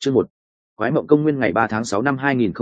Chương 1. Quái mộng công nguyên ngày 3 tháng 6 năm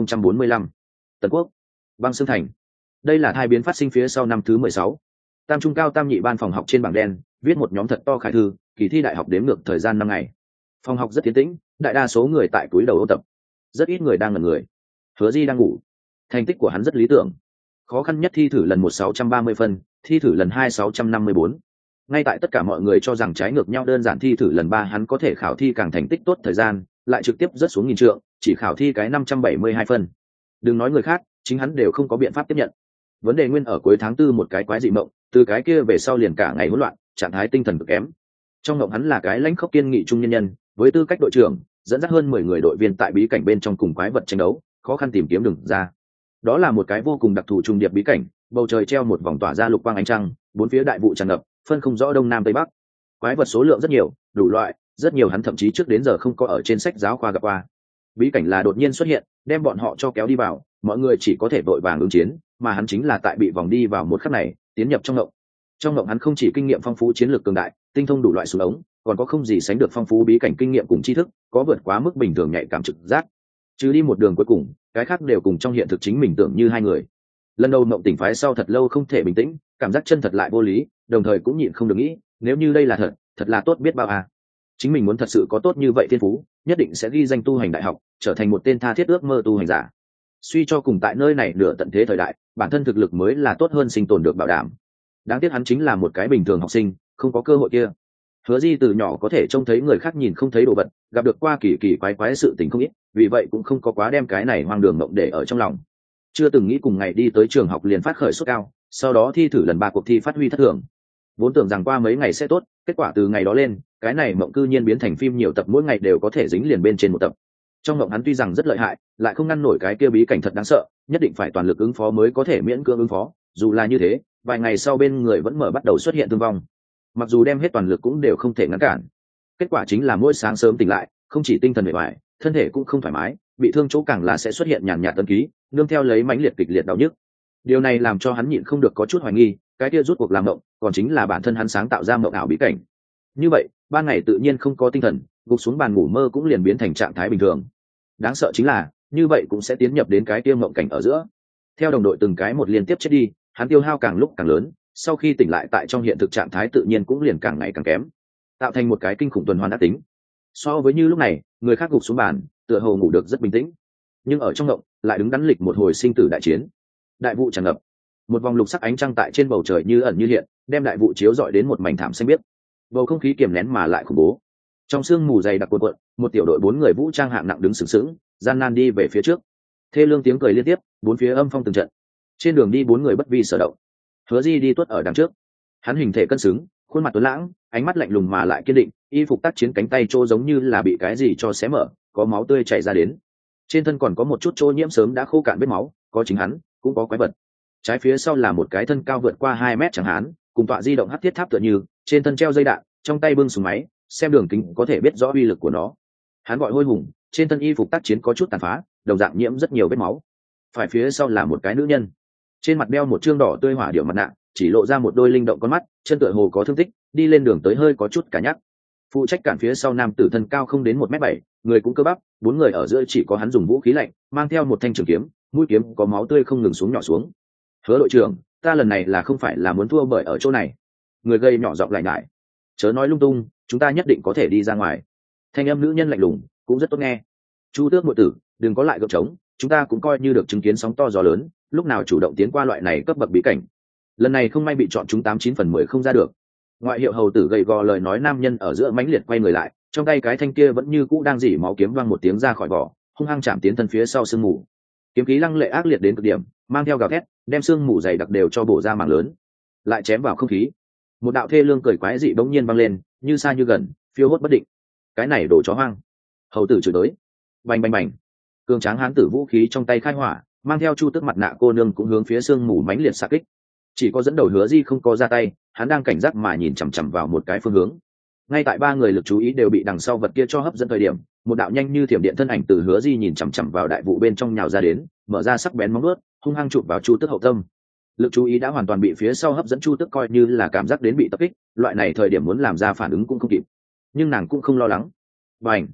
2045. Tần Quốc, Băng Xương Thành. Đây là thai biến phát sinh phía sau năm thứ 16. Tam trung cao tam nhị ban phòng học trên bảng đen, viết một nhóm thật to khải thư, kỳ thi đại học đếm ngược thời gian 5 ngày. Phòng học rất tiến tĩnh, đại đa số người tại túi đầu ôn tập. Rất ít người đang ngẩn người. Hứa Di đang ngủ. Thành tích của hắn rất lý tưởng. Khó khăn nhất thi thử lần 1 630 phân, thi thử lần 2 654. Ngay tại tất cả mọi người cho rằng trái ngược nhau đơn giản thi thử lần 3 hắn có thể khảo thi càng thành tích tốt thời gian, lại trực tiếp rớt xuống nghìn trượng, chỉ khảo thi cái 572 phân. Đừng nói người khác, chính hắn đều không có biện pháp tiếp nhận. Vấn đề nguyên ở cuối tháng 4 một cái quái dị mộng, từ cái kia về sau liền cả ngày hỗn loạn, trạng thái tinh thần cực kém. Trong mộng hắn là cái lãnh khốc kiên nghị trung nhân nhân, với tư cách đội trưởng, dẫn dắt hơn 10 người đội viên tại bí cảnh bên trong cùng quái vật tranh đấu, khó khăn tìm kiếm đường ra. Đó là một cái vô cùng đặc thù trung điệp bí cảnh, bầu trời treo một vòng tỏa ra lục quang ánh trăng, bốn phía đại vụ tràn ngập, phân không rõ đông nam tây bắc. Quái vật số lượng rất nhiều, đủ loại, rất nhiều hắn thậm chí trước đến giờ không có ở trên sách giáo khoa gặp qua. Bí cảnh là đột nhiên xuất hiện, đem bọn họ cho kéo đi vào, mọi người chỉ có thể vội vàng ứng chiến, mà hắn chính là tại bị vòng đi vào một khắc này, tiến nhập trong ngộng. Trong ngộng hắn không chỉ kinh nghiệm phong phú chiến lược cường đại, tinh thông đủ loại súng ống, còn có không gì sánh được phong phú bí cảnh kinh nghiệm cùng tri thức, có vượt quá mức bình thường nhạy cảm trực giác. Chứ đi một đường cuối cùng, cái khác đều cùng trong hiện thực chính mình tưởng như hai người. Lần đầu mộng tỉnh phái sau thật lâu không thể bình tĩnh, cảm giác chân thật lại vô lý, đồng thời cũng nhịn không được nghĩ, nếu như đây là thật, thật là tốt biết bao à. Chính mình muốn thật sự có tốt như vậy thiên phú, nhất định sẽ ghi danh tu hành đại học, trở thành một tên tha thiết ước mơ tu hành giả. Suy cho cùng tại nơi này nửa tận thế thời đại, bản thân thực lực mới là tốt hơn sinh tồn được bảo đảm. Đáng tiếc hắn chính là một cái bình thường học sinh, không có cơ hội kia. Hứa Di từ nhỏ có thể trông thấy người khác nhìn không thấy đồ vật, gặp được qua kỳ kỳ quái quái sự tình không ít, vì vậy cũng không có quá đem cái này hoang đường mộng để ở trong lòng. Chưa từng nghĩ cùng ngày đi tới trường học liền phát khởi sốt cao, sau đó thi thử lần 3 cuộc thi phát huy thất thường. Vốn tưởng rằng qua mấy ngày sẽ tốt, kết quả từ ngày đó lên, cái này mộng cư nhiên biến thành phim nhiều tập, mỗi ngày đều có thể dính liền bên trên một tập. Trong mộng hắn tuy rằng rất lợi hại, lại không ngăn nổi cái kia bí cảnh thật đáng sợ, nhất định phải toàn lực ứng phó mới có thể miễn cưỡng ứng phó. Dù là như thế, vài ngày sau bên người vẫn bắt đầu xuất hiện thương vong. Mặc dù đem hết toàn lực cũng đều không thể ngăn cản. Kết quả chính là mỗi sáng sớm tỉnh lại, không chỉ tinh thần mệt mỏi, thân thể cũng không thoải mái, bị thương chỗ càng là sẽ xuất hiện nhàn nhạt tân ký, nương theo lấy mãnh liệt kịch liệt đau nhức. Điều này làm cho hắn nhịn không được có chút hoài nghi, cái kia rút cuộc làm mộng, còn chính là bản thân hắn sáng tạo ra mộng ảo bí cảnh. Như vậy, ban ngày tự nhiên không có tinh thần, gục xuống bàn ngủ mơ cũng liền biến thành trạng thái bình thường. Đáng sợ chính là, như vậy cũng sẽ tiến nhập đến cái kia mộng cảnh ở giữa. Theo đồng đội từng cái một liên tiếp chết đi, hắn tiêu hao càng lúc càng lớn, sau khi tỉnh lại tại trong hiện thực trạng thái tự nhiên cũng liền càng ngày càng kém, tạo thành một cái kinh khủng tuần hoàn ác tính. So với như lúc này, người khác gục xuống bàn, tựa hồ ngủ được rất bình tĩnh, nhưng ở trong động lại đứng đắn lịch một hồi sinh tử đại chiến. Đại vụ tràn ngập, một vòng lục sắc ánh trăng tại trên bầu trời như ẩn như hiện, đem đại vụ chiếu rọi đến một mảnh thảm xanh biếc. Bầu không khí kiềm nén mà lại khủng bố. Trong sương mù dày đặc cuộn cuộn, một tiểu đội 4 người vũ trang hạng nặng đứng sừng sững, gian nan đi về phía trước. Thê lương tiếng cười liên tiếp, bốn phía âm phong từng trận. Trên đường đi 4 người bất vi sở động. Hứa Di đi tuốt ở đằng trước. Hắn hình thể cân xứng, khuôn mặt tuấn lãng, ánh mắt lạnh lùng mà lại kiên định, y phục tác chiến cánh tay trô giống như là bị cái gì cho xé mở, có máu tươi chảy ra đến. Trên thân còn có một chút chỗ nhiễm sớm đã khô cạn vết máu, có chính hắn, cũng có quái vật. Trái phía sau là một cái thân cao vượt qua 2 mét chẳng hạn, cùng tọa di động hắc thiết tháp tựa như, trên thân treo dây đạn, trong tay bưng súng máy, xem đường kính có thể biết rõ uy lực của nó. Hắn gọi hôi hùng, trên thân y phục tác chiến có chút tàn phá, đồng dạng nhiễm rất nhiều vết máu. Phải phía sau là một cái nữ nhân, trên mặt đeo một trương đỏ tươi hỏa điệu mặt nạ, chỉ lộ ra một đôi linh động con mắt, chân tựa hồ có thương tích, đi lên đường tới hơi có chút cả nhắc. Phụ trách cản phía sau nam tử thân cao không đến 1m7, người cũng cơ bắp, 4 người ở giữa chỉ có hắn dùng vũ khí lạnh, mang theo một thanh trường kiếm, mũi kiếm có máu tươi không ngừng xuống nhỏ xuống. Hứa đội trưởng, ta lần này là không phải là muốn thua bởi ở chỗ này. Người gây nhỏ giọng lại nhải, chớ nói lung tung, chúng ta nhất định có thể đi ra ngoài. Thanh âm nữ nhân lạnh lùng, cũng rất tốt nghe. Chu Tước muội tử, đừng có lại gượng trống, chúng ta cũng coi như được chứng kiến sóng to gió lớn, lúc nào chủ động tiến qua loại này cấp bậc bí cảnh. Lần này không may bị chọn chúng 89 phần 10 không ra được. Ngoại hiệu hầu tử gầy gò lời nói nam nhân ở giữa mãnh liệt quay người lại, trong tay cái thanh kia vẫn như cũ đang rỉ máu kiếm vang một tiếng ra khỏi vỏ, hung hăng chạm tiến thân phía sau sương mù. Kiếm khí lăng lệ ác liệt đến cực điểm, mang theo gào thét, đem sương mù dày đặc đều cho bổ ra mảng lớn, lại chém vào không khí. Một đạo thê lương cười quái dị bỗng nhiên vang lên, như xa như gần, phiêu hốt bất định. Cái này đồ chó hoang. Hầu tử chửi tới. Bành bành bành. Cường tráng hán tử vũ khí trong tay khai hỏa, mang theo Chu Tước mặt nạ cô nương cũng hướng phía sương mù mãnh liệt xạ kích. Chỉ có dẫn đầu Hứa Di không có ra tay, hắn đang cảnh giác mà nhìn chằm chằm vào một cái phương hướng. Ngay tại 3 người lực chú ý đều bị đằng sau vật kia cho hấp dẫn thời điểm, một đạo nhanh như thiểm điện thân ảnh từ Hứa Di nhìn chằm chằm vào đại vụ bên trong nhào ra đến, mở ra sắc bén móng vuốt, hung hăng chụp vào Chu Tước hậu tâm. Lực chú ý đã hoàn toàn bị phía sau hấp dẫn, Chu Tước coi như là cảm giác đến bị tập kích, loại này thời điểm muốn làm ra phản ứng cũng không kịp. Nhưng nàng cũng không lo lắng. Bành!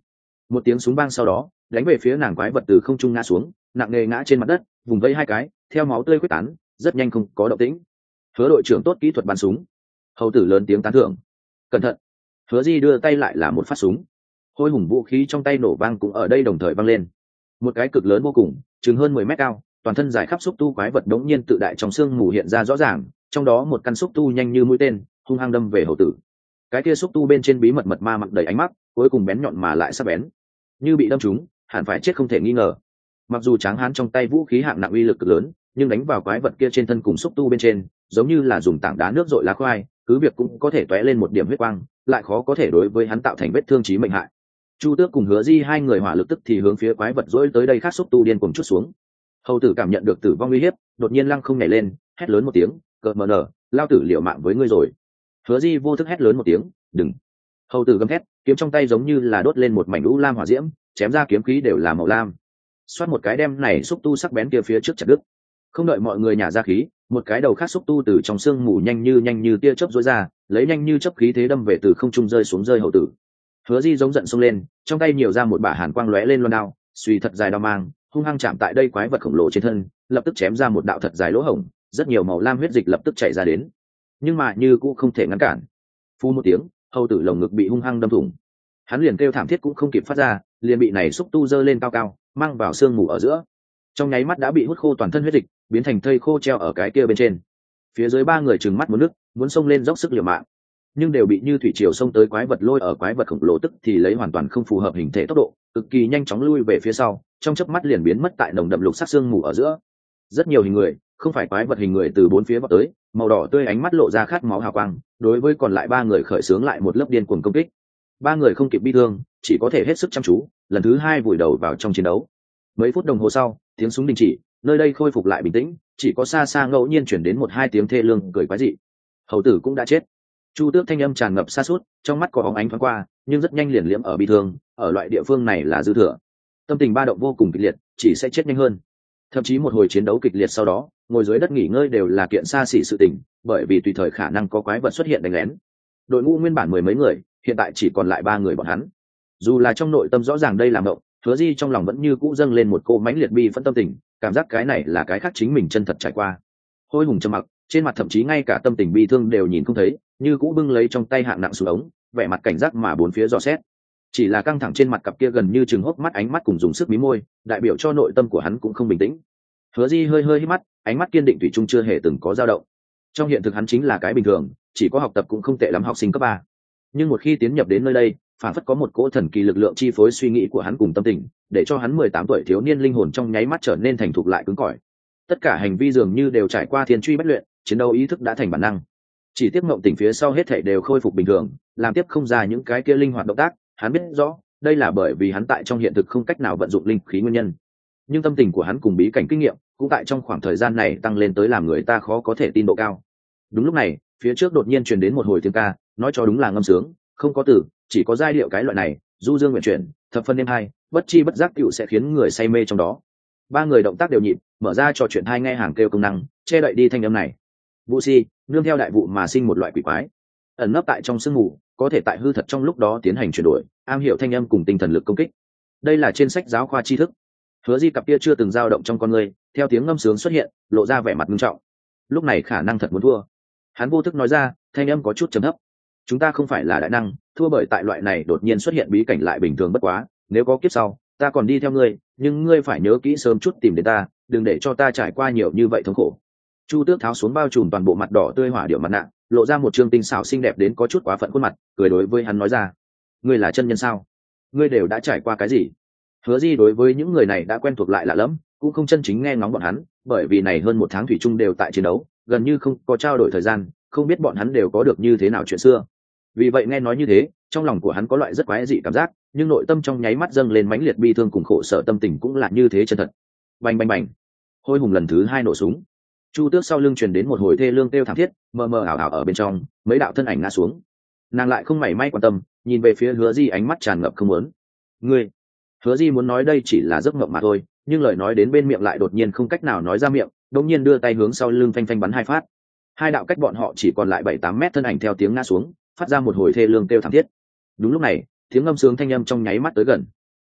Một tiếng súng vang sau đó đánh về phía nàng, quái vật từ không trung ngã xuống, nặng nề ngã trên mặt đất, vùng vẫy hai cái, theo máu tươi quyết tán, rất nhanh không có động tĩnh. Hứa đội trưởng tốt kỹ thuật bắn súng. Hầu tử lớn tiếng tán thưởng. Cẩn thận. Hứa Di đưa tay lại là một phát súng. Hôi hùng vũ khí trong tay nổ vang cũng ở đây đồng thời vang lên. Một cái cực lớn vô cùng, chừng hơn 10 mét cao, toàn thân dài khắp xúc tu quái vật đống nhiên tự đại trong xương mù hiện ra rõ ràng, trong đó một căn xúc tu nhanh như mũi tên, hung hăng đâm về hầu tử. Cái kia xúc tu bên trên bí mật mật ma mặc đầy ánh mắt, cuối cùng bén nhọn mà lại sắc bén, như bị đâm trúng, hẳn phải chết không thể nghi ngờ. Mặc dù Tráng Hán trong tay vũ khí hạng nặng uy lực cực lớn, nhưng đánh vào quái vật kia trên thân cùng xúc tu bên trên, giống như là dùng tảng đá nước dội lá khoai, cứ việc cũng có thể tóe lên một điểm huyết quang, lại khó có thể đối với hắn tạo thành vết thương chí mệnh hại. Chu Tước cùng Hứa Di hai người hỏa lực tức thì hướng phía quái vật dỗi tới đây khát xúc tu điên cuồng chút xuống. Hầu tử cảm nhận được tử vong uy hiếp, đột nhiên lăng không nhảy lên, hét lớn một tiếng, cợt mờ nở, lao tử liều mạng với ngươi rồi. Hứa Di vô thức hét lớn một tiếng, đừng. Hầu tử gầm thét, kiếm trong tay giống như là đốt lên một mảnh u lam hỏa diễm, chém ra kiếm khí đều là màu lam. Xoát một cái đem này xúc tu sắc bén kia phía trước chặt đứt. Không đợi mọi người nhả ra khí, một cái đầu khác xúc tu từ trong xương mù nhanh như tia chớp rối ra, lấy nhanh như chớp khí thế đâm về từ không trung rơi xuống rơi hầu tử. Hứa Di giống giận xông lên, trong tay nhiều ra một bả hàn quang lóe lên loan đao, suy thật dài đao mang, hung hăng chạm tại đây quái vật khổng lồ trên thân, lập tức chém ra một đạo thật dài lỗ hổng, rất nhiều màu lam huyết dịch lập tức chảy ra đến. Nhưng mà như cũng không thể ngăn cản. Phu một tiếng, hầu tử lồng ngực bị hung hăng đâm thủng. Hắn liền kêu thảm thiết cũng không kịp phát ra, liền bị này xúc tu giơ lên cao cao, mang vào xương mù ở giữa. Trong nháy mắt đã bị hút khô toàn thân huyết dịch, biến thành thây khô treo ở cái kia bên trên. Phía dưới ba người trừng mắt muốn nước, muốn xông lên dốc sức liều mạng, nhưng đều bị như thủy triều xông tới quái vật lôi ở quái vật khổng lồ tức thì lấy hoàn toàn không phù hợp hình thể tốc độ, cực kỳ nhanh chóng lui về phía sau, trong chớp mắt liền biến mất tại nồng đậm lục sắc xương mù ở giữa. Rất nhiều hình người, không phải quái vật hình người từ bốn phía vọt tới, màu đỏ tươi ánh mắt lộ ra khát máu hào quang, đối với còn lại ba người khởi xướng lại một lớp điên cuồng công kích. Ba người không kịp bi thương, chỉ có thể hết sức chăm chú, lần thứ hai vùi đầu vào trong chiến đấu. Mấy phút đồng hồ sau, tiếng súng đình chỉ, nơi đây khôi phục lại bình tĩnh, chỉ có xa xa ngẫu nhiên chuyển đến một hai tiếng thê lương cười quái dị. Hầu tử cũng đã chết. Chu Tước thanh âm tràn ngập xa suốt, trong mắt có bóng ánh thoáng qua, nhưng rất nhanh liền liễm ở bi thương, ở loại địa phương này là dư thừa. Tâm tình ba động vô cùng kịch liệt, chỉ sẽ chết nhanh hơn. Thậm chí một hồi chiến đấu kịch liệt sau đó, ngồi dưới đất nghỉ ngơi đều là kiện xa xỉ sự tình, bởi vì tùy thời khả năng có quái vật xuất hiện đánh lén. Đội ngũ nguyên bản 10 mấy người, hiện tại chỉ còn lại 3 người bọn hắn. Dù là trong nội tâm rõ ràng đây là mộng, Hứa Di trong lòng vẫn như cũ dâng lên một cô mãnh liệt bi phẫn tâm tình, cảm giác cái này là cái khác chính mình chân thật trải qua. Hôi hùng trầm mặc, trên mặt thậm chí ngay cả tâm tình bi thương đều nhìn không thấy, như cũ bưng lấy trong tay hạng nặng xuống ống, vẻ mặt cảnh giác mà bốn phía dò xét. Chỉ là căng thẳng trên mặt cặp kia gần như trừng hốc mắt ánh mắt cùng dùng sức mí môi, đại biểu cho nội tâm của hắn cũng không bình tĩnh. Hứa Di hơi hơi hít mắt, ánh mắt kiên định thủy chung chưa hề từng có dao động. Trong hiện thực hắn chính là cái bình thường, chỉ có học tập cũng không tệ lắm học sinh cấp 3. Nhưng một khi tiến nhập đến nơi đây, phản phất có một cỗ thần kỳ lực lượng chi phối suy nghĩ của hắn cùng tâm tình, để cho hắn 18 tuổi thiếu niên linh hồn trong nháy mắt trở nên thành thục lại cứng cỏi. Tất cả hành vi dường như đều trải qua thiên truy bách luyện, chiến đấu ý thức đã thành bản năng. Chỉ tiếp mộng tỉnh phía sau hết thảy đều khôi phục bình thường, làm tiếp không ra những cái kia linh hoạt động tác, hắn biết rõ, đây là bởi vì hắn tại trong hiện thực không cách nào vận dụng linh khí nguyên nhân. Nhưng tâm tình của hắn cùng bí cảnh kinh nghiệm, cũng tại trong khoảng thời gian này tăng lên tới làm người ta khó có thể tin độ cao. Đúng lúc này, phía trước đột nhiên truyền đến một hồi tiếng ca, nói cho đúng là ngâm sướng, không có từ, chỉ có giai điệu cái loại này, du dương nguyện chuyển, thập phân đêm hai, bất chi bất giác tựu sẽ khiến người say mê trong đó. Ba người động tác đều nhịp, mở ra trò chuyện hai nghe hàng kêu công năng, che đậy đi thanh âm này. Vũ si, nương theo đại vụ mà sinh một loại quỷ quái, ẩn nấp tại trong sương mù, có thể tại hư thật trong lúc đó tiến hành chuyển đổi, am hiểu thanh âm cùng tinh thần lực công kích. Đây là trên sách giáo khoa tri thức. Hứa Di cặp kia chưa từng dao động trong con người, theo tiếng ngâm sướng xuất hiện, lộ ra vẻ mặt nghiêm trọng. Lúc này khả năng thật muốn thua. Hắn vô thức nói ra, thanh âm có chút trầm thấp. Chúng ta không phải là đại năng, thua bởi tại loại này đột nhiên xuất hiện bí cảnh lại bình thường bất quá, nếu có kiếp sau, ta còn đi theo ngươi, nhưng ngươi phải nhớ kỹ sớm chút tìm đến ta, đừng để cho ta trải qua nhiều như vậy thống khổ. Chu Tước tháo xuống bao trùm toàn bộ mặt đỏ tươi hỏa điệu mặt nạ, lộ ra một trương tinh xảo xinh đẹp đến có chút quá phận khuôn mặt, cười đối với hắn nói ra: ngươi là chân nhân sao? Ngươi đều đã trải qua cái gì? Hứa Di đối với những người này đã quen thuộc lại lạ lẫm, cũng không chân chính nghe ngóng bọn hắn, bởi vì này hơn một tháng thủy chung đều tại chiến đấu, gần như không có trao đổi thời gian, không biết bọn hắn đều có được như thế nào chuyện xưa. Vì vậy nghe nói như thế, trong lòng của hắn có loại rất quái dị cảm giác, nhưng nội tâm trong nháy mắt dâng lên mãnh liệt bi thương cùng khổ sở tâm tình cũng là như thế chân thật. Bành bành bành, Hôi hùng lần thứ hai nổ súng. Chu Tước sau lưng truyền đến một hồi thê lương kêu thảm thiết, mờ mờ ảo ảo ở bên trong, mấy đạo thân ảnh ngã xuống. Nàng lại không mảy may quan tâm, nhìn về phía Hứa Di ánh mắt tràn ngập không muốn. Ngươi? Hứa Di muốn nói đây chỉ là giấc mộng mà thôi, nhưng lời nói đến bên miệng lại đột nhiên không cách nào nói ra miệng, đột nhiên đưa tay hướng sau lưng phanh phanh bắn hai phát. Hai đạo cách bọn họ chỉ còn lại 7-8 mét thân ảnh theo tiếng ngã xuống, phát ra một hồi thê lương kêu thảm thiết. Đúng lúc này, tiếng ngâm sướng thanh âm trong nháy mắt tới gần.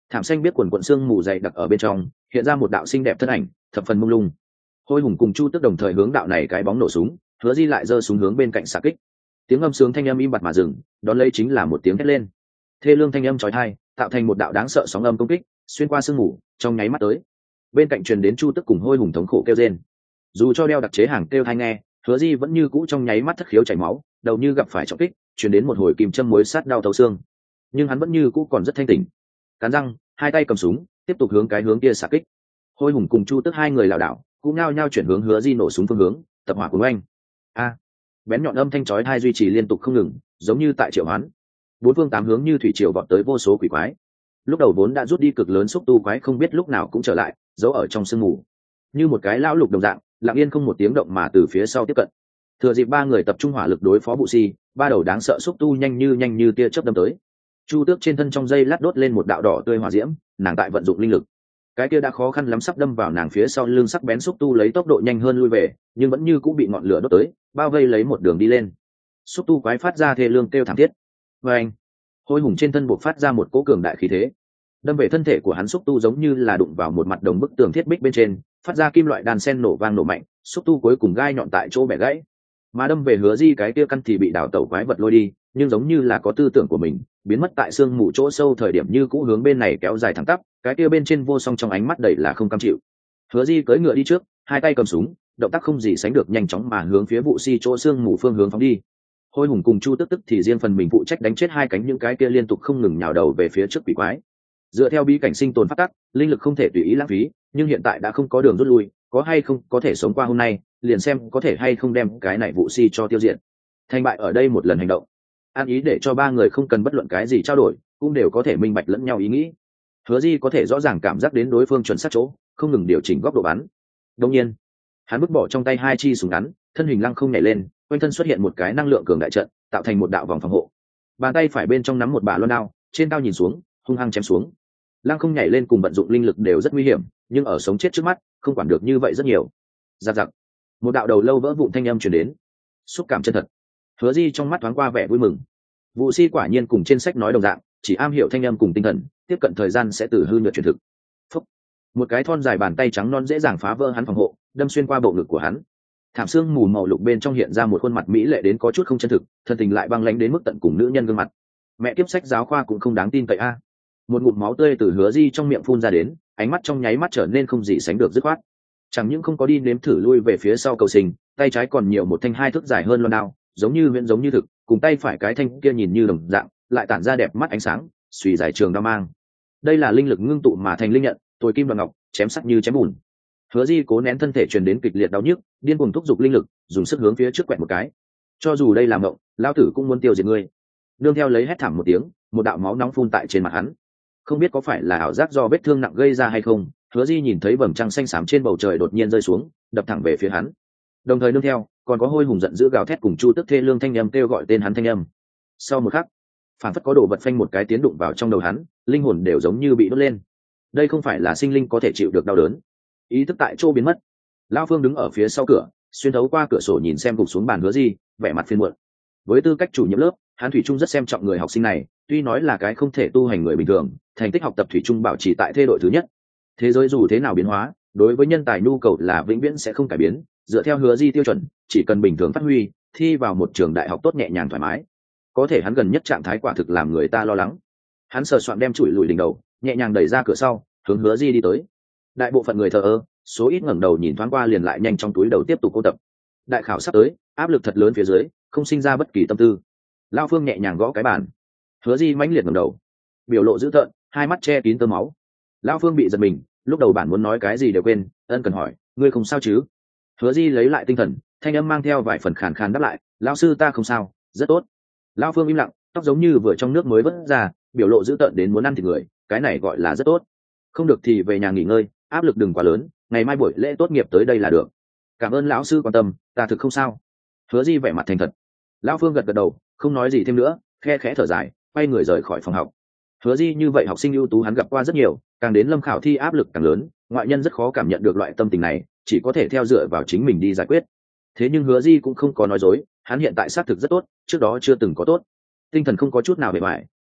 Thảm xanh biết quần quận xương mù dày đặc ở bên trong, hiện ra một đạo xinh đẹp thân ảnh thập phần mông lung. Hôi Hùng cùng Chu Tước đồng thời hướng đạo này cái bóng nổ súng, Hứa Di lại giơ súng hướng bên cạnh xạ kích. Tiếng âm sướng thanh âm im bặt mà dừng, đón lấy chính là một tiếng hét lên thê lương thanh âm chói tai, tạo thành một đạo đáng sợ sóng âm công kích xuyên qua sương mù, trong nháy mắt tới. Bên cạnh truyền đến Chu Tước cùng Hôi Hùng thống khổ kêu rên. Dù cho đeo đặc chế hàng kêu tai nghe, Hứa Di vẫn như cũ trong nháy mắt thất khiếu chảy máu, đầu như gặp phải trọng kích, truyền đến một hồi kim châm muối sát đau thấu xương. Nhưng hắn vẫn như cũ còn rất thanh tỉnh, cắn răng, hai tay cầm súng, tiếp tục hướng cái hướng kia xạ kích. Hôi Hùng cùng Chu Tước hai người lảo đảo, cũng nao nhao chuyển hướng Hứa Di nổ súng phương hướng, tập hỏa của anh. A! Bén nhọn âm thanh chói tai duy trì liên tục không ngừng, giống như tại triệu hoán. Bốn phương tám hướng như thủy triều vọt tới vô số quỷ quái. Lúc đầu vốn đã rút đi cực lớn xúc tu quái không biết lúc nào cũng trở lại, giấu ở trong sương mù, như một cái lão lục đồng dạng, lặng yên không một tiếng động mà từ phía sau tiếp cận. Thừa dịp ba người tập trung hỏa lực đối phó Bụ Si, ba đầu đáng sợ xúc tu nhanh như tia chớp đâm tới. Chu Tước trên thân trong dây lát đốt lên một đạo đỏ tươi hỏa diễm, nàng tại vận dụng linh lực. Cái kia đã khó khăn lắm sắp đâm vào nàng phía sau lưng sắc bén xúc tu lấy tốc độ nhanh hơn lui về, nhưng vẫn như cũng bị ngọn lửa đốt tới, bao vây lấy một đường đi lên. Xúc tu quái phát ra thê lương kêu thảm thiết. Và anh, Hôi Hùng trên thân buộc phát ra một cỗ cường đại khí thế, đâm về thân thể của hắn. Xúc tu giống như là đụng vào một mặt đồng bức tường thiết bích bên trên, phát ra kim loại đàn sen nổ vang nổ mạnh, xúc tu cuối cùng gai nhọn tại chỗ bẻ gãy. Mà đâm về Hứa Di cái kia căn thì bị đào tẩu quái vật lôi đi, nhưng giống như là có tư tưởng của mình, biến mất tại sương mù chỗ sâu thời điểm như cũ hướng bên này kéo dài thẳng tắp, cái kia bên trên vô song trong ánh mắt đầy là không cam chịu. Hứa Di cưỡi ngựa đi trước, hai tay cầm súng, động tác không gì sánh được nhanh chóng mà hướng phía Vụ Si chỗ sương mù phương hướng phóng đi. Hôi Hùng cùng Chu Tức tức thì riêng phần mình phụ trách đánh chết hai cánh những cái kia liên tục không ngừng nhào đầu về phía trước quỷ quái. Dựa theo bí cảnh sinh tồn pháp tắc, linh lực không thể tùy ý lãng phí, nhưng hiện tại đã không có đường rút lui, có hay không có thể sống qua hôm nay, liền xem có thể hay không đem cái này Vụ Si cho tiêu diệt. Thành bại ở đây một lần hành động, an ý để cho ba người không cần bất luận cái gì trao đổi, cũng đều có thể minh bạch lẫn nhau ý nghĩ. Hứa Di có thể rõ ràng cảm giác đến đối phương chuẩn xác chỗ, không ngừng điều chỉnh góc độ bắn. Đương nhiên, hắn vứt bỏ trong tay hai chi súng ngắn, thân hình lăng không nhảy lên, quanh thân xuất hiện một cái năng lượng cường đại trận, tạo thành một đạo vòng phòng hộ. Bàn tay phải bên trong nắm một bả loan đao, trên cao nhìn xuống, hung hăng chém xuống. Lăng không nhảy lên cùng vận dụng linh lực đều rất nguy hiểm, nhưng ở sống chết trước mắt, không quản được như vậy rất nhiều. Giặc giặc, một đạo đầu lâu vỡ vụn thanh âm truyền đến. Xúc cảm chân thật. Hứa Di trong mắt thoáng qua vẻ vui mừng. Vụ Si quả nhiên cùng trên sách nói đồng dạng, chỉ am hiểu thanh âm cùng tinh thần, tiếp cận thời gian sẽ từ hư nhược chuyển thực. Phúc. Một cái thon dài bàn tay trắng non dễ dàng phá vỡ hắn phòng hộ, đâm xuyên qua bộ ngực của hắn. Thảm xương mù màu lục bên trong hiện ra một khuôn mặt mỹ lệ đến có chút không chân thực, thân tình lại băng lãnh đến mức tận cùng nữ nhân gương mặt. Mẹ kiếp sách giáo khoa cũng không đáng tin cậy a. Một ngụm máu tươi từ Hứa Di trong miệng phun ra đến, ánh mắt trong nháy mắt trở nên không gì sánh được dứt khoát. Chẳng những không có đi nếm thử lui về phía sau cầu sinh, tay trái còn nhiều một thanh hai thước dài hơn loan đao, giống như viễn giống như thực, cùng tay phải cái thanh kia nhìn như đồng dạng, lại tản ra đẹp mắt ánh sáng, suy dài trường đao mang. Đây là linh lực ngưng tụ mà thành linh nhận, tối kim đoạn ngọc, chém sắc như chém bùn. Hứa Di cố nén thân thể truyền đến kịch liệt đau nhức, điên cuồng thúc giục linh lực, dùng sức hướng phía trước quẹt một cái. Cho dù đây là mộng, lão tử cũng muốn tiêu diệt ngươi. Nương theo lấy hét thảm một tiếng, một đạo máu nóng phun tại trên mặt hắn. Không biết có phải là ảo giác do vết thương nặng gây ra hay không, Hứa Di nhìn thấy vầng trăng xanh xám trên bầu trời đột nhiên rơi xuống, đập thẳng về phía hắn. Đồng thời nương theo, còn có Hôi Hùng giận dữ gào thét cùng Chu Tức thê lương thanh âm kêu gọi tên hắn thanh âm. Sau một khắc, phản phất có đồ vật phanh một cái tiến đụng vào trong đầu hắn, linh hồn đều giống như bị đốt lên. Đây không phải là sinh linh có thể chịu được đau đớn. Ý thức tại chỗ biến mất. Lão Phương đứng ở phía sau cửa, xuyên thấu qua cửa sổ nhìn xem gục xuống bàn Hứa Di, vẻ mặt phiền muộn. Với tư cách chủ nhiệm lớp, hắn thủy chung rất xem trọng người học sinh này, tuy nói là cái không thể tu hành người bình thường, thành tích học tập thủy chung bảo trì tại thê đội thứ nhất. Thế giới dù thế nào biến hóa, đối với nhân tài nhu cầu là vĩnh viễn sẽ không cải biến, dựa theo Hứa Di tiêu chuẩn, chỉ cần bình thường phát huy, thi vào một trường đại học tốt nhẹ nhàng thoải mái. Có thể hắn gần nhất trạng thái quả thực làm người ta lo lắng. Hắn sờ soạn đem chùi lùi đỉnh đầu, nhẹ nhàng đẩy ra cửa sau, hướng Hứa Di đi tới. Đại bộ phận người thờ ơ, số ít ngẩng đầu nhìn thoáng qua liền lại nhanh trong túi đầu tiếp tục ôn tập. Đại khảo sắp tới, áp lực thật lớn phía dưới, không sinh ra bất kỳ tâm tư. Lão Phương nhẹ nhàng gõ cái bàn. Hứa Di mãnh liệt ngẩng đầu, biểu lộ dữ tợn, hai mắt che kín tơ máu. Lão Phương bị giật mình, lúc đầu bản muốn nói cái gì đều quên, ân cần hỏi, ngươi không sao chứ? Hứa Di lấy lại tinh thần, thanh âm mang theo vài phần khàn khàn đáp lại, lão sư ta không sao, rất tốt. Lão Phương im lặng, tóc giống như vừa trong nước mới vớt ra, biểu lộ dữ tợn đến muốn ăn thịt người, cái này gọi là rất tốt. Không được thì về nhà nghỉ ngơi, áp lực đừng quá lớn, ngày mai buổi lễ tốt nghiệp tới đây là được. Cảm ơn lão sư quan tâm, ta thực không sao. Hứa Di vẻ mặt thành thật. Lão Phương gật gật đầu, không nói gì thêm nữa, khe khẽ thở dài, quay người rời khỏi phòng học. Hứa Di như vậy học sinh ưu tú hắn gặp qua rất nhiều, càng đến lâm khảo thi áp lực càng lớn, ngoại nhân rất khó cảm nhận được loại tâm tình này, chỉ có thể theo dựa vào chính mình đi giải quyết. Thế nhưng Hứa Di cũng không có nói dối, hắn hiện tại xác thực rất tốt, trước đó chưa từng có tốt. Tinh thần không có chút nào bề bại,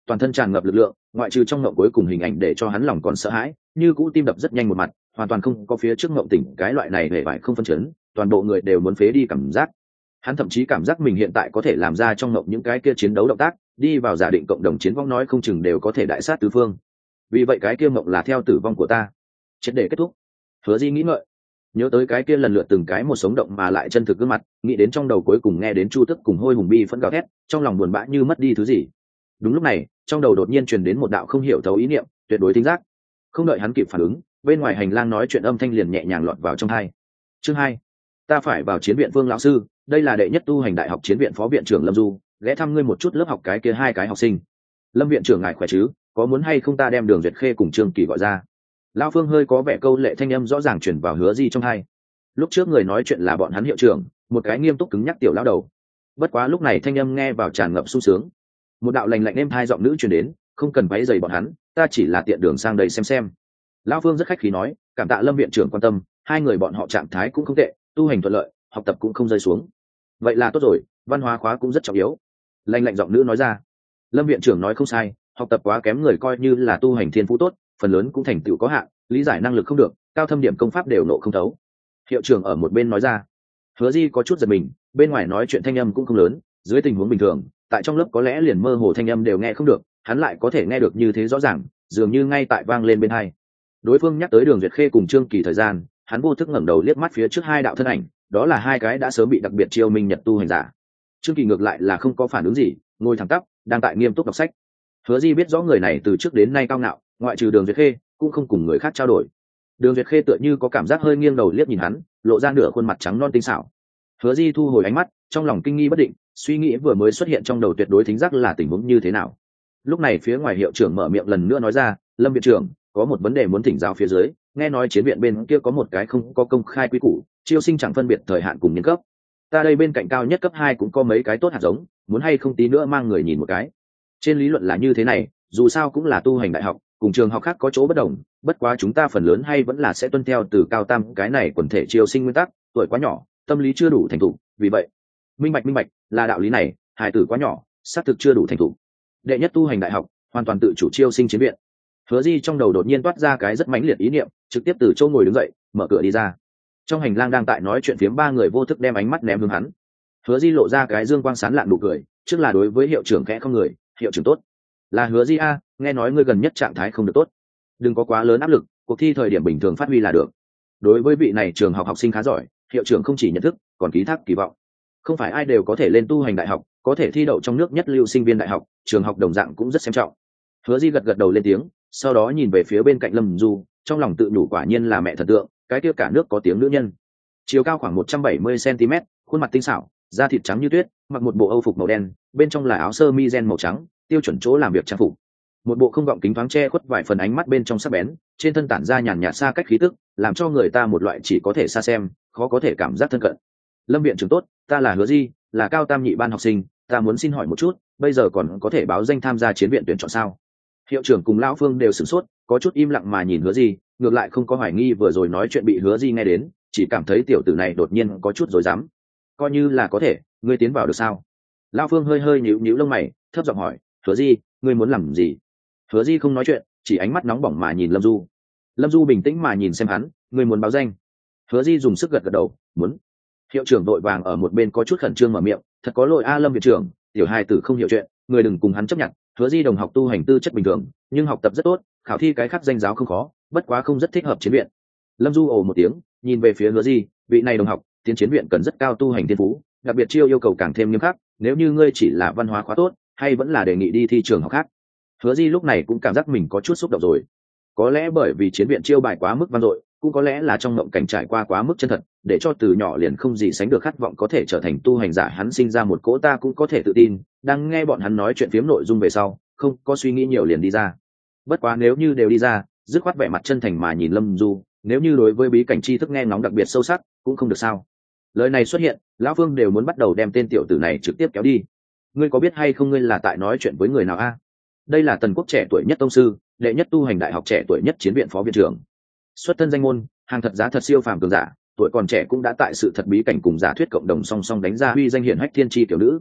toàn thân tràn ngập lực lượng, ngoại trừ trong ngộng cuối cùng hình ảnh để cho hắn lòng còn sợ hãi, như cũ tim đập rất nhanh một mặt, hoàn toàn không có phía trước ngộng tỉnh cái loại này hề vải không phân chấn, toàn bộ người đều muốn phế đi cảm giác. Hắn thậm chí cảm giác mình hiện tại có thể làm ra trong ngộng những cái kia chiến đấu động tác, đi vào giả định cộng đồng chiến vong nói không chừng đều có thể đại sát tứ phương. Vì vậy cái kia ngộng là theo tử vong của ta, triệt để kết thúc. Hứa Di nghĩ ngợi, nhớ tới cái kia lần lượt từng cái một sống động mà lại chân thực gương mặt, nghĩ đến trong đầu cuối cùng nghe đến Chu Tức cùng Hôi Hùng Bi phẫn gào thét, trong lòng buồn bã như mất đi thứ gì. Đúng lúc này, trong đầu đột nhiên truyền đến một đạo không hiểu thấu ý niệm, tuyệt đối thính giác. Không đợi hắn kịp phản ứng, bên ngoài hành lang nói chuyện âm thanh liền nhẹ nhàng lọt vào trong tai. Chương 2, ta phải vào chiến viện Vương lão sư, đây là đệ nhất tu hành đại học chiến viện phó viện trưởng Lâm Du, ghé thăm ngươi một chút lớp học cái kia hai cái học sinh. Lâm viện trưởng ngài khỏe chứ, có muốn hay không ta đem Đường Duyệt Khê cùng Trương Kỳ gọi ra? Lão Phương hơi có vẻ câu lệ thanh âm rõ ràng truyền vào Hứa Di trong tai. Lúc trước người nói chuyện là bọn hắn hiệu trưởng, một cái nghiêm túc cứng nhắc tiểu lão đầu. Bất quá lúc này thanh âm nghe vào tràn ngập sung sướng. Một đạo lành lạnh êm hai giọng nữ truyền đến, không cần váy giày bọn hắn, ta chỉ là tiện đường sang đây xem. Lão Phương rất khách khí nói, cảm tạ Lâm viện trưởng quan tâm, hai người bọn họ trạng thái cũng không tệ, tu hành thuận lợi, học tập cũng không rơi xuống. Vậy là tốt rồi, văn hóa khóa cũng rất trọng yếu. Lành lạnh giọng nữ nói ra. Lâm viện trưởng nói không sai, học tập quá kém người coi như là tu hành thiên phú tốt, phần lớn cũng thành tựu có hạn, lý giải năng lực không được, cao thâm điểm công pháp đều nộ không thấu. Hiệu trưởng ở một bên nói ra. Hứa Di có chút giật mình, bên ngoài nói chuyện thanh âm cũng không lớn, dưới tình huống bình thường, tại trong lớp có lẽ liền mơ hồ thanh âm đều nghe không được, hắn lại có thể nghe được như thế rõ ràng, dường như ngay tại vang lên bên tai. Đối phương nhắc tới Đường Duyệt Khê cùng Trương Kỳ thời gian, hắn vô thức ngẩng đầu liếc mắt phía trước hai đạo thân ảnh, đó là hai cái đã sớm bị đặc biệt chiêu minh nhật tu hành giả. Trương Kỳ ngược lại là không có phản ứng gì, ngồi thẳng tắp, đang tại nghiêm túc đọc sách. Hứa Di biết rõ người này từ trước đến nay cao ngạo, ngoại trừ Đường Duyệt Khê, cũng không cùng người khác trao đổi. Đường Duyệt Khê tựa như có cảm giác hơi nghiêng đầu liếc nhìn hắn, lộ ra nửa khuôn mặt trắng non tinh xảo. Hứa Di thu hồi ánh mắt, trong lòng kinh nghi bất định, suy nghĩ vừa mới xuất hiện trong đầu tuyệt đối thính giác là tình huống như thế nào. Lúc này phía ngoài hiệu trưởng mở miệng lần nữa nói ra, Lâm viện trưởng, có một vấn đề muốn thỉnh giáo phía dưới, nghe nói chiến viện bên kia có một cái không có công khai quy củ, chiêu sinh chẳng phân biệt thời hạn cùng niên cấp. Ta đây bên cạnh cao nhất cấp 2 cũng có mấy cái tốt hạt giống, muốn hay không tí nữa mang người nhìn một cái. Trên lý luận là như thế này, dù sao cũng là tu hành đại học, cùng trường học khác có chỗ bất đồng, bất quá chúng ta phần lớn hay vẫn là sẽ tuân theo từ cao tam cái này quần thể chiêu sinh nguyên tắc, tuổi quá nhỏ, tâm lý chưa đủ thành thục, vì vậy, minh bạch là đạo lý này, hài tử quá nhỏ, xác thực chưa đủ thành thục. Đệ nhất tu hành đại học, hoàn toàn tự chủ chiêu sinh chiến viện. Hứa Di trong đầu đột nhiên toát ra cái rất mãnh liệt ý niệm, trực tiếp từ chỗ ngồi đứng dậy, mở cửa đi ra. Trong hành lang đang tại nói chuyện phiếm ba người vô thức đem ánh mắt ném hướng hắn. Hứa Di lộ ra cái dương quang sán lạn nụ cười, trước là đối với hiệu trưởng khẽ không người, hiệu trưởng tốt. Là Hứa Di a, nghe nói ngươi gần nhất trạng thái không được tốt, đừng có quá lớn áp lực, cuộc thi thời điểm bình thường phát huy là được. Đối với vị này trường học học sinh khá giỏi, hiệu trưởng không chỉ nhận thức, còn ký thác kỳ vọng. Không phải ai đều có thể lên tu hành đại học, có thể thi đậu trong nước nhất lưu sinh viên đại học, trường học đồng dạng cũng rất xem trọng. Hứa Di gật đầu lên tiếng, sau đó nhìn về phía bên cạnh Lâm Du, trong lòng tự nhủ quả nhiên là mẹ thần tượng, cái kia cả nước có tiếng nữ nhân. Chiều cao khoảng 170 cm, khuôn mặt tinh xảo, da thịt trắng như tuyết, mặc một bộ âu phục màu đen, bên trong là áo sơ mi ren màu trắng, tiêu chuẩn chỗ làm việc trang phục. Một bộ không gọng kính thoáng che khuất vài phần ánh mắt bên trong sắc bén, trên thân tản ra nhàn nhạt xa cách khí tức, làm cho người ta một loại chỉ có thể xa xem, khó có thể cảm giác thân cận. Lâm viện trưởng tốt, ta là Hứa Di, là cao tam nhị ban học sinh, ta muốn xin hỏi một chút, bây giờ còn có thể báo danh tham gia chiến viện tuyển chọn sao? Hiệu trưởng cùng lão Phương đều sửng sốt, có chút im lặng mà nhìn Hứa Di, ngược lại không có hoài nghi vừa rồi nói chuyện bị Hứa Di nghe đến, chỉ cảm thấy tiểu tử này đột nhiên có chút rối rắm. Coi như là có thể, ngươi tiến vào được sao? Lão Phương hơi nhíu lông mày, thấp giọng hỏi, Hứa Di, ngươi muốn làm gì? Hứa Di không nói chuyện, chỉ ánh mắt nóng bỏng mà nhìn Lâm Du. Lâm Du bình tĩnh mà nhìn xem hắn, ngươi muốn báo danh? Hứa Di dùng sức gật đầu, muốn. Hiệu trưởng đội vàng ở một bên có chút khẩn trương mở miệng, thật có lỗi a Lâm viện trưởng, tiểu hài tử không hiểu chuyện, người đừng cùng hắn chấp nhận. Hứa Di đồng học tu hành tư chất bình thường, nhưng học tập rất tốt, khảo thi cái khác danh giáo không khó, bất quá không rất thích hợp chiến viện. Lâm Du ồ một tiếng, nhìn về phía Hứa Di, vị này đồng học, tiến chiến viện cần rất cao tu hành thiên phú, đặc biệt chiêu yêu cầu càng thêm nghiêm khắc, nếu như ngươi chỉ là văn hóa khóa tốt, hay vẫn là đề nghị đi thi trường học khác. Hứa Di lúc này cũng cảm giác mình có chút xúc động rồi. Có lẽ bởi vì chiến viện chiêu bài quá mức vang dội, cũng có lẽ là trong mộng cảnh trải qua quá mức chân thật, để cho từ nhỏ liền không gì sánh được khát vọng có thể trở thành tu hành giả, hắn sinh ra một cỗ ta cũng có thể tự tin, đang nghe bọn hắn nói chuyện phiếm nội dung về sau, không có suy nghĩ nhiều liền đi ra. Bất quá nếu như đều đi ra, dứt khoát vẻ mặt chân thành mà nhìn Lâm Du, nếu như đối với bí cảnh tri thức nghe ngóng đặc biệt sâu sắc, cũng không được sao. Lời này xuất hiện, lão Phương đều muốn bắt đầu đem tên tiểu tử này trực tiếp kéo đi. Ngươi có biết hay không ngươi là tại nói chuyện với người nào a? Đây là Tần Quốc trẻ tuổi nhất tông sư, đệ nhất tu hành đại học trẻ tuổi nhất chiến viện phó viện trưởng. Xuất thân danh môn, hàng thật giá thật siêu phàm cường giả, tuổi còn trẻ cũng đã tại sự thật bí cảnh cùng giả thuyết cộng đồng song song đánh ra huy danh hiển hách thiên tri tiểu nữ.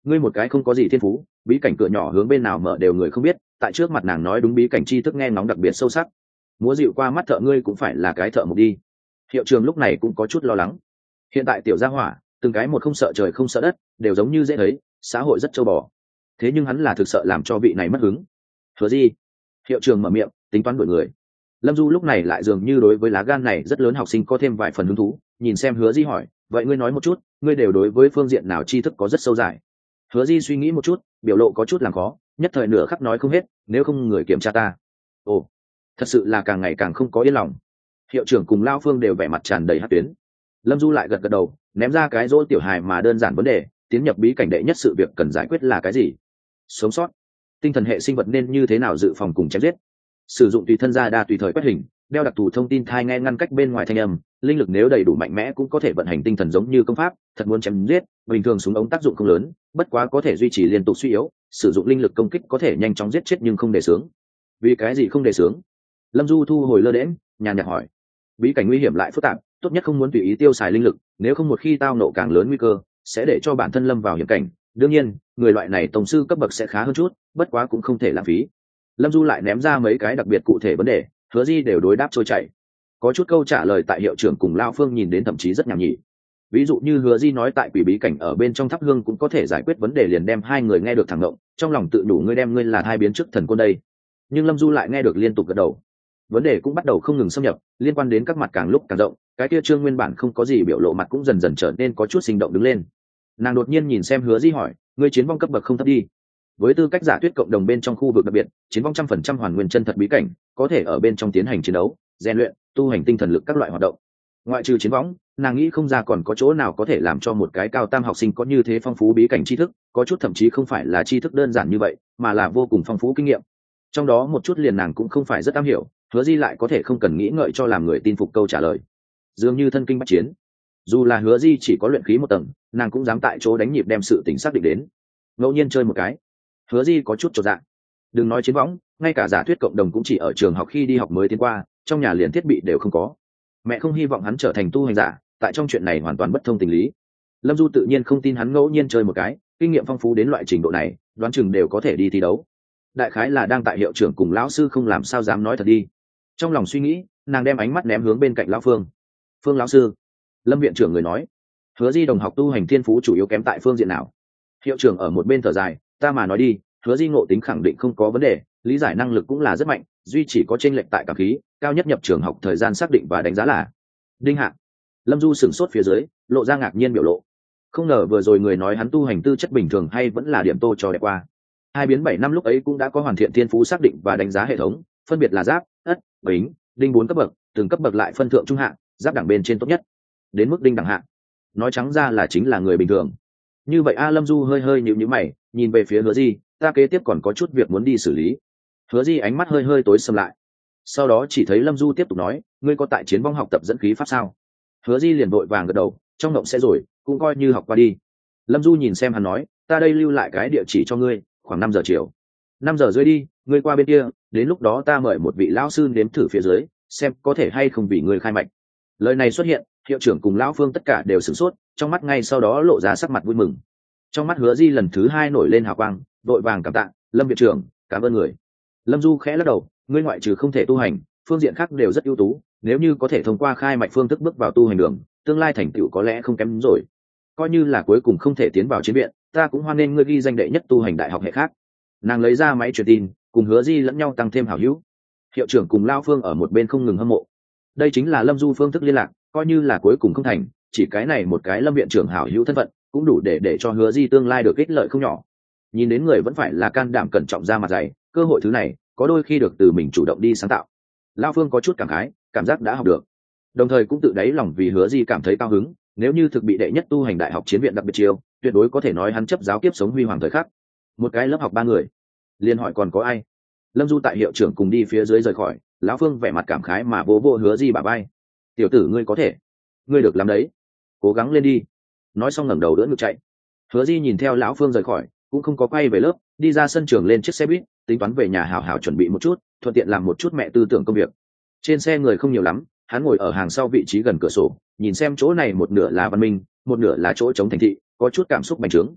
ngươi một cái không có gì thiên phú, bí cảnh cửa nhỏ hướng bên nào mở đều người không biết, tại trước mặt nàng nói đúng bí cảnh tri thức nghe ngóng đặc biệt sâu sắc, múa dịu qua mắt thợ ngươi cũng phải là cái thợ mộc đi. Hiệu trưởng lúc này cũng có chút lo lắng. Hiện tại tiểu gia hỏa từng cái một không sợ trời không sợ đất, đều giống như dễ thấy, xã hội rất trâu bò. Thế nhưng hắn là thực sợ làm cho vị này mất hứng. Hứa gì? Hiệu trưởng mở miệng tính toán đuổi người. Lâm Du lúc này lại dường như đối với lá gan này rất lớn học sinh có thêm vài phần hứng thú, nhìn xem Hứa Di hỏi, vậy ngươi nói một chút, ngươi đều đối với phương diện nào tri thức có rất sâu dài? Hứa Di suy nghĩ một chút, biểu lộ có chút làm khó, nhất thời nửa khắc nói không hết, nếu không người kiểm tra ta. Ồ, thật sự là càng ngày càng không có yên lòng. Hiệu trưởng cùng Lao Phương đều vẻ mặt tràn đầy hạt tuyến. Lâm Du lại gật gật đầu, ném ra cái dỗ tiểu hài mà đơn giản vấn đề, tiến nhập bí cảnh đệ nhất sự việc cần giải quyết là cái gì? Sống sót. Tinh thần hệ sinh vật nên như thế nào dự phòng cùng chém giết? Sử dụng tùy thân ra đa tùy thời quét hình, đeo đặc thù thông tin thai nghe ngăn cách bên ngoài thanh âm, linh lực nếu đầy đủ mạnh mẽ cũng có thể vận hành tinh thần giống như công pháp, thật muốn chém giết, bình thường súng ống tác dụng không lớn, bất quá có thể duy trì liên tục suy yếu, sử dụng linh lực công kích có thể nhanh chóng giết chết nhưng không đề xướng. Vì cái gì không đề xướng? Lâm Du thu hồi lơ đễnh, nhàn nhạt hỏi. Bí cảnh nguy hiểm lại phức tạp, tốt nhất không muốn tùy ý tiêu xài linh lực, nếu không một khi tao nộ càng lớn nguy cơ, sẽ để cho bản thân lâm vào hiểm cảnh. Đương nhiên, người loại này tổng sư cấp bậc sẽ khá hơn chút, bất quá cũng không thể lãng phí. Lâm Du lại ném ra mấy cái đặc biệt cụ thể vấn đề, Hứa Di đều đối đáp trôi chảy. Có chút câu trả lời tại hiệu trưởng cùng Lao Phương nhìn đến thậm chí rất nhảm nhí. Ví dụ như Hứa Di nói tại quỷ bí cảnh ở bên trong thắp hương cũng có thể giải quyết vấn đề, liền đem hai người nghe được thẳng ngộng, trong lòng tự đủ ngươi đem ngươi là hai biến trước thần quân đây. Nhưng Lâm Du lại nghe được liên tục gật đầu. Vấn đề cũng bắt đầu không ngừng xâm nhập, liên quan đến các mặt càng lúc càng rộng, cái kia Trương nguyên bản không có gì biểu lộ mặt cũng dần dần trở nên có chút sinh động đứng lên. Nàng đột nhiên nhìn xem Hứa Di hỏi, ngươi chiến vong cấp bậc không thấp đi? Với tư cách giả thuyết cộng đồng bên trong khu vực đặc biệt, chiến vong 100% hoàn nguyên chân thật bí cảnh, có thể ở bên trong tiến hành chiến đấu, rèn luyện, tu hành tinh thần lực các loại hoạt động. Ngoại trừ chiến võng, nàng nghĩ không ra còn có chỗ nào có thể làm cho một cái cao tam học sinh có như thế phong phú bí cảnh tri thức, có chút thậm chí không phải là tri thức đơn giản như vậy, mà là vô cùng phong phú kinh nghiệm. Trong đó một chút liền nàng cũng không phải rất am hiểu, Hứa Di lại có thể không cần nghĩ ngợi cho làm người tin phục câu trả lời. Dường như thân kinh bách chiến. Dù là Hứa Di chỉ có luyện khí một tầng, nàng cũng dám tại chỗ đánh nhịp đem sự tính xác định đến. Ngẫu nhiên chơi một cái, Hứa Di có chút chột dạ. Đừng nói chiến võng, ngay cả giả thuyết cộng đồng cũng chỉ ở trường học khi đi học mới tiến qua, trong nhà liền thiết bị đều không có. Mẹ không hy vọng hắn trở thành tu hành giả, tại trong chuyện này hoàn toàn bất thông tình lý. Lâm Du tự nhiên không tin hắn ngẫu nhiên chơi một cái, kinh nghiệm phong phú đến loại trình độ này, đoán chừng đều có thể đi thi đấu. Đại khái là đang tại hiệu trưởng cùng lão sư không làm sao dám nói thật đi. Trong lòng suy nghĩ, nàng đem ánh mắt ném hướng bên cạnh lão Phương. Phương lão sư. Lâm viện trưởng người nói, Hứa Di đồng học tu hành thiên phú chủ yếu kém tại phương diện nào? Hiệu trưởng ở một bên thở dài, ta mà nói đi, Hứa Di ngộ tính khẳng định không có vấn đề, lý giải năng lực cũng là rất mạnh, duy chỉ có chênh lệch tại cảm khí, cao nhất nhập trường học thời gian xác định và đánh giá là đinh hạn. Lâm Du sửng sốt phía dưới, lộ ra ngạc nhiên biểu lộ. Không ngờ vừa rồi người nói hắn tu hành tư chất bình thường hay vẫn là điểm tô cho đẹp qua. 2 biến 7 năm lúc ấy cũng đã có hoàn thiện thiên phú xác định và đánh giá hệ thống, phân biệt là giáp, ất, bính, đinh 4 cấp bậc, từng cấp bậc lại phân thượng trung hạng, giáp đẳng bên trên tốt nhất, đến mức đinh đẳng hạng. Nói trắng ra là chính là người bình thường. Như vậy Lâm Du hơi hơi nhíu nhíu mày, nhìn về phía Hứa Di, ta kế tiếp còn có chút việc muốn đi xử lý. Hứa Di ánh mắt hơi hơi tối sầm lại. Sau đó chỉ thấy Lâm Du tiếp tục nói, ngươi có tại chiến vong học tập dẫn khí pháp sao? Hứa Di liền vội vàng gật đầu, trong động sẽ rồi, cũng coi như học qua đi. Lâm Du nhìn xem hắn nói, ta đây lưu lại cái địa chỉ cho ngươi, khoảng 5 giờ chiều. 5 giờ rưỡi đi, ngươi qua bên kia, đến lúc đó ta mời một vị lão sư nếm thử phía dưới, xem có thể hay không vì ngươi khai mạch. Lời này xuất hiện, hiệu trưởng cùng lão Phương tất cả đều sửng sốt, trong mắt ngay sau đó lộ ra sắc mặt vui mừng. Trong mắt Hứa Di lần thứ 2 nổi lên hào quang, vội vàng cảm tạ, Lâm viện trưởng, cảm ơn người. Lâm Du khẽ lắc đầu, ngươi ngoại trừ không thể tu hành, phương diện khác đều rất ưu tú, nếu như có thể thông qua khai mạch phương thức bước vào tu hành đường, tương lai thành tựu có lẽ không kém rồi. Coi như là cuối cùng không thể tiến vào chiến viện, ta cũng hoan nghênh ngươi ghi danh đệ nhất tu hành đại học hệ khác. Nàng lấy ra máy truyền tin, cùng Hứa Di lẫn nhau tăng thêm hảo hữu. Hiệu trưởng cùng Lao Phương ở một bên không ngừng hâm mộ. Đây chính là Lâm Du phương thức liên lạc, coi như là cuối cùng không thành, chỉ cái này một cái Lâm viện trưởng hảo hữu thân phận, cũng đủ để cho Hứa Di tương lai được ích lợi không nhỏ. Nhìn đến người vẫn phải là can đảm cẩn trọng ra mặt dày, cơ hội thứ này có đôi khi được từ mình chủ động đi sáng tạo. Lao Phương có chút cảm khái, cảm giác đã học được, đồng thời cũng tự đáy lòng vì Hứa Di cảm thấy cao hứng. Nếu như thực bị đệ nhất tu hành đại học chiến viện đặc biệt chiêu, tuyệt đối có thể nói hắn chấp giáo kiếp sống huy hoàng thời khắc. Một cái lớp học 3 người, liền hỏi còn có ai. Lâm Du tại hiệu trưởng cùng đi phía dưới rời khỏi, lão Phương vẻ mặt cảm khái mà vỗ vỗ Hứa Di bả vai, tiểu tử ngươi có thể, ngươi được làm đấy, cố gắng lên đi. Nói xong ngẩng đầu đỡ ngực chạy. Hứa Di nhìn theo lão Phương rời khỏi, cũng không có quay về lớp, đi ra sân trường lên chiếc xe buýt, tính toán về nhà hào hào chuẩn bị một chút, thuận tiện làm một chút mẹ tư tưởng công việc. Trên xe người không nhiều lắm, hắn ngồi ở hàng sau vị trí gần cửa sổ, nhìn xem chỗ này một nửa là văn minh, một nửa là chỗ chống thành thị, có chút cảm xúc bành trướng.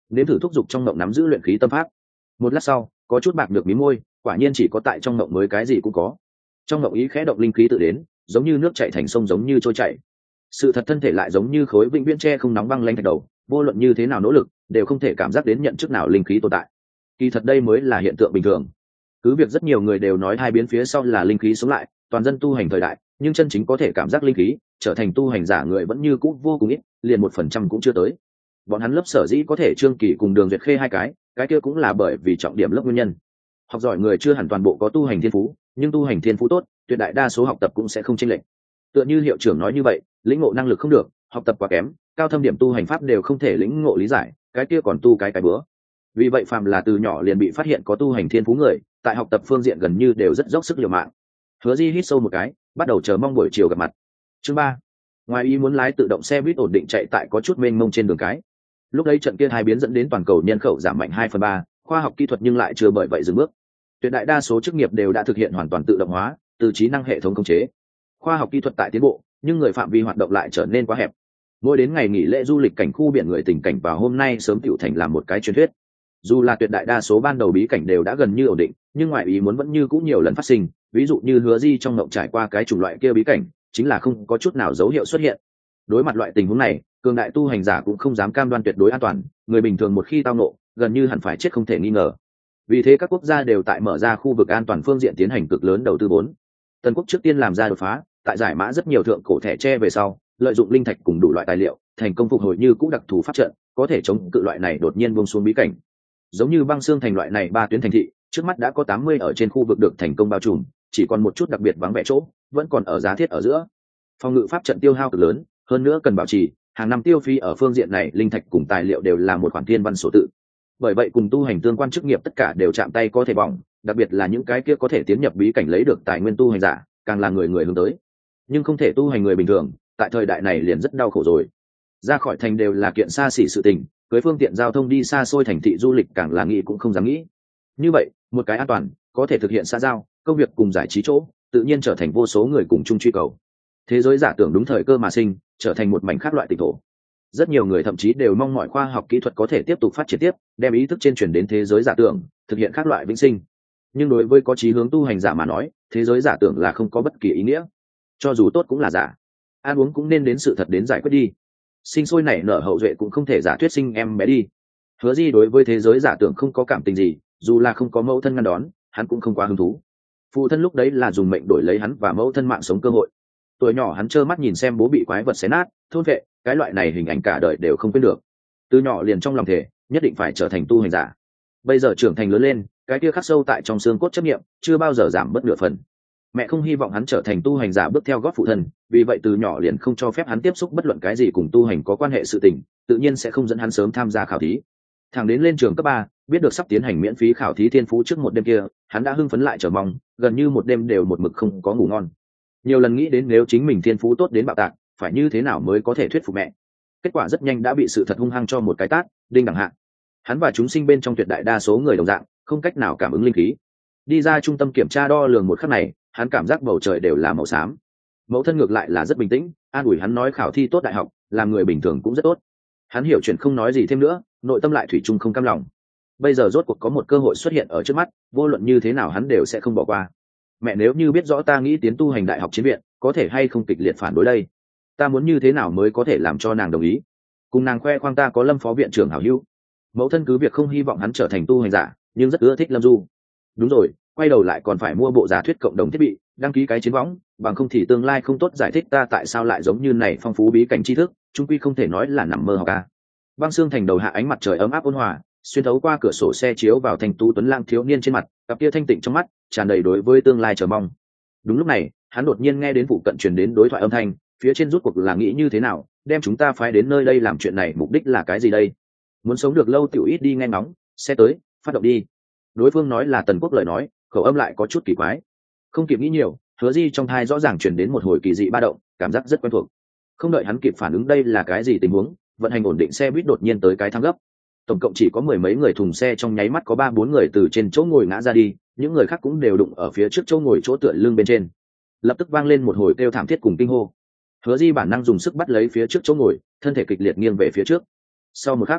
nếm thử thúc giục trong mộng nắm giữ luyện khí tâm pháp. Một lát sau có chút bạc được mí môi, quả nhiên chỉ có tại trong mộng mới cái gì cũng có. Trong mộng ý khẽ động linh khí tự đến, giống như nước chảy thành sông, giống như trôi chảy. Sự thật thân thể lại giống như khối vĩnh viễn tre không nóng băng lanh thạch đầu, vô luận như thế nào nỗ lực đều không thể cảm giác đến nhận chức nào linh khí tồn tại. Kỳ thật đây mới là hiện tượng bình thường. Cứ việc rất nhiều người đều nói hai biến phía sau là linh khí sống lại, toàn dân tu hành thời đại, nhưng chân chính có thể cảm giác linh khí trở thành tu hành giả người vẫn như cũ vô cùng ít, liền 1% cũng chưa tới. Bọn hắn lớp sở dĩ có thể Trương Kỳ cùng Đường Duyệt Khê hai cái kia cũng là bởi vì trọng điểm lớp nguyên nhân. Học giỏi người chưa hẳn toàn bộ có tu hành thiên phú, nhưng tu hành thiên phú tốt, tuyệt đại đa số học tập cũng sẽ không chênh lệch. Tựa như hiệu trưởng nói như vậy, lĩnh ngộ năng lực không được, học tập quá kém, cao thâm điểm tu hành pháp đều không thể lĩnh ngộ lý giải, cái kia còn tu cái bữa. Vì vậy phàm là từ nhỏ liền bị phát hiện có tu hành thiên phú người, tại học tập phương diện gần như đều rất dốc sức liều mạng. Hứa Di hít sâu một cái, bắt đầu chờ mong buổi chiều gặp mặt. Chương 3. Ngoài ý muốn lái tự động xe buýt ổn định chạy tại có chút mênh mông trên đường cái. Lúc đấy trận kia hai biến dẫn đến toàn cầu nhân khẩu giảm mạnh 2/3, khoa học kỹ thuật nhưng lại chưa bởi vậy dừng bước. Tuyệt đại đa số chức nghiệp đều đã thực hiện hoàn toàn tự động hóa, từ trí năng hệ thống khống chế. Khoa học kỹ thuật tại tiến bộ, nhưng người phạm vi hoạt động lại trở nên quá hẹp. Mỗi đến ngày nghỉ lễ du lịch cảnh khu biển người tình cảnh vào hôm nay sớm tiểu thành làm một cái truyền thuyết. Dù là tuyệt đại đa số ban đầu bí cảnh đều đã gần như ổn định, nhưng ngoại ý muốn vẫn như cũng nhiều lần phát sinh, ví dụ như Hứa Di trong mộng trải qua cái chủng loại kia bí cảnh, chính là không có chút nào dấu hiệu xuất hiện. Đối mặt loại tình huống này, cường đại tu hành giả cũng không dám cam đoan tuyệt đối an toàn, người bình thường một khi tao nộ, gần như hẳn phải chết không thể nghi ngờ. Vì thế các quốc gia đều tại mở ra khu vực an toàn phương diện tiến hành cực lớn đầu tư vốn. Tân Quốc trước tiên làm ra đột phá, tại giải mã rất nhiều thượng cổ thẻ tre về sau, lợi dụng linh thạch cùng đủ loại tài liệu, thành công phục hồi như cũ đặc thù pháp trận, có thể chống cự loại này đột nhiên buông xuống bí cảnh. Giống như Băng Xương thành loại này ba tuyến thành thị, trước mắt đã có 80 ở trên khu vực được thành công bao trùm, chỉ còn một chút đặc biệt vắng vẻ chỗ, vẫn còn ở giá thiết ở giữa. Phòng ngự pháp trận tiêu hao cực lớn, hơn nữa cần bảo trì, hàng năm tiêu phí ở phương diện này linh thạch cùng tài liệu đều là một khoản thiên văn số tự. Bởi vậy cùng tu hành tương quan chức nghiệp tất cả đều chạm tay có thể bỏng, đặc biệt là những cái kia có thể tiến nhập bí cảnh lấy được tài nguyên tu hành giả, càng là người hướng tới. Nhưng không thể tu hành người bình thường, tại thời đại này liền rất đau khổ rồi. Ra khỏi thành đều là kiện xa xỉ sự tình, cưới phương tiện giao thông đi xa xôi thành thị du lịch càng là nghĩ cũng không dám nghĩ. Như vậy, một cái an toàn, có thể thực hiện xã giao, công việc cùng giải trí chỗ, tự nhiên trở thành vô số người cùng chung truy cầu. Thế giới giả tưởng đúng thời cơ mà sinh, trở thành một mảnh khác loại tịch thổ. Rất nhiều người thậm chí đều mong mọi khoa học kỹ thuật có thể tiếp tục phát triển tiếp, đem ý thức trên truyền đến thế giới giả tưởng, thực hiện các loại vĩnh sinh. Nhưng đối với có chí hướng tu hành giả mà nói, thế giới giả tưởng là không có bất kỳ ý nghĩa. Cho dù tốt cũng là giả. Ăn uống cũng nên đến sự thật đến giải quyết đi. Sinh sôi nảy nở hậu duệ cũng không thể giả thuyết sinh em bé đi. Hứa Di đối với thế giới giả tưởng không có cảm tình gì, dù là không có mẫu thân ngăn đón, hắn cũng không quá hứng thú. Phụ thân lúc đấy là dùng mệnh đổi lấy hắn và mẫu thân mạng sống cơ hội. Tuổi nhỏ hắn trơ mắt nhìn xem bố bị quái vật xé nát, thôn vệ, cái loại này hình ảnh cả đời đều không quên được. Từ nhỏ liền trong lòng thể, nhất định phải trở thành tu hành giả. Bây giờ trưởng thành lớn lên, cái kia khắc sâu tại trong xương cốt chấp niệm, chưa bao giờ giảm bất nửa phần. Mẹ không hy vọng hắn trở thành tu hành giả bước theo gót phụ thân, vì vậy từ nhỏ liền không cho phép hắn tiếp xúc bất luận cái gì cùng tu hành có quan hệ sự tình, tự nhiên sẽ không dẫn hắn sớm tham gia khảo thí. Thẳng đến lên trường cấp 3, biết được sắp tiến hành miễn phí khảo thí thiên phú trước một đêm kia, hắn đã hưng phấn lại chờ mong, gần như một đêm đều một mực không có ngủ ngon. Nhiều lần nghĩ đến nếu chính mình thiên phú tốt đến bạo tạc, phải như thế nào mới có thể thuyết phục mẹ. Kết quả rất nhanh đã bị sự thật hung hăng cho một cái tát, đinh đẳng hạ. Hắn và chúng sinh bên trong tuyệt đại đa số người đồng dạng, không cách nào cảm ứng linh khí. Đi ra trung tâm kiểm tra đo lường một khắc này, hắn cảm giác bầu trời đều là màu xám. Mẫu thân ngược lại là rất bình tĩnh, an ủi hắn nói khảo thi tốt đại học, làm người bình thường cũng rất tốt. Hắn hiểu chuyện không nói gì thêm nữa, nội tâm lại thủy chung không cam lòng. Bây giờ rốt cuộc có một cơ hội xuất hiện ở trước mắt, vô luận như thế nào hắn đều sẽ không bỏ qua. Mẹ nếu như biết rõ ta nghĩ tiến tu hành đại học chiến viện, có thể hay không kịch liệt phản đối đây? Ta muốn như thế nào mới có thể làm cho nàng đồng ý? Cùng nàng khoe khoang ta có Lâm phó viện trưởng hảo hữu. Mẫu thân cứ việc không hy vọng hắn trở thành tu hành giả, nhưng rất ưa thích Lâm Du. Đúng rồi, quay đầu lại còn phải mua bộ giả thuyết cộng đồng thiết bị, đăng ký cái chiến võng, bằng không thì tương lai không tốt giải thích ta tại sao lại giống như này phong phú bí cảnh tri thức, chung quy không thể nói là nằm mơ học ca. Băng Xương thành đầu hạ ánh mặt trời ấm áp ôn hòa, xuyên thấu qua cửa sổ xe chiếu vào thành tú tuấn lang thiếu niên trên mặt, cặp kia thanh tịnh trong mắt tràn đầy đối với tương lai chờ mong. Đúng lúc này, hắn đột nhiên nghe đến phụ cận truyền đến đối thoại âm thanh, phía trên rút cuộc là nghĩ như thế nào, đem chúng ta phái đến nơi đây làm chuyện này mục đích là cái gì đây? Muốn sống được lâu tiểu ít đi nghe ngóng, xe tới, phát động đi. Đối phương nói là Tần Quốc lời nói, khẩu âm lại có chút kỳ quái. Không kịp nghĩ nhiều, Hứa Di trong thai rõ ràng truyền đến một hồi kỳ dị ba động, cảm giác rất quen thuộc. Không đợi hắn kịp phản ứng đây là cái gì tình huống, vận hành ổn định xe buýt đột nhiên tới cái thang gấp. Tổng cộng chỉ có mười mấy người thùng xe, trong nháy mắt có 3-4 người từ trên chỗ ngồi ngã ra đi, những người khác cũng đều đụng ở phía trước chỗ ngồi chỗ tựa lưng bên trên. Lập tức vang lên một hồi kêu thảm thiết cùng kinh hô. Hứa Di bản năng dùng sức bắt lấy phía trước chỗ ngồi, thân thể kịch liệt nghiêng về phía trước. Sau một khắc,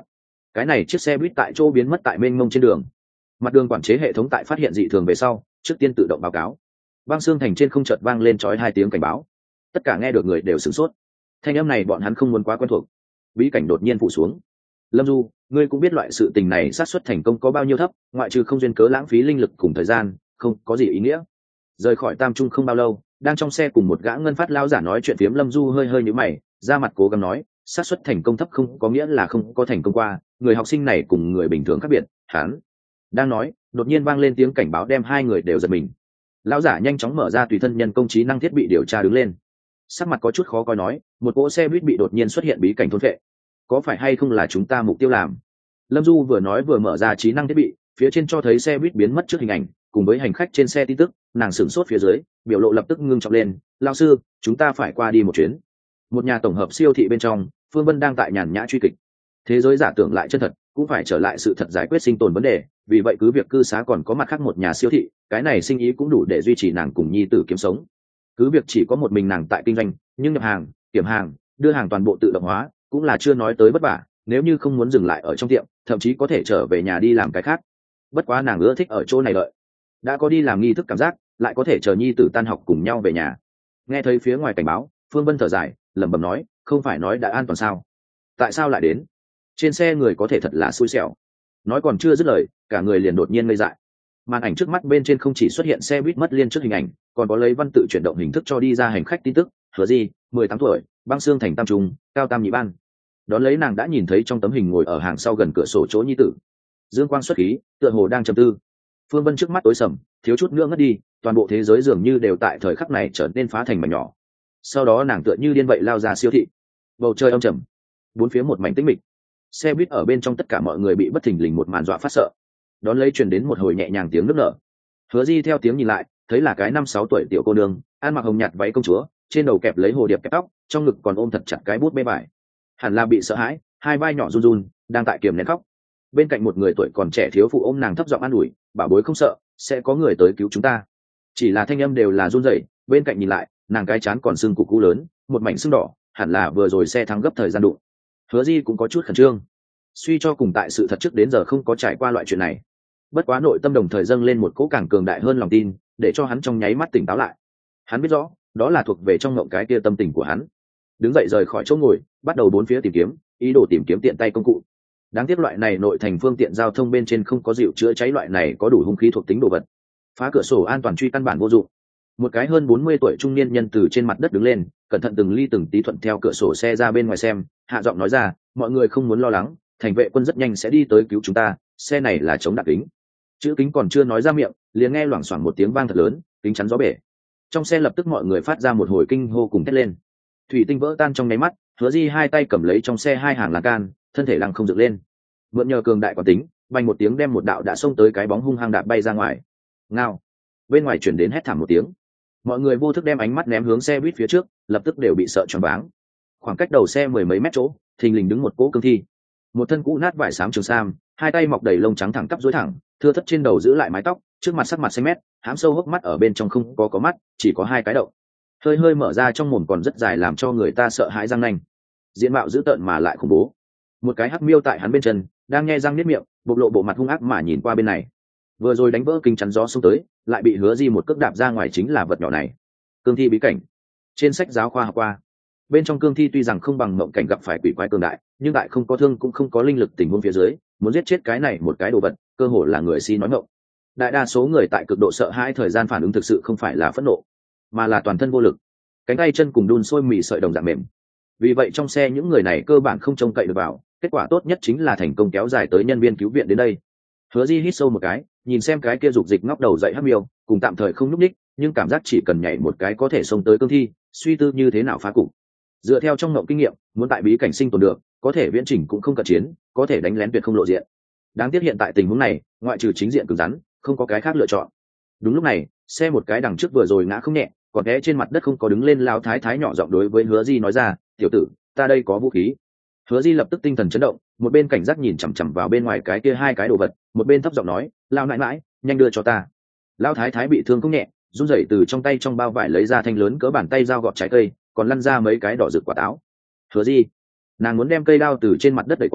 cái này chiếc xe buýt tại chỗ biến mất tại mênh mông trên đường. Mặt đường quản chế hệ thống tại phát hiện dị thường về sau trước tiên tự động báo cáo. Băng xương thành trên không chợt vang lên chói 2 tiếng cảnh báo. Tất cả nghe được người đều sửng sốt. Thanh âm này bọn hắn không muốn quá quen thuộc. Bí cảnh đột nhiên phủ xuống. Lâm Du, ngươi cũng biết loại sự tình này xác suất thành công có bao nhiêu thấp, ngoại trừ không duyên cớ lãng phí linh lực cùng thời gian, không có gì ý nghĩa. Rời khỏi Tam Trung không bao lâu, đang trong xe cùng một gã ngân phát lao giả nói chuyện phiếm, Lâm Du hơi hơi nhíu mày, ra mặt cố gắng nói, xác suất thành công thấp không có nghĩa là không có thành công qua, người học sinh này cùng người bình thường khác biệt. Hắn đang nói, đột nhiên vang lên tiếng cảnh báo đem hai người đều giật mình. Lão giả nhanh chóng mở ra tùy thân nhân công trí năng thiết bị điều tra đứng lên, sắc mặt có chút khó coi nói, một cỗ xe buýt bị đột nhiên xuất hiện bí cảnh thôn vệ, có phải hay không là chúng ta mục tiêu làm? Lâm Du vừa nói vừa mở ra trí năng thiết bị, phía trên cho thấy xe buýt biến mất trước hình ảnh cùng với hành khách trên xe tin tức. Nàng sửng sốt phía dưới, biểu lộ lập tức ngưng trọng lên. Lão sư, chúng ta phải qua đi một chuyến. Một nhà tổng hợp siêu thị bên trong, Phương Vân đang tại nhàn nhã truy kịch. Thế giới giả tưởng lại chân thật, cũng phải trở lại sự thật giải quyết sinh tồn vấn đề, vì vậy cứ việc cư xá còn có mặt khác một nhà siêu thị, cái này sinh ý cũng đủ để duy trì nàng cùng nhi tử kiếm sống. Cứ việc chỉ có một mình nàng tại kinh doanh, nhưng nhập hàng, kiểm hàng, đưa hàng toàn bộ tự động hóa, cũng là chưa nói tới vất vả. Nếu như không muốn dừng lại ở trong tiệm, thậm chí có thể trở về nhà đi làm cái khác. Bất quá nàng ưa thích ở chỗ này đợi, đã có đi làm nghi thức cảm giác, lại có thể chờ nhi tử tan học cùng nhau về nhà. Nghe thấy phía ngoài cảnh báo, Phương Vân thở dài, lẩm bẩm nói, không phải nói đã an toàn sao, tại sao lại đến? Trên xe người có thể thật là xui xẻo. Nói còn chưa dứt lời, cả người liền đột nhiên ngây dại. Màn ảnh trước mắt bên trên không chỉ xuất hiện xe buýt mất liên trước hình ảnh, còn có lấy văn tự chuyển động hình thức cho đi ra hành khách tin tức. Hứa Di, 18 tuổi, Băng Xương thành Tam Trung, cao tam nhị ban. Đón lấy nàng đã nhìn thấy trong tấm hình ngồi ở hàng sau gần cửa sổ chỗ nhi tử, dương quang xuất khí, tựa hồ đang trầm tư. Phương Vân trước mắt tối sầm, thiếu chút nữa ngất đi, toàn bộ thế giới dường như đều tại thời khắc này trở nên phá thành mảnh nhỏ. Sau đó nàng tựa như điên vậy lao ra siêu thị. Bầu trời âm trầm, bốn phía một mảnh tĩnh mịch. Xe buýt ở bên trong tất cả mọi người bị bất thình lình một màn dọa phát sợ. Đón lấy truyền đến một hồi nhẹ nhàng tiếng nức nở. Hứa Di theo tiếng nhìn lại, thấy là cái 5-6 tuổi tiểu cô nương, ăn mặc hồng nhạt váy công chúa, trên đầu kẹp lấy hồ điệp kẹp tóc, trong ngực còn ôm thật chặt cái bút bê vải. Hẳn là bị sợ hãi, hai vai nhỏ run run, đang tại kiềm nén khóc. Bên cạnh một người tuổi còn trẻ thiếu phụ ôm nàng thấp giọng an ủi, bảo bối không sợ, sẽ có người tới cứu chúng ta. Chỉ là thanh âm đều là run rẩy, bên cạnh nhìn lại, nàng cái trán còn sưng cục cũ lớn, một mảnh sưng đỏ, hẳn là vừa rồi xe thắng gấp thời gian đụng. Hứa Di cũng có chút khẩn trương, suy cho cùng tại sự thật trước đến giờ không có trải qua loại chuyện này. Bất quá nội tâm đồng thời dâng lên một cỗ càng cường đại hơn lòng tin, để cho hắn trong nháy mắt tỉnh táo lại. Hắn biết rõ, đó là thuộc về trong ngộng cái kia tâm tình của hắn. Đứng dậy rời khỏi chỗ ngồi, bắt đầu bốn phía tìm kiếm, ý đồ tìm kiếm tiện tay công cụ. Đáng tiếc loại này nội thành phương tiện giao thông bên trên không có dịu chữa cháy loại này có đủ hung khí thuộc tính đồ vật. Phá cửa sổ an toàn truy căn bản vô dụng. Một cái hơn 40 tuổi trung niên nhân từ trên mặt đất đứng lên, cẩn thận từng ly từng tí thuận theo cửa sổ xe ra bên ngoài xem, hạ giọng nói ra, mọi người không muốn lo lắng, thành vệ quân rất nhanh sẽ đi tới cứu chúng ta, xe này là chống đạn kính. Chữ kính còn chưa nói ra miệng, liền nghe loảng xoảng một tiếng vang thật lớn, kính chắn gió bể. Trong xe lập tức mọi người phát ra một hồi kinh hô cùng thét lên. Thủy tinh vỡ tan trong nháy mắt, Hứa Di hai tay cầm lấy trong xe hai hàng lan can, thân thể lăng không dựng lên. Mượn nhờ cường đại quán tính, vành một tiếng đem một đạo đã xông tới cái bóng hung hăng đạp bay ra ngoài. Ngao. Bên ngoài chuyển đến hét thảm một tiếng. Mọi người vô thức đem ánh mắt ném hướng xe buýt phía trước, lập tức đều bị sợ choáng váng. Khoảng cách đầu xe mười mấy mét chỗ, thình lình đứng một cỗ cương thi. Một thân cũ nát vải xám trường sam, hai tay mọc đầy lông trắng thẳng tắp duỗi thẳng, thưa thất trên đầu giữ lại mái tóc, trước mặt sắc mặt xanh mét, hám sâu hốc mắt ở bên trong không có mắt, chỉ có hai cái đậu. Hơi hơi mở ra trong mồm còn rất dài làm cho người ta sợ hãi răng nanh. Diện mạo dữ tợn mà lại khủng bố. Một cái hắc miêu tại hắn bên chân, đang nhe răng niết miệng, bộc lộ bộ mặt hung ác mà nhìn qua bên này. Vừa rồi đánh vỡ kính chắn gió xông tới, lại bị Hứa Di một cước đạp ra ngoài, chính là vật nhỏ này. Cương thi bí cảnh. Trên sách giáo khoa học qua, bên trong cương thi tuy rằng không bằng mộng cảnh gặp phải quỷ quái cường đại, nhưng lại không có thương cũng không có linh lực tình huống phía dưới, muốn giết chết cái này một cái đồ vật, cơ hồ là người si nói ngọng. Đại đa số người tại cực độ sợ hãi thời gian phản ứng thực sự không phải là phẫn nộ, mà là toàn thân vô lực, cánh tay chân cùng đun sôi mì sợi đồng dạng mềm. Vì vậy trong xe những người này cơ bản không trông cậy được vào, kết quả tốt nhất chính là thành công kéo dài tới nhân viên cứu viện đến đây. Hứa Di hít sâu một cái, nhìn xem cái kia dục dịch ngóc đầu dậy hắc miêu, cùng tạm thời không nhúc nhích, nhưng cảm giác chỉ cần nhảy một cái có thể xông tới cương thi, suy tư như thế nào phá cục. Dựa theo trong ngộng kinh nghiệm, muốn tại bí cảnh sinh tồn được, có thể viễn trình cũng không cận chiến, có thể đánh lén tuyệt không lộ diện. Đáng tiếc hiện tại tình huống này, ngoại trừ chính diện cứng rắn, không có cái khác lựa chọn. Đúng lúc này, xe một cái đằng trước vừa rồi ngã không nhẹ, còn té trên mặt đất không có đứng lên, lao thái thái nhỏ giọng đối với Hứa Di nói ra, tiểu tử, ta đây có vũ khí. Hứa Di lập tức tinh thần chấn động, một bên cảnh giác nhìn chằm chằm vào bên ngoài cái kia hai cái đồ vật, một bên thấp giọng nói, lao nãi nãi, nhanh đưa cho ta. Lao thái thái bị thương không nhẹ, run rẩy từ trong tay trong bao vải lấy ra thanh lớn cỡ bàn tay dao gọt trái cây, còn lăn ra mấy cái đỏ rực quả táo. Hứa Di, nàng muốn đem cây đao từ trên mặt đất đẩy qua,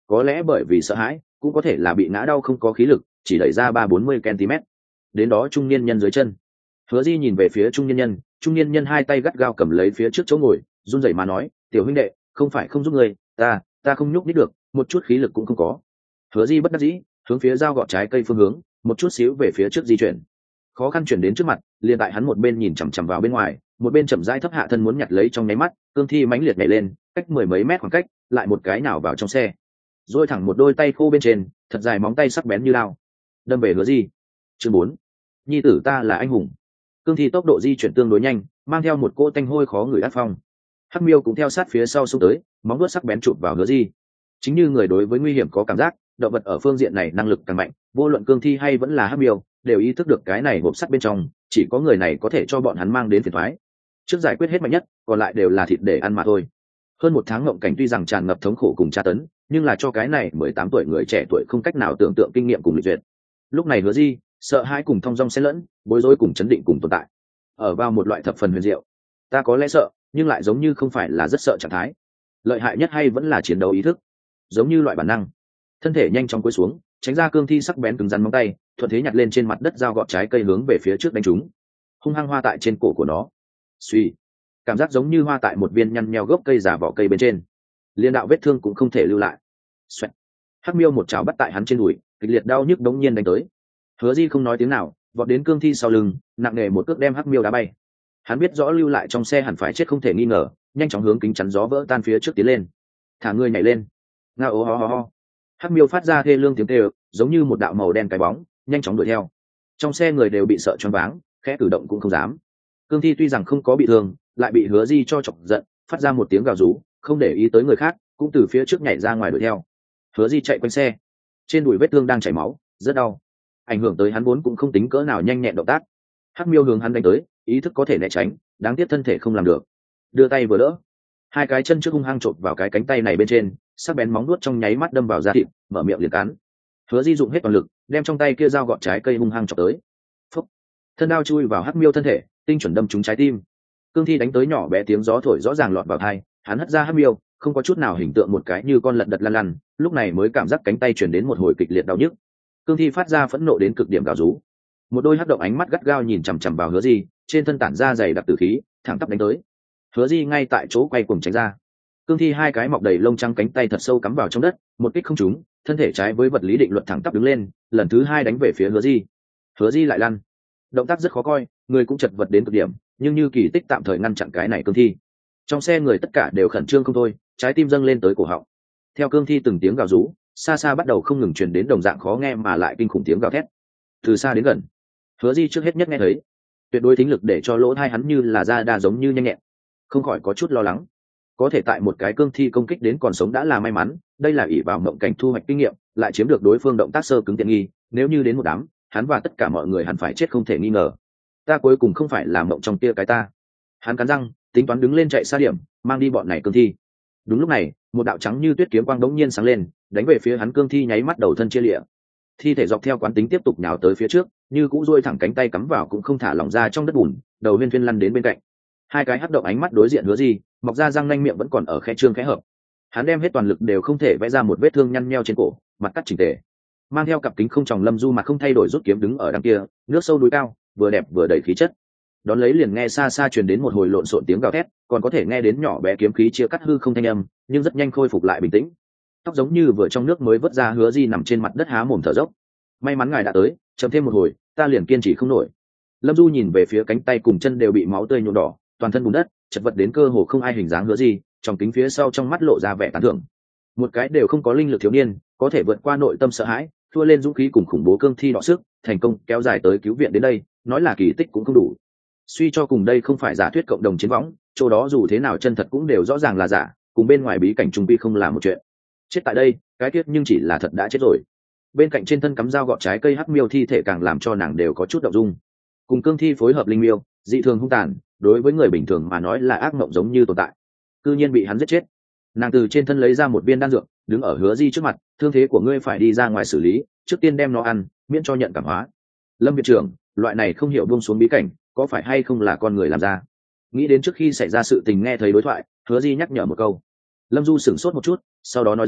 có lẽ bởi vì sợ hãi, cũng có thể là bị ngã đau không có khí lực, chỉ đẩy ra 30 cm. Đến đó trung niên nhân dưới chân. Hứa Di nhìn về phía trung niên nhân hai tay gắt gao cầm lấy phía trước chỗ ngồi, run rẩy mà nói, tiểu huynh đệ, không phải không giúp người, ta không nhúc nhích được, một chút khí lực cũng không có. Hứa Di bất đắc dĩ, hướng phía dao gọt trái cây phương hướng, một chút xíu về phía trước di chuyển. Khó khăn chuyển đến trước mặt, liền tại hắn một bên nhìn chằm chằm vào bên ngoài, một bên chậm rãi thấp hạ thân muốn nhặt lấy trong nháy mắt, cương thi mãnh liệt nhảy lên, cách 10 mấy mét khoảng cách, lại một cái nào vào trong xe, rồi thẳng một đôi tay khô bên trên, thật dài móng tay sắc bén như lao, đâm về Hứa Di. Chương 4. Nhi tử ta là anh hùng. Cương thi tốc độ di chuyển tương đối nhanh, mang theo một cỗ tanh hôi khó người ác phong. Hắc miêu cũng theo sát phía sau xông tới, móng vuốt sắc bén chụp vào Hứa Di. Chính như người đối với nguy hiểm có cảm giác, động vật ở phương diện này năng lực càng mạnh, vô luận cương thi hay vẫn là hắc miêu, đều ý thức được cái này hộp sắt bên trong, chỉ có người này có thể cho bọn hắn mang đến phiền toái. Trước giải quyết hết mạnh nhất, còn lại đều là thịt để ăn mà thôi. Hơn một tháng ngộng cảnh tuy rằng tràn ngập thống khổ cùng tra tấn, nhưng là cho cái này 18 tuổi người trẻ tuổi không cách nào tưởng tượng kinh nghiệm cùng lịch duyệt. Lúc này Hứa Di, sợ hãi cùng thong dong xen lẫn, bối rối cùng chấn định cùng tồn tại, ở vào một loại thập phần huyền diệu. Ta có lẽ sợ, nhưng lại giống như không phải là rất sợ trạng thái. Lợi hại nhất hay vẫn là chiến đấu ý thức, giống như loại bản năng. Thân thể nhanh chóng cúi xuống, tránh ra cương thi sắc bén cứng rắn móng tay, thuận thế nhặt lên trên mặt đất dao gọt trái cây hướng về phía trước đánh trúng, hung hăng hoa tại trên cổ của nó. Suy, cảm giác giống như hoa tại một viên nhăn nheo gốc cây giả vỏ cây bên trên, liên đạo vết thương cũng không thể lưu lại. Xoẹt. Hắc miêu một chảo bắt tại hắn trên đùi, kịch liệt đau nhức đống nhiên đánh tới. Hứa Di không nói tiếng nào, vọt đến cương thi sau lưng, nặng nề một cước đem hắc miêu đá bay. Hắn biết rõ lưu lại trong xe hẳn phải chết không thể nghi ngờ, nhanh chóng hướng kính chắn gió vỡ tan phía trước tiến lên. Thả người nhảy lên. Ngao ố ho ho ho. Hắc miêu phát ra thê lương tiếng kêu, giống như một đạo màu đen cái bóng, nhanh chóng đuổi theo. Trong xe người đều bị sợ choáng váng, khẽ cử động cũng không dám. Cương thi tuy rằng không có bị thương, lại bị Hứa Di cho chọc giận, phát ra một tiếng gào rú, không để ý tới người khác, cũng từ phía trước nhảy ra ngoài đuổi theo. Hứa Di chạy quanh xe, trên đùi vết thương đang chảy máu, rất đau, ảnh hưởng tới hắn vốn cũng không tính cỡ nào nhanh nhẹn động tác. Hắc miêu hướng hắn đánh tới, ý thức có thể né tránh, đáng tiếc thân thể không làm được, đưa tay vừa đỡ, hai cái chân trước hung hăng chộp vào cái cánh tay này bên trên, sắc bén móng nuốt trong nháy mắt đâm vào da thịt, mở miệng liền cắn. Hứa Di dụng hết toàn lực, đem trong tay kia dao gọt trái cây hung hăng chọc tới. Phúc. Thân đao chui vào hắc miêu thân thể, tinh chuẩn đâm trúng trái tim. Cương thi đánh tới nhỏ bé tiếng gió thổi rõ ràng lọt vào tai, hắn hất ra hắc miêu, không có chút nào hình tượng một cái như con lật đật lăn lăn, lúc này mới cảm giác cánh tay truyền đến một hồi kịch liệt đau nhức. Cương thi phát ra phẫn nộ đến cực điểm gào rú, một đôi hắc động ánh mắt gắt gao nhìn chằm chằm vào Hứa Di, trên thân tản ra dày đặc tử khí, thẳng tắp đánh tới. Hứa Di ngay tại chỗ quay cuồng tránh ra. Cương thi hai cái mọc đầy lông trắng cánh tay thật sâu cắm vào trong đất, một kích không trúng, thân thể trái với vật lý định luật thẳng tắp đứng lên, lần thứ hai đánh về phía Hứa Di. Hứa Di lại lăn, động tác rất khó coi, người cũng chật vật đến cực điểm, nhưng như kỳ tích tạm thời ngăn chặn cái này cương thi. Trong xe người tất cả đều khẩn trương không thôi, trái tim dâng lên tới cổ họng. Theo cương thi từng tiếng gào rú, xa xa bắt đầu không ngừng truyền đến đồng dạng khó nghe mà lại kinh khủng tiếng gào thét. Từ xa đến gần, Hứa Di trước hết nhất nghe thấy, tuyệt đối thính lực để cho lỗ tai hắn như là da đa giống như nhanh nhẹn, không khỏi có chút lo lắng. Có thể tại một cái cương thi công kích đến còn sống đã là may mắn, đây là ỷ vào mộng cảnh thu hoạch kinh nghiệm, lại chiếm được đối phương động tác sơ cứng tiện nghi, nếu như đến một đám, hắn và tất cả mọi người hẳn phải chết không thể nghi ngờ. Ta cuối cùng không phải là mộng trong kia cái ta. Hắn cắn răng, tính toán đứng lên chạy xa điểm, mang đi bọn này cương thi. Đúng lúc này, một đạo trắng như tuyết kiếm quang đống nhiên sáng lên, đánh về phía hắn. Cương thi nháy mắt đầu thân chia lịa, thi thể dọc theo quán tính tiếp tục nhào tới phía trước, như cũ duỗi thẳng cánh tay cắm vào cũng không thả lỏng ra trong đất bùn, đầu huyên thuyên lăn đến bên cạnh. Hai cái hắc động ánh mắt đối diện Hứa Di, mọc ra răng nanh miệng vẫn còn ở khe trương khẽ hợp. Hắn đem hết toàn lực đều không thể vẽ ra một vết thương nhăn nheo trên cổ, mặt cắt chỉnh tề, mang theo cặp kính không tròng Lâm Du mà không thay đổi rút kiếm đứng ở đằng kia, nước sâu núi cao, vừa đẹp vừa đầy khí chất. Đón lấy liền nghe xa xa truyền đến một hồi lộn xộn tiếng gào thét, còn có thể nghe đến nhỏ bé kiếm khí chia cắt hư không thanh âm, nhưng rất nhanh khôi phục lại bình tĩnh. Tóc giống như vừa trong nước mới vớt ra. Hứa Di nằm trên mặt đất há mồm thở dốc. May mắn ngài đã tới, chậm thêm một hồi, ta liền kiên trì không nổi. Lâm Du nhìn về phía cánh tay cùng chân đều bị máu tươi nhuộm đỏ, toàn thân bùn đất, chật vật đến cơ hồ không ai hình dáng Hứa Di, trong kính phía sau trong mắt lộ ra vẻ tán thưởng. Một cái đều không có linh lực thiếu niên, có thể vượt qua nội tâm sợ hãi, thua lên dũng khí cùng khủng bố cương thi đọ sức, thành công kéo dài tới cứu viện đến đây, nói là kỳ tích cũng không đủ. Suy cho cùng đây không phải giả thuyết cộng đồng chiến võng, chỗ đó dù thế nào chân thật cũng đều rõ ràng là giả, cùng bên ngoài bí cảnh trung quy không là một chuyện. Chết tại đây, cái tiếc nhưng chỉ là thật đã chết rồi. Bên cạnh trên thân cắm dao gọt trái cây hắc miêu thi thể càng làm cho nàng đều có chút động dung. Cùng cương thi phối hợp linh miêu, dị thường hung tàn, đối với người bình thường mà nói là ác mộng giống như tồn tại. Cư nhiên bị hắn giết chết. Nàng từ trên thân lấy ra một viên đan dược, đứng ở Hứa Di trước mặt, thương thế của ngươi phải đi ra ngoài xử lý, trước tiên đem nó ăn, miễn cho nhận cảm hóa. Lâm viện trưởng, loại này không hiểu buông xuống bí cảnh, có phải hay không là con người làm ra? Nghĩ đến trước khi xảy ra sự tình nghe thấy đối thoại, Hứa Di nhắc nhở một câu. Lâm Du sửng sốt một chút, sau đó nói ra,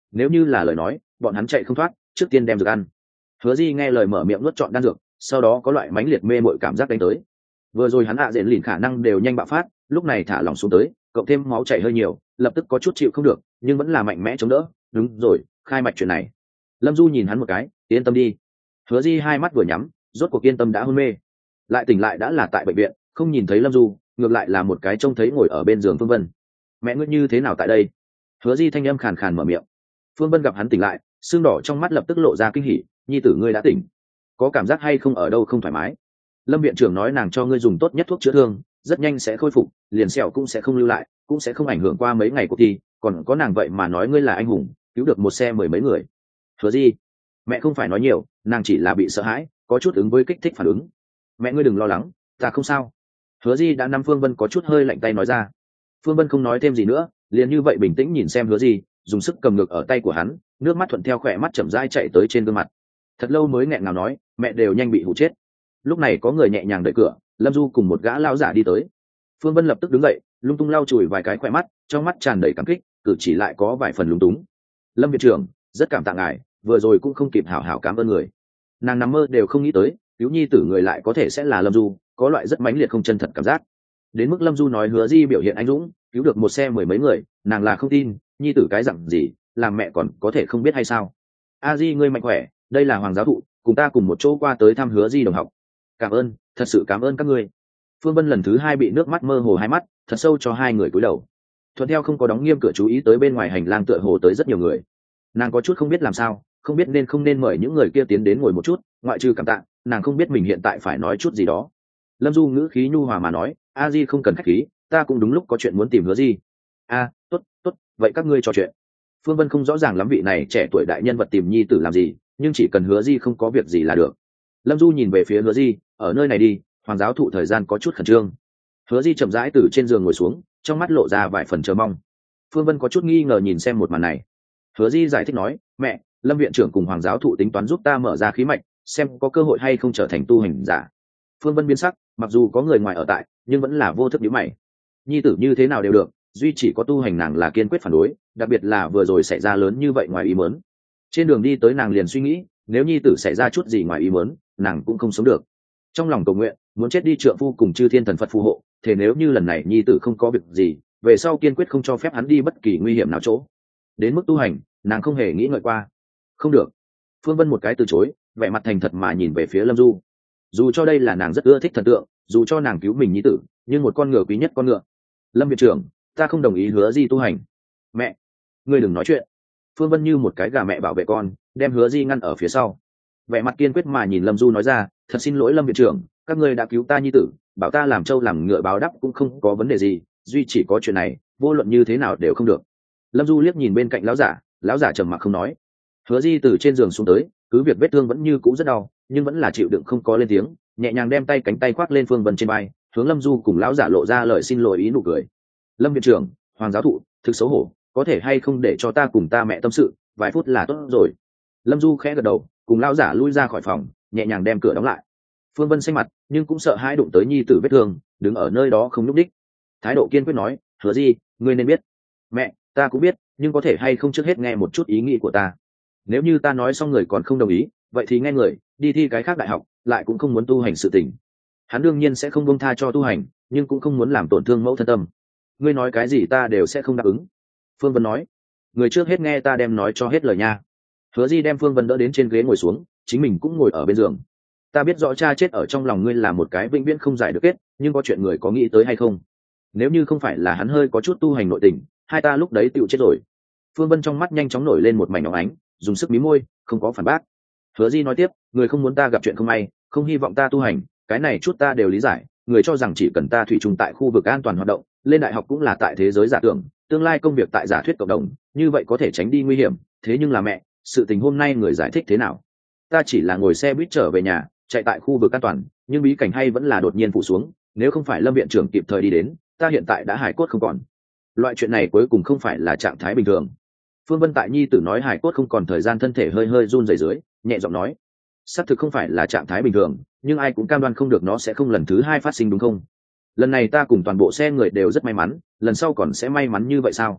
nếu như là lời nói bọn hắn chạy không thoát, trước tiên đem dược ăn. Hứa Di nghe lời mở miệng nuốt trọn đan dược, sau đó có loại mãnh liệt mê mội cảm giác đánh tới. Vừa rồi hắn dện lìn khả năng đều nhanh bạo phát, lúc này thả lỏng xuống tới, cộng thêm máu chảy hơi nhiều, lập tức có chút chịu không được, nhưng vẫn là mạnh mẽ chống đỡ. Đúng rồi, khai mạch chuyện này. Lâm Du nhìn hắn một cái, yên tâm đi. Hứa Di hai mắt vừa nhắm, rốt cuộc yên tâm đã hôn mê, lại tỉnh lại đã là tại bệnh viện, không nhìn thấy Lâm Du, ngược lại là một cái trông thấy ngồi ở bên giường Phương Vân. Mẹ ngươi như thế nào tại đây? Hứa Di thanh âm khàn khàn mở miệng. Phương Vân gặp hắn tỉnh lại, xương đỏ trong mắt lập tức lộ ra kinh hỉ. Nhi tử ngươi đã tỉnh, có cảm giác hay không ở đâu không thoải mái? Lâm viện trưởng nói nàng cho ngươi dùng tốt nhất thuốc chữa thương, rất nhanh sẽ khôi phục, liền sẹo cũng sẽ không lưu lại, cũng sẽ không ảnh hưởng qua mấy ngày cuộc thi. Còn có nàng vậy mà nói ngươi là anh hùng, cứu được một xe mười mấy người. Hứa Di, mẹ không phải nói nhiều, nàng chỉ là bị sợ hãi, có chút ứng với kích thích phản ứng. Mẹ ngươi đừng lo lắng, ta không sao. Hứa Di đã nắm Phương Vân có chút hơi lạnh tay nói ra. Phương Vân không nói thêm gì nữa, liền như vậy bình tĩnh nhìn xem Hứa Di, dùng sức cầm ngực ở tay của hắn, nước mắt thuận theo khỏe mắt chậm rãi chạy tới trên gương mặt. Thật lâu mới nghẹn ngào nói, mẹ đều nhanh bị hụ chết. Lúc này có người nhẹ nhàng đẩy cửa, Lâm Du cùng một gã lão giả đi tới. Phương Vân lập tức đứng dậy, lung tung lau chùi vài cái khỏe mắt, trong mắt tràn đầy cảm kích, cử chỉ lại có vài phần lúng túng. Lâm viện trưởng, rất cảm tạ ngài, vừa rồi cũng không kịp hảo hảo cảm ơn người. Nàng nằm mơ đều không nghĩ tới, cứu nhi tử người lại có thể sẽ là Lâm Du, có loại rất mãnh liệt không chân thật cảm giác. Đến mức Lâm Du nói Hứa Di biểu hiện anh dũng, cứu được một xe mười mấy người, nàng là không tin, nhi tử cái dặn gì, làm mẹ còn có thể không biết hay sao? A Di ngươi mạnh khỏe, đây là Hoàng giáo thụ, cùng ta cùng một chỗ qua tới thăm Hứa Di đồng học. Cảm ơn, thật sự cảm ơn các ngươi. Phương Vân lần thứ hai bị nước mắt mơ hồ hai mắt, thật sâu cho hai người cúi đầu. Thuận theo không có đóng nghiêm cửa, chú ý tới bên ngoài hành lang tựa hồ tới rất nhiều người. Nàng có chút không biết làm sao, không biết nên không nên mời những người kia tiến đến ngồi một chút, ngoại trừ cảm tạ, nàng không biết mình hiện tại phải nói chút gì đó. Lâm Du ngữ khí nhu hòa mà nói, A Di không cần khách khí, ta cũng đúng lúc có chuyện muốn tìm Hứa Di. A, tốt, tốt, vậy các ngươi trò chuyện. Phương Vân không rõ ràng lắm vị này trẻ tuổi đại nhân vật tìm nhi tử làm gì, nhưng chỉ cần Hứa Di không có việc gì là được. Lâm Du nhìn về phía Hứa Di, ở nơi này đi, Hoàng giáo thụ thời gian có chút khẩn trương. Hứa Di chậm rãi từ trên giường ngồi xuống, trong mắt lộ ra vài phần chờ mong. Phương Vân có chút nghi ngờ nhìn xem một màn này. Hứa Di giải thích nói, mẹ, Lâm viện trưởng cùng Hoàng giáo thụ tính toán giúp ta mở ra khí mạch, xem có cơ hội hay không trở thành tu hành giả. Phương Vân biến sắc, mặc dù có người ngoài ở tại, nhưng vẫn là vô thức nhíu mày. Nhi tử như thế nào đều được, duy chỉ có tu hành nàng là kiên quyết phản đối, đặc biệt là vừa rồi xảy ra lớn như vậy ngoài ý muốn. Trên đường đi tới nàng liền suy nghĩ, nếu nhi tử xảy ra chút gì ngoài ý muốn, nàng cũng không sống được. Trong lòng cầu nguyện, muốn chết đi trượng phu cùng chư thiên thần Phật phù hộ, thế nếu như lần này nhi tử không có việc gì, về sau kiên quyết không cho phép hắn đi bất kỳ nguy hiểm nào chỗ. Đến mức tu hành, nàng không hề nghĩ ngợi qua. Không được. Phương Vân một cái từ chối, vẻ mặt thành thật mà nhìn về phía Lâm Du. Dù cho đây là nàng rất ưa thích thần tượng, dù cho nàng cứu mình nhi tử, nhưng một con ngựa quý nhất con ngựa. Lâm viện trưởng, ta không đồng ý Hứa Di tu hành. Mẹ, ngươi đừng nói chuyện. Phương Vân như một cái gà mẹ bảo vệ con, đem Hứa Di ngăn ở phía sau. Vẻ mặt kiên quyết mà nhìn Lâm Du nói ra, thật xin lỗi Lâm viện trưởng, các ngươi đã cứu ta nhi tử, bảo ta làm trâu làm ngựa báo đáp cũng không có vấn đề gì, duy chỉ có chuyện này, vô luận như thế nào đều không được. Lâm Du liếc nhìn bên cạnh lão giả trầm mặc không nói. Hứa Di từ trên giường xuống tới, cứ việc vết thương vẫn như cũ rất đau, nhưng vẫn là chịu đựng không có lên tiếng, nhẹ nhàng đem cánh tay khoác lên Phương Vân trên vai, hướng Lâm Du cùng lão giả lộ ra lời xin lỗi ý nụ cười. Lâm viện trưởng, Hoàng giáo thụ, thực xấu hổ, có thể hay không để cho ta cùng ta mẹ tâm sự, vài phút là tốt rồi. Lâm Du khẽ gật đầu, cùng lão giả lui ra khỏi phòng, nhẹ nhàng đem cửa đóng lại. Phương Vân xanh mặt, nhưng cũng sợ hãi đụng tới nhi tử vết thương, đứng ở nơi đó không nhúc đích. Thái độ kiên quyết nói, Hứa Di, ngươi nên biết. Mẹ, ta cũng biết, nhưng có thể hay không trước hết nghe một chút ý nghĩ của ta. Nếu như ta nói xong người còn không đồng ý, vậy thì nghe người, đi thi cái khác đại học, lại cũng không muốn tu hành sự tình. Hắn đương nhiên sẽ không buông tha cho tu hành, nhưng cũng không muốn làm tổn thương mẫu thân tâm. Ngươi nói cái gì ta đều sẽ không đáp ứng. Phương Vân nói, người trước hết nghe ta đem nói cho hết lời nha. Hứa Di đem Phương Vân đỡ đến trên ghế ngồi xuống, chính mình cũng ngồi ở bên giường. Ta biết rõ cha chết ở trong lòng ngươi là một cái vĩnh viễn không giải được kết, nhưng có chuyện người có nghĩ tới hay không? Nếu như không phải là hắn hơi có chút tu hành nội tình, hai ta lúc đấy tựu chết rồi. Phương Vân trong mắt nhanh chóng nổi lên một mảnh óng ánh, dùng sức mí môi, không có phản bác. Hứa Di nói tiếp, người không muốn ta gặp chuyện không may, không hy vọng ta tu hành, cái này chút ta đều lý giải. Người cho rằng chỉ cần ta thủy chung tại khu vực an toàn hoạt động, lên đại học cũng là tại thế giới giả tưởng, tương lai công việc tại giả thuyết cộng đồng, như vậy có thể tránh đi nguy hiểm. Thế nhưng là mẹ, sự tình hôm nay người giải thích thế nào? Ta chỉ là ngồi xe buýt trở về nhà, chạy tại khu vực an toàn, nhưng bí cảnh hay vẫn là đột nhiên phủ xuống. Nếu không phải Lâm viện trưởng kịp thời đi đến, ta hiện tại đã hài cốt không còn. Loại chuyện này cuối cùng không phải là trạng thái bình thường. Phương Vân tại nhi tử nói hài cốt không còn thời gian, thân thể hơi hơi run rẩy dưới, nhẹ giọng nói, xác thực không phải là trạng thái bình thường, nhưng ai cũng cam đoan không được nó sẽ không lần thứ hai phát sinh, đúng không? Lần này ta cùng toàn bộ xe người đều rất may mắn, lần sau còn sẽ may mắn như vậy sao?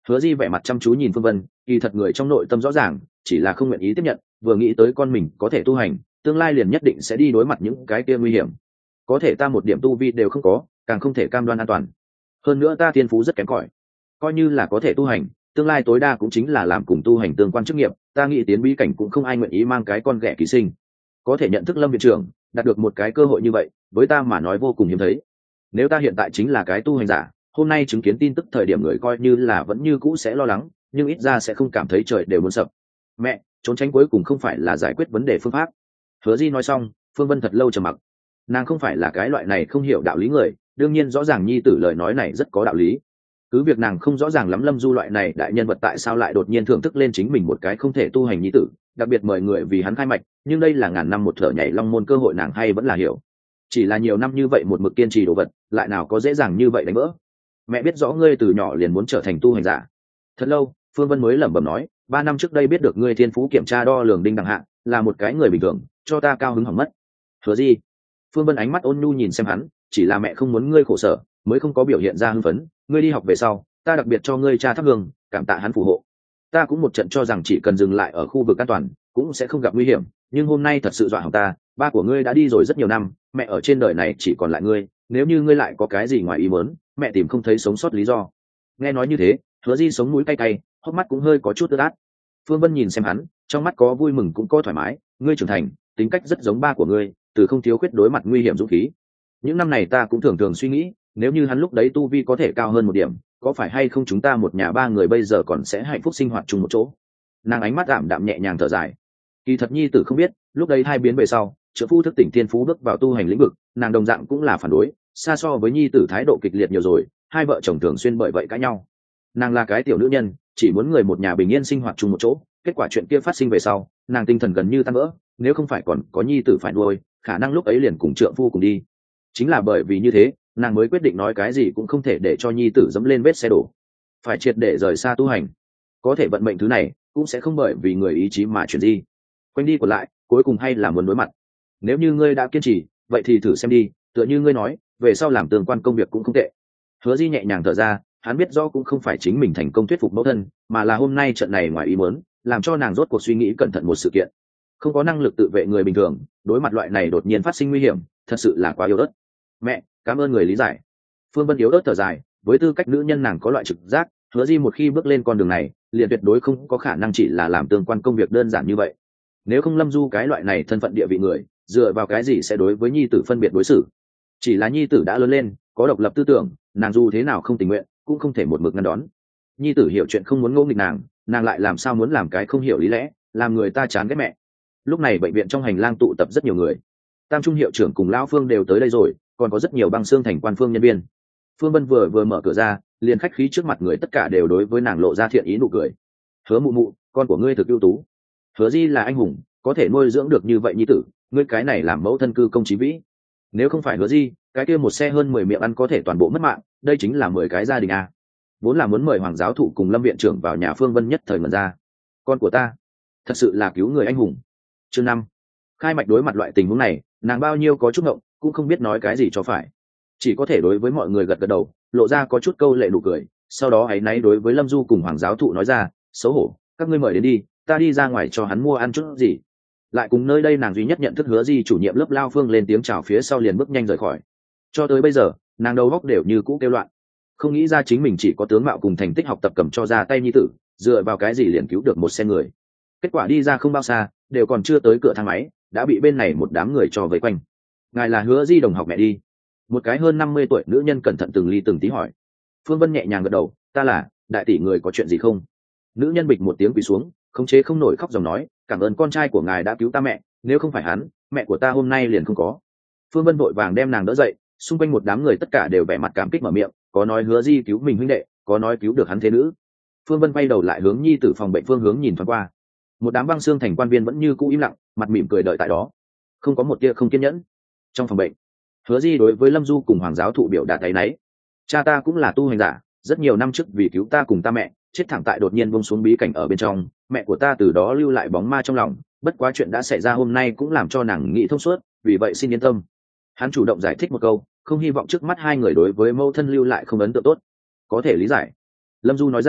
Hứa Di vẻ mặt chăm chú nhìn Phương Vân, kỳ thật người trong nội tâm rõ ràng, chỉ là không nguyện ý tiếp nhận, vừa nghĩ tới con mình có thể tu hành, tương lai liền nhất định sẽ đi đối mặt những cái kia nguy hiểm. Có thể ta một điểm tu vi đều không có, càng không thể cam đoan an toàn. Hơn nữa ta thiên phú rất kém cỏi, coi như là có thể tu hành, tương lai tối đa cũng chính là làm cùng tu hành tương quan chức nghiệp, ta nghĩ tiến bí cảnh cũng không ai nguyện ý mang cái con ghẻ ký sinh. Có thể nhận thức Lâm viện trưởng, đạt được một cái cơ hội như vậy, với ta mà nói vô cùng hiếm thấy. Nếu ta hiện tại chính là cái tu hành giả, hôm nay chứng kiến tin tức thời điểm người coi như là vẫn như cũ sẽ lo lắng, nhưng ít ra sẽ không cảm thấy trời đều muốn sập. Mẹ, trốn tránh cuối cùng không phải là giải quyết vấn đề phương pháp. Hứa Di nói xong, Phương Vân thật lâu trầm mặc. Nàng không phải là cái loại này không hiểu đạo lý người, đương nhiên rõ ràng nhi tử lời nói này rất có đạo lý. Cứ việc nàng không rõ ràng lắm Lâm Du loại này đại nhân vật tại sao lại đột nhiên thưởng thức lên chính mình một cái không thể tu hành nhi tử, đặc biệt mời người vì hắn khai mạch, nhưng đây là ngàn năm một thở nhảy long môn cơ hội, nàng hay vẫn là hiểu. Chỉ là nhiều năm như vậy một mực kiên trì đồ vật, lại nào có dễ dàng như vậy đánh vỡ. Mẹ biết rõ ngươi từ nhỏ liền muốn trở thành tu hành giả. Thật lâu, Phương Vân mới lẩm bẩm nói, 3 năm trước đây biết được ngươi thiên phú kiểm tra đo lường đinh đẳng hạ, là một cái người bình thường, cho ta cao hứng hỏng mất. Hứa Di. Phương Vân ánh mắt ôn nhu nhìn xem hắn, chỉ là mẹ không muốn ngươi khổ sở, mới không có biểu hiện ra hưng phấn. Ngươi đi học về sau, ta đặc biệt cho ngươi cha thắp hương, cảm tạ hắn phù hộ. Ta cũng một trận cho rằng chỉ cần dừng lại ở khu vực an toàn, cũng sẽ không gặp nguy hiểm, nhưng hôm nay thật sự dọa hỏng ta. Ba của ngươi đã đi rồi rất nhiều năm, mẹ ở trên đời này chỉ còn lại ngươi, nếu như ngươi lại có cái gì ngoài ý muốn, mẹ tìm không thấy sống sót lý do. Nghe nói như thế, Hứa Di sống mũi cay cay, hốc mắt cũng hơi có chút ướt át. Phương Vân nhìn xem hắn, trong mắt có vui mừng cũng có thoải mái. Ngươi trưởng thành, tính cách rất giống ba của ngươi, từ không thiếu khuyết đối mặt nguy hiểm dũng khí. Những năm này ta cũng thường thường suy nghĩ, nếu như hắn lúc đấy tu vi có thể cao hơn một điểm, có phải hay không chúng ta một nhà ba người bây giờ còn sẽ hạnh phúc sinh hoạt chung một chỗ. Nàng ánh mắt đạm đạm nhẹ nhàng thở dài. Kỳ thật nhi tử không biết, lúc đấy hai biến về sau, trợ phu thức tỉnh thiên phú bước vào tu hành lĩnh vực, nàng đồng dạng cũng là phản đối, xa so với nhi tử thái độ kịch liệt nhiều rồi, hai vợ chồng thường xuyên bởi vậy cãi nhau. Nàng là cái tiểu nữ nhân, chỉ muốn người một nhà bình yên sinh hoạt chung một chỗ, kết quả chuyện kia phát sinh về sau, nàng tinh thần gần như tan vỡ, nếu không phải còn có nhi tử phải nuôi, khả năng lúc ấy liền cùng trượng phu cùng đi. Chính là bởi vì như thế, nàng mới quyết định nói cái gì cũng không thể để cho nhi tử dẫm lên vết xe đổ, phải triệt để rời xa tu hành. Có thể vận mệnh thứ này cũng sẽ không bởi vì người ý chí mà chuyển di, quanh đi còn lại, cuối cùng hay là muốn đối mặt. Nếu như ngươi đã kiên trì, vậy thì thử xem đi, tựa như ngươi nói, về sau làm tương quan công việc cũng không tệ. Hứa Di nhẹ nhàng thở ra, hắn biết rõ cũng không phải chính mình thành công thuyết phục mẫu thân, mà là hôm nay trận này ngoài ý muốn, làm cho nàng rốt cuộc suy nghĩ cẩn thận một sự kiện. Không có năng lực tự vệ người bình thường, đối mặt loại này đột nhiên phát sinh nguy hiểm, thật sự là quá yếu ớt. Mẹ, cảm ơn người lý giải. Phương Vân yếu ớt thở dài, với tư cách nữ nhân nàng có loại trực giác, Hứa Di một khi bước lên con đường này, liền tuyệt đối không có khả năng chỉ là làm tương quan công việc đơn giản như vậy. Nếu không Lâm Du cái loại này thân phận địa vị người, dựa vào cái gì sẽ đối với nhi tử phân biệt đối xử? Chỉ là nhi tử đã lớn lên, có độc lập tư tưởng, nàng dù thế nào không tình nguyện, cũng không thể một mực ngăn đón. Nhi tử hiểu chuyện không muốn ngỗ nghịch nàng lại làm sao muốn làm cái không hiểu lý lẽ, làm người ta chán ghét mẹ. Lúc này bệnh viện trong hành lang tụ tập rất nhiều người, Tam Trung hiệu trưởng cùng lão Phương đều tới đây rồi, còn có rất nhiều băng xương thành quan phương nhân viên. Phương Vân vừa mở cửa ra, liền khách khí trước mặt người tất cả đều đối với nàng lộ ra thiện ý nụ cười. Hứa mụ mụ, con của ngươi thực ưu tú. Hứa Di là anh hùng, có thể nuôi dưỡng được như vậy nhi tử, ngươi cái này làm mẫu thân cư công chí vĩ. Nếu không phải Hứa Di, cái kia một xe hơn 10 miệng ăn có thể toàn bộ mất mạng, đây chính là 10 cái gia đình a. Vốn là muốn mời hoàng giáo thụ cùng Lâm viện trưởng vào nhà Phương Vân nhất thời ngẩn ra. Con của ta, thật sự là cứu người anh hùng. Chương 5. Khai mạch đối mặt loại tình huống này, nàng bao nhiêu có chút ngộng, cũng không biết nói cái gì cho phải, chỉ có thể đối với mọi người gật gật đầu, lộ ra có chút câu lệ nụ cười. Sau đó áy náy đối với Lâm Du cùng hoàng giáo thụ nói ra, xấu hổ, các ngươi mời đến đi, ta đi ra ngoài cho hắn mua ăn chút gì. Lại cùng nơi đây nàng duy nhất nhận thức Hứa Di chủ nhiệm lớp Lao Phương lên tiếng chào phía sau liền bước nhanh rời khỏi. Cho tới bây giờ, nàng đầu góc đều như cũ kêu loạn, không nghĩ ra chính mình chỉ có tướng mạo cùng thành tích học tập cầm cho ra tay nhi tử, dựa vào cái gì liền cứu được một xe người. Kết quả đi ra không bao xa, đều còn chưa tới cửa thang máy, đã bị bên này một đám người cho vây quanh. Ngài là Hứa Di đồng học mẹ đi? Một cái hơn 50 tuổi nữ nhân cẩn thận từng ly từng tí hỏi. Phương Vân nhẹ nhàng gật đầu, ta là, đại tỷ người có chuyện gì không? Nữ nhân bịch một tiếng quỳ xuống, khống chế không nổi khóc dòng nói, cảm ơn con trai của ngài đã cứu ta mẹ, nếu không phải hắn, mẹ của ta hôm nay liền không có. Phương Vân vội vàng đem nàng đỡ dậy, xung quanh một đám người tất cả đều vẻ mặt cảm kích mở miệng, có nói Hứa Di cứu mình huynh đệ, có nói cứu được hắn thế nữ. Phương Vân quay đầu lại hướng nhi tử phòng bệnh phương hướng nhìn thoáng qua. Một đám băng xương thành quan viên vẫn như cũ im lặng, mặt mỉm cười đợi tại đó, không có một tia không kiên nhẫn. Trong phòng bệnh, Hứa Di đối với Lâm Du cùng hoàng giáo thụ biểu đạt áy náy. Cha ta cũng là tu hành giả, rất nhiều năm trước vì cứu ta cùng ta mẹ, chết thẳng tại đột nhiên buông xuống bí cảnh ở bên trong, mẹ của ta từ đó lưu lại bóng ma trong lòng, bất quá chuyện đã xảy ra hôm nay cũng làm cho nàng nghĩ thông suốt, vì vậy xin yên tâm. Hắn chủ động giải thích một câu, không hy vọng trước mắt hai người đối với mâu thân lưu lại không ấn tượng tốt. Có thể lý giải. Lâm Du nói ra,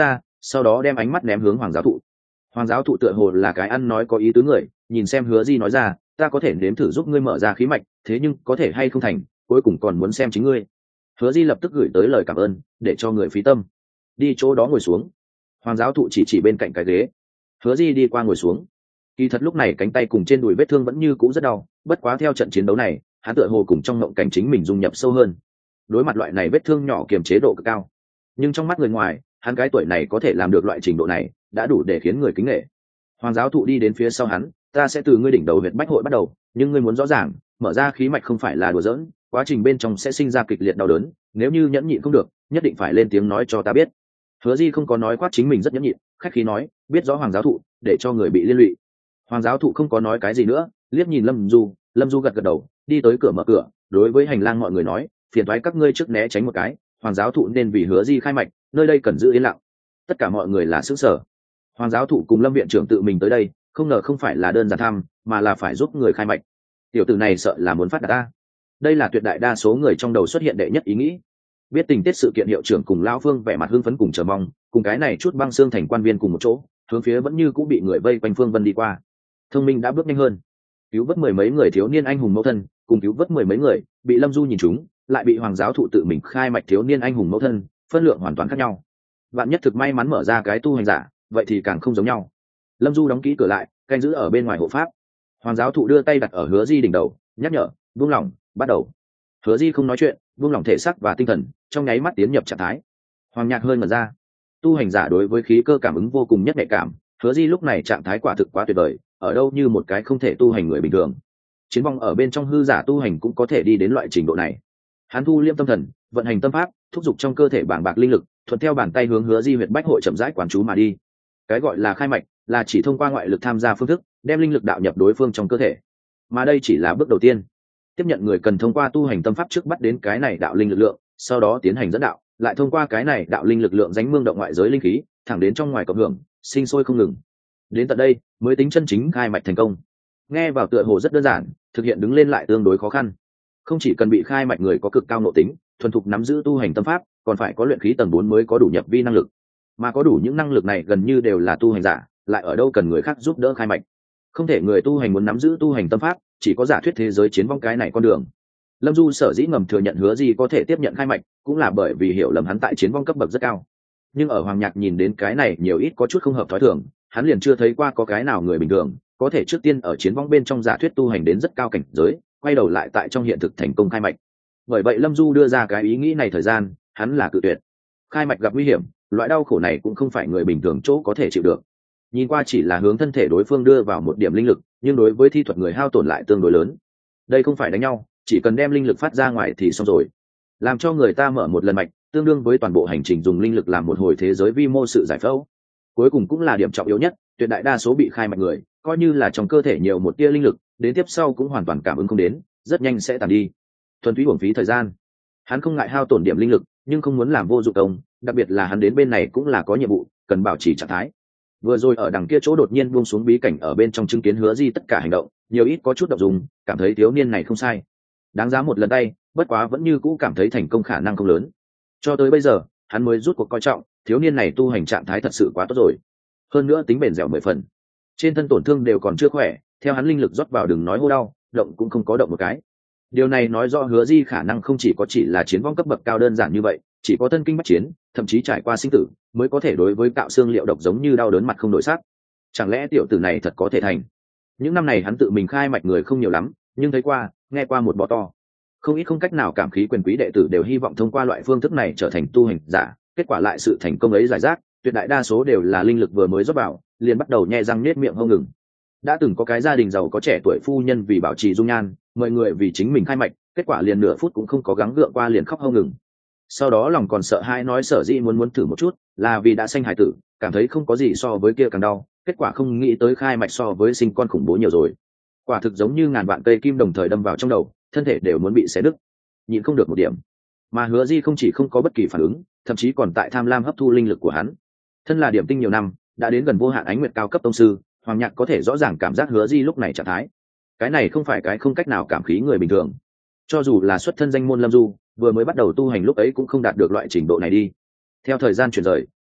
sau đó đem ánh mắt ném hướng hoàng giáo thụ. Hoàng giáo thụ tựa hồ là cái ăn nói có ý tứ người, nhìn xem Hứa Di nói ra, ta có thể nếm thử giúp ngươi mở ra khí mạch, thế nhưng có thể hay không thành, cuối cùng còn muốn xem chính ngươi. Hứa Di lập tức gửi tới lời cảm ơn, để cho người phí tâm. Đi chỗ đó ngồi xuống. Hoàng giáo thụ chỉ bên cạnh cái ghế. Hứa Di đi qua ngồi xuống. Kỳ thật lúc này cánh tay cùng trên đùi vết thương vẫn như cũ rất đau, bất quá theo trận chiến đấu này, hắn tựa hồ cùng trong ngộng cảnh chính mình dung nhập sâu hơn. Đối mặt loại này vết thương nhỏ kiềm chế độ cực cao, nhưng trong mắt người ngoài, hắn cái tuổi này có thể làm được loại trình độ này, đã đủ để khiến người kính nể. Hoàng giáo thụ đi đến phía sau hắn, ta sẽ từ ngươi đỉnh đầu huyệt bách hội bắt đầu, nhưng ngươi muốn rõ ràng, mở ra khí mạch không phải là đùa giỡn, quá trình bên trong sẽ sinh ra kịch liệt đau đớn, nếu như nhẫn nhịn không được, nhất định phải lên tiếng nói cho ta biết. Hứa Di không có nói quát chính mình rất nhẫn nhịn, khách khí nói, biết rõ Hoàng giáo thụ, để cho người bị liên lụy. Hoàng giáo thụ không có nói cái gì nữa, liếc nhìn Lâm Du gật gật đầu, đi tới cửa mở cửa, đối với hành lang mọi người nói, phiền toái các ngươi trước né tránh một cái, Hoàng giáo thụ nên vì Hứa Di khai mạch, nơi đây cần giữ yên lặng. Tất cả mọi người là sửng sở. Hoàng giáo thụ cùng Lâm viện trưởng tự mình tới đây, không ngờ không phải là đơn giản thăm, mà là phải giúp người khai mạch. Tiểu tử này sợ là muốn phát đạt ta. Đây là tuyệt đại đa số người trong đầu xuất hiện đệ nhất ý nghĩ. Biết tình tiết sự kiện, hiệu trưởng cùng lão Phương vẻ mặt hưng phấn cùng chờ mong, cùng cái này chút băng xương thành quan viên cùng một chỗ, hướng phía vẫn như cũng bị người vây quanh Phương Vân đi qua. Thông minh đã bước nhanh hơn, cứu vớt mười mấy người thiếu niên anh hùng mẫu thân, cùng cứu vớt mười mấy người bị Lâm Du nhìn trúng, lại bị Hoàng giáo thụ tự mình khai mạch thiếu niên anh hùng mẫu thân, phân lượng hoàn toàn khác nhau. Vạn nhất thực may mắn mở ra cái tu hành giả, vậy thì càng không giống nhau. Lâm Du đóng kỹ cửa lại, canh giữ ở bên ngoài hộ pháp. Hoàng giáo thụ đưa tay đặt ở Hứa Di đỉnh đầu, nhắc nhở, buông lỏng, bắt đầu. Hứa Di không nói chuyện, buông lỏng thể xác và tinh thần, trong nháy mắt tiến nhập trạng thái. Hoàng Nhạc hơi mở ra. Tu hành giả đối với khí cơ cảm ứng vô cùng nhất nhạy cảm, Hứa Di lúc này trạng thái quả thực quá tuyệt vời, ở đâu như một cái không thể tu hành người bình thường. Chiến vong ở bên trong hư giả tu hành cũng có thể đi đến loại trình độ này. Hắn thu liêm tâm thần, vận hành tâm pháp, thúc giục trong cơ thể bàng bạc linh lực, thuận theo bàn tay hướng Hứa Di huyệt bách hội chậm rãi quán chú mà đi. Cái gọi là khai mạch, là chỉ thông qua ngoại lực tham gia phương thức, đem linh lực đạo nhập đối phương trong cơ thể. Mà đây chỉ là bước đầu tiên. Tiếp nhận người cần thông qua tu hành tâm pháp trước bắt đến cái này đạo linh lực lượng, sau đó tiến hành dẫn đạo, lại thông qua cái này đạo linh lực lượng dánh mương động ngoại giới linh khí, thẳng đến trong ngoài cộng hưởng, sinh sôi không ngừng. Đến tận đây, mới tính chân chính khai mạch thành công. Nghe vào tựa hồ rất đơn giản, thực hiện đứng lên lại tương đối khó khăn. Không chỉ cần bị khai mạch người có cực cao nội tính, thuần thục nắm giữ tu hành tâm pháp, còn phải có luyện khí tầng 4 mới có đủ nhập vi năng lực. Mà có đủ những năng lực này gần như đều là tu hành giả, lại ở đâu cần người khác giúp đỡ khai mạch. Không thể người tu hành muốn nắm giữ tu hành tâm pháp, chỉ có giả thuyết thế giới chiến vong cái này con đường. Lâm Du sở dĩ ngầm thừa nhận Hứa Di có thể tiếp nhận khai mạch, cũng là bởi vì hiểu lầm hắn tại chiến vong cấp bậc rất cao. Nhưng ở Hoàng Nhạc nhìn đến cái này nhiều ít có chút không hợp thói thường, hắn liền chưa thấy qua có cái nào người bình thường có thể trước tiên ở chiến vong bên trong giả thuyết tu hành đến rất cao cảnh giới, quay đầu lại tại trong hiện thực thành công khai mạch. Bởi vậy Lâm Du đưa ra cái ý nghĩ này thời gian, hắn là cự tuyệt. Khai mạch gặp nguy hiểm, loại đau khổ này cũng không phải người bình thường chỗ có thể chịu được. Nhìn qua chỉ là hướng thân thể đối phương đưa vào một điểm linh lực, nhưng đối với thi thuật người hao tổn lại tương đối lớn. Đây không phải đánh nhau, chỉ cần đem linh lực phát ra ngoài thì xong rồi. Làm cho người ta mở một lần mạch, tương đương với toàn bộ hành trình dùng linh lực làm một hồi thế giới vi mô sự giải phẫu. Cuối cùng cũng là điểm trọng yếu nhất, tuyệt đại đa số bị khai mạch người, coi như là trong cơ thể nhiều một tia linh lực, đến tiếp sau cũng hoàn toàn cảm ứng không đến, rất nhanh sẽ tàn đi. Thuần túy uổng phí thời gian. Hắn không ngại hao tổn điểm linh lực, nhưng không muốn làm vô dụng công, đặc biệt là hắn đến bên này cũng là có nhiệm vụ, cần bảo trì trạng thái. Vừa rồi ở đằng kia chỗ đột nhiên buông xuống bí cảnh ở bên trong chứng kiến Hứa Di tất cả hành động, nhiều ít có chút động dung, cảm thấy thiếu niên này không sai, đáng giá một lần tay, bất quá vẫn như cũ cảm thấy thành công khả năng không lớn. Cho tới bây giờ, hắn mới rút cuộc coi trọng, thiếu niên này tu hành trạng thái thật sự quá tốt rồi, hơn nữa tính bền dẻo 10 phần, trên thân tổn thương đều còn chưa khỏe, theo hắn linh lực rót vào đừng nói hô đau, động cũng không có động một cái. Điều này nói rõ Hứa Di khả năng không chỉ là chiến vong cấp bậc cao đơn giản như vậy, chỉ có thân kinh bách chiến, thậm chí trải qua sinh tử, mới có thể đối với cạo xương liệu độc giống như đau đớn mặt không đổi sắc. Chẳng lẽ tiểu tử này thật có thể thành? Những năm này hắn tự mình khai mạch người không nhiều lắm, nhưng thấy qua, nghe qua một bọ to. Không ít không cách nào cảm khí quyền quý đệ tử đều hy vọng thông qua loại phương thức này trở thành tu hành giả, kết quả lại sự thành công ấy giải rác, tuyệt đại đa số đều là linh lực vừa mới rót vào, liền bắt đầu nhe răng nết miệng không ngừng. Đã từng có cái gia đình giàu có trẻ tuổi phu nhân vì bảo trì dung nhan, mời người vì chính mình khai mạch, kết quả liền nửa phút cũng không có gắng gượng qua liền khóc không ngừng. Sau đó lòng còn sợ hãi nói sở dĩ muốn thử một chút, là vì đã sanh hài tử, cảm thấy không có gì so với kia càng đau, kết quả không nghĩ tới khai mạch so với sinh con khủng bố nhiều rồi. Quả thực giống như ngàn vạn cây kim đồng thời đâm vào trong đầu, thân thể đều muốn bị xé nứt. Nhịn không được một điểm. Mà Hứa Di không chỉ không có bất kỳ phản ứng, thậm chí còn tại tham lam hấp thu linh lực của hắn. Thân là điểm tinh nhiều năm, đã đến gần vô hạn ánh nguyệt cao cấp tông sư, Hoàng Nhạc có thể rõ ràng cảm giác Hứa Di lúc này trạng thái. Cái này không phải cái không cách nào cảm khí người bình thường. Cho dù là xuất thân danh môn Lâm Du, vừa mới bắt đầu tu hành lúc ấy cũng không đạt được loại trình độ này đi. Theo thời gian chuyển rời,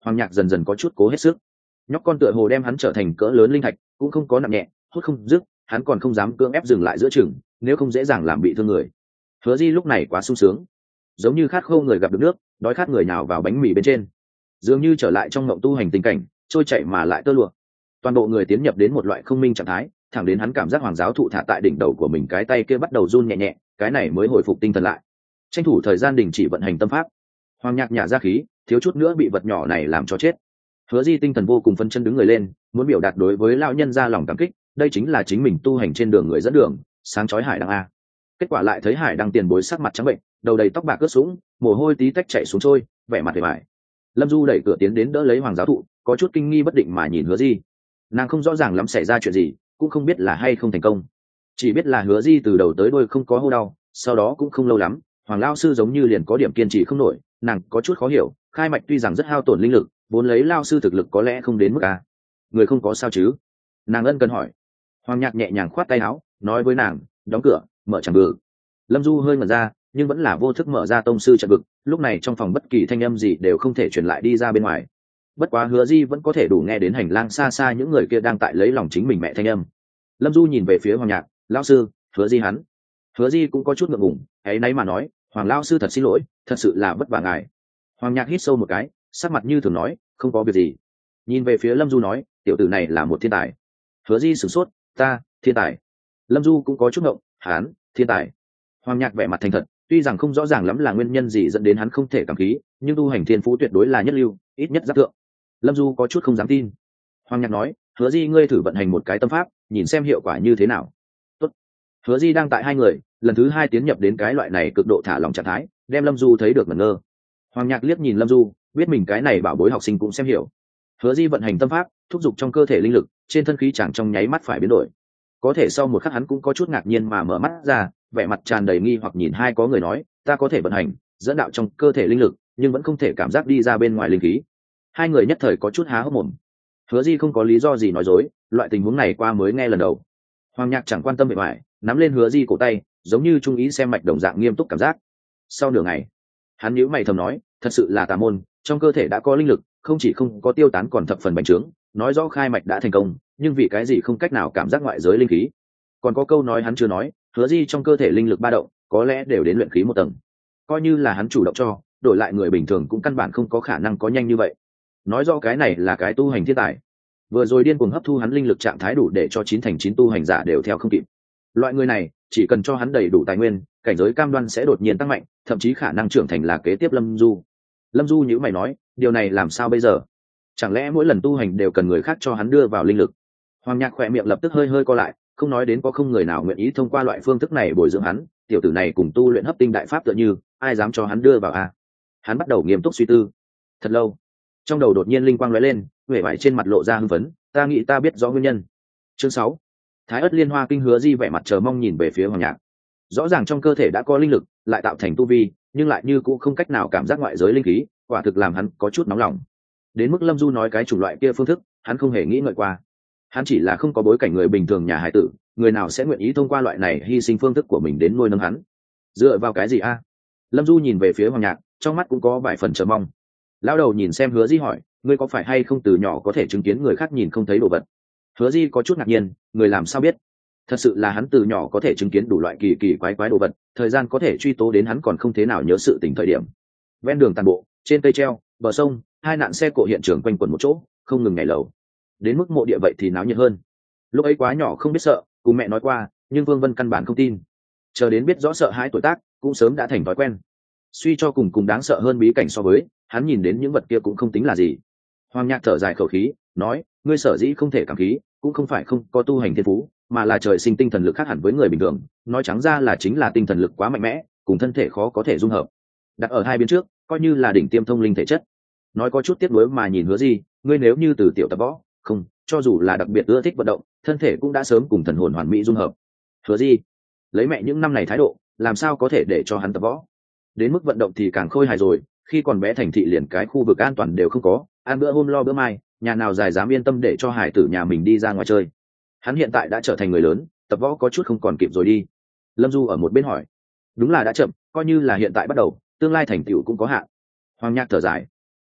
Hoàng Nhạc dần dần có chút cố hết sức. Nhóc con tựa hồ đem hắn trở thành cỡ lớn linh thạch, cũng không có nặng nhẹ, hút không dứt, hắn còn không dám cưỡng ép dừng lại giữa chừng, nếu không dễ dàng làm bị thương người. Hứa Di lúc này quá sung sướng, giống như khát khô người gặp được nước, đói khát người nào vào bánh mì bên trên, dường như trở lại trong mộng tu hành tình cảnh, trôi chảy mà lại tơ lụa. Toàn bộ người tiến nhập đến một loại không minh trạng thái, thẳng đến hắn cảm giác hoàng giáo thụ thả tại đỉnh đầu của mình, cái tay kia bắt đầu run nhẹ nhẹ, cái này mới hồi phục tinh thần lại, tranh thủ thời gian đình chỉ vận hành tâm pháp. Hoàng Nhạc nhả ra khí, thiếu chút nữa bị vật nhỏ này làm cho chết. Hứa Di tinh thần vô cùng phân chân đứng người lên, muốn biểu đạt đối với lão nhân ra lòng cảm kích, đây chính là chính mình tu hành trên đường người dẫn đường, sáng chói Hải Đăng a. Kết quả lại thấy Hải Đăng tiền bối sắc mặt trắng bệnh, đầu đầy tóc bạc ướt sũng, mồ hôi tí tách chảy xuống trôi, vẻ mặt vẻ vải. Lâm Du đẩy cửa tiến đến đỡ lấy hoàng giáo thụ, có chút kinh nghi bất định mà nhìn Hứa Di. Nàng không rõ ràng lắm xảy ra chuyện gì, cũng không biết là hay không thành công, chỉ biết là Hứa Di từ đầu tới đuôi không có hô đau, sau đó cũng không lâu lắm, hoàng lão sư giống như liền có điểm kiên trì không nổi, nàng có chút khó hiểu, khai mạch tuy rằng rất hao tổn linh lực, vốn lấy lao sư thực lực có lẽ không đến mức a. Người không có sao chứ? Nàng ân cần hỏi. Hoàng Nhạc nhẹ nhàng khoát tay áo, nói với nàng, đóng cửa, mở chẳng bự. Lâm Du hơi ngẩn ra, nhưng vẫn là vô thức mở ra tông sư trận vực, lúc này trong phòng bất kỳ thanh âm gì đều không thể truyền lại đi ra bên ngoài. Bất quá Hứa Di vẫn có thể đủ nghe đến hành lang xa xa những người kia đang tại lấy lòng chính mình mẹ thanh âm. Lâm Du nhìn về phía Hoàng Nhạc, lão sư, Hứa Di hắn. Hứa Di cũng có chút ngượng ngùng, ấy nấy mà nói, Hoàng lão sư thật xin lỗi, thật sự là vất vả ngài. Hoàng Nhạc hít sâu một cái, sắc mặt như thường nói, không có việc gì. Nhìn về phía Lâm Du nói, tiểu tử này là một thiên tài. Hứa Di sửng sốt, ta, thiên tài. Lâm Du cũng có chút ngộng, hán, thiên tài. Hoàng Nhạc vẻ mặt thành thật, tuy rằng không rõ ràng lắm là nguyên nhân gì dẫn đến hắn không thể cảm khí, nhưng tu hành thiên phú tuyệt đối là nhất lưu, ít nhất giáp thượng. Lâm Du có chút không dám tin. Hoàng Nhạc nói, Hứa Di ngươi thử vận hành một cái tâm pháp, nhìn xem hiệu quả như thế nào. Tốt. Hứa Di đang tại hai người, lần thứ hai tiến nhập đến cái loại này cực độ thả lòng trạng thái, đem Lâm Du thấy được ngẩn ngơ. Hoàng Nhạc liếc nhìn Lâm Du, biết mình cái này bảo bối học sinh cũng xem hiểu. Hứa Di vận hành tâm pháp, thúc giục trong cơ thể linh lực, trên thân khí chẳng trong nháy mắt phải biến đổi. Có thể sau một khắc hắn cũng có chút ngạc nhiên mà mở mắt ra, vẻ mặt tràn đầy nghi hoặc nhìn hai có người nói, ta có thể vận hành dẫn đạo trong cơ thể linh lực, nhưng vẫn không thể cảm giác đi ra bên ngoài linh khí. Hai người nhất thời có chút há hốc mồm. Hứa Di không có lý do gì nói dối, loại tình huống này qua mới nghe lần đầu. Hoàng Nhạc chẳng quan tâm bề ngoài, nắm lên Hứa Di cổ tay, giống như trung ý xem mạch đồng dạng nghiêm túc cảm giác. Sau nửa ngày, hắn nhíu mày thầm nói, thật sự là tà môn, trong cơ thể đã có linh lực, không chỉ không có tiêu tán còn thập phần bành trướng, nói rõ khai mạch đã thành công, nhưng vì cái gì không cách nào cảm giác ngoại giới linh khí. Còn có câu nói hắn chưa nói, Hứa Di trong cơ thể linh lực ba động, có lẽ đều đến luyện khí một tầng. Coi như là hắn chủ động cho, đổi lại người bình thường cũng căn bản không có khả năng có nhanh như vậy. Nói rõ cái này là cái tu hành thiên tài. Vừa rồi điên cuồng hấp thu hắn linh lực trạng thái đủ để cho 9 thành 9 tu hành giả đều theo không kịp. Loại người này, chỉ cần cho hắn đầy đủ tài nguyên, cảnh giới cam đoan sẽ đột nhiên tăng mạnh, thậm chí khả năng trưởng thành là kế tiếp Lâm Du. Lâm Du nhíu mày nói, điều này làm sao bây giờ? Chẳng lẽ mỗi lần tu hành đều cần người khác cho hắn đưa vào linh lực? Hoàng Nhạc khỏe miệng lập tức hơi hơi co lại, không nói đến có không người nào nguyện ý thông qua loại phương thức này bồi dưỡng hắn, tiểu tử này cùng tu luyện hấp tinh đại pháp tựa như, ai dám cho hắn đưa vào a? Hắn bắt đầu nghiêm túc suy tư. Thật lâu, trong đầu đột nhiên linh quang lóe lên, vẻ vải trên mặt lộ ra hưng phấn, ta nghĩ ta biết rõ nguyên nhân. Chương 6. Thái ất liên hoa kinh. Hứa Di vẻ mặt chờ mong nhìn về phía Hoàng Nhạc. Rõ ràng trong cơ thể đã có linh lực, lại tạo thành tu vi, nhưng lại như cũng không cách nào cảm giác ngoại giới linh khí, quả thực làm hắn có chút nóng lòng. Đến mức Lâm Du nói cái chủng loại kia phương thức, hắn không hề nghĩ ngợi qua. Hắn chỉ là không có bối cảnh người bình thường nhà hải tử, người nào sẽ nguyện ý thông qua loại này hy sinh phương thức của mình đến nuôi nấng hắn? Dựa vào cái gì a? Lâm Du nhìn về phía Hoàng Nhạc, trong mắt cũng có vài phần chờ mong. Lão đầu nhìn xem Hứa Di hỏi, ngươi có phải hay không từ nhỏ có thể chứng kiến người khác nhìn không thấy đồ vật? Hứa Di có chút ngạc nhiên, người làm sao biết? Thật sự là hắn từ nhỏ có thể chứng kiến đủ loại kỳ kỳ quái quái đồ vật, thời gian có thể truy tố đến hắn còn không thế nào nhớ sự tình thời điểm. Ven đường tàn bộ, trên cây treo, bờ sông, hai nạn xe cộ hiện trường quanh quẩn một chỗ, không ngừng nhảy lầu. Đến mức mộ địa vậy thì náo nhiệt hơn. Lúc ấy quá nhỏ không biết sợ, cùng mẹ nói qua, nhưng Vương Vân căn bản không tin. Chờ đến biết rõ sợ hãi tuổi tác, cũng sớm đã thành thói quen. Suy cho cùng đáng sợ hơn bí cảnh so với, hắn nhìn đến những vật kia cũng không tính là gì. Hoàng Nhạc thở dài khẩu khí, nói, ngươi sở dĩ không thể cảm khí, cũng không phải không có tu hành thiên phú, mà là trời sinh tinh thần lực khác hẳn với người bình thường, nói trắng ra là chính là tinh thần lực quá mạnh mẽ, cùng thân thể khó có thể dung hợp. Đặt ở hai bên trước, coi như là đỉnh tiêm thông linh thể chất. Nói có chút tiếc nuối mà nhìn Hứa Di, ngươi nếu như từ tiểu tập võ, không, cho dù là đặc biệt ưa thích vận động, thân thể cũng đã sớm cùng thần hồn hoàn mỹ dung hợp. Hứa Di, lấy mẹ những năm này thái độ, làm sao có thể để cho hắn tập võ? Đến mức vận động thì càng khôi hài rồi, khi còn bé thành thị liền cái khu vực an toàn đều không có, ăn bữa hôm lo bữa mai, nhà nào dài dám yên tâm để cho hải tử nhà mình đi ra ngoài chơi. Hắn hiện tại đã trở thành người lớn, tập võ có chút không còn kịp rồi đi. Lâm Du ở một bên hỏi, đúng là đã chậm, coi như là hiện tại bắt đầu, tương lai thành tựu cũng có hạn. Hoàng Nhạc thở dài,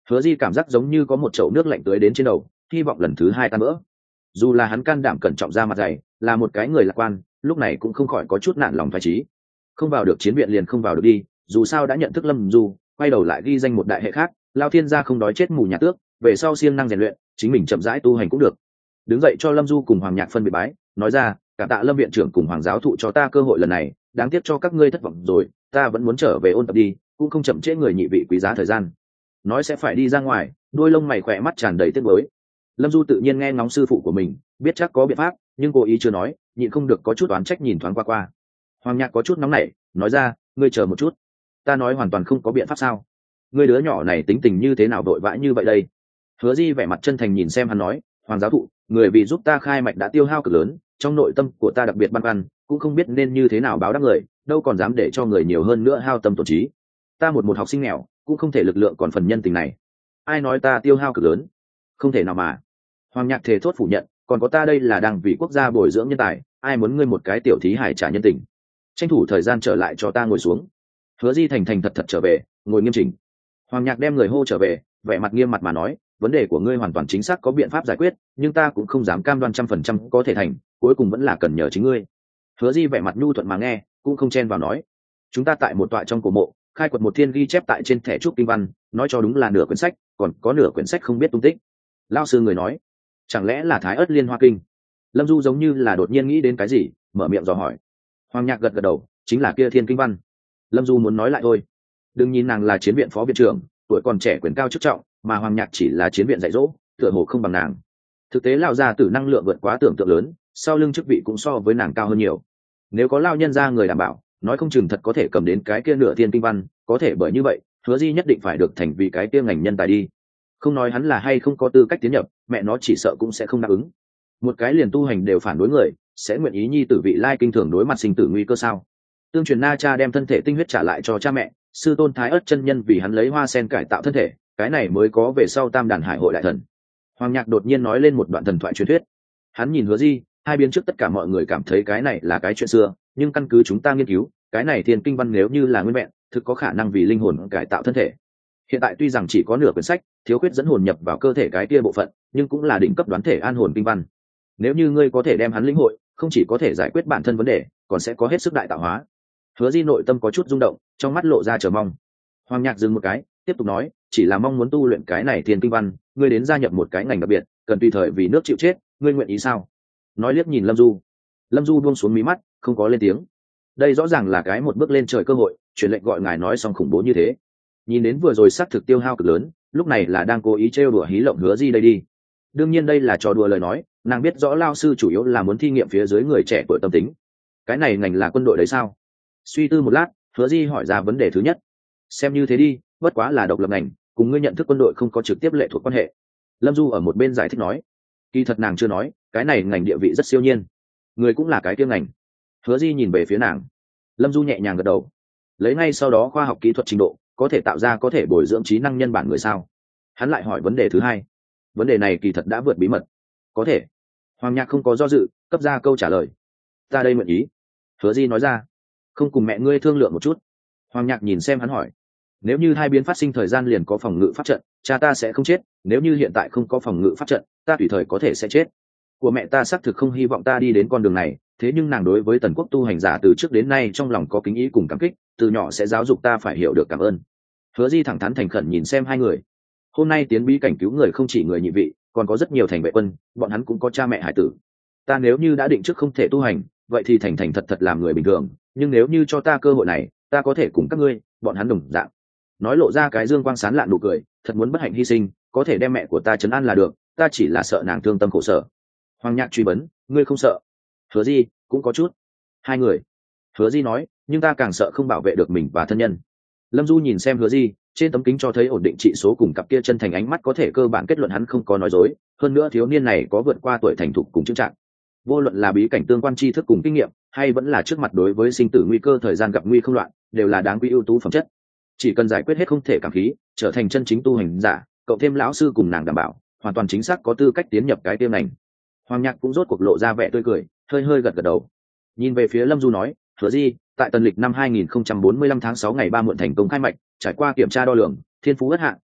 Hứa Di cảm giác giống như có một chậu nước lạnh tưới đến trên đầu, hy vọng lần thứ hai tan vỡ. Dù là hắn can đảm cẩn trọng ra mặt dày, là một cái người lạc quan, lúc này cũng không khỏi có chút nản lòng thoái chí. Không vào được chiến viện liền không vào được đi, dù sao đã nhận thức Lâm Du, quay đầu lại ghi danh một đại hệ khác, Lao Thiên gia không đói chết mù nhà tước, về sau siêng năng rèn luyện, chính mình chậm rãi tu hành cũng được. Đứng dậy cho Lâm Du cùng Hoàng Nhạc phân biệt bái, nói ra, cảm tạ Lâm viện trưởng cùng Hoàng giáo thụ cho ta cơ hội lần này, đáng tiếc cho các ngươi thất vọng rồi, ta vẫn muốn trở về ôn tập đi, cũng không chậm trễ người nhị vị quý giá thời gian. Nói sẽ phải đi ra ngoài, đôi lông mày khỏe mắt tràn đầy tiếc nuối. Lâm Du tự nhiên nghe ngóng sư phụ của mình, biết chắc có biện pháp, nhưng cố ý chưa nói, nhịn không được có chút oán trách nhìn thoáng qua. Hoàng Nhạc có chút nóng nảy, nói ra, ngươi chờ một chút. Ta nói hoàn toàn không có biện pháp sao? Ngươi đứa nhỏ này tính tình như thế nào vội vã như vậy đây? Hứa Di vẻ mặt chân thành nhìn xem hắn nói, Hoàng giáo thụ, người vì giúp ta khai mạch đã tiêu hao cực lớn, trong nội tâm của ta đặc biệt băn khoăn, cũng không biết nên như thế nào báo đáp người, đâu còn dám để cho người nhiều hơn nữa hao tâm tổn trí. Ta một học sinh nghèo, cũng không thể lực lượng còn phần nhân tình này. Ai nói ta tiêu hao cực lớn? Không thể nào mà. Hoàng Nhạc thề thốt phủ nhận, còn có ta đây là đang vì quốc gia bồi dưỡng nhân tài, ai muốn ngươi một cái tiểu thí hải trả nhân tình. Tranh thủ thời gian trở lại cho ta ngồi xuống. Hứa Di thành thành thật thật trở về, ngồi nghiêm chỉnh. Hoàng Nhạc đem người hô trở về, vẻ mặt nghiêm mặt mà nói, vấn đề của ngươi hoàn toàn chính xác có biện pháp giải quyết, nhưng ta cũng không dám cam đoan 100% có thể thành, cuối cùng vẫn là cần nhờ chính ngươi. Hứa Di vẻ mặt nhu thuận mà nghe, cũng không chen vào nói, chúng ta tại một tọa trong cổ mộ, khai quật một thiên ghi chép tại trên thẻ trúc kinh văn, nói cho đúng là nửa quyển sách, còn có nửa quyển sách không biết tung tích. Lao sư người nói, chẳng lẽ là Thái Ất Liên Hoa Kinh? Lâm Du giống như là đột nhiên nghĩ đến cái gì, mở miệng dò hỏi. Hoàng Nhạc gật gật đầu, chính là kia thiên kinh văn. Lâm Du muốn nói lại thôi, đừng nhìn nàng là chiến viện phó viện trưởng, tuổi còn trẻ quyền cao chức trọng, mà Hoàng Nhạc chỉ là chiến viện dạy dỗ, tựa hồ không bằng nàng. Thực tế Lao gia tử năng lượng vượt quá tưởng tượng lớn, sau lưng chức vị cũng so với nàng cao hơn nhiều. Nếu có Lao nhân gia người đảm bảo, nói không chừng thật có thể cầm đến cái kia nửa thiên kinh văn, có thể bởi như vậy, Hứa Di nhất định phải được thành vì cái kia ngành nhân tài đi. Không nói hắn là hay không có tư cách tiến nhập, mẹ nó chỉ sợ cũng sẽ không đáp ứng. Một cái liền tu hành đều phản đối người, sẽ nguyện ý nhi tử vị lai kinh thường đối mặt sinh tử nguy cơ sao? Tương truyền Na Cha đem thân thể tinh huyết trả lại cho cha mẹ, sư tôn Thái Ất chân nhân vì hắn lấy hoa sen cải tạo thân thể, cái này mới có về sau Tam Đàn Hải hội đại thần. Hoàng Nhạc đột nhiên nói lên một đoạn thần thoại truyền thuyết. Hắn nhìn Hứa Di, hai biến trước tất cả mọi người cảm thấy cái này là cái chuyện xưa, nhưng căn cứ chúng ta nghiên cứu, cái này thiên kinh văn nếu như là nguyên vẹn, thực có khả năng vì linh hồn cải tạo thân thể. Hiện tại tuy rằng chỉ có nửa quyển sách, thiếu khuyết dẫn hồn nhập vào cơ thể cái kia bộ phận, nhưng cũng là đỉnh cấp đoán thể an hồn kinh văn. Nếu như ngươi có thể đem hắn lĩnh hội, không chỉ có thể giải quyết bản thân vấn đề, còn sẽ có hết sức đại tạo hóa. Hứa Di nội tâm có chút rung động, trong mắt lộ ra chờ mong. Hoàng Nhạc dừng một cái, tiếp tục nói, chỉ là mong muốn tu luyện cái này thiên kinh văn, ngươi đến gia nhập một cái ngành đặc biệt, cần tùy thời vì nước chịu chết, ngươi nguyện ý sao? Nói liếc nhìn Lâm Du. Lâm Du buông xuống mí mắt, không có lên tiếng. Đây rõ ràng là cái một bước lên trời cơ hội, truyền lệnh gọi ngài nói xong khủng bố như thế. Nhìn đến vừa rồi xác thực tiêu hao cực lớn, lúc này là đang cố ý trêu đùa hí lộng Hứa Di đây đi. Đương nhiên đây là trò đùa lời nói, nàng biết rõ Lao sư chủ yếu là muốn thi nghiệm phía dưới người trẻ tuổi tâm tính. Cái này ngành là quân đội đấy sao? Suy tư một lát, Hứa Di hỏi ra vấn đề thứ nhất. Xem như thế đi, bất quá là độc lập ngành, cùng ngươi nhận thức quân đội không có trực tiếp lệ thuộc quan hệ. Lâm Du ở một bên giải thích nói, kỳ thật nàng chưa nói, cái này ngành địa vị rất siêu nhiên, người cũng là cái tiêu ngành. Hứa Di nhìn về phía nàng. Lâm Du nhẹ nhàng gật đầu. Lấy ngay sau đó khoa học kỹ thuật trình độ, có thể tạo ra có thể bồi dưỡng trí năng nhân bản người sao? Hắn lại hỏi vấn đề thứ hai. Vấn đề này kỳ thật đã vượt bí mật. Có thể. Hoàng Nhạc không có do dự, cấp ra câu trả lời. Ta đây nguyện ý. Hứa Di nói ra. Không cùng mẹ ngươi thương lượng một chút? Hoàng Nhạc nhìn xem hắn hỏi. Nếu như hai biến phát sinh thời gian liền có phòng ngự pháp trận, cha ta sẽ không chết, nếu như hiện tại không có phòng ngự pháp trận, ta tùy thời có thể sẽ chết. Của mẹ ta xác thực không hy vọng ta đi đến con đường này, thế nhưng nàng đối với Tần Quốc tu hành giả từ trước đến nay trong lòng có kính ý cùng cảm kích, từ nhỏ sẽ giáo dục ta phải hiểu được cảm ơn. Hứa Di thẳng thắn thành khẩn nhìn xem hai người. Hôm nay tiến bí cảnh cứu người không chỉ người nhị vị, còn có rất nhiều thành vệ quân, bọn hắn cũng có cha mẹ hải tử. Ta nếu như đã định trước không thể tu hành, vậy thì thành thành thật thật làm người bình thường, nhưng nếu như cho ta cơ hội này, ta có thể cùng các ngươi, bọn hắn đồng dạng. Nói lộ ra cái dương quang sán lạn nụ cười, thật muốn bất hạnh hy sinh, có thể đem mẹ của ta trấn an là được, ta chỉ là sợ nàng thương tâm khổ sở. Hoàng Nhạc truy vấn, ngươi không sợ? Hứa Di cũng có chút. Hai người. Hứa Di nói, nhưng ta càng sợ không bảo vệ được mình và thân nhân. Lâm Du nhìn xem Hứa Di, trên tấm kính cho thấy ổn định trị số cùng cặp kia chân thành ánh mắt có thể cơ bản kết luận hắn không có nói dối, hơn nữa thiếu niên này có vượt qua tuổi thành thục cùng chứng trạng. Vô luận là bí cảnh tương quan tri thức cùng kinh nghiệm, hay vẫn là trước mặt đối với sinh tử nguy cơ thời gian gặp nguy không loạn, đều là đáng quý ưu tú phẩm chất. Chỉ cần giải quyết hết không thể cảm khí, trở thành chân chính tu hành giả, cộng thêm lão sư cùng nàng đảm bảo, hoàn toàn chính xác có tư cách tiến nhập cái tiêm này. Hoàng Nhạc cũng rốt cuộc lộ ra vẻ tươi cười, hơi hơi gật gật đầu. Nhìn về phía Lâm Du nói, Hứa Di, tại tần lịch năm 2045 tháng 6 ngày 3 muộn thành công khai mạch, trải qua kiểm tra đo lường, thiên phú bất hạ,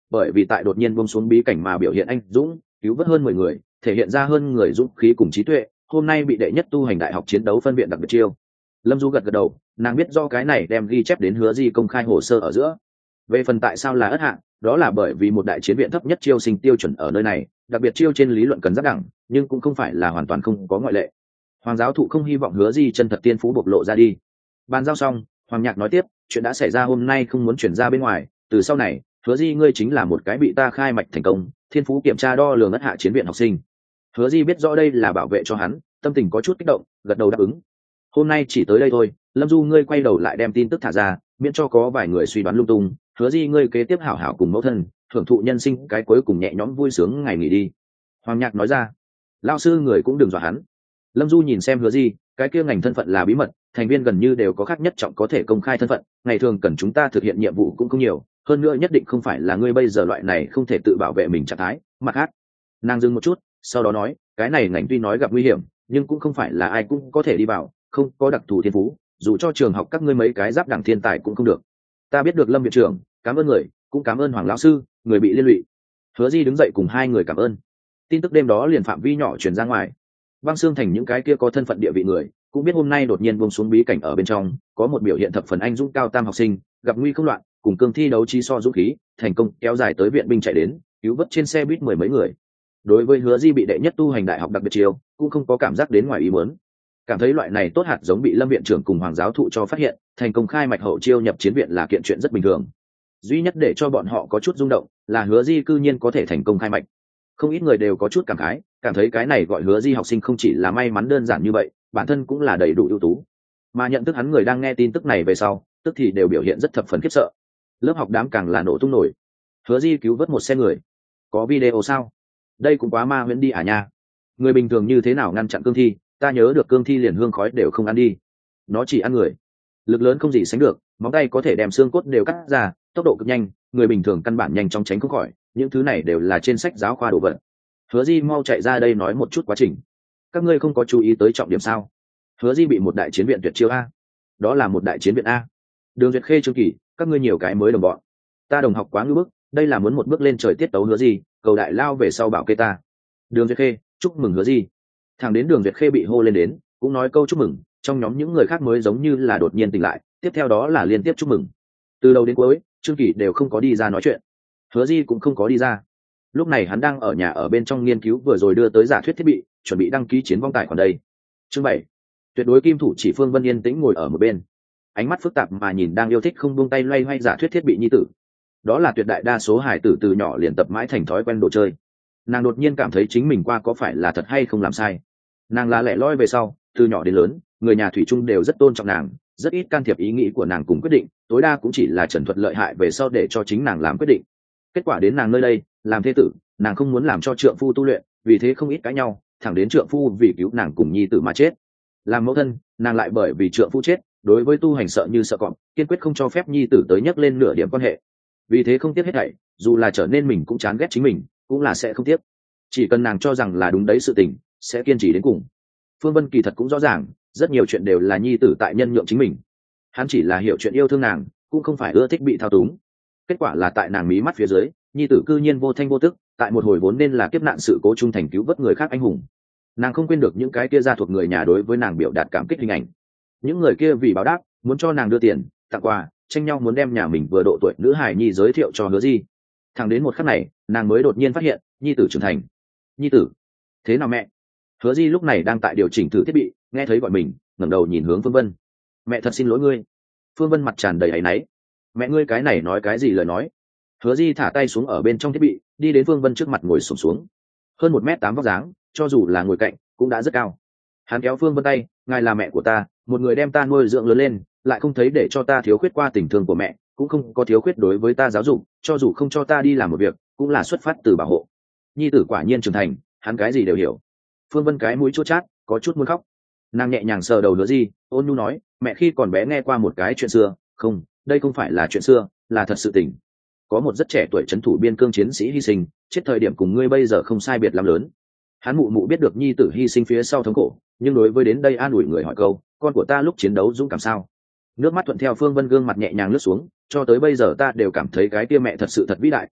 bởi vì tại đột nhiên buông xuống bí cảnh mà biểu hiện anh dũng, cứu vớt hơn 10 người, thể hiện ra hơn người dũng khí cùng trí tuệ, hôm nay bị đệ nhất tu hành đại học chiến đấu phân viện đặc biệt chiêu. Lâm Du gật gật đầu, nàng biết do cái này đem ghi chép đến Hứa Di công khai hồ sơ ở giữa. Về phần tại sao là ất hạng, đó là bởi vì một đại chiến viện thấp nhất chiêu sinh tiêu chuẩn ở nơi này, đặc biệt chiêu trên lý luận cần giáp đẳng, nhưng cũng không phải là hoàn toàn không có ngoại lệ. Hoàng giáo thụ không hy vọng Hứa Di chân thật tiên phú bộc lộ ra đi. Bàn giao xong, Hoàng Nhạc nói tiếp, chuyện đã xảy ra hôm nay không muốn chuyển ra bên ngoài, từ sau này, Hứa Di ngươi chính là một cái bị ta khai mạch thành công, thiên phú kiểm tra đo lường ất hạ chiến viện học sinh. Hứa Di biết rõ đây là bảo vệ cho hắn, tâm tình có chút kích động, gật đầu đáp ứng. Hôm nay chỉ tới đây thôi, Lâm Du ngươi quay đầu lại đem tin tức thả ra, miễn cho có vài người suy đoán lung tung. Hứa Di ngươi kế tiếp hảo hảo cùng mẫu thân, thưởng thụ nhân sinh cái cuối cùng nhẹ nhõm vui sướng ngày nghỉ đi. Hoàng Nhạc nói ra. Lão sư người cũng đừng dọa hắn. Lâm Du nhìn xem Hứa Di, cái kia ngành thân phận là bí mật, thành viên gần như đều có khác nhất trọng có thể công khai thân phận, ngày thường cần chúng ta thực hiện nhiệm vụ cũng không nhiều, hơn nữa nhất định không phải là ngươi bây giờ loại này không thể tự bảo vệ mình trạng thái. Mặt khác, nàng dừng một chút, sau đó nói, cái này ngành tuy nói gặp nguy hiểm, nhưng cũng không phải là ai cũng có thể đi vào, không có đặc thù thiên phú, dù cho trường học các ngươi mấy cái giáp đẳng thiên tài cũng không được. Ta biết được Lâm viện trưởng, cảm ơn người, cũng cảm ơn Hoàng lão sư, người bị liên lụy. Hứa Di đứng dậy cùng hai người cảm ơn. Tin tức đêm đó liền phạm vi nhỏ truyền ra ngoài. Băng Xương Thành những cái kia có thân phận địa vị người cũng biết hôm nay đột nhiên buông xuống bí cảnh ở bên trong có một biểu hiện thập phần anh dũng cao tam học sinh gặp nguy không loạn, cùng cương thi đấu chi so dũng khí, thành công kéo dài tới viện binh chạy đến, cứu vớt trên xe buýt 10 mấy người. Đối với Hứa Di bị đệ nhất tu hành đại học đặc biệt chiêu, cũng không có cảm giác đến ngoài ý muốn. Cảm thấy loại này tốt hạt giống bị Lâm viện trưởng cùng Hoàng giáo thụ cho phát hiện, thành công khai mạch hậu chiêu nhập chiến viện là kiện chuyện rất bình thường. Duy nhất để cho bọn họ có chút rung động là Hứa Di cư nhiên có thể thành công khai mạch. Không ít người đều có chút cảm khái, cảm thấy cái này gọi Hứa Di học sinh không chỉ là may mắn đơn giản như vậy, bản thân cũng là đầy đủ ưu tú. Mà nhận thức hắn người đang nghe tin tức này về sau, tức thì đều biểu hiện rất thập phần khiếp sợ. Lớp học đám càng là nổ tung nổi. Hứa Di cứu vớt một xe người, có video sao? Đây cũng quá ma huyễn đi à nha. Người bình thường như thế nào ngăn chặn cương thi, ta nhớ được cương thi liền hương khói đều không ăn đi, nó chỉ ăn người. Lực lớn không gì sánh được, móng tay có thể đem xương cốt đều cắt ra, tốc độ cực nhanh, người bình thường căn bản nhanh chóng tránh không khỏi, những thứ này đều là trên sách giáo khoa đồ vật. Hứa Di mau chạy ra đây nói một chút quá trình. Các ngươi không có chú ý tới trọng điểm sao? Hứa Di bị một đại chiến viện tuyệt chiêu a. Đó là một đại chiến viện a. Đường Duyệt Khê, Trương Kỳ, các ngươi nhiều cái mới đồng bọn. Ta đồng học quá ngưỡng bức, đây là muốn một bước lên trời tiết tấu Hứa Di, cầu đại lao về sau bảo kê ta. Đường Duyệt Khê, chúc mừng Hứa Di. Thằng đến Đường Duyệt Khê bị hô lên đến, cũng nói câu chúc mừng, trong nhóm những người khác mới giống như là đột nhiên tỉnh lại, tiếp theo đó là liên tiếp chúc mừng. Từ đầu đến cuối, Trương Kỳ đều không có đi ra nói chuyện. Hứa Di cũng không có đi ra. Lúc này hắn đang ở nhà ở bên trong nghiên cứu vừa rồi đưa tới giả thuyết thiết bị, chuẩn bị đăng ký chiến vong tài khoản đây. Chương 7. Tuyệt đối kim thủ chỉ Phương Vân yên tĩnh ngồi ở một bên, ánh mắt phức tạp mà nhìn đang yêu thích không buông tay loay hoay giả thuyết thiết bị nhi tử. Đó là tuyệt đại đa số hải tử từ nhỏ liền tập mãi thành thói quen đồ chơi. Nàng đột nhiên cảm thấy chính mình qua có phải là thật hay không làm sai. Nàng là lẻ loi về sau, từ nhỏ đến lớn, người nhà thủy chung đều rất tôn trọng nàng, rất ít can thiệp ý nghĩ của nàng cùng quyết định, tối đa cũng chỉ là trần thuật lợi hại về sau để cho chính nàng làm quyết định. Kết quả đến nàng nơi đây, làm thế tử, nàng không muốn làm cho trượng phu tu luyện, vì thế không ít cãi nhau, thẳng đến trượng phu vì cứu nàng cùng nhi tử mà chết. Làm mẫu thân, nàng lại bởi vì trượng phu chết, đối với tu hành sợ như sợ cọp, kiên quyết không cho phép nhi tử tới nhắc lên nửa điểm quan hệ. Vì thế không tiếc hết thảy, dù là trở nên mình cũng chán ghét chính mình, cũng là sẽ không tiếc. Chỉ cần nàng cho rằng là đúng đấy sự tình, sẽ kiên trì đến cùng. Phương Vân kỳ thật cũng rõ ràng, rất nhiều chuyện đều là nhi tử tại nhân nhượng chính mình. Hắn chỉ là hiểu chuyện yêu thương nàng, cũng không phải ưa thích bị thao túng. Kết quả là tại nàng mí mắt phía dưới, nhi tử cư nhiên vô thanh vô tức, tại một hồi vốn nên là kiếp nạn sự cố trung thành cứu vớt người khác anh hùng. Nàng không quên được những cái kia gia thuộc người nhà đối với nàng biểu đạt cảm kích hình ảnh. Những người kia vì báo đáp, muốn cho nàng đưa tiền, tặng quà, tranh nhau muốn đem nhà mình vừa độ tuổi nữ hài nhi giới thiệu cho Hứa Di. Thẳng đến một khắc này, nàng mới đột nhiên phát hiện, nhi tử trưởng thành. Nhi tử, thế nào mẹ? Hứa Di lúc này đang tại điều chỉnh thử thiết bị, nghe thấy gọi mình, ngẩng đầu nhìn hướng Phương Vân. Mẹ thật xin lỗi ngươi. Phương Vân mặt tràn đầy áy náy. Mẹ ngươi cái này nói cái gì lời nói? Hứa Di thả tay xuống ở bên trong thiết bị, đi đến Phương Vân trước mặt ngồi xổm xuống. Hơn 1m8 vóc dáng, cho dù là ngồi cạnh, cũng đã rất cao. Hắn kéo Phương Vân tay, ngài là mẹ của ta, một người đem ta nuôi dưỡng lớn lên, lại không thấy để cho ta thiếu khuyết qua tình thương của mẹ, cũng không có thiếu khuyết đối với ta giáo dục, cho dù không cho ta đi làm một việc, cũng là xuất phát từ bảo hộ. Nhi tử quả nhiên trưởng thành, hắn cái gì đều hiểu. Phương Vân cái mũi chua chát, có chút muốn khóc. Nàng nhẹ nhàng sờ đầu Hứa Di, ôn nhu nói, mẹ khi còn bé nghe qua một cái chuyện xưa, không, đây không phải là chuyện xưa, là thật sự tình. Có một rất trẻ tuổi trấn thủ biên cương chiến sĩ hy sinh, chết thời điểm cùng ngươi bây giờ không sai biệt lắm lớn. Hắn mụ mụ biết được nhi tử hy sinh phía sau thống khổ, nhưng đối với đến đây an ủi người hỏi câu, con của ta lúc chiến đấu dũng cảm sao? Nước mắt thuận theo Phương Vân gương mặt nhẹ nhàng lướt xuống, cho tới bây giờ ta đều cảm thấy cái tia mẹ thật sự thật vĩ đại,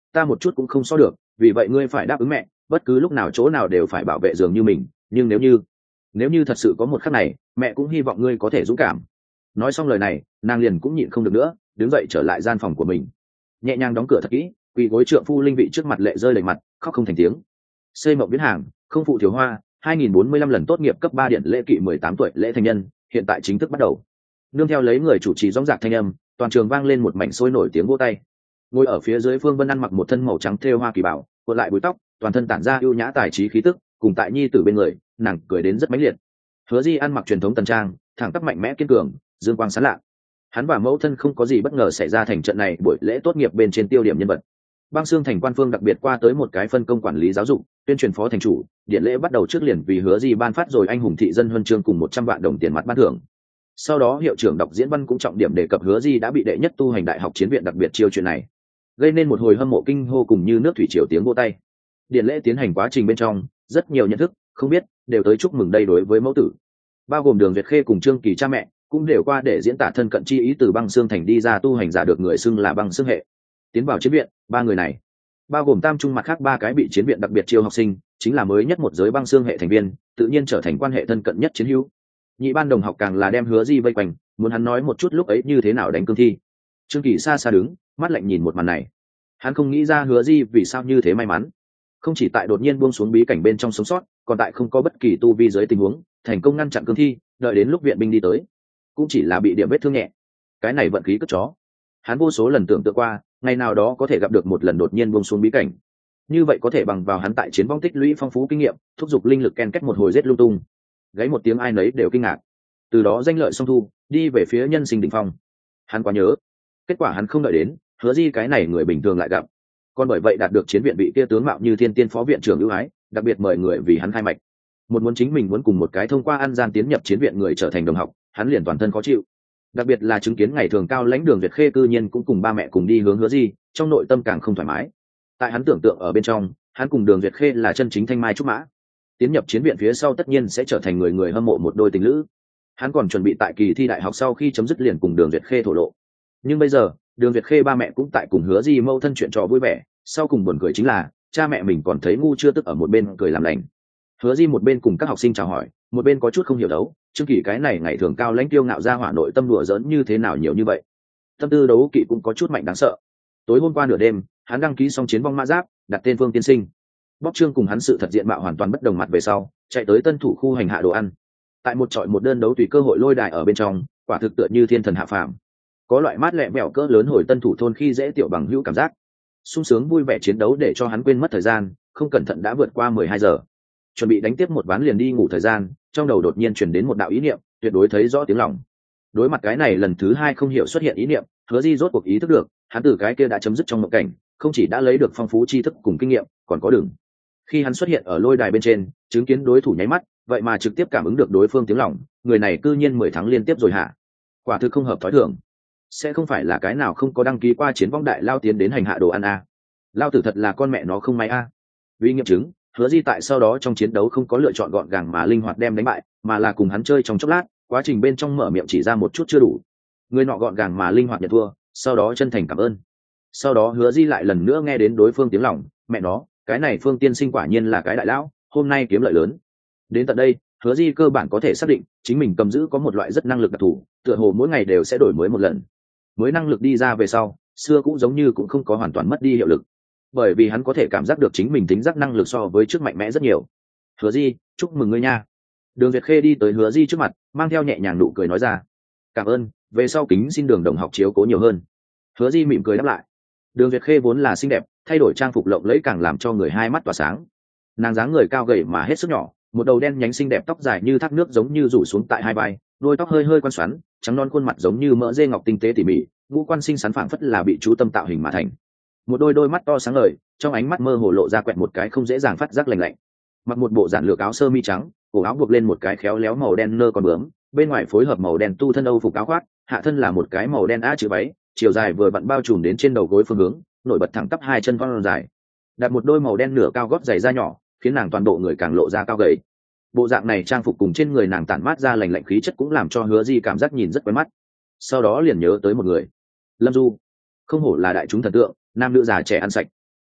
ta một chút cũng không so được, vì vậy ngươi phải đáp ứng mẹ, bất cứ lúc nào chỗ nào đều phải bảo vệ giường như mình. Nhưng nếu như thật sự có một khắc này, mẹ cũng hy vọng ngươi có thể dũng cảm. Nói xong lời này, nàng liền cũng nhịn không được nữa, đứng dậy trở lại gian phòng của mình, nhẹ nhàng đóng cửa thật kỹ, quỳ gối trượng phu Linh Vị trước mặt lệ rơi đầy mặt, khóc không thành tiếng. Xây Mộng Viễn Hàng, không phụ thiếu hoa, 2045 lần tốt nghiệp cấp 3 điện lễ kỵ 18 tuổi lễ thành nhân, hiện tại chính thức bắt đầu. Nương theo lấy người chủ trì dõng dạc thanh âm, toàn trường vang lên một mảnh sôi nổi tiếng vỗ tay. Ngồi ở phía dưới Phương Vân ăn mặc một thân màu trắng thêu hoa kỳ bảo, cuộn lại búi tóc, toàn thân tản ra ưu nhã tài trí khí tức, cùng tại nhi tử bên người, nàng cười đến rất mãnh liệt. Hứa Di ăn mặc truyền thống tần trang, thẳng tắp mạnh mẽ kiên cường, dương quang sáng lạ. Hắn và mẫu thân không có gì bất ngờ xảy ra thành trận này buổi lễ tốt nghiệp bên trên tiêu điểm nhân vật. Băng Xương thành quan phương đặc biệt qua tới một cái phân công quản lý giáo dục, tuyên truyền phó thành chủ, điện lễ bắt đầu trước liền vì Hứa Di ban phát rồi anh hùng thị dân huân chương cùng 100 vạn đồng tiền mặt ban thưởng. Sau đó hiệu trưởng đọc diễn văn cũng trọng điểm đề cập Hứa Di đã bị đệ nhất tu hành đại học chiến viện đặc biệt chiêu chuyện này, gây nên một hồi hâm mộ kinh hô cùng như nước thủy triều tiếng vỗ tay. Điện lễ tiến hành quá trình bên trong, rất nhiều nhận thức, không biết, đều tới chúc mừng đây đối với mẫu tử. Bao gồm Đường Việt Khê cùng Trương Kỳ cha mẹ, cũng đều qua để diễn tả thân cận chi ý từ Băng Xương thành đi ra tu hành giả được người xưng là Băng Xương hệ. Tiến vào chiến viện, ba người này, bao gồm tam trung mặt khác ba cái bị chiến viện đặc biệt chiêu học sinh, chính là mới nhất một giới Băng Xương hệ thành viên, tự nhiên trở thành quan hệ thân cận nhất chiến hữu. Nhị ban đồng học càng là đem Hứa Di vây quanh, muốn hắn nói một chút lúc ấy như thế nào đánh cương thi. Trương Kỳ xa xa đứng, mắt lạnh nhìn một màn này. Hắn không nghĩ ra Hứa Di vì sao như thế may mắn, không chỉ tại đột nhiên buông xuống bí cảnh bên trong sống sót, còn tại không có bất kỳ tu vi dưới tình huống thành công ngăn chặn cương thi, đợi đến lúc viện binh đi tới cũng chỉ là bị điểm vết thương nhẹ. Cái này vận khí cất chó. Hắn vô số lần tưởng tượng qua ngày nào đó có thể gặp được một lần đột nhiên buông xuống bí cảnh, như vậy có thể bằng vào hắn tại chiến vong tích lũy phong phú kinh nghiệm, thúc giục linh lực ken kết một hồi giết lung tung. Gáy một tiếng ai nấy đều kinh ngạc. Từ đó danh lợi song thu, đi về phía nhân sinh đỉnh phong. Hắn quá nhớ. Kết quả hắn không đợi đến, Hứa Di cái này người bình thường lại gặp, còn bởi vậy đạt được chiến viện vị kia tướng mạo như thiên tiên phó viện trưởng ưu ái, đặc biệt mời người vì hắn khai mạch. Một muốn chính mình muốn cùng một cái thông qua ăn gian tiến nhập chiến viện người trở thành đồng học, hắn liền toàn thân khó chịu. Đặc biệt là chứng kiến ngày thường cao lãnh Đường Việt Khê cư nhiên cũng cùng ba mẹ cùng đi hướng Hứa Di, trong nội tâm càng không thoải mái. Tại hắn tưởng tượng ở bên trong, hắn cùng Đường Việt Khê là chân chính thanh mai trúc mã, tiến nhập chiến viện phía sau tất nhiên sẽ trở thành người người hâm mộ một đôi tình lữ. Hắn còn chuẩn bị tại kỳ thi đại học sau khi chấm dứt liền cùng Đường Việt Khê thổ lộ. Nhưng bây giờ, Đường Việt Khê ba mẹ cũng tại cùng Hứa Di mâu thân chuyện trò vui vẻ, sau cùng buồn cười chính là cha mẹ mình còn thấy ngu chưa tức ở một bên cười làm lành. Hứa Di một bên cùng các học sinh chào hỏi, một bên có chút không hiểu đấu, Trương Kỳ cái này ngày thường cao lãnh kiêu ngạo ra hỏa nội tâm đùa giỡn như thế nào nhiều như vậy. Tâm tư đấu kỵ cũng có chút mạnh đáng sợ. Tối hôm qua nửa đêm, hắn đăng ký xong chiến vong mã giáp, đặt tên Phương Tiên Sinh. Bóc Trương cùng hắn sự thật diện mạo hoàn toàn bất đồng mặt về sau, chạy tới tân thủ khu hành hạ đồ ăn. Tại một trọi một đơn đấu tùy cơ hội lôi đài ở bên trong, quả thực tựa như thiên thần hạ phàm. Có loại mát lẹ mẹo cỡ lớn hồi tân thủ thôn khi dễ tiểu bằng hữu cảm giác. Sung sướng vui vẻ chiến đấu để cho hắn quên mất thời gian, không cẩn thận đã vượt qua 12 giờ. Chuẩn bị đánh tiếp một ván liền đi ngủ thời gian, trong đầu đột nhiên truyền đến một đạo ý niệm, tuyệt đối thấy rõ tiếng lòng. Đối mặt cái này lần thứ hai không hiểu xuất hiện ý niệm, Hứa Di rốt cuộc ý thức được, hắn từ cái kia đã chấm dứt trong mộng cảnh, không chỉ đã lấy được phong phú tri thức cùng kinh nghiệm, còn có đường. Khi hắn xuất hiện ở lôi đài bên trên, chứng kiến đối thủ nháy mắt, vậy mà trực tiếp cảm ứng được đối phương tiếng lòng, người này cư nhiên 10 tháng liên tiếp rồi hả? Quả thực không hợp thói thường. Sẽ không phải là cái nào không có đăng ký qua chiến vong đại lao tiến đến hành hạ đồ ăn a? Lao tử thật là con mẹ nó không may a. Vì nghiệm chứng, Hứa Di tại sau đó trong chiến đấu không có lựa chọn gọn gàng mà linh hoạt đem đánh bại, mà là cùng hắn chơi trong chốc lát, quá trình bên trong mở miệng chỉ ra một chút chưa đủ. Người nọ gọn gàng mà linh hoạt nhận thua, sau đó chân thành cảm ơn. Sau đó Hứa Di lại lần nữa nghe đến đối phương tiếng lòng, mẹ nó, cái này Phương Tiên Sinh quả nhiên là cái đại lão, hôm nay kiếm lợi lớn. Đến tận đây, Hứa Di cơ bản có thể xác định chính mình cầm giữ có một loại rất năng lực đặc thù, tựa hồ mỗi ngày đều sẽ đổi mới một lần. Mới năng lực đi ra về sau, xưa cũng giống như cũng không có hoàn toàn mất đi hiệu lực, bởi vì hắn có thể cảm giác được chính mình tính giác năng lực so với trước mạnh mẽ rất nhiều. Hứa Di, chúc mừng ngươi nha. Đường Việt Khê đi tới Hứa Di trước mặt, mang theo nhẹ nhàng nụ cười nói ra. Cảm ơn, về sau kính xin Đường đồng học chiếu cố nhiều hơn. Hứa Di mỉm cười đáp lại. Đường Việt Khê vốn là xinh đẹp, thay đổi trang phục lộng lẫy càng làm cho người hai mắt tỏa sáng. Nàng dáng người cao gầy mà hết sức nhỏ, một đầu đen nhánh xinh đẹp tóc dài như thác nước giống như rủ xuống tại hai vai, đuôi tóc hơi hơi quan xoắn, trắng non khuôn mặt giống như mỡ dê ngọc tinh tế tỉ mỉ, ngũ quan xinh xắn phảng phất là bị chú tâm tạo hình mà thành. Một đôi mắt to sáng ngời, trong ánh mắt mơ hồ lộ ra quẹt một cái không dễ dàng phát giác lạnh lạnh. Mặc một bộ giản lược áo sơ mi trắng, cổ áo buộc lên một cái khéo léo màu đen nơ còn bướm, bên ngoài phối hợp màu đen tu thân âu phục áo khoác, hạ thân là một cái màu đen á chữ váy, chiều dài vừa vặn bao trùm đến trên đầu gối phương hướng, nổi bật thẳng tắp hai chân thon dài. Đặt một đôi màu đen nửa cao gót giày da nhỏ, khiến nàng toàn bộ người càng lộ ra cao gầy. Bộ dạng này trang phục cùng trên người nàng tản mát ra lành lạnh khí chất cũng làm cho Hứa Di cảm giác nhìn rất quen mắt. Sau đó liền nhớ tới một người, Lâm Du. Không hổ là đại chúng thần tượng, nam nữ già trẻ ăn sạch.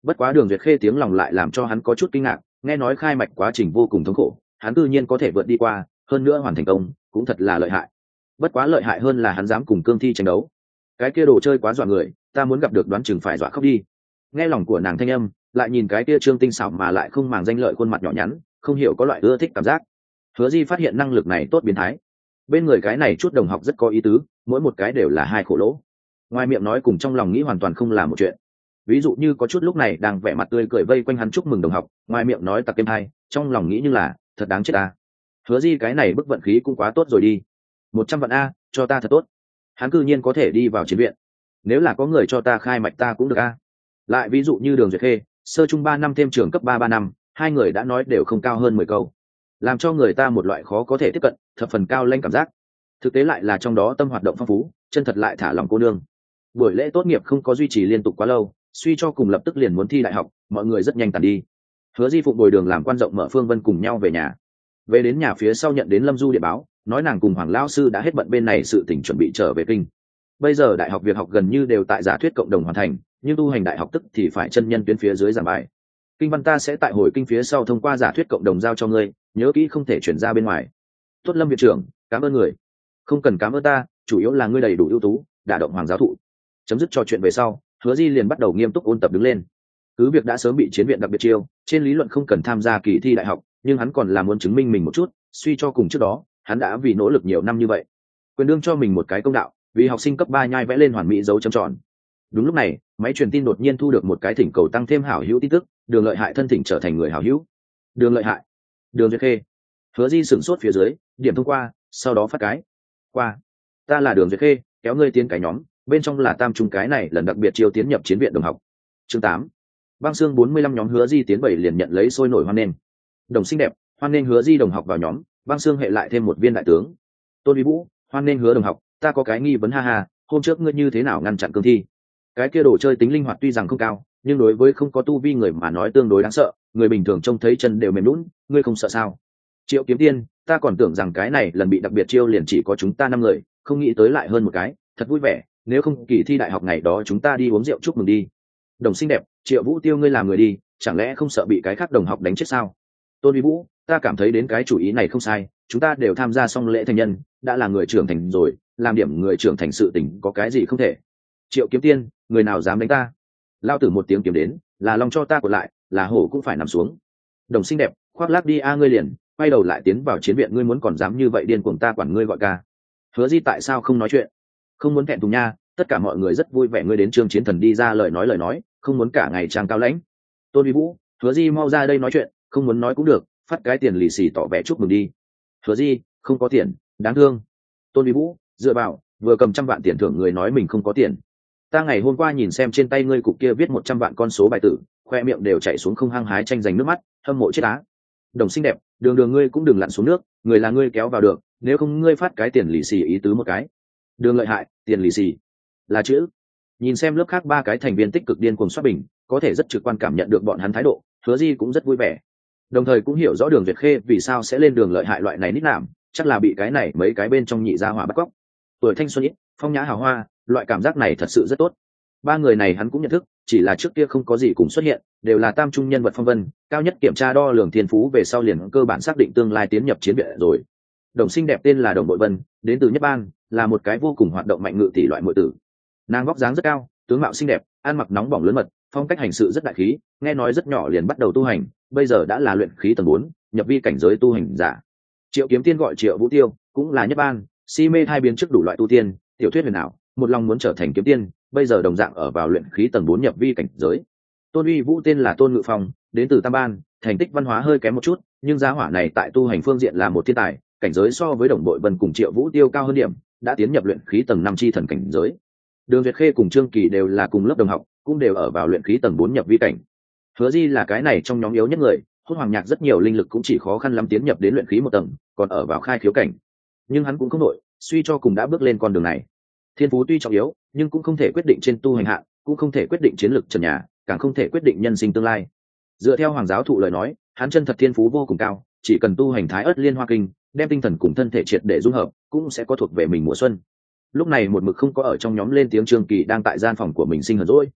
Bất quá Đường Duyệt Khê tiếng lòng lại làm cho hắn có chút kinh ngạc, nghe nói khai mạch quá trình vô cùng thống khổ, hắn tự nhiên có thể vượt đi qua, hơn nữa hoàn thành công, cũng thật là lợi hại. Bất quá lợi hại hơn là hắn dám cùng cương thi tranh đấu. Cái kia đồ chơi quá dọa người, ta muốn gặp được đoán chừng phải dọa khóc đi. Nghe lòng của nàng thanh âm, lại nhìn cái kia trương tinh xảo mà lại không màng danh lợi khuôn mặt nhỏ nhắn, không hiểu có loại ưa thích cảm giác. Hứa Di phát hiện năng lực này tốt biến thái. Bên người cái này chút đồng học rất có ý tứ, mỗi một cái đều là hai khổ lỗ. Ngoài miệng nói cùng trong lòng nghĩ hoàn toàn không là một chuyện. Ví dụ như có chút lúc này đang vẻ mặt tươi cười vây quanh hắn chúc mừng đồng học, ngoài miệng nói tặc êm hay, trong lòng nghĩ như là thật đáng chết ta. Hứa Di cái này bức vận khí cũng quá tốt rồi đi. 100 vạn a, cho ta thật tốt. Hắn cư nhiên có thể đi vào chiến viện. Nếu là có người cho ta khai mạch ta cũng được a. Lại ví dụ như Đường Duyệt Khê, sơ trung 3 năm thêm trường cấp 3 năm, hai người đã nói đều không cao hơn 10 câu, làm cho người ta một loại khó có thể tiếp cận, thập phần cao lên cảm giác. Thực tế lại là trong đó tâm hoạt động phong phú, chân thật lại thả lòng cô nương. Buổi lễ tốt nghiệp không có duy trì liên tục quá lâu, suy cho cùng lập tức liền muốn thi đại học, mọi người rất nhanh tàn đi. Hứa Di phụng bồi Đường làm quan rộng mở Phương Vân cùng nhau về nhà. Về đến nhà phía sau nhận đến Lâm Du điện báo, nói nàng cùng Hoàng lão sư đã hết bận bên này sự tình chuẩn bị trở về kinh. Bây giờ đại học việc học gần như đều tại giả thuyết cộng đồng hoàn thành, nhưng tu hành đại học tức thì phải chân nhân tuyến phía dưới giảng bài. Kinh văn ta sẽ tại hồi kinh phía sau thông qua giả thuyết cộng đồng giao cho ngươi, nhớ kỹ không thể chuyển ra bên ngoài. Tốt Lâm viện trưởng, cảm ơn người. Không cần cảm ơn ta, chủ yếu là ngươi đầy đủ ưu tú, đả động Hoàng giáo thụ. Chấm dứt trò chuyện về sau, Hứa Di liền bắt đầu nghiêm túc ôn tập đứng lên. Cứ việc đã sớm bị chiến viện đặc biệt chiêu, trên lý luận không cần tham gia kỳ thi đại học, nhưng hắn còn là muốn chứng minh mình một chút, suy cho cùng trước đó, hắn đã vì nỗ lực nhiều năm như vậy, quyền đương cho mình một cái công đạo, vì học sinh cấp 3 nhai vẽ lên hoàn mỹ dấu chấm tròn. Đúng lúc này, máy truyền tin đột nhiên thu được một cái thỉnh cầu tăng thêm hảo hữu tin tức, Đường Lợi Hại thân thỉnh trở thành người hảo hữu. Đường Lợi Hại, Đường Duyệt Khê. Hứa Di sửng sốt phía dưới, điểm thông qua, sau đó phát cái qua. Ta là Đường Duyệt Khê, kéo ngươi tiến cái nhóm, bên trong là tam trung cái này lần đặc biệt chiêu tiến nhập chiến viện đồng học. Chương 8. Băng xương 45 nhóm Hứa Di tiến 7 liền nhận lấy sôi nổi hoan nghênh. Đồng xinh đẹp, hoan nghênh Hứa Di đồng học vào nhóm, băng xương hệ lại thêm một viên đại tướng. Tôn Uy Vũ, hoan nghênh Hứa đồng học, ta có cái nghi vấn ha ha, hôm trước ngươi như thế nào ngăn chặn cương thi? Cái kia đồ chơi tính linh hoạt tuy rằng không cao, nhưng đối với không có tu vi người mà nói tương đối đáng sợ, người bình thường trông thấy chân đều mềm lún, ngươi không sợ sao? Triệu Kiếm Tiên, ta còn tưởng rằng cái này lần bị đặc biệt chiêu liền chỉ có chúng ta 5 người, không nghĩ tới lại hơn một cái, thật vui vẻ, nếu không kỳ thi đại học ngày đó chúng ta đi uống rượu chúc mừng đi. Đồng xinh đẹp, Triệu Vũ Tiêu ngươi làm người đi, chẳng lẽ không sợ bị cái khác đồng học đánh chết sao? Tôn Uy Vũ, ta cảm thấy đến cái chủ ý này không sai, chúng ta đều tham gia xong lễ thành nhân, đã là người trưởng thành rồi, làm điểm người trưởng thành sự tình có cái gì không thể. Triệu Kiếm Tiên, người nào dám đánh ta? Lao tử một tiếng kiếm đến, là lòng cho ta cột lại, là hổ cũng phải nằm xuống. Đồng xinh đẹp, khoác lác đi a ngươi liền, quay đầu lại tiến vào chiến viện ngươi muốn còn dám như vậy điên cuồng ta quản ngươi gọi ca. Hứa Di tại sao không nói chuyện? Không muốn thẹn thùng nha, tất cả mọi người rất vui vẻ ngươi đến Trương Chiến Thần đi ra lời nói, không muốn cả ngày trang cao lãnh. Tôn Uy Vũ, Hứa Di mau ra đây nói chuyện, không muốn nói cũng được, phát cái tiền lì xì tỏ vẻ chúc mừng đi. Hứa Di, không có tiền, đáng thương. Tôn Uy Vũ, dựa vào, vừa cầm 100 vạn tiền thưởng người nói mình không có tiền. Ta ngày hôm qua nhìn xem trên tay ngươi cục kia viết 100 vạn con số bài tử, khoe miệng đều chảy xuống không hăng hái tranh giành nước mắt, hâm mộ chết á. Đồng xinh đẹp, đường ngươi cũng đừng lặn xuống nước, người là ngươi kéo vào được, nếu không ngươi phát cái tiền lì xì ý tứ một cái. Đường Lợi Hại, tiền lì xì là chữ. Nhìn xem lớp khác 3 cái thành viên tích cực điên cuồng soát bình, có thể rất trực quan cảm nhận được bọn hắn thái độ, Hứa Di cũng rất vui vẻ. Đồng thời cũng hiểu rõ Đường Duyệt Khê vì sao sẽ lên Đường Lợi Hại loại này nít nạm, chắc là bị cái này mấy cái bên trong nhị gia hỏa bắt cóc. Tuổi thanh xuân ít, phong nhã hào hoa, loại cảm giác này thật sự rất tốt. 3 người này hắn cũng nhận thức, chỉ là trước kia không có gì cùng xuất hiện, đều là tam trung nhân vật phong vân, cao nhất kiểm tra đo lường thiên phú về sau liền cơ bản xác định tương lai tiến nhập chiến viện rồi. Đồng xinh đẹp tên là Đồng Bội Vân, đến từ Nhất Ban, là một cái vô cùng hoạt động mạnh ngự tỷ loại muội tử. Nàng vóc dáng rất cao, tướng mạo xinh đẹp, ăn mặc nóng bỏng lớn mật, phong cách hành sự rất đại khí, nghe nói rất nhỏ liền bắt đầu tu hành, bây giờ đã là luyện khí tầng 4, nhập vi cảnh giới tu hành giả. Triệu Kiếm Tiên gọi Triệu Vũ Tiêu, cũng là Nhất Ban, si mê hai biến trước đủ loại tu tiên, tiểu thuyết huyền ảo, một lòng muốn trở thành kiếm tiên, bây giờ đồng dạng ở vào luyện khí tầng 4 nhập vi cảnh giới. Tôn Uy Vũ tên là Tôn Ngự Phong, đến từ Tam Ban, thành tích văn hóa hơi kém một chút, nhưng gia hỏa này tại tu hành phương diện là một thiên tài, cảnh giới so với Đồng Bội Vân cùng Triệu Vũ Tiêu cao hơn điểm, đã tiến nhập luyện khí tầng 5 chi thần cảnh giới. Đường Duyệt Khê cùng Trương Kỳ đều là cùng lớp đồng học, cũng đều ở vào luyện khí tầng 4 nhập vi cảnh. Hứa Di là cái này trong nhóm yếu nhất người, hốt hoàng nhạc rất nhiều linh lực cũng chỉ khó khăn lắm tiến nhập đến luyện khí 1 tầng, còn ở vào khai khiếu cảnh. Nhưng hắn cũng không nổi, suy cho cùng đã bước lên con đường này. Thiên phú tuy trọng yếu, nhưng cũng không thể quyết định trên tu hành hạn, cũng không thể quyết định chiến lược trần nhà, càng không thể quyết định nhân sinh tương lai. Dựa theo Hoàng giáo thụ lời nói, hắn chân thật thiên phú vô cùng cao, chỉ cần tu hành Thái Ức Liên Hoa Kinh, đem tinh thần cùng thân thể triệt để dung hợp, cũng sẽ có thuộc về mình mùa xuân. Lúc này một mực không có ở trong nhóm lên tiếng Trương Kỳ đang tại gian phòng của mình sinh hờn dỗi.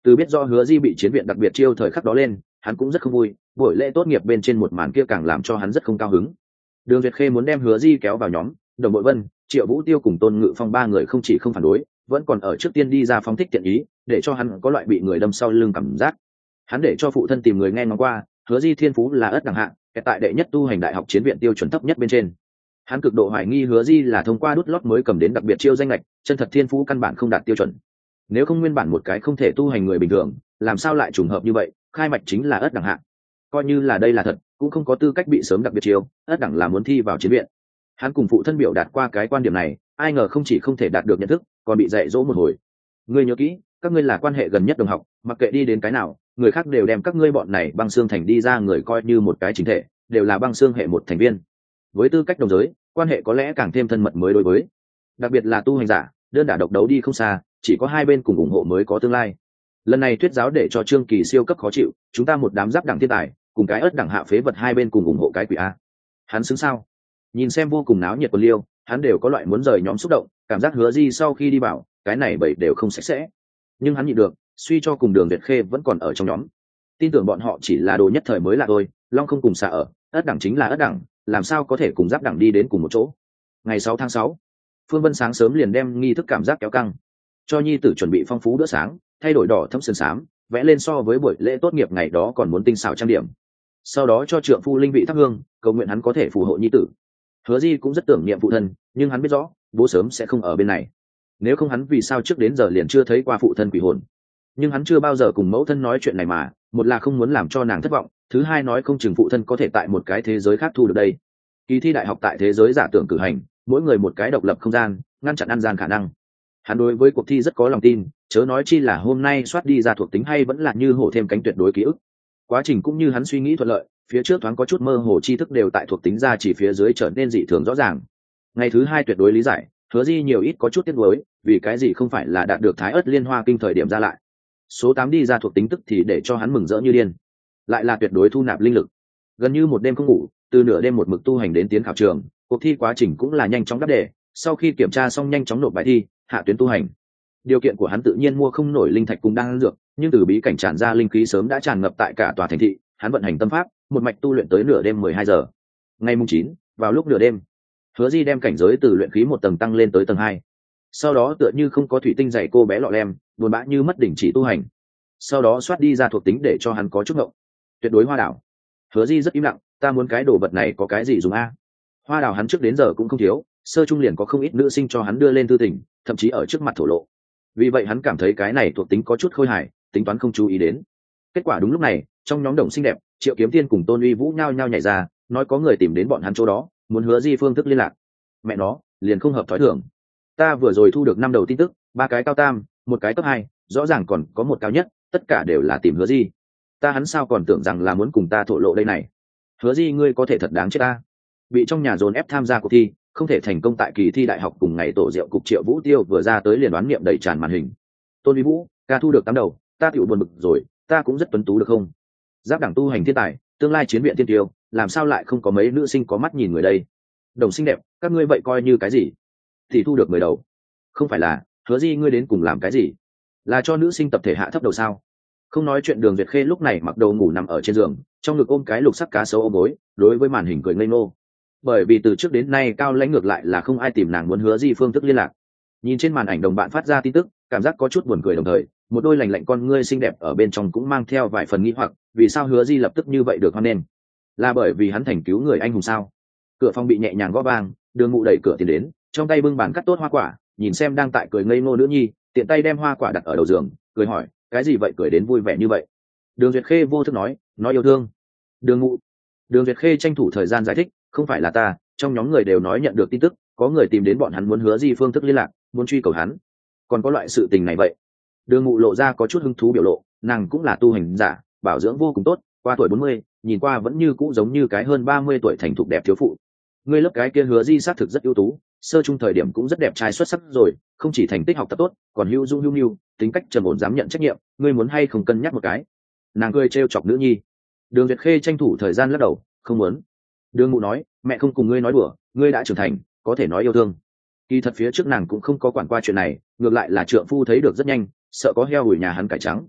Từ biết do Hứa Di bị chiến viện đặc biệt chiêu thời khắc đó lên, hắn cũng rất không vui, buổi lễ tốt nghiệp bên trên một màn kia càng làm cho hắn rất không cao hứng. Đường Duyệt Khê muốn đem Hứa Di kéo vào nhóm, Đồng Bội Vân, Triệu Vũ Tiêu cùng Tôn Ngự Phong ba người không chỉ không phản đối, vẫn còn ở trước tiên đi ra phóng thích thiện ý, để cho hắn có loại bị người đâm sau lưng cảm giác. Hắn để cho phụ thân tìm người nghe ngóng qua, Hứa Di thiên phú là ất đẳng hạng, tại đệ nhất tu hành đại học chiến viện tiêu chuẩn thấp nhất bên trên. Hắn cực độ hoài nghi Hứa Di là thông qua đút lót mới cầm đến đặc biệt chiêu danh lệch, chân thật thiên phú căn bản không đạt tiêu chuẩn. Nếu không nguyên bản một cái không thể tu hành người bình thường, làm sao lại trùng hợp như vậy, khai mạch chính là ất đẳng hạng. Coi như là đây là thật, cũng không có tư cách bị sớm đặc biệt chiêu, ất đẳng là muốn thi vào chiến viện. Hắn cùng phụ thân biểu đạt qua cái quan điểm này, ai ngờ không chỉ không thể đạt được nhận thức, còn bị dạy dỗ một hồi. Ngươi nhớ kỹ, các ngươi là quan hệ gần nhất đồng học, mặc kệ đi đến cái nào, người khác đều đem các ngươi bọn này băng xương thành đi ra người coi như một cái chính thể, đều là băng xương hệ một thành viên. Với tư cách đồng giới, quan hệ có lẽ càng thêm thân mật mới đối với. Đặc biệt là tu hành giả, đơn đả độc đấu đi không xa, chỉ có hai bên cùng ủng hộ mới có tương lai. Lần này thuyết giáo để cho Trương Kỳ siêu cấp khó chịu, chúng ta một đám giáp đẳng thiên tài, cùng cái ớt đẳng hạ phế vật hai bên cùng ủng hộ cái quỷ a. Hắn xứng sao? Nhìn xem vô cùng náo nhiệt của liêu, hắn đều có loại muốn rời nhóm xúc động, cảm giác Hứa Di sau khi đi bảo, cái này bảy đều không sạch sẽ. Nhưng hắn nhịn được, suy cho cùng Đường Duyệt Khê vẫn còn ở trong nhóm. Tin tưởng bọn họ chỉ là đồ nhất thời mới là thôi, long không cùng xả ở, ớt đẳng chính là ớt đẳng, làm sao có thể cùng giáp đẳng đi đến cùng một chỗ. Ngày 6 tháng 6, Phương Vân sáng sớm liền đem nghi thức cảm giác kéo căng, cho nhi tử chuẩn bị phong phú bữa sáng, thay đổi đỏ thẫm sơn xám, vẽ lên so với buổi lễ tốt nghiệp ngày đó còn muốn tinh xảo trang điểm. Sau đó cho trượng phu linh vị thắp hương, cầu nguyện hắn có thể phù hộ nhi tử. Hứa Di cũng rất tưởng niệm phụ thân, nhưng hắn biết rõ bố sớm sẽ không ở bên này. Nếu không hắn vì sao trước đến giờ liền chưa thấy qua phụ thân quỷ hồn. Nhưng hắn chưa bao giờ cùng mẫu thân nói chuyện này mà, một là không muốn làm cho nàng thất vọng, thứ hai nói không chừng phụ thân có thể tại một cái thế giới khác thu được đây. Kỳ thi đại học tại thế giới giả tưởng cử hành, mỗi người một cái độc lập không gian, ngăn chặn ăn gian khả năng. Hắn đối với cuộc thi rất có lòng tin, chớ nói chi là hôm nay soát đi ra thuộc tính hay vẫn là như hổ thêm cánh tuyệt đối ký ức. Quá trình cũng như hắn suy nghĩ thuận lợi, phía trước thoáng có chút mơ hồ tri thức đều tại thuộc tính ra chỉ phía dưới trở nên dị thường rõ ràng. Ngày thứ hai tuyệt đối lý giải, Hứa Di nhiều ít có chút tiếc nuối, vì cái gì không phải là đạt được Thái Ức Liên Hoa Kinh thời điểm ra lại. Số 8 đi ra thuộc tính tức thì để cho hắn mừng rỡ như điên. Lại là tuyệt đối thu nạp linh lực. Gần như một đêm không ngủ, từ nửa đêm một mực tu hành đến tiến khảo trường, cuộc thi quá trình cũng là nhanh chóng đáp đề, sau khi kiểm tra xong nhanh chóng nộp bài thi, hạ tuyến tu hành. Điều kiện của hắn tự nhiên mua không nổi linh thạch cùng đang dược, nhưng từ bí cảnh tràn ra linh khí sớm đã tràn ngập tại cả tòa thành thị, hắn vận hành tâm pháp, một mạch tu luyện tới nửa đêm 12 giờ. Ngày mùng 9, vào lúc nửa đêm, Hứa Di đem cảnh giới từ luyện khí một tầng tăng lên tới tầng 2. Sau đó tựa như không có thủy tinh dày cô bé lọ lem, buồn bã như mất đỉnh chỉ tu hành. Sau đó soát đi ra thuộc tính để cho hắn có chút ngộng. Tuyệt đối hoa đảo. Hứa Di rất im lặng, ta muốn cái đồ vật này có cái gì dùng a? Hoa đảo hắn trước đến giờ cũng không thiếu, sơ trung liền có không ít nữ sinh cho hắn đưa lên tư tình, thậm chí ở trước mặt thổ lộ. Vì vậy hắn cảm thấy cái này thuộc tính có chút khôi hài, tính toán không chú ý đến. Kết quả đúng lúc này, trong nhóm đồng xinh đẹp, Triệu Kiếm Tiên cùng Tôn Uy Vũ nhao nhao nhảy ra, nói có người tìm đến bọn hắn chỗ đó, muốn Hứa Di phương thức liên lạc. Mẹ nó, liền không hợp thói thường. Ta vừa rồi thu được 5 đầu tin tức, 3 cái cao tam, một cái cấp 2, rõ ràng còn có một cao nhất, tất cả đều là tìm Hứa Di. Ta hắn sao còn tưởng rằng là muốn cùng ta thổ lộ đây này. Hứa Di ngươi có thể thật đáng chết ta. Bị trong nhà dồn ép tham gia cuộc thi, không thể thành công tại kỳ thi đại học cùng ngày tổ rượu cục Triệu Vũ Tiêu vừa ra tới liền đoán niệm đầy tràn màn hình. Tôn Uy Vũ, ca thu được 8 đầu, ta chịu buồn bực rồi, ta cũng rất tuấn tú được không? Giáp đẳng tu hành thiên tài, tương lai chiến viện tiên tiêu, làm sao lại không có mấy nữ sinh có mắt nhìn người đây? Đồng xinh đẹp, các ngươi vậy coi như cái gì? Thì thu được 10 đầu. Không phải là, Hứa Di ngươi đến cùng làm cái gì? Là cho nữ sinh tập thể hạ thấp đầu sao? Không nói chuyện Đường Duyệt Khê lúc này mặc đồ ngủ nằm ở trên giường, trong ngực ôm cái lục sắc cá sấu ôm gối, đối với màn hình cười ngây ngô. Bởi vì từ trước đến nay Cao Lãnh ngược lại là không ai tìm nàng muốn Hứa Di phương thức liên lạc. Nhìn trên màn ảnh đồng bạn phát ra tin tức, cảm giác có chút buồn cười đồng thời, một đôi lành lạnh con ngươi xinh đẹp ở bên trong cũng mang theo vài phần nghi hoặc, vì sao Hứa Di lập tức như vậy được hoan nghênh? Là bởi vì hắn thành cứu người anh hùng sao? Cửa phòng bị nhẹ nhàng gõ vang, Đường Ngụ đẩy cửa tiến đến, trong tay bưng bàn cắt tốt hoa quả, nhìn xem đang tại cười ngây ngô nữ nhi, tiện tay đem hoa quả đặt ở đầu giường, cười hỏi, cái gì vậy cười đến vui vẻ như vậy? Đường Duyệt Khê vô thức nói yêu thương. Đường Ngụ. Đường Duyệt Khê tranh thủ thời gian giải thích, không phải là ta, trong nhóm người đều nói nhận được tin tức, có người tìm đến bọn hắn muốn Hứa Di phương thức liên lạc, muốn truy cầu hắn. Còn có loại sự tình này vậy? Đường Ngụ lộ ra có chút hứng thú biểu lộ, nàng cũng là tu hành giả, bảo dưỡng vô cùng tốt, qua tuổi 40, nhìn qua vẫn như cũ giống như cái hơn 30 tuổi thành thục đẹp thiếu phụ. Ngươi lớp cái kia Hứa Di xác thực rất ưu tú, sơ trung thời điểm cũng rất đẹp trai xuất sắc rồi, không chỉ thành tích học tập tốt, còn hữu dung hữu nhu, tính cách trầm ổn dám nhận trách nhiệm, ngươi muốn hay không cân nhắc một cái? Nàng cười trêu chọc nữ nhi. Đường Duyệt Khê tranh thủ thời gian lắc đầu, không muốn. Đường Ngụ nói, mẹ không cùng ngươi nói đùa, ngươi đã trưởng thành, có thể nói yêu thương. Kỳ thật phía trước nàng cũng không có quản qua chuyện này, ngược lại là trượng phu thấy được rất nhanh, sợ có heo hủi nhà hắn cải trắng.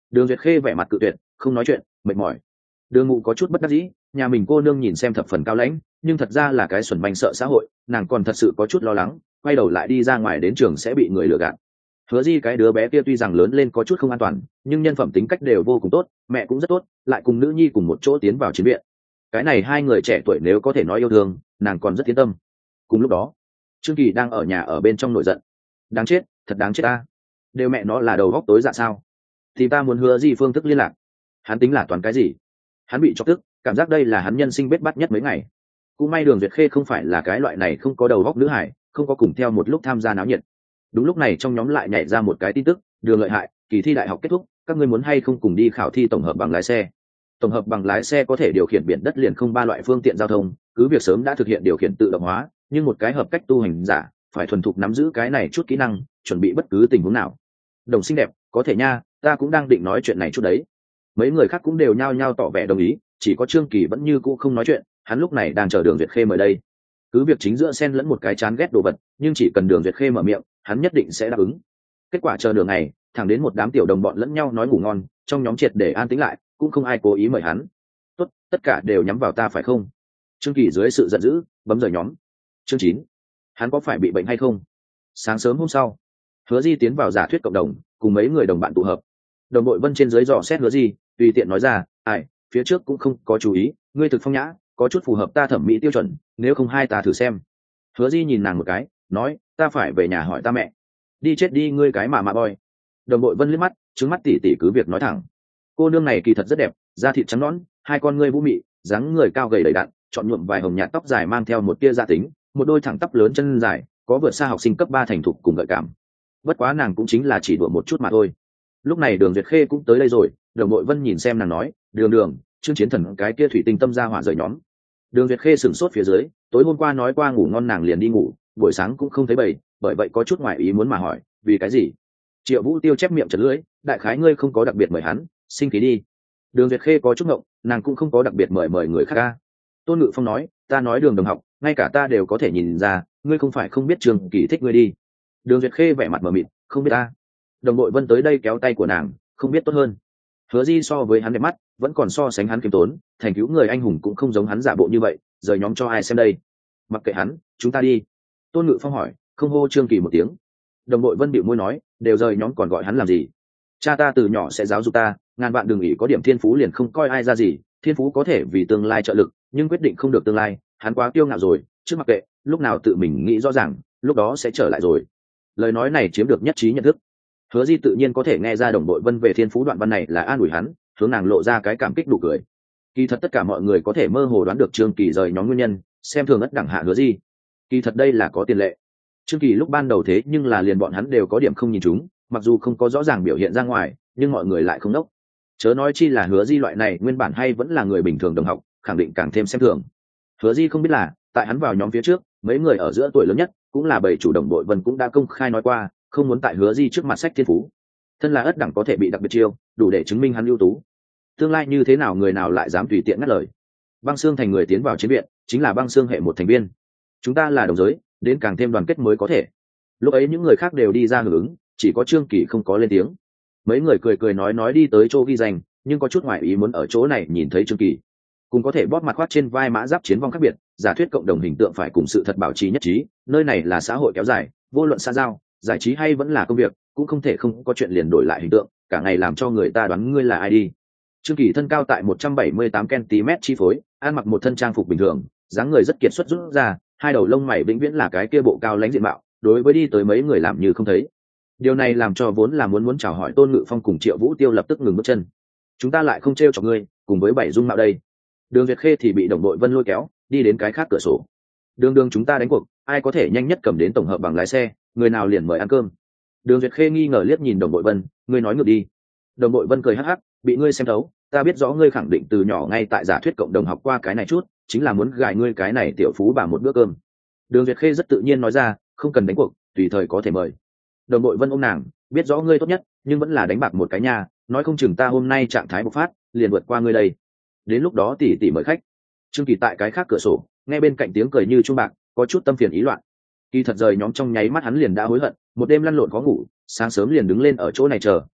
Đường Duyệt Khê vẻ mặt cự tuyệt, không nói chuyện, mệt mỏi. Đường Ngụ có chút bất đắc dĩ, nhà mình cô nương nhìn xem thập phần cao lãnh, nhưng thật ra là cái xuẩn manh sợ xã hội, nàng còn thật sự có chút lo lắng, quay đầu lại đi ra ngoài đến trường sẽ bị người lừa gạt. Hứa Di cái đứa bé kia tuy rằng lớn lên có chút không an toàn, nhưng nhân phẩm tính cách đều vô cùng tốt, mẹ cũng rất tốt, lại cùng nữ nhi cùng một chỗ tiến vào chiến viện. Cái này hai người trẻ tuổi nếu có thể nói yêu thương, nàng còn rất yên tâm. Cùng lúc đó, Trương Kỳ đang ở nhà ở bên trong nổi giận. Đáng chết, thật đáng chết ta. Đều mẹ nó là đầu góc tối dạ sao? Thì ta muốn Hứa Di phương thức liên lạc. Hắn tính là toàn cái gì? Hắn bị chọc tức, cảm giác đây là hắn nhân sinh bết bát nhất mấy ngày. Cũng may Đường Duyệt Khê không phải là cái loại này không có đầu góc nữ hải, không có cùng theo một lúc tham gia náo nhiệt. Đúng lúc này trong nhóm lại nhảy ra một cái tin tức, Đường lợi hại, kỳ thi đại học kết thúc, các ngươi muốn hay không cùng đi khảo thi tổng hợp bằng lái xe? Tổng hợp bằng lái xe có thể điều khiển biển đất liền không ba loại phương tiện giao thông, cứ việc sớm đã thực hiện điều khiển tự động hóa, nhưng một cái hợp cách tu hành giả phải thuần thục nắm giữ cái này chút kỹ năng, chuẩn bị bất cứ tình huống nào. Đồng xinh đẹp, có thể nha, ta cũng đang định nói chuyện này chút đấy. Mấy người khác cũng đều nhao nhao tỏ vẻ đồng ý, chỉ có Trương Kỳ vẫn như cũ không nói chuyện, hắn lúc này đang chờ Đường Duyệt Khê mời đây. Cứ việc chính giữa xen lẫn một cái chán ghét đồ vật, nhưng chỉ cần Đường Duyệt Khê mở miệng, hắn nhất định sẽ đáp ứng. Kết quả chờ đường này, thẳng đến một đám tiểu đồng bọn lẫn nhau nói ngủ ngon, trong nhóm triệt để an tĩnh lại, cũng không ai cố ý mời hắn. Tốt, tất cả đều nhắm vào ta phải không? Trương Kỳ dưới sự giận dữ bấm rời nhóm. Chương 9. Hắn có phải bị bệnh hay không? Sáng sớm hôm sau, Hứa Di tiến vào giả thuyết cộng đồng, cùng mấy người đồng bạn tụ hợp. Đồng đội Vân trên dưới dò xét Hứa Di, tùy tiện nói ra, ai, phía trước cũng không có chú ý, ngươi thực phong nhã, có chút phù hợp ta thẩm mỹ tiêu chuẩn, nếu không hai ta thử xem. Hứa Di nhìn nàng một cái, nói, ta phải về nhà hỏi ta mẹ. Đi chết đi ngươi cái mà boy. Đồng đội Vân liếc mắt, trứng mắt tỉ tỉ cứ việc nói thẳng. Cô nương này kỳ thật rất đẹp, da thịt trắng nõn, hai con ngươi vũ mị, dáng người cao gầy đầy đặn, chọn nhuộm vài hồng nhạt tóc dài mang theo một tia gia tính, một đôi thẳng tắp lớn chân dài, có vượt xa học sinh cấp 3 thành thục cùng gợi cảm. Bất quá nàng cũng chính là chỉ đùa một chút mà thôi. Lúc này Đường Duyệt Khê cũng tới đây rồi, Đồng đội Vân nhìn xem nàng nói, đường, Trương Chiến Thần cái kia thủy tinh tâm ra hỏa rời nhóm. Đường Duyệt Khê sửng sốt phía dưới, tối hôm qua nói qua ngủ ngon nàng liền đi ngủ, buổi sáng cũng không thấy bầy, bởi vậy có chút ngoài ý muốn mà hỏi, vì cái gì? Triệu Vũ Tiêu chép miệng chật lưỡi, đại khái ngươi không có đặc biệt mời hắn, sinh khí đi. Đường Duyệt Khê có chút ngộng, nàng cũng không có đặc biệt mời người khác ca. Tôn Ngự Phong nói, ta nói Đường đồng học, ngay cả ta đều có thể nhìn ra, ngươi không phải không biết Trường Kỳ thích ngươi đi. Đường Duyệt Khê vẻ mặt mờ mịt, không biết ta. Đồng đội Vân tới đây kéo tay của nàng, không biết tốt hơn. Hứa Di so với hắn đẹp mắt, vẫn còn so sánh hắn kiêm tốn, thành cứu người anh hùng cũng không giống hắn giả bộ như vậy, rời nhóm cho ai xem đây. Mặc kệ hắn, chúng ta đi. Tôn Ngự Phong hỏi, không hô Trương Kỳ một tiếng. Đồng đội Vân bĩu môi nói, đều rời nhóm còn gọi hắn làm gì? Cha ta từ nhỏ sẽ giáo dục ta, ngàn vạn đừng nghĩ có điểm thiên phú liền không coi ai ra gì, thiên phú có thể vì tương lai trợ lực, nhưng quyết định không được tương lai, hắn quá kiêu ngạo rồi, trước mặc kệ, lúc nào tự mình nghĩ rõ ràng, lúc đó sẽ trở lại rồi. Lời nói này chiếm được nhất trí nhận thức. Hứa Di tự nhiên có thể nghe ra đồng đội Vân về thiên phú đoạn văn này là an ủi hắn, hướng nàng lộ ra cái cảm kích đủ cười. Kỳ thật tất cả mọi người có thể mơ hồ đoán được Trương Kỳ rời nhóm nguyên nhân, xem thường ất đẳng hạ Hứa Di. Kỳ thật đây là có tiền lệ. Trương Kỳ lúc ban đầu thế nhưng là liền bọn hắn đều có điểm không nhìn chúng, mặc dù không có rõ ràng biểu hiện ra ngoài, nhưng mọi người lại không đốc. Chớ nói chi là Hứa Di loại này nguyên bản hay vẫn là người bình thường đồng học, khẳng định càng thêm xem thường. Hứa Di không biết là, tại hắn vào nhóm phía trước, mấy người ở giữa tuổi lớn nhất, cũng là bảy chủ đồng đội Vân cũng đã công khai nói qua, không muốn tại Hứa Di trước mặt sách thiên phú. Thân là ất đẳng có thể bị đặc biệt chiêu, đủ để chứng minh hắn ưu tú. Tương lai như thế nào người nào lại dám tùy tiện ngắt lời. Băng Xương thành người tiến vào chiến viện, chính là Băng Xương hệ một thành viên. Chúng ta là đồng giới, đến càng thêm đoàn kết mới có thể. Lúc ấy những người khác đều đi ra hưởng ứng, chỉ có Trương Kỳ không có lên tiếng. Mấy người cười nói đi tới chỗ ghi danh, nhưng có chút ngoại ý muốn ở chỗ này nhìn thấy Trương Kỳ. Cùng có thể bóp mặt khoát trên vai mã giáp chiến vong khác biệt, giả thuyết cộng đồng hình tượng phải cùng sự thật bảo trì nhất trí, nơi này là xã hội kéo dài, vô luận xã giao, giải trí hay vẫn là công việc, cũng không thể không có chuyện liền đổi lại hình tượng, cả ngày làm cho người ta đoán ngươi là ai đi. Trương Kỳ thân cao tại 178 cm chi phối, ăn mặc một thân trang phục bình thường, dáng người rất kiệt xuất rút ra, hai đầu lông mày vĩnh viễn là cái kia bộ cao lãnh diện mạo, đối với đi tới mấy người làm như không thấy. Điều này làm cho vốn là muốn chào hỏi Tôn Ngự Phong cùng Triệu Vũ Tiêu lập tức ngừng bước chân. Chúng ta lại không trêu chọc ngươi, cùng với bảy dung mạo đây. Đường Duyệt Khê thì bị đồng đội Vân lôi kéo, đi đến cái khác cửa sổ. Đường chúng ta đánh cuộc, ai có thể nhanh nhất cầm đến tổng hợp bằng lái xe, người nào liền mời ăn cơm. Đường Duyệt Khê nghi ngờ liếc nhìn đồng đội Vân, ngươi nói ngược đi. Đồng đội Vân cười hắc hắc, bị ngươi xem thấu, ta biết rõ ngươi khẳng định từ nhỏ ngay tại giả thuyết cộng đồng học qua cái này chút, chính là muốn gài ngươi cái này tiểu phú bà một bữa cơm. Đường Duyệt Khê rất tự nhiên nói ra, không cần đánh cuộc, tùy thời có thể mời. Đồng đội Vân ôm nàng, biết rõ ngươi tốt nhất, nhưng vẫn là đánh bạc một cái nha, nói không chừng ta hôm nay trạng thái bộc phát, liền vượt qua ngươi đây. Đến lúc đó tỷ mời khách. Trương Kỳ tại cái khác cửa sổ, nghe bên cạnh tiếng cười như chuông bạc, có chút tâm phiền ý loạn. Kỳ thật rời nhóm trong nháy mắt hắn liền đã hối hận, một đêm lăn lộn khó ngủ, sáng sớm liền đứng lên ở chỗ này chờ,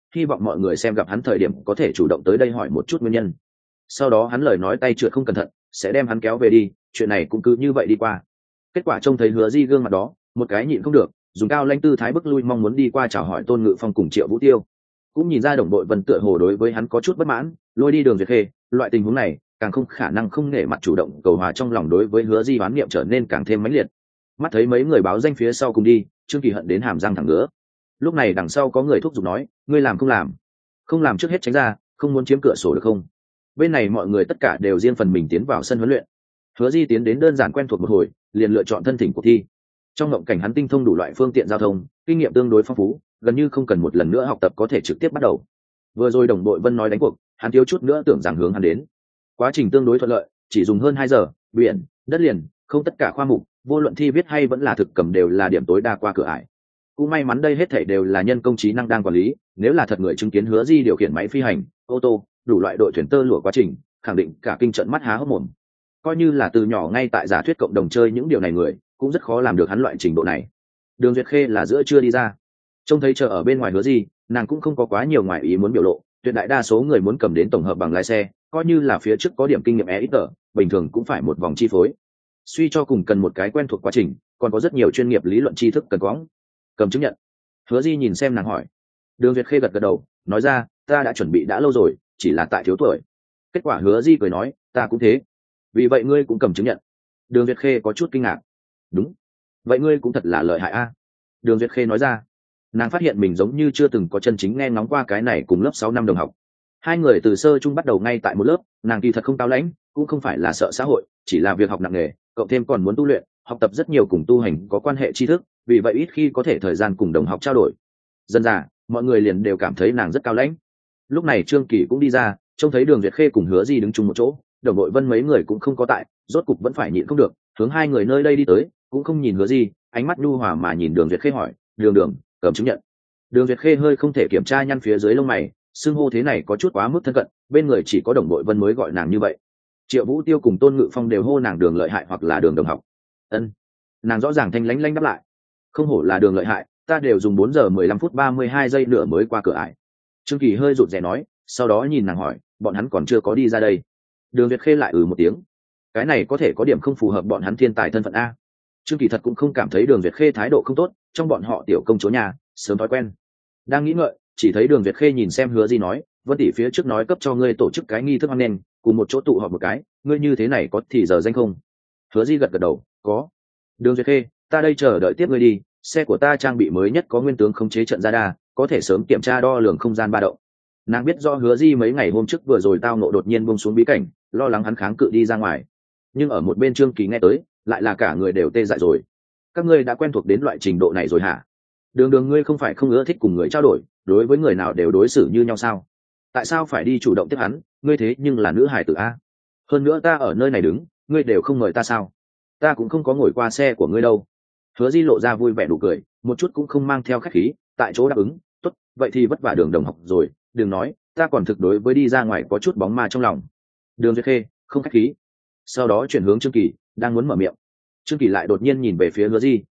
hy vọng mọi người xem gặp hắn thời điểm có thể chủ động tới đây hỏi một chút nguyên nhân. Sau đó hắn lời nói tay trượt không cẩn thận sẽ đem hắn kéo về đi, chuyện này cũng cứ như vậy đi qua. Kết quả trông thấy Hứa Di gương mặt đó, một cái nhịn không được, dùng cao lãnh tư thái bức lui mong muốn đi qua chào hỏi Tôn Ngự Phong cùng Triệu Vũ Tiêu. Cũng nhìn ra đồng đội Vân tựa hồ đối với hắn có chút bất mãn, lôi đi Đường Duyệt Khê. Loại tình huống này càng không khả năng không nể mặt chủ động cầu hòa, trong lòng đối với Hứa Di oán niệm trở nên càng thêm mãnh liệt. Mắt thấy mấy người báo danh phía sau cùng đi, Trương Kỳ hận đến hàm răng thẳng ngứa. Lúc này đằng sau có người thúc giục nói, ngươi làm không làm, không làm trước hết tránh ra, không muốn chiếm cửa sổ được không? Bên này mọi người tất cả đều riêng phần mình tiến vào sân huấn luyện. Hứa Di tiến đến đơn giản quen thuộc một hồi, liền lựa chọn thân thỉnh cuộc thi. Trong ngộng cảnh hắn tinh thông đủ loại phương tiện giao thông, kinh nghiệm tương đối phong phú, gần như không cần một lần nữa học tập có thể trực tiếp bắt đầu. Vừa rồi đồng đội Vân nói đánh cuộc, hắn thiếu chút nữa tưởng rằng hướng hắn đến. Quá trình tương đối thuận lợi, chỉ dùng hơn 2 giờ, biển, đất liền, không tất cả khoa mục, vô luận thi viết hay vẫn là thực cầm đều là điểm tối đa qua cửa ải. Cũng may mắn đây hết thảy đều là nhân công trí năng đang quản lý, nếu là thật người chứng kiến Hứa Di điều khiển máy phi hành, ô tô, đủ loại đội thuyền tơ lụa quá trình, khẳng định cả kinh trận mắt há hốc mồm. Coi như là từ nhỏ ngay tại giả thuyết cộng đồng chơi những điều này người, cũng rất khó làm được hắn loại trình độ này. Đường Duyệt Khê là giữa trưa đi ra, trông thấy chờ ở bên ngoài Hứa Di, nàng cũng không có quá nhiều ngoài ý muốn biểu lộ, tuyệt đại đa số người muốn cầm đến tổng hợp bằng lái xe, coi như là phía trước có điểm kinh nghiệm ít tờ, bình thường cũng phải một vòng chi phối. Suy cho cùng cần một cái quen thuộc quá trình, còn có rất nhiều chuyên nghiệp lý luận tri thức cần có. Cầm chứng nhận. Hứa Di nhìn xem nàng hỏi. Đường Duyệt Khê gật gật đầu, nói ra, ta đã chuẩn bị đã lâu rồi, chỉ là tại thiếu tuổi. Kết quả Hứa Di cười nói, ta cũng thế. Vì vậy ngươi cũng cầm chứng nhận? Đường Duyệt Khê có chút kinh ngạc. Đúng. Vậy ngươi cũng thật là lợi hại a. Đường Duyệt Khê nói ra. Nàng phát hiện mình giống như chưa từng có chân chính nghe ngóng qua cái này cùng lớp 6 năm đồng học. Hai người từ sơ trung bắt đầu ngay tại một lớp, nàng kỳ thật không cao lãnh, cũng không phải là sợ xã hội, chỉ là việc học nặng nề, cộng thêm còn muốn tu luyện, học tập rất nhiều cùng tu hành có quan hệ tri thức, vì vậy ít khi có thể thời gian cùng đồng học trao đổi. Dần dà, mọi người liền đều cảm thấy nàng rất cao lãnh. Lúc này Trương Kỳ cũng đi ra, trông thấy Đường Duyệt Khê cùng Hứa Di đứng chung một chỗ, đồng đội Vân mấy người cũng không có tại, rốt cục vẫn phải nhịn không được, hướng hai người nơi đây đi tới, cũng không nhìn Hứa Di, ánh mắt nhu hòa mà nhìn Đường Duyệt Khê hỏi, Đường, cầm chứng nhận. Đường Duyệt Khê hơi không thể kiểm tra nhăn phía dưới lông mày, xưng hô thế này có chút quá mức thân cận, bên người chỉ có đồng đội Vân mới gọi nàng như vậy. Triệu Vũ Tiêu cùng Tôn Ngự Phong đều hô nàng Đường lợi hại hoặc là Đường đồng học. Ân. Nàng rõ ràng thanh lãnh lãnh đáp lại. Không hổ là Đường lợi hại, ta đều dùng 4 giờ 15 phút 32 giây nữa mới qua cửa ải. Trương Kỳ hơi rụt rè nói, sau đó nhìn nàng hỏi, bọn hắn còn chưa có đi ra đây. Đường Duyệt Khê lại một tiếng. Cái này có thể có điểm không phù hợp bọn hắn thiên tài thân phận a. Trương Kỳ thật cũng không cảm thấy Đường Duyệt Khê thái độ không tốt, trong bọn họ tiểu công chúa nhà, sớm thói quen. Đang nghĩ ngợi, chỉ thấy Đường Duyệt Khê nhìn xem Hứa Di nói, Vân tỷ phía trước nói cấp cho ngươi tổ chức cái nghi thức ăn nên, cùng một chỗ tụ họp một cái, ngươi như thế này có thì giờ danh không? Hứa Di gật gật đầu, có. Đường Duyệt Khê, ta đây chờ đợi tiếp ngươi đi, xe của ta trang bị mới nhất có nguyên tướng khống chế trận radar, có thể sớm kiểm tra đo lường không gian ba động. Nàng biết do Hứa Di mấy ngày hôm trước vừa rồi tao nộ đột nhiên buông xuống bí cảnh, lo lắng hắn kháng cự đi ra ngoài. Nhưng ở một bên Trương Kỳ nghe tới, lại là cả người đều tê dại rồi. Các ngươi đã quen thuộc đến loại trình độ này rồi hả? Đường ngươi không phải không ưa thích cùng người trao đổi, đối với người nào đều đối xử như nhau sao? Tại sao phải đi chủ động tiếp hắn, ngươi thế nhưng là nữ hài tử a. Hơn nữa ta ở nơi này đứng, ngươi đều không mời ta sao? Ta cũng không có ngồi qua xe của ngươi đâu. Hứa Di lộ ra vui vẻ đủ cười, một chút cũng không mang theo khách khí, tại chỗ đáp ứng, tốt, vậy thì vất vả Đường đồng học rồi, đừng nói, ta còn thực đối với đi ra ngoài có chút bóng ma trong lòng. Đường Duyệt Khê, không khách khí. Sau đó chuyển hướng Trương Kỳ, đang muốn mở miệng. Trương Kỳ lại đột nhiên nhìn về phía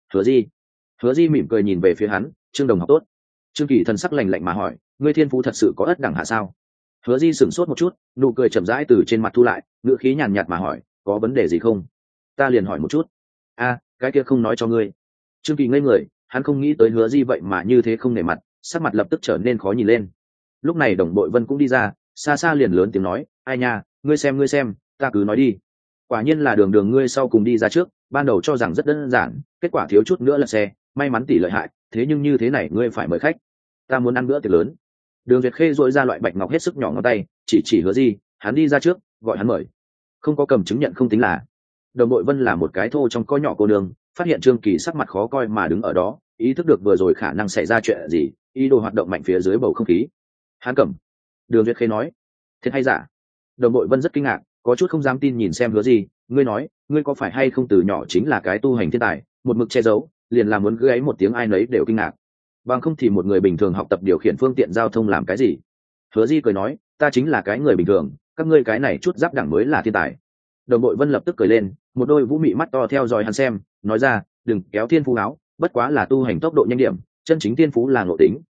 Hứa Di mỉm cười nhìn về phía hắn, Trương đồng học tốt. Trương Kỳ thần sắc lạnh lạnh mà hỏi, ngươi thiên phú thật sự có ất đẳng hạ sao? Hứa Di sửng sốt một chút, nụ cười chậm rãi từ trên mặt thu lại, ngữ khí nhàn nhạt mà hỏi, có vấn đề gì không? Ta liền hỏi một chút. A, cái kia không nói cho ngươi. Trương Kỳ ngây người, hắn không nghĩ tới Hứa Di vậy mà như thế không nể mặt, sắc mặt lập tức trở nên khó nhìn lên. Lúc này đồng đội Vân cũng đi ra, xa xa liền lớn tiếng nói, ai nha, ngươi xem, ta cứ nói đi. Quả nhiên là Đường ngươi sau cùng đi ra trước, ban đầu cho rằng rất đơn giản, kết quả thiếu chút nữa là xe, may mắn tỷ lợi hại, thế nhưng như thế này ngươi phải mời khách, ta muốn ăn bữa tiệc lớn. Đường Duyệt Khê dội ra loại bạch ngọc hết sức nhỏ ngón tay, chỉ Hứa Di, hắn đi ra trước, gọi hắn mời. Không có cầm chứng nhận không tính là. Đồng đội Vân là một cái thô trong coi nhỏ cô đường, phát hiện Trương Kỳ sắc mặt khó coi mà đứng ở đó, ý thức được vừa rồi khả năng xảy ra chuyện gì, ý đồ hoạt động mạnh phía dưới bầu không khí. Hắn cầm. Đường Duyệt Khê nói, thiệt hay giả? Đồng đội Vân rất kinh ngạc, có chút không dám tin nhìn xem Hứa Di, ngươi nói, ngươi có phải hay không từ nhỏ chính là cái tu hành thiên tài, một mực che giấu, liền là muốn gáy một tiếng ai nấy đều kinh ngạc. Bằng không thì một người bình thường học tập điều khiển phương tiện giao thông làm cái gì? Hứa Di cười nói, ta chính là cái người bình thường, các ngươi cái này chút giáp đẳng mới là thiên tài. Đồng đội Vân lập tức cười lên, một đôi vũ mị mắt to theo dõi hắn xem, nói ra, đừng kéo thiên phú áo, bất quá là tu hành tốc độ nhanh điểm, chân chính thiên phú là ngộ tính,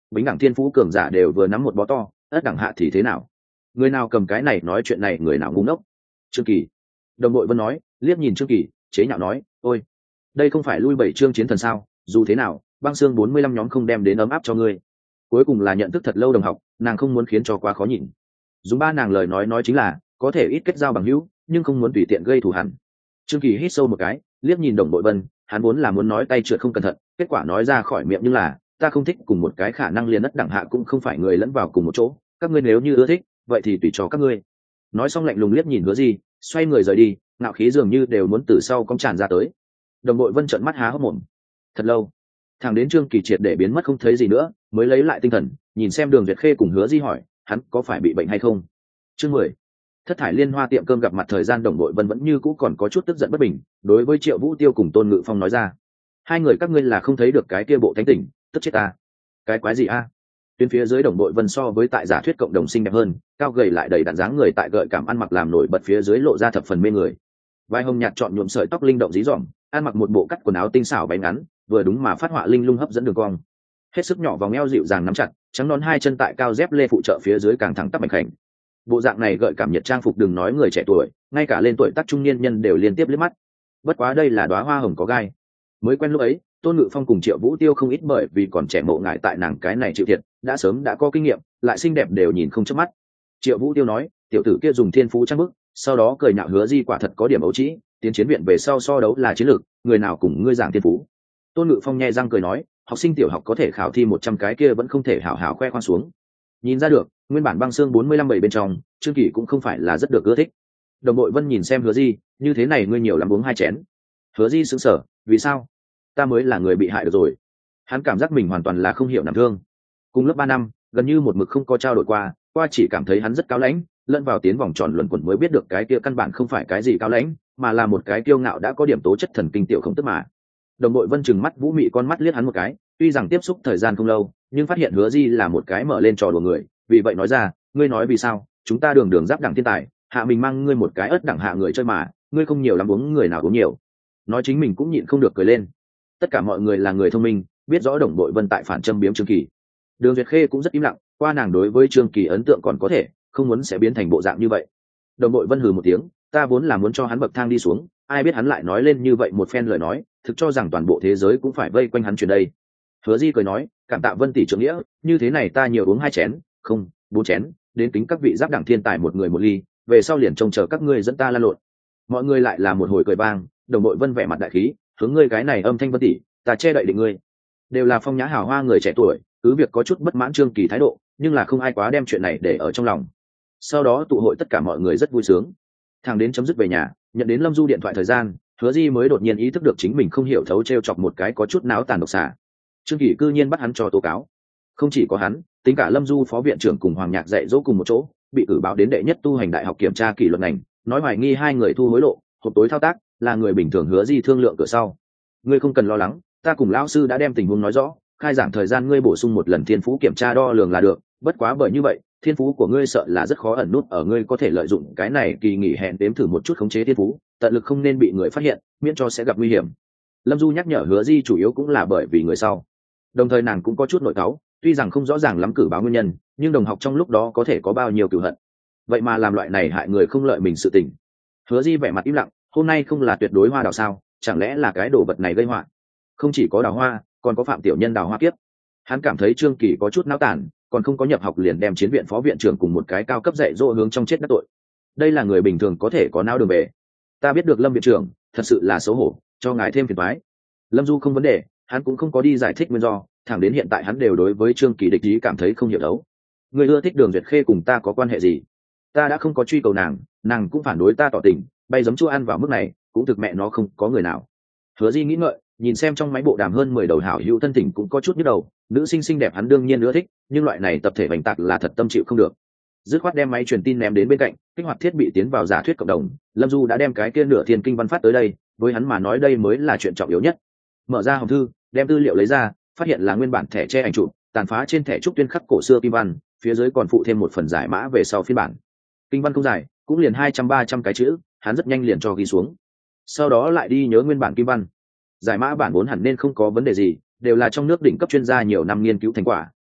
bính đẳng thiên phú cường giả đều vừa nắm một bó to, ất đẳng hạ thì thế nào? Người nào cầm cái này nói chuyện này, người nào ngu ngốc. Trương Kỳ, đồng đội Vân nói, liếc nhìn Trương Kỳ, chế nhạo nói, ôi, đây không phải lui 7 chương chiến thần sao? Dù thế nào, băng xương 45 nhóm không đem đến ấm áp cho ngươi. Cuối cùng là nhận thức thật lâu đồng học, nàng không muốn khiến cho quá khó nhịn. Dùng ba nàng lời nói chính là, có thể ít kết giao bằng hữu, nhưng không muốn tùy tiện gây thù hằn. Trương Kỳ hít sâu một cái, liếc nhìn đồng đội Vân, hắn vốn là muốn nói tay trượt không cẩn thận, kết quả nói ra khỏi miệng nhưng là, ta không thích cùng một cái khả năng liền đất đẳng hạ cũng không phải người lẫn vào cùng một chỗ, các ngươi nếu như ưa thích, vậy thì tùy cho các ngươi. Nói xong lạnh lùng liếc nhìn Hứa Di, xoay người rời đi, ngạo khí dường như đều muốn từ sau cong tràn ra tới. Đồng đội Vân trợn mắt há hốc mồm. Thật lâu, thằng đến Trương Kỳ triệt để biến mất không thấy gì nữa, mới lấy lại tinh thần, nhìn xem Đường Duyệt Khê cùng Hứa Di hỏi, hắn có phải bị bệnh hay không? Chương 10. Thất thải liên hoa tiệm cơm gặp mặt thời gian, đồng đội Vân vẫn như cũ còn có chút tức giận bất bình, đối với Triệu Vũ Tiêu cùng Tôn Ngự Phong nói ra, hai người các ngươi là không thấy được cái kia bộ thánh tỉnh, tức chết ta. Cái quái gì a? Tuyến phía dưới đồng đội Vân so với tại giả thuyết cộng đồng xinh đẹp hơn, cao gầy lại đầy đặn dáng người tại gợi cảm ăn mặc làm nổi bật phía dưới lộ ra thập phần mê người. Vai hồng nhạt chọn nhuộm sợi tóc linh động dí dỏm, ăn mặc một bộ cắt quần áo tinh xảo váy ngắn, vừa đúng mà phát họa linh lung hấp dẫn đường cong. Hết sức nhỏ vòng eo dịu dàng nắm chặt, trắng nón hai chân tại cao dép lê phụ trợ phía dưới càng thẳng tắp mảnh khảnh. Bộ dạng này gợi cảm nhiệt trang phục, đừng nói người trẻ tuổi, ngay cả lên tuổi tác trung niên nhân đều liên tiếp liếc mắt. Bất quá đây là đóa hoa hồng có gai. Mới quen lúc ấy, Tôn Ngự Phong cùng Triệu Vũ Tiêu không ít bởi vì còn trẻ mộ ngại tại nàng cái này chịu thiệt, đã sớm đã có kinh nghiệm, lại xinh đẹp đều nhìn không chớp mắt. Triệu Vũ Tiêu nói, tiểu tử kia dùng thiên phú trang bức, sau đó cười nhạo Hứa Di quả thật có điểm ấu trĩ, tiến chiến viện về sau so đấu là chiến lược, người nào cùng ngươi giảng thiên phú. Tôn Ngự Phong nhẹ răng cười nói, học sinh tiểu học có thể khảo thi 100 cái kia vẫn không thể hảo hảo khoe khoang xuống. Nhìn ra được, nguyên bản băng xương 45 bảy bên trong, Trương Kỳ cũng không phải là rất được ưa thích. Đồng đội Vân nhìn xem Hứa Di, như thế này ngươi nhiều lắm uống 2 chén. Hứa Di sững sờ, vì sao? Ta mới là người bị hại được rồi. Hắn cảm giác mình hoàn toàn là không hiểu nằm thương. Cùng lớp 3 năm, gần như một mực không có trao đổi qua chỉ cảm thấy hắn rất cao lãnh, lẫn vào tiến vòng tròn luẩn quẩn mới biết được cái kia căn bản không phải cái gì cao lãnh, mà là một cái kiêu ngạo đã có điểm tố chất thần kinh tiểu không tức mà. Đồng đội Vân trừng mắt vũ mị con mắt liếc hắn một cái, tuy rằng tiếp xúc thời gian không lâu, nhưng phát hiện Hứa Di là một cái mở lên trò đùa người, vì vậy nói ra, ngươi nói vì sao? Chúng ta đường đường giáp đẳng thiên tài, hạ mình mang ngươi một cái ớt đẳng hạ người chơi mà, ngươi không nhiều lắm uống người nào uống nhiều. Nói chính mình cũng nhịn không được cười lên. Tất cả mọi người là người thông minh, biết rõ đồng đội Vân tại phản châm biếm Trương Kỳ. Đường Duyệt Khê cũng rất im lặng, qua nàng đối với Trương Kỳ ấn tượng còn có thể, không muốn sẽ biến thành bộ dạng như vậy. Đồng đội Vân hừ một tiếng, ta vốn là muốn cho hắn bậc thang đi xuống, ai biết hắn lại nói lên như vậy một phen lời nói, thực cho rằng toàn bộ thế giới cũng phải vây quanh hắn chuyển đây. Hứa Di cười nói, cảm tạ Vân tỷ trưởng nghĩa, như thế này ta nhiều uống 2 chén, không, 4 chén, đến kính các vị giáp đẳng thiên tài một người một ly, về sau liền trông chờ các ngươi dẫn ta lan lộn. Mọi người lại là một hồi cười vang, đồng đội Vân vẻ mặt đại khí, hướng ngươi cái này âm thanh Vân tỷ, ta che đậy định ngươi. Đều là phong nhã hào hoa người trẻ tuổi, cứ việc có chút bất mãn Trương Kỳ thái độ, nhưng là không ai quá đem chuyện này để ở trong lòng. Sau đó tụ hội tất cả mọi người rất vui sướng. Thằng đến chấm dứt về nhà, nhận đến Lâm Du điện thoại thời gian, Hứa Di mới đột nhiên ý thức được chính mình không hiểu thấu trêu chọc một cái có chút náo tàn độc xả. Trương Kỳ cư nhiên bắt hắn cho tố cáo. Không chỉ có hắn, tính cả Lâm Du phó viện trưởng cùng Hoàng Nhạc dạy dỗ cùng một chỗ, bị cử báo đến đệ nhất tu hành đại học kiểm tra kỷ luật ngành, nói hoài nghi 2 người thu hối lộ, hộp tối thao tác, là người bình thường. Hứa Di thương lượng cửa sau. Ngươi không cần lo lắng, ta cùng lão sư đã đem tình huống nói rõ, khai giảng thời gian ngươi bổ sung một lần thiên phú kiểm tra đo lường là được, bất quá bởi như vậy, thiên phú của ngươi sợ là rất khó ẩn nút ở, ngươi có thể lợi dụng cái này kỳ nghỉ hè đếm thử một chút khống chế thiên phú, tận lực không nên bị người phát hiện, miễn cho sẽ gặp nguy hiểm. Lâm Du nhắc nhở Hứa Di chủ yếu cũng là bởi vì người sau. Đồng thời nàng cũng có chút nội cáu, tuy rằng không rõ ràng lắm cử báo nguyên nhân, nhưng đồng học trong lúc đó có thể có bao nhiêu cừu hận. Vậy mà làm loại này hại người không lợi mình sự tình. Hứa Di vẻ mặt im lặng, hôm nay không là tuyệt đối hoa đào sao, chẳng lẽ là cái đồ vật này gây họa? Không chỉ có đào hoa, còn có Phạm tiểu nhân đào hoa kiếp. Hắn cảm thấy Trương Kỳ có chút náo tản, còn không có nhập học liền đem chiến viện phó viện trưởng cùng một cái cao cấp dạy dỗ hướng trong chết đắc tội. Đây là người bình thường có thể có não đường về. Ta biết được Lâm viện trưởng, thật sự là xấu hổ, cho ngài thêm phiền toái. Lâm Du không vấn đề, hắn cũng không có đi giải thích nguyên do, thẳng đến hiện tại hắn đều đối với Trương Kỳ địch ý cảm thấy không hiểu đấu. Người ưa thích Đường Duyệt Khê cùng ta có quan hệ gì? Ta đã không có truy cầu nàng, nàng cũng phản đối ta tỏ tình, bay giấm chua ăn vào mức này, cũng thực mẹ nó không có người nào. Hứa Di nghĩ ngợi, nhìn xem trong máy bộ đàm hơn 10 đầu hảo hữu thân tình cũng có chút nhức đầu, nữ sinh xinh đẹp hắn đương nhiên ưa thích, nhưng loại này tập thể bành tạc là thật tâm chịu không được. Dứt khoát đem máy truyền tin ném đến bên cạnh, kích hoạt thiết bị tiến vào giả thuyết cộng đồng. Lâm Du đã đem cái kia nửa thiên kinh văn phát tới đây, với hắn mà nói đây mới là chuyện trọng yếu nhất. Mở ra hòm thư, đem tư liệu lấy ra, phát hiện là nguyên bản thẻ che ảnh chụp, tàn phá trên thẻ trúc tuyên khắc cổ xưa kim văn, phía dưới còn phụ thêm một phần giải mã về sau phiên bản. Kinh văn không dài, cũng liền 200-300 cái chữ, hắn rất nhanh liền cho ghi xuống. Sau đó lại đi nhớ nguyên bản kim văn. Giải mã bản vốn hẳn nên không có vấn đề gì, đều là trong nước đỉnh cấp chuyên gia nhiều năm nghiên cứu thành quả,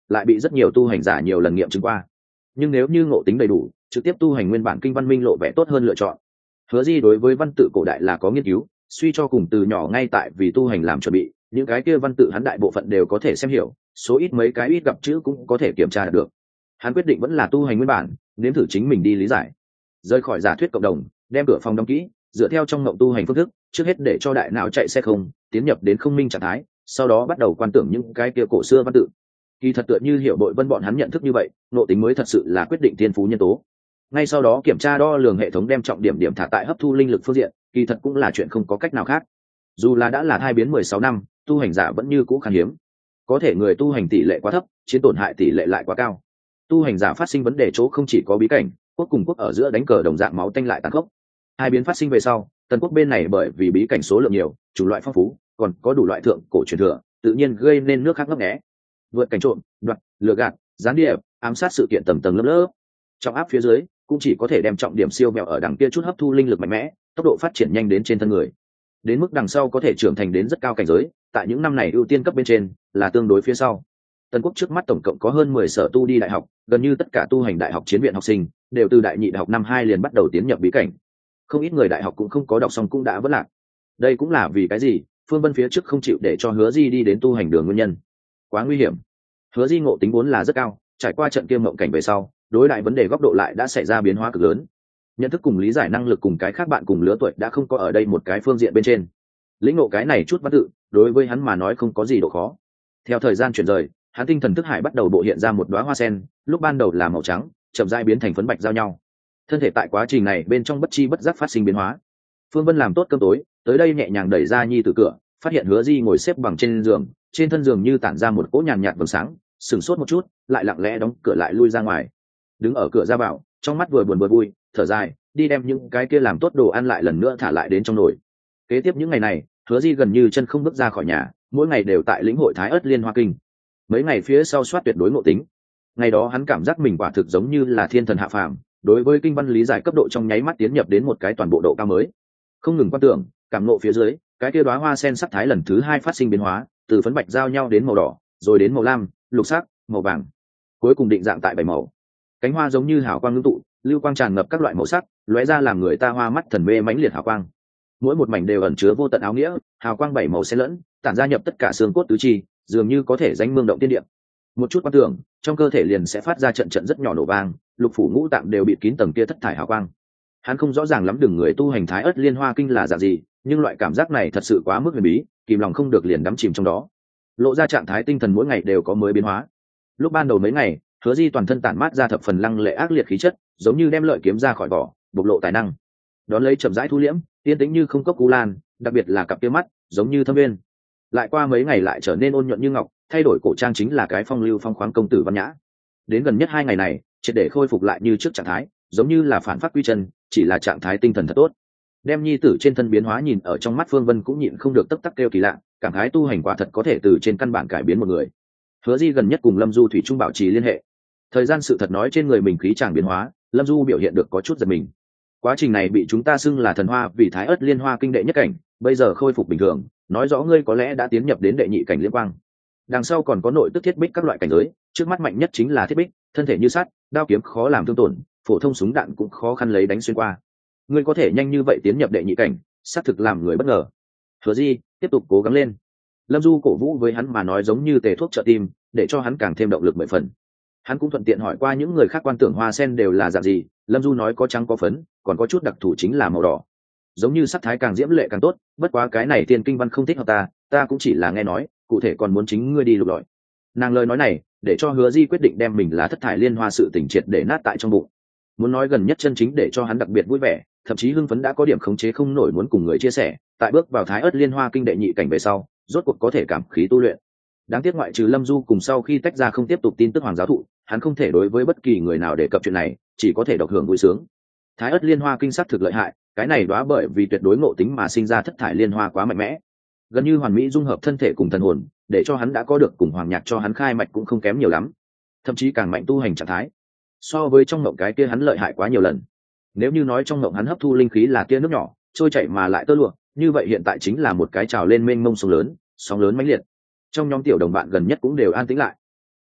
lại bị rất nhiều tu hành giả nhiều lần nghiệm chứng qua. Nhưng nếu như ngộ tính đầy đủ, trực tiếp tu hành nguyên bản kinh văn minh lộ vẻ tốt hơn lựa chọn. Hứa Di đối với văn tự cổ đại là có nghiên cứu, suy cho cùng từ nhỏ ngay tại vì tu hành làm chuẩn bị, những cái kia văn tự hắn đại bộ phận đều có thể xem hiểu, số ít mấy cái ít gặp chữ cũng có thể kiểm tra được. Hắn quyết định vẫn là tu hành nguyên bản, nếm thử chính mình đi lý giải. Rời khỏi giả thuyết cộng đồng, đem cửa phòng đóng kỹ, dựa theo trong ngộng tu hành phương thức, trước hết để cho đại não chạy xe không, tiến nhập đến không minh trạng thái, sau đó bắt đầu quan tưởng những cái kia cổ xưa văn tự. Kỳ thật tựa như hiểu bội vân bọn hắn nhận thức như vậy, nội tính mới thật sự là quyết định thiên phú nhân tố. Ngay sau đó kiểm tra đo lường hệ thống đem trọng điểm thả tại hấp thu linh lực phương diện, kỳ thật cũng là chuyện không có cách nào khác. Dù là đã là thai biến 16 năm, tu hành giả vẫn như cũ khan hiếm. Có thể người tu hành tỷ lệ quá thấp, chiến tổn hại tỷ lệ lại quá cao. Tu hành giả phát sinh vấn đề chỗ không chỉ có bí cảnh, quốc cùng quốc ở giữa đánh cờ đồng dạng máu tanh lại tàn khốc. Hai biến phát sinh về sau, tần quốc bên này bởi vì bí cảnh số lượng nhiều, chủng loại phong phú, còn có đủ loại thượng cổ truyền thừa, tự nhiên gây nên nước khác ngấp nghé. Vượt cảnh trộm, đoạt, lừa gạt, gián điệp, ám sát sự kiện tầng tầng lớp lớp. Trong áp phía dưới, cũng chỉ có thể đem trọng điểm siêu mẹo ở đằng kia chút hấp thu linh lực mạnh mẽ, tốc độ phát triển nhanh đến trên thân người. Đến mức đằng sau có thể trưởng thành đến rất cao cảnh giới, tại những năm này ưu tiên cấp bên trên là tương đối phía sau. Tần quốc trước mắt tổng cộng có hơn 10 sở tu đi đại học, gần như tất cả tu hành đại học chiến viện học sinh đều từ đại nhị đại học năm 2 liền bắt đầu tiến nhập bí cảnh. Không ít người đại học cũng không có đọc xong cũng đã vỡ lạc. Đây cũng là vì cái gì Phương Vân phía trước không chịu để cho Hứa Di đi đến tu hành đường nguyên nhân. Quá nguy hiểm. Hứa Di ngộ tính vốn là rất cao, trải qua trận kiêm mộng cảnh về sau, đối đại vấn đề góc độ lại đã xảy ra biến hóa cực lớn. Nhận thức cùng lý giải năng lực cùng cái khác bạn cùng lứa tuổi đã không có ở đây một cái phương diện bên trên. Lĩnh ngộ cái này chút văn tự, đối với hắn mà nói không có gì độ khó. Theo thời gian chuyển rời, hắn tinh thần thức hải bắt đầu bộ hiện ra một đóa hoa sen, lúc ban đầu là màu trắng, chậm rãi biến thành phấn bạch giao nhau. Thân thể tại quá trình này bên trong bất chi bất giác phát sinh biến hóa. Phương Vân làm tốt cơm tối, tới đây nhẹ nhàng đẩy ra nhi từ cửa, phát hiện Hứa Di ngồi xếp bằng trên giường, trên thân giường như tản ra một cỗ nhàn nhạt vầng sáng, sửng sốt một chút, lại lặng lẽ đóng cửa lại lui ra ngoài. Đứng ở cửa ra vào, trong mắt vừa buồn vừa vui, thở dài, đi đem những cái kia làm tốt đồ ăn lại lần nữa thả lại đến trong nồi. Kế tiếp những ngày này, Hứa Di gần như chân không bước ra khỏi nhà, mỗi ngày đều tại lĩnh hội Thái Ức Liên Hoa Kinh. Mấy ngày phía sau soát tuyệt đối ngộ tính. Ngày đó hắn cảm giác mình quả thực giống như là thiên thần hạ phàm, đối với kinh văn lý giải cấp độ trong nháy mắt tiến nhập đến một cái toàn bộ độ cao mới. Không ngừng quan tưởng, cảm ngộ phía dưới, cái kia đóa hoa sen sắc thái lần thứ 2 phát sinh biến hóa, từ phấn bạch giao nhau đến màu đỏ, rồi đến màu lam, lục sắc, màu vàng, cuối cùng định dạng tại 7 màu. Cánh hoa giống như hào quang ngưng tụ, lưu quang tràn ngập các loại màu sắc, lóe ra làm người ta hoa mắt thần mê mãnh liệt hào quang. Mỗi một mảnh đều ẩn chứa vô tận áo nghĩa, hào quang 7 màu xen lẫn, tản ra nhập tất cả xương cốt tứ chi, dường như có thể danh mương động tiên địa. Một chút quan tưởng, trong cơ thể liền sẽ phát ra trận trận rất nhỏ nổ vang, lục phủ ngũ tạng đều bị kín tầng kia thất thải hào quang. Hắn không rõ ràng lắm đường người tu hành Thái Ức Liên Hoa Kinh là dạng gì, nhưng loại cảm giác này thật sự quá mức huyền bí, kìm lòng không được liền đắm chìm trong đó. Lộ ra trạng thái tinh thần mỗi ngày đều có mới biến hóa. Lúc ban đầu mấy ngày, Hứa Di toàn thân tản mát ra thập phần lăng lệ ác liệt khí chất, giống như đem lợi kiếm ra khỏi vỏ, bộc lộ tài năng. Đón lấy chậm rãi thu liễm, yên tĩnh như không cốc cú lan, đặc biệt là cặp kia mắt, giống như thâm viên. Lại qua mấy ngày lại trở nên ôn nhuận như ngọc, thay đổi cổ trang chính là cái phong lưu phong khoáng công tử văn nhã. Đến gần nhất 2 ngày này, triệt để khôi phục lại như trước trạng thái, giống như là phản phát quy chân, chỉ là trạng thái tinh thần thật tốt. Đem nhi tử trên thân biến hóa nhìn ở trong mắt Phương Vân cũng nhịn không được tấp tắc kêu kỳ lạ, cảm khái tu hành quả thật có thể từ trên căn bản cải biến một người. Hứa Di gần nhất cùng Lâm Du thủy chung bảo trì liên hệ. Thời gian sự thật nói trên người mình khí chàng biến hóa, Lâm Du biểu hiện được có chút giật mình. Quá trình này bị chúng ta xưng là thần hoa vì Thái Ức Liên Hoa Kinh đệ nhất cảnh, bây giờ khôi phục bình thường, nói rõ ngươi có lẽ đã tiến nhập đến đệ nhị cảnh liên quang. Đằng sau còn có nội tức thiết bích các loại cảnh giới, trước mắt mạnh nhất chính là thiết bích, thân thể như sắt, đao kiếm khó làm thương tổn, phổ thông súng đạn cũng khó khăn lấy đánh xuyên qua. Ngươi có thể nhanh như vậy tiến nhập đệ nhị cảnh, xác thực làm người bất ngờ. Hứa Di, tiếp tục cố gắng lên. Lâm Du cổ vũ với hắn mà nói giống như tề thuốc trợ tim, để cho hắn càng thêm động lực 10 phần. Hắn cũng thuận tiện hỏi qua những người khác quan tưởng hoa sen đều là dạng gì, Lâm Du nói có trắng có phấn, còn có chút đặc thù chính là màu đỏ. Giống như sắc thái càng diễm lệ càng tốt, bất quá cái này tiên kinh văn không thích hợp ta cũng chỉ là nghe nói, cụ thể còn muốn chính ngươi đi lục lọi. Nàng lời nói này, để cho Hứa Di quyết định đem mình là thất thải liên hoa sự tình triệt để nát tại trong bụng. Muốn nói gần nhất chân chính để cho hắn đặc biệt vui vẻ, thậm chí hưng phấn đã có điểm khống chế không nổi muốn cùng người chia sẻ, tại bước vào Thái Ức Liên Hoa Kinh đệ nhị cảnh về sau, rốt cuộc có thể cảm khí tu luyện. Đáng tiếc ngoại trừ Lâm Du cùng sau khi tách ra không tiếp tục tin tức hoàng giáo thụ, hắn không thể đối với bất kỳ người nào đề cập chuyện này, chỉ có thể độc hưởng vui sướng. Thái Ức Liên Hoa Kinh sắc thực lợi hại, cái này đoá bởi vì tuyệt đối ngộ tính mà sinh ra thất thải liên hoa quá mạnh mẽ, gần như hoàn mỹ dung hợp thân thể cùng thần hồn, để cho hắn đã có được cùng hoàng nhạc cho hắn khai mạch cũng không kém nhiều lắm, thậm chí càng mạnh tu hành trạng thái. So với trong mộng cái kia hắn lợi hại quá nhiều lần. Nếu như nói trong mộng hắn hấp thu linh khí là tia nước nhỏ, trôi chảy mà lại tơ lụa, như vậy hiện tại chính là một cái trào lên mênh mông sóng lớn mãnh liệt. Trong nhóm tiểu đồng bạn gần nhất cũng đều an tĩnh lại.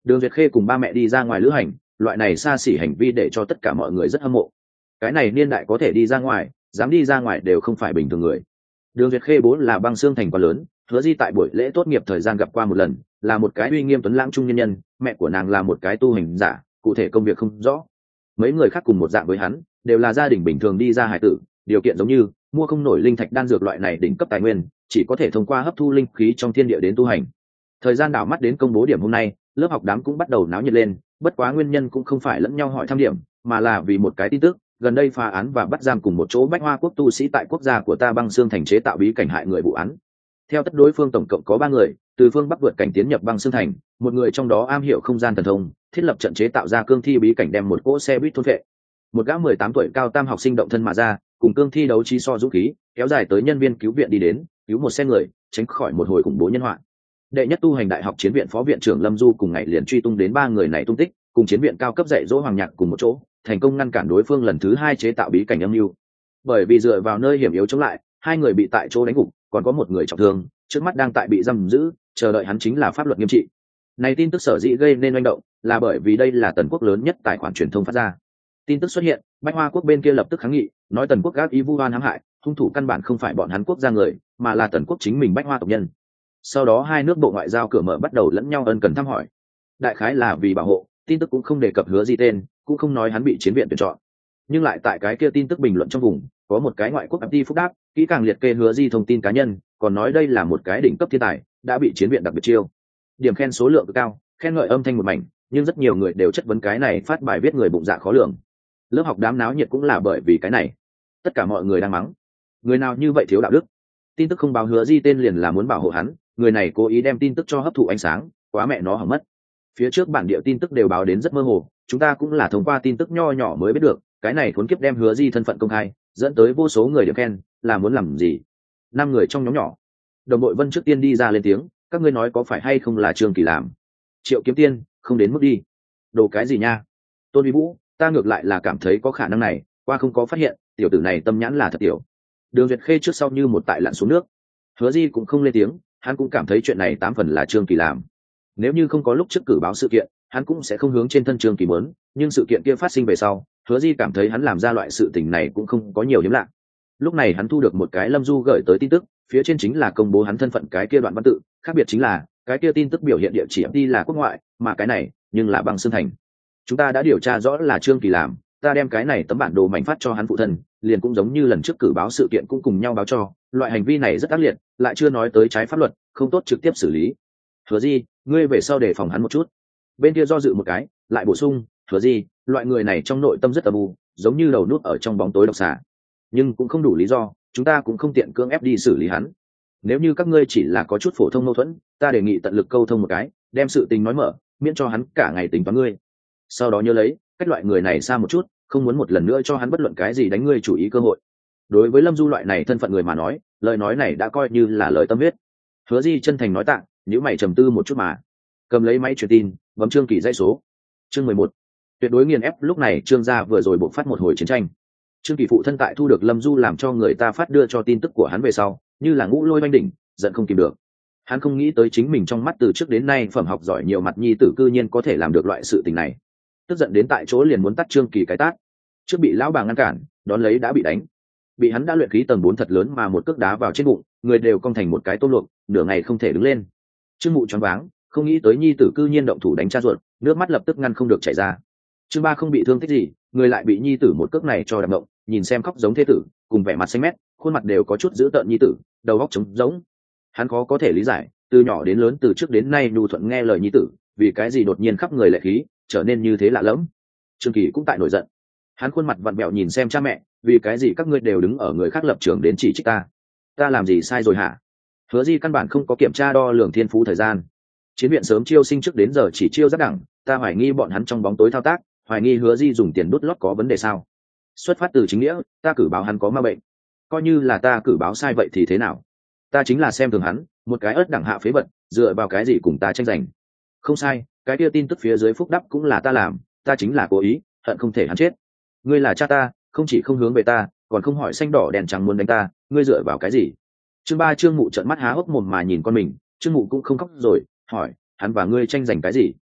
Đường Duyệt Khê cùng ba mẹ đi ra ngoài lữ hành, loại này xa xỉ hành vi để cho tất cả mọi người rất hâm mộ. Cái này niên đại có thể đi ra ngoài, dám đi ra ngoài đều không phải bình thường người. Đường Duyệt Khê bố là Băng Xương Thành quá lớn, Hứa Di tại buổi lễ tốt nghiệp thời gian gặp qua một lần, là một cái uy nghiêm tuấn lãng trung nhân nhân, mẹ của nàng là một cái tu hành giả, cụ thể công việc không rõ. Mấy người khác cùng một dạng với hắn, đều là gia đình bình thường đi ra hải tử, điều kiện giống như mua không nổi linh thạch đan dược loại này đỉnh cấp tài nguyên, chỉ có thể thông qua hấp thu linh khí trong thiên địa đến tu hành. Thời gian đảo mắt đến công bố điểm hôm nay, lớp học đám cũng bắt đầu náo nhiệt lên, bất quá nguyên nhân cũng không phải lẫn nhau hỏi thăm điểm, mà là vì một cái tin tức, gần đây phá án và bắt giam cùng một chỗ Bách Hoa quốc tu sĩ tại quốc gia của ta Băng Xương Thành chế tạo bí cảnh hại người vụ án. Theo tất đối phương tổng cộng có 3 người, từ phương Bắc vượt cảnh tiến nhập Băng Xương Thành, một người trong đó am hiểu không gian thần thông, thiết lập trận chế tạo ra cương thi bí cảnh đem một cỗ xe buýt thôn vệ. Một gã 18 tuổi cao tam học sinh động thân mà ra, cùng cương thi đấu trí so dũng khí, kéo dài tới nhân viên cứu viện đi đến, cứu một xe người, tránh khỏi một hồi khủng bố nhân họa. Đệ nhất tu hành đại học chiến viện phó viện trưởng Lâm Du cùng ngày liền truy tung đến 3 người này tung tích, cùng chiến viện cao cấp dạy dỗ Hoàng Nhạc cùng một chỗ, thành công ngăn cản đối phương lần thứ 2 chế tạo bí cảnh âm mưu. Bởi vì dựa vào nơi hiểm yếu chống lại, 2 người bị tại chỗ đánh gục, còn có một người trọng thương, trước mắt đang tại bị giam giữ, chờ đợi hắn chính là pháp luật nghiêm trị. Này tin tức sở dĩ gây nên oanh động, là bởi vì đây là Tần quốc lớn nhất tài khoản truyền thông phát ra. Tin tức xuất hiện, Bách Hoa quốc bên kia lập tức kháng nghị, nói Tần quốc gác ý vu oan hãm hại, hung thủ căn bản không phải bọn hắn quốc gia người, mà là Tần quốc chính mình Bách Hoa tộc nhân. Sau đó 2 nước bộ ngoại giao cửa mở bắt đầu lẫn nhau ân cần thăm hỏi. Đại khái là vì bảo hộ, tin tức cũng không đề cập Hứa Di tên, cũng không nói hắn bị chiến viện tuyển chọn. Nhưng lại tại cái kia tin tức bình luận trong vùng, có một cái ngoại quốc FT phúc đáp, kỹ càng liệt kê Hứa Di thông tin cá nhân, còn nói đây là một cái đỉnh cấp thiên tài, đã bị chiến viện đặc biệt chiêu. Điểm khen số lượng cao, khen ngợi âm thanh một mảnh, nhưng rất nhiều người đều chất vấn cái này phát bài viết người bụng dạ khó lường. Lớp học đám náo nhiệt cũng là bởi vì cái này. Tất cả mọi người đang mắng, người nào như vậy thiếu đạo đức. Tin tức không báo Hứa Di tên liền là muốn bảo hộ hắn, người này cố ý đem tin tức cho hấp thụ ánh sáng, quá mẹ nó hỏng mất. Phía trước bản địa tin tức đều báo đến rất mơ hồ, chúng ta cũng là thông qua tin tức nho nhỏ mới biết được, cái này khốn kiếp đem Hứa Di thân phận công khai, dẫn tới vô số người điểm khen, là muốn làm gì? 5 người trong nhóm nhỏ, đồng đội Vân trước tiên đi ra lên tiếng, các ngươi nói có phải hay không là Trương Kỳ làm? Triệu Kiếm Tiên, không đến mức đi. Đồ cái gì nha? Tôn Vĩ Vũ, ta ngược lại là cảm thấy có khả năng này, qua không có phát hiện, tiểu tử này tâm nhãn là thật tiểu. Đường Duyệt Khê trước sau như một tại lặn xuống nước. Hứa Di cũng không lên tiếng, hắn cũng cảm thấy chuyện này 8 phần là Trương Kỳ làm. Nếu như không có lúc trước cử báo sự kiện, hắn cũng sẽ không hướng trên thân Trương Kỳ muốn, nhưng sự kiện kia phát sinh về sau, Hứa Di cảm thấy hắn làm ra loại sự tình này cũng không có nhiều hiếm lạ. Lúc này hắn thu được một cái Lâm Du gửi tới tin tức, phía trên chính là công bố hắn thân phận cái kia đoạn văn tự, khác biệt chính là cái kia tin tức biểu hiện địa chỉ đi là quốc ngoại, mà cái này nhưng là Băng Xương Thành. Chúng ta đã điều tra rõ là Trương Kỳ làm, ta đem cái này tấm bản đồ mảnh phát cho hắn phụ thân, liền cũng giống như lần trước cử báo sự kiện cũng cùng nhau báo cho, loại hành vi này rất ác liệt, lại chưa nói tới trái pháp luật, không tốt trực tiếp xử lý. Hứa Di, ngươi về sau đề phòng hắn một chút. Bên kia do dự một cái, lại bổ sung, Hứa Di, loại người này trong nội tâm rất âm u, giống như đầu nút ở trong bóng tối độc xà, nhưng cũng không đủ lý do, chúng ta cũng không tiện cưỡng ép đi xử lý hắn. Nếu như các ngươi chỉ là có chút phổ thông mâu thuẫn, ta đề nghị tận lực câu thông một cái, đem sự tình nói mở, miễn cho hắn cả ngày tính toán ngươi. Sau đó nhớ lấy, cách loại người này xa một chút, không muốn một lần nữa cho hắn bất luận cái gì đánh ngươi chủ ý cơ hội. Đối với Lâm Du loại này thân phận người mà nói, lời nói này đã coi như là lời tâm huyết. Hứa Di chân thành nói tạ, nếu mày trầm tư một chút mà. Cầm lấy máy truyền tin, bấm Trương Kỳ dãy số. Chương 11. Tuyệt đối nghiền ép. Lúc này Trương gia vừa rồi bộc phát một hồi chiến tranh. Trương Kỳ phụ thân tại thu được Lâm Du làm cho người ta phát đưa cho tin tức của hắn về sau, như là ngũ lôi oanh đỉnh, giận không kìm được. Hắn không nghĩ tới chính mình trong mắt từ trước đến nay phẩm học giỏi nhiều mặt nhi tử cư nhiên có thể làm được loại sự tình này. Tức giận đến tại chỗ liền muốn tắt Trương Kỳ cái tát. Trước bị lão bà ngăn cản, đón lấy đã bị đánh. Bị hắn đã luyện khí tầng 4 thật lớn mà một cước đá vào trên bụng, người đều cong thành một cái tôm luộc, nửa ngày không thể đứng lên. Trương Mụ choáng váng, không nghĩ tới nhi tử cư nhiên động thủ đánh cha ruột, nước mắt lập tức ngăn không được chảy ra. Trương Ba không bị thương tích gì, người lại bị nhi tử một cước này cho đạp động, nhìn xem khóc giống thế tử, cùng vẻ mặt xanh mét, khuôn mặt đều có chút dữ tợn nhi tử, đầu óc trống rỗng. Hắn khó có thể lý giải, từ nhỏ đến lớn từ trước đến nay nhu thuận nghe lời nhi tử, vì cái gì đột nhiên khắp người lệ khí, trở nên như thế lạ lẫm. Trương Kỳ cũng tại nổi giận. Hắn khuôn mặt vặn vẹo nhìn xem cha mẹ, vì cái gì các ngươi đều đứng ở người khác lập trường đến chỉ trích ta? Ta làm gì sai rồi hả? Hứa Di căn bản không có kiểm tra đo lường thiên phú thời gian. Chiến viện sớm chiêu sinh trước đến giờ chỉ chiêu rất đẳng, ta hoài nghi bọn hắn trong bóng tối thao tác, hoài nghi Hứa Di dùng tiền đút lót có vấn đề sao? Xuất phát từ chính nghĩa, ta cử báo hắn có ma bệnh. Coi như là ta cử báo sai vậy thì thế nào? Ta chính là xem thường hắn, một cái ớt đẳng hạ phế vật, dựa vào cái gì cùng ta tranh giành? Không sai, cái kia tin tức phía dưới phúc đắp cũng là ta làm, ta chính là cố ý, hận không thể hắn chết. Ngươi là cha ta, không chỉ không hướng về ta, còn không hỏi xanh đỏ đèn trắng muốn đánh ta, ngươi dựa vào cái gì? Trương Mụ trợn mắt há hốc mồm mà nhìn con mình, Trương Mụ cũng không khóc rồi, hỏi, hắn và ngươi tranh giành cái gì?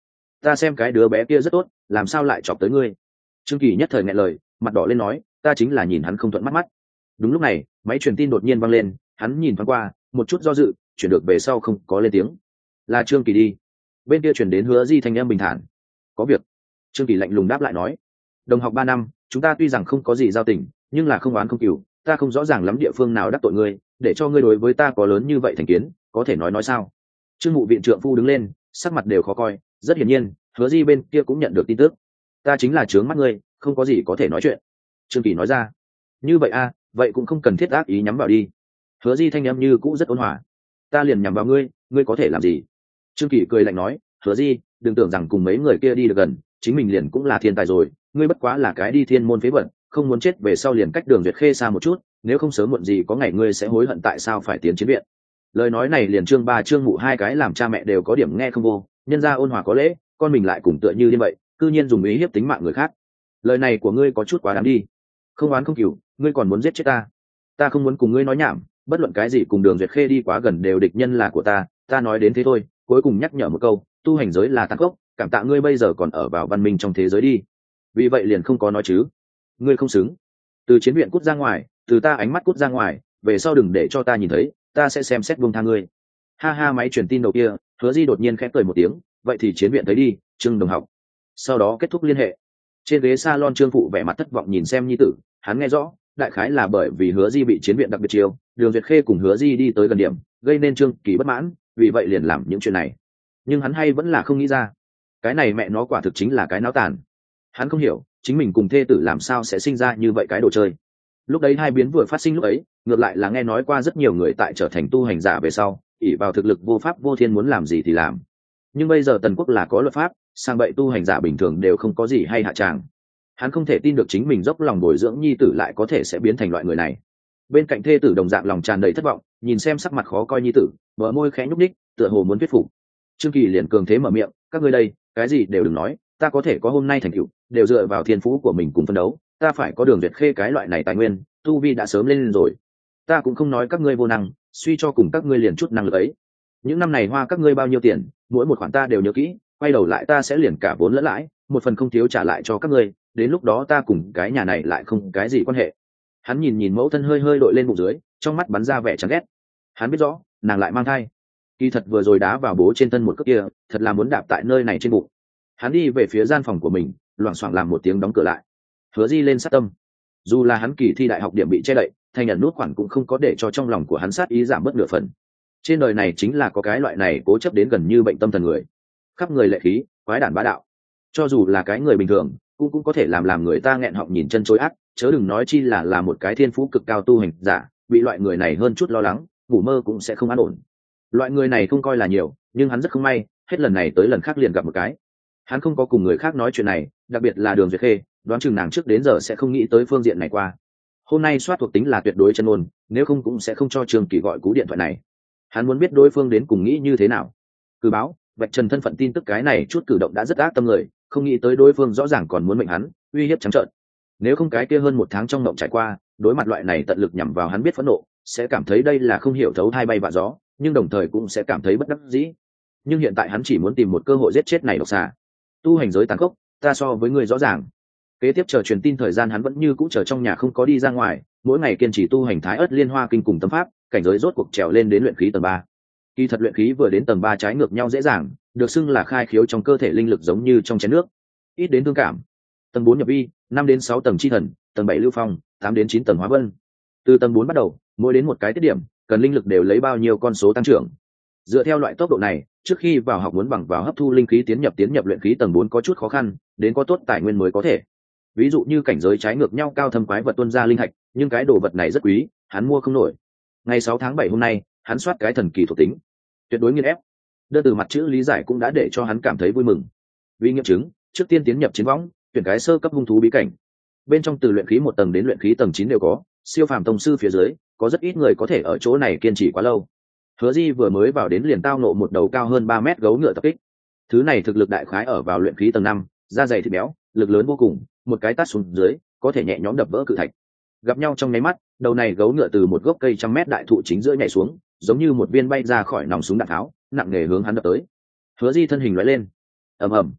ta xem cái đứa bé kia rất tốt, làm sao lại chọc tới ngươi? Trương Kỳ nhất thời nghẹn lời, mặt đỏ lên nói, ta chính là nhìn hắn không thuận mắt mắt. Đúng lúc này, máy truyền tin đột nhiên vang lên, hắn nhìn thoáng qua, một chút do dự, chuyển được về sau không có lên tiếng. Là Trương Kỳ đi. Bên kia chuyển đến Hứa Di thanh âm bình thản. Có việc. Trương Kỳ lạnh lùng đáp lại nói, đồng học 3 năm, chúng ta tuy rằng không có gì giao tình, nhưng là không oán không cừu, ta không rõ ràng lắm địa phương nào đắc tội ngươi, để cho ngươi đối với ta có lớn như vậy thành kiến, có thể nói sao? Trương Mụ viện trưởng phu đứng lên, sắc mặt đều khó coi, rất hiển nhiên, Hứa Di bên kia cũng nhận được tin tức. Ta chính là trướng mắt ngươi, không có gì có thể nói chuyện. Trương Kỳ nói ra. Như vậy a, vậy cũng không cần thiết ác ý nhắm vào đi. Hứa Di thanh âm như cũ rất ôn hòa. Ta liền nhắm vào ngươi, ngươi có thể làm gì? Trương Kỳ cười lạnh nói, Hứa Di, đừng tưởng rằng cùng mấy người kia đi được gần, chính mình liền cũng là thiên tài rồi, ngươi bất quá là cái đi thiên môn phế vật, không muốn chết về sau liền cách Đường Duyệt Khê xa một chút, nếu không sớm muộn gì có ngày ngươi sẽ hối hận tại sao phải tiến chiến viện. Lời nói này liền Trương Ba Trương Mụ hai cái làm cha mẹ đều có điểm nghe không vô, nhân ra ôn hòa có lễ, con mình lại cùng tựa như như vậy, cư nhiên dùng ý hiếp tính mạng người khác. Lời này của ngươi có chút quá đáng đi. Không oán không cừu, ngươi còn muốn giết chết ta? Ta không muốn cùng ngươi nói nhảm, bất luận cái gì cùng Đường Duyệt Khê đi quá gần đều địch nhân là của ta nói đến thế thôi, cuối cùng nhắc nhở một câu, tu hành giới là tàn khốc, cảm tạ ngươi bây giờ còn ở vào văn minh trong thế giới đi. Vì vậy liền không có nói chứ. Ngươi không xứng. Từ chiến viện cút ra ngoài, từ ta ánh mắt cút ra ngoài, về sau đừng để cho ta nhìn thấy, ta sẽ xem xét buông tha ngươi. Ha ha, máy truyền tin đầu kia, Hứa Di đột nhiên khẽ cười một tiếng, vậy thì chiến viện thấy đi, Trương đồng học. Sau đó kết thúc liên hệ. Trên ghế salon Trương phụ vẻ mặt thất vọng nhìn xem nhi tử, hắn nghe rõ, đại khái là bởi vì Hứa Di bị chiến viện đặc biệt chiêu, Đường Duyệt Khê cùng Hứa Di đi tới gần điểm, gây nên Trương Kỳ bất mãn, vì vậy liền làm những chuyện này. Nhưng hắn hay vẫn là không nghĩ ra, cái này mẹ nó quả thực chính là cái náo tàn. Hắn không hiểu, chính mình cùng thê tử làm sao sẽ sinh ra như vậy cái đồ chơi. Lúc đấy hai biến vừa phát sinh lúc ấy, ngược lại là nghe nói qua rất nhiều người tại trở thành tu hành giả về sau, ỷ vào thực lực vô pháp vô thiên muốn làm gì thì làm. Nhưng bây giờ Tần Quốc là có luật pháp, sang bậy tu hành giả bình thường đều không có gì hay hạ tràng. Hắn không thể tin được chính mình dốc lòng bồi dưỡng nhi tử lại có thể sẽ biến thành loại người này. Bên cạnh thê tử đồng dạng lòng tràn đầy thất vọng, nhìn xem sắc mặt khó coi nhi tử, bờ môi khẽ nhúc ních, tựa hồ muốn thuyết phục. Trương Kỳ liền cường thế mở miệng, các ngươi đây, cái gì đều đừng nói, ta có thể có hôm nay thành tựu, đều dựa vào thiên phú của mình cùng phân đấu, ta phải có Đường Duyệt Khê cái loại này tài nguyên, tu vi đã sớm lên rồi. Ta cũng không nói các ngươi vô năng, suy cho cùng các ngươi liền chút năng lực ấy. Những năm này hoa các ngươi bao nhiêu tiền, mỗi một khoản ta đều nhớ kỹ, quay đầu lại ta sẽ liền cả vốn lẫn lãi, một phần không thiếu trả lại cho các ngươi, đến lúc đó ta cùng cái nhà này lại không cái gì quan hệ. Hắn nhìn nhìn mẫu thân hơi hơi đội lên bụng dưới, trong mắt bắn ra vẻ chán ghét. Hắn biết rõ, nàng lại mang thai. Kỳ thật vừa rồi đá vào bố trên thân một cước kia, thật là muốn đạp tại nơi này trên bụng. Hắn đi về phía gian phòng của mình, loảng xoảng làm một tiếng đóng cửa lại. Hứa Di lên sát tâm. Dù là hắn kỳ thi đại học điểm bị che đậy, thành nhận nút khoản cũng không có để cho trong lòng của hắn sát ý giảm bớt nửa phần. Trên đời này chính là có cái loại này cố chấp đến gần như bệnh tâm thần người, khắp người lệ khí, quái đản bá đạo. Cho dù là cái người bình thường, cũng có thể làm người ta nghẹn họng nhìn chân chối ác, chớ đừng nói chi là một cái thiên phú cực cao tu hành giả, bị loại người này hơn chút lo lắng, ngủ mơ cũng sẽ không an ổn. Loại người này không coi là nhiều, nhưng hắn rất không may, hết lần này tới lần khác liền gặp một cái. Hắn không có cùng người khác nói chuyện này, đặc biệt là Đường Duyệt Khê, đoán chừng nàng trước đến giờ sẽ không nghĩ tới phương diện này qua. Hôm nay soát thuộc tính là tuyệt đối chân ôn, nếu không cũng sẽ không cho Trương Kỳ gọi cú điện thoại này. Hắn muốn biết đối phương đến cùng nghĩ như thế nào. Cử báo, vạch trần thân phận tin tức cái này chút cử động đã rất ác tâm người, không nghĩ tới đối phương rõ ràng còn muốn mệnh hắn, uy hiếp trắng trợn. Nếu không cái kia hơn 1 tháng trong mộng trải qua, đối mặt loại này tận lực nhằm vào hắn biết phẫn nộ, sẽ cảm thấy đây là không hiểu thấu hai bay vạ gió, nhưng đồng thời cũng sẽ cảm thấy bất đắc dĩ. Nhưng hiện tại hắn chỉ muốn tìm một cơ hội giết chết này độc xà. Tu hành giới tàn khốc, ta so với người rõ ràng. Kế tiếp chờ truyền tin thời gian hắn vẫn như cũ chờ trong nhà không có đi ra ngoài, mỗi ngày kiên trì tu hành Thái Ức Liên Hoa Kinh cùng tâm pháp, cảnh giới rốt cuộc trèo lên đến luyện khí tầng 3. Kỳ thật luyện khí vừa đến tầng 3 trái ngược nhau dễ dàng, được xưng là khai khiếu trong cơ thể linh lực giống như trong chén nước. Ít đến thương cảm. Tầng 4 nhập vi, 5 đến 6 tầng chi thần, tầng 7 lưu phong, 8 đến 9 tầng hóa vân. Từ tầng 4 bắt đầu, mỗi đến một cái tiết điểm, cần linh lực đều lấy bao nhiêu con số tăng trưởng. Dựa theo loại tốc độ này, trước khi vào học muốn bằng vào hấp thu linh khí tiến nhập luyện khí tầng 4 có chút khó khăn, đến có tốt tài nguyên mới có thể. Ví dụ như cảnh giới trái ngược nhau cao thâm quái vật tuôn ra linh hạch, nhưng cái đồ vật này rất quý, hắn mua không nổi. Ngày 6 tháng 7 hôm nay, hắn soát cái thần kỳ thuộc tính, tuyệt đối nghiền ép. Đơn từ mặt chữ lý giải cũng đã để cho hắn cảm thấy vui mừng. Vì nghiệm chứng, trước tiên tiến nhập chiến võng, tuyển cái sơ cấp hung thú bí cảnh. Bên trong từ luyện khí 1 tầng đến luyện khí tầng 9 đều có, siêu phàm tông sư phía dưới, có rất ít người có thể ở chỗ này kiên trì quá lâu. Hứa Di vừa mới vào đến liền tao nộ một đầu cao hơn 3 mét gấu ngựa tập kích. Thứ này thực lực đại khái ở vào luyện khí tầng 5, da dày thịt béo, lực lớn vô cùng, một cái tát xuống dưới, có thể nhẹ nhõm đập vỡ cự thạch. Gặp nhau trong nháy mắt, đầu này gấu ngựa từ một gốc cây trăm mét đại thụ chính giữa nhảy xuống, giống như một viên bay ra khỏi nòng súng đạn tháo, nặng nề hướng hắn đập tới. Hứa Di thân hình lóe lên, ầm ầm,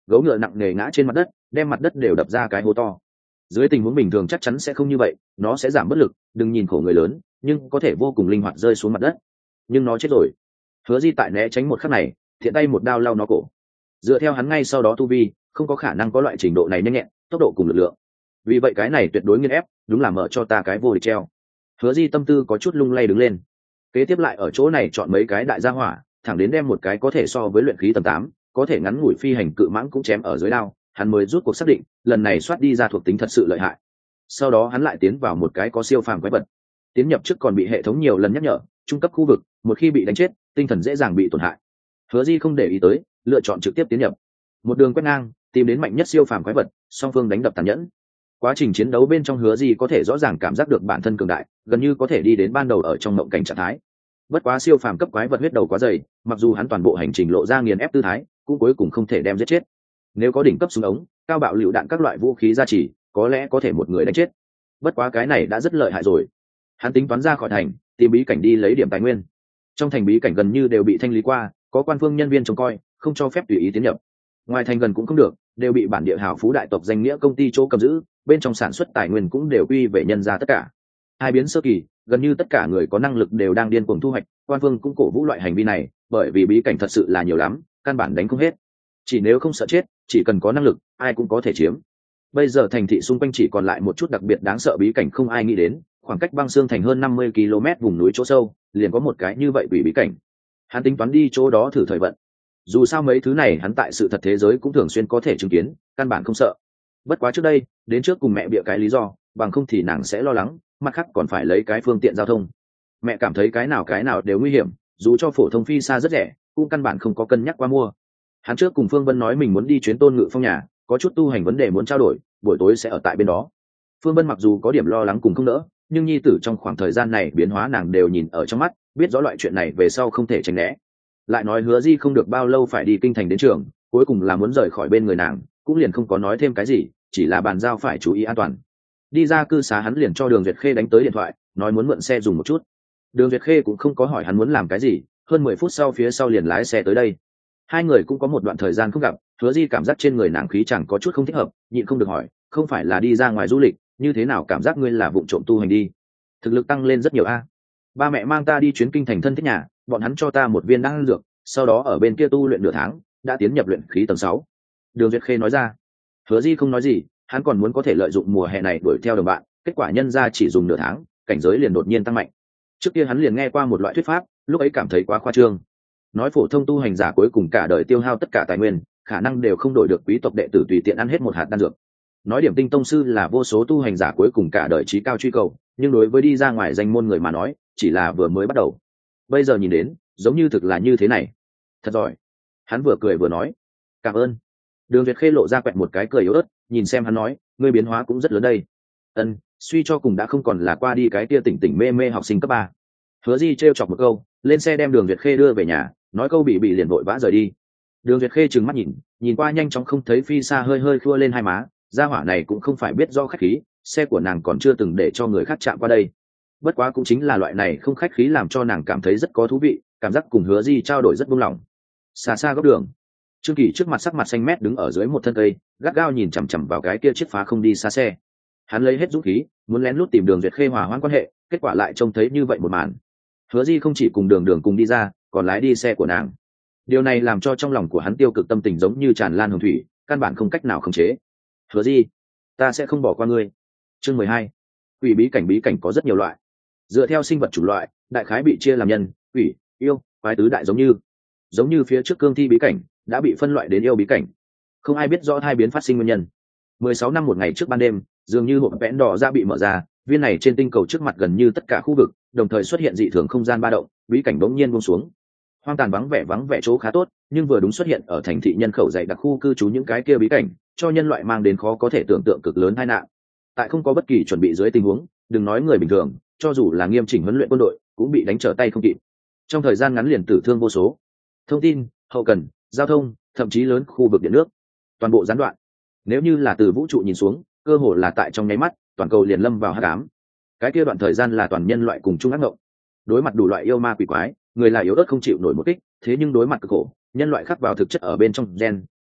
gấu ngựa nặng nề ngã trên mặt đất, đem mặt đất đều đập ra cái hố to. Dưới tình huống bình thường chắc chắn sẽ không như vậy, nó sẽ giảm bất lực, đừng nhìn khổ người lớn nhưng có thể vô cùng linh hoạt rơi xuống mặt đất. Nhưng nó chết rồi. Hứa Di tại né tránh một khắc này, thiện tay một đao lau nó cổ. Dựa theo hắn ngay sau đó tu vi, không có khả năng có loại trình độ này nhanh nhẹn, tốc độ cùng lực lượng. Vì vậy cái này tuyệt đối nghiền ép, đúng là mở cho ta cái vô địch treo. Hứa Di tâm tư có chút lung lay đứng lên. Kế tiếp lại ở chỗ này chọn mấy cái đại gia hỏa, thẳng đến đem một cái có thể so với luyện khí tầm 8, có thể ngắn ngủi phi hành cự mãng cũng chém ở dưới đao, hắn mới rút cuộc xác định, lần này soát đi ra thuộc tính thật sự lợi hại. Sau đó hắn lại tiến vào một cái có siêu phàm quái vật. Tiến nhập trước còn bị hệ thống nhiều lần nhắc nhở, trung cấp khu vực, một khi bị đánh chết, tinh thần dễ dàng bị tổn hại. Hứa Di không để ý tới, lựa chọn trực tiếp tiến nhập. Một đường quét ngang, tìm đến mạnh nhất siêu phàm quái vật, song phương đánh đập tàn nhẫn. Quá trình chiến đấu bên trong Hứa Di có thể rõ ràng cảm giác được bản thân cường đại, gần như có thể đi đến ban đầu ở trong mộng cảnh trạng thái. Bất quá siêu phàm cấp quái vật huyết đầu quá dày, mặc dù hắn toàn bộ hành trình lộ ra nghiền ép tư thái, cũng cuối cùng không thể đem giết chết. Nếu có đỉnh cấp súng ống, cao bạo lựu đạn các loại vũ khí gia trì, có lẽ có thể một người đánh chết. Bất quá cái này đã rất lợi hại rồi. Hắn tính toán ra khỏi thành, tìm bí cảnh đi lấy điểm tài nguyên. Trong thành bí cảnh gần như đều bị thanh lý qua, có quan phương nhân viên trông coi, không cho phép tùy ý tiến nhập. Ngoài thành gần cũng không được, đều bị bản địa hào phú đại tộc danh nghĩa công ty chỗ cầm giữ, bên trong sản xuất tài nguyên cũng đều quy về nhân ra tất cả. Hai biến sơ kỳ, gần như tất cả người có năng lực đều đang điên cuồng thu hoạch, quan phương cũng cổ vũ loại hành vi này, bởi vì bí cảnh thật sự là nhiều lắm, căn bản đánh không hết. Chỉ nếu không sợ chết, chỉ cần có năng lực, ai cũng có thể chiếm. Bây giờ thành thị xung quanh chỉ còn lại một chút đặc biệt đáng sợ bí cảnh không ai nghĩ đến, khoảng cách băng xương thành hơn 50 km vùng núi chỗ sâu, liền có một cái như vậy quỷ bí cảnh. Hắn tính toán đi chỗ đó thử thời vận. Dù sao mấy thứ này hắn tại sự thật thế giới cũng thường xuyên có thể chứng kiến, căn bản không sợ. Bất quá trước đây, đến trước cùng mẹ bịa cái lý do, bằng không thì nàng sẽ lo lắng, mặt khác còn phải lấy cái phương tiện giao thông. Mẹ cảm thấy cái nào đều nguy hiểm, dù cho phổ thông phi xa rất rẻ, cũng căn bản không có cân nhắc qua mua. Hắn trước cùng Phương Vân nói mình muốn đi chuyến Tôn Ngự Phong nhà, có chút tu hành vấn đề muốn trao đổi, buổi tối sẽ ở tại bên đó. Phương Vân mặc dù có điểm lo lắng cùng không nỡ, nhưng nhi tử trong khoảng thời gian này biến hóa nàng đều nhìn ở trong mắt, biết rõ loại chuyện này về sau không thể tránh né. Lại nói Hứa Di không được bao lâu phải đi kinh thành đến trường, cuối cùng là muốn rời khỏi bên người nàng, cũng liền không có nói thêm cái gì, chỉ là bàn giao phải chú ý an toàn. Đi ra cư xá hắn liền cho Đường Duyệt Khê đánh tới điện thoại, nói muốn mượn xe dùng một chút. Đường Duyệt Khê cũng không có hỏi hắn muốn làm cái gì, hơn 10 phút sau phía sau liền lái xe tới đây. Hai người cũng có một đoạn thời gian không gặp, Hứa Di cảm giác trên người nàng khí chẳng có chút không thích hợp, nhịn không được hỏi, không phải là đi ra ngoài du lịch, như thế nào cảm giác ngươi là vụng trộm tu hành đi? Thực lực tăng lên rất nhiều a. Ba mẹ mang ta đi chuyến kinh thành thân thích nhà, bọn hắn cho ta một viên đan dược, sau đó ở bên kia tu luyện nửa tháng, đã tiến nhập luyện khí tầng 6. Đường Duyệt Khê nói ra. Hứa Di không nói gì, hắn còn muốn có thể lợi dụng mùa hè này đuổi theo đồng bạn, kết quả nhân ra chỉ dùng nửa tháng, cảnh giới liền đột nhiên tăng mạnh. Trước kia hắn liền nghe qua một loại thuyết pháp, lúc ấy cảm thấy quá khoa trương. Nói phổ thông tu hành giả cuối cùng cả đời tiêu hao tất cả tài nguyên, khả năng đều không đổi được quý tộc đệ tử tùy tiện ăn hết một hạt đan dược. Nói điểm tinh tông sư là vô số tu hành giả cuối cùng cả đời chí cao truy cầu, nhưng đối với đi ra ngoài danh môn người mà nói, chỉ là vừa mới bắt đầu. Bây giờ nhìn đến, giống như thực là như thế này. Thật giỏi. Hắn vừa cười vừa nói. Cảm ơn. Đường Duyệt Khê lộ ra quẹt một cái cười yếu ớt, nhìn xem hắn nói, ngươi biến hóa cũng rất lớn đây. Ân, suy cho cùng đã không còn là qua đi cái tia tỉnh tỉnh mê mê học sinh cấp 3. Hứa Di trêu chọc một câu, lên xe đem Đường Duyệt Khê đưa về nhà, nói câu bị liền vội vã rời đi. Đường Duyệt Khê trừng mắt nhìn qua nhanh chóng không thấy phi xa hơi hơi khua lên hai má, gia hỏa này cũng không phải biết do khách khí, xe của nàng còn chưa từng để cho người khác chạm qua đây. Bất quá cũng chính là loại này không khách khí làm cho nàng cảm thấy rất có thú vị, cảm giác cùng Hứa Di trao đổi rất buông lỏng. Xa xa góc đường, Trương Kỳ trước mặt sắc mặt xanh mét đứng ở dưới một thân cây, gắt gao nhìn chằm chằm vào cái kia chiếc phá không đi xa xe. Hắn lấy hết dũng khí, muốn lén lút tìm Đường Duyệt Khê hòa hoãn quan hệ, kết quả lại trông thấy như vậy một màn. Hứa Di không chỉ cùng Đường cùng đi ra, còn lái đi xe của nàng. Điều này làm cho trong lòng của hắn tiêu cực tâm tình giống như tràn lan hồng thủy, căn bản không cách nào khống chế. Hứa Di, ta sẽ không bỏ qua ngươi. Chương 12. Quỷ bí cảnh có rất nhiều loại. Dựa theo sinh vật chủng loại, đại khái bị chia làm nhân, quỷ, yêu, quái tứ đại giống như phía trước cương thi bí cảnh đã bị phân loại đến yêu bí cảnh. Không ai biết rõ hai biến phát sinh nguyên nhân. 16 năm một ngày trước ban đêm, dường như hộp vẽn đỏ ra bị mở ra, viên này trên tinh cầu trước mặt gần như tất cả khu vực đồng thời xuất hiện dị thường không gian ba động, bí cảnh bỗng nhiên buông xuống. Hoang tàn vắng vẻ chỗ khá tốt, nhưng vừa đúng xuất hiện ở thành thị nhân khẩu dày đặc khu cư trú những cái kia bí cảnh, cho nhân loại mang đến khó có thể tưởng tượng cực lớn tai nạn. Tại không có bất kỳ chuẩn bị dưới tình huống, đừng nói người bình thường, cho dù là nghiêm chỉnh huấn luyện quân đội, cũng bị đánh trở tay không kịp. Trong thời gian ngắn liền tử thương vô số. Thông tin, hậu cần, giao thông, thậm chí lớn khu vực điện nước, toàn bộ gián đoạn. Nếu như là từ vũ trụ nhìn xuống, cơ hồ là tại trong nháy mắt, toàn cầu liền lâm vào hắc ám. Cái kia đoạn thời gian là toàn nhân loại cùng chung ác ngộng. Đối mặt đủ loại yêu ma quỷ quái, người là yếu ớt không chịu nổi một kích, thế nhưng đối mặt cực khổ, nhân loại khắc vào thực chất ở bên trong gen,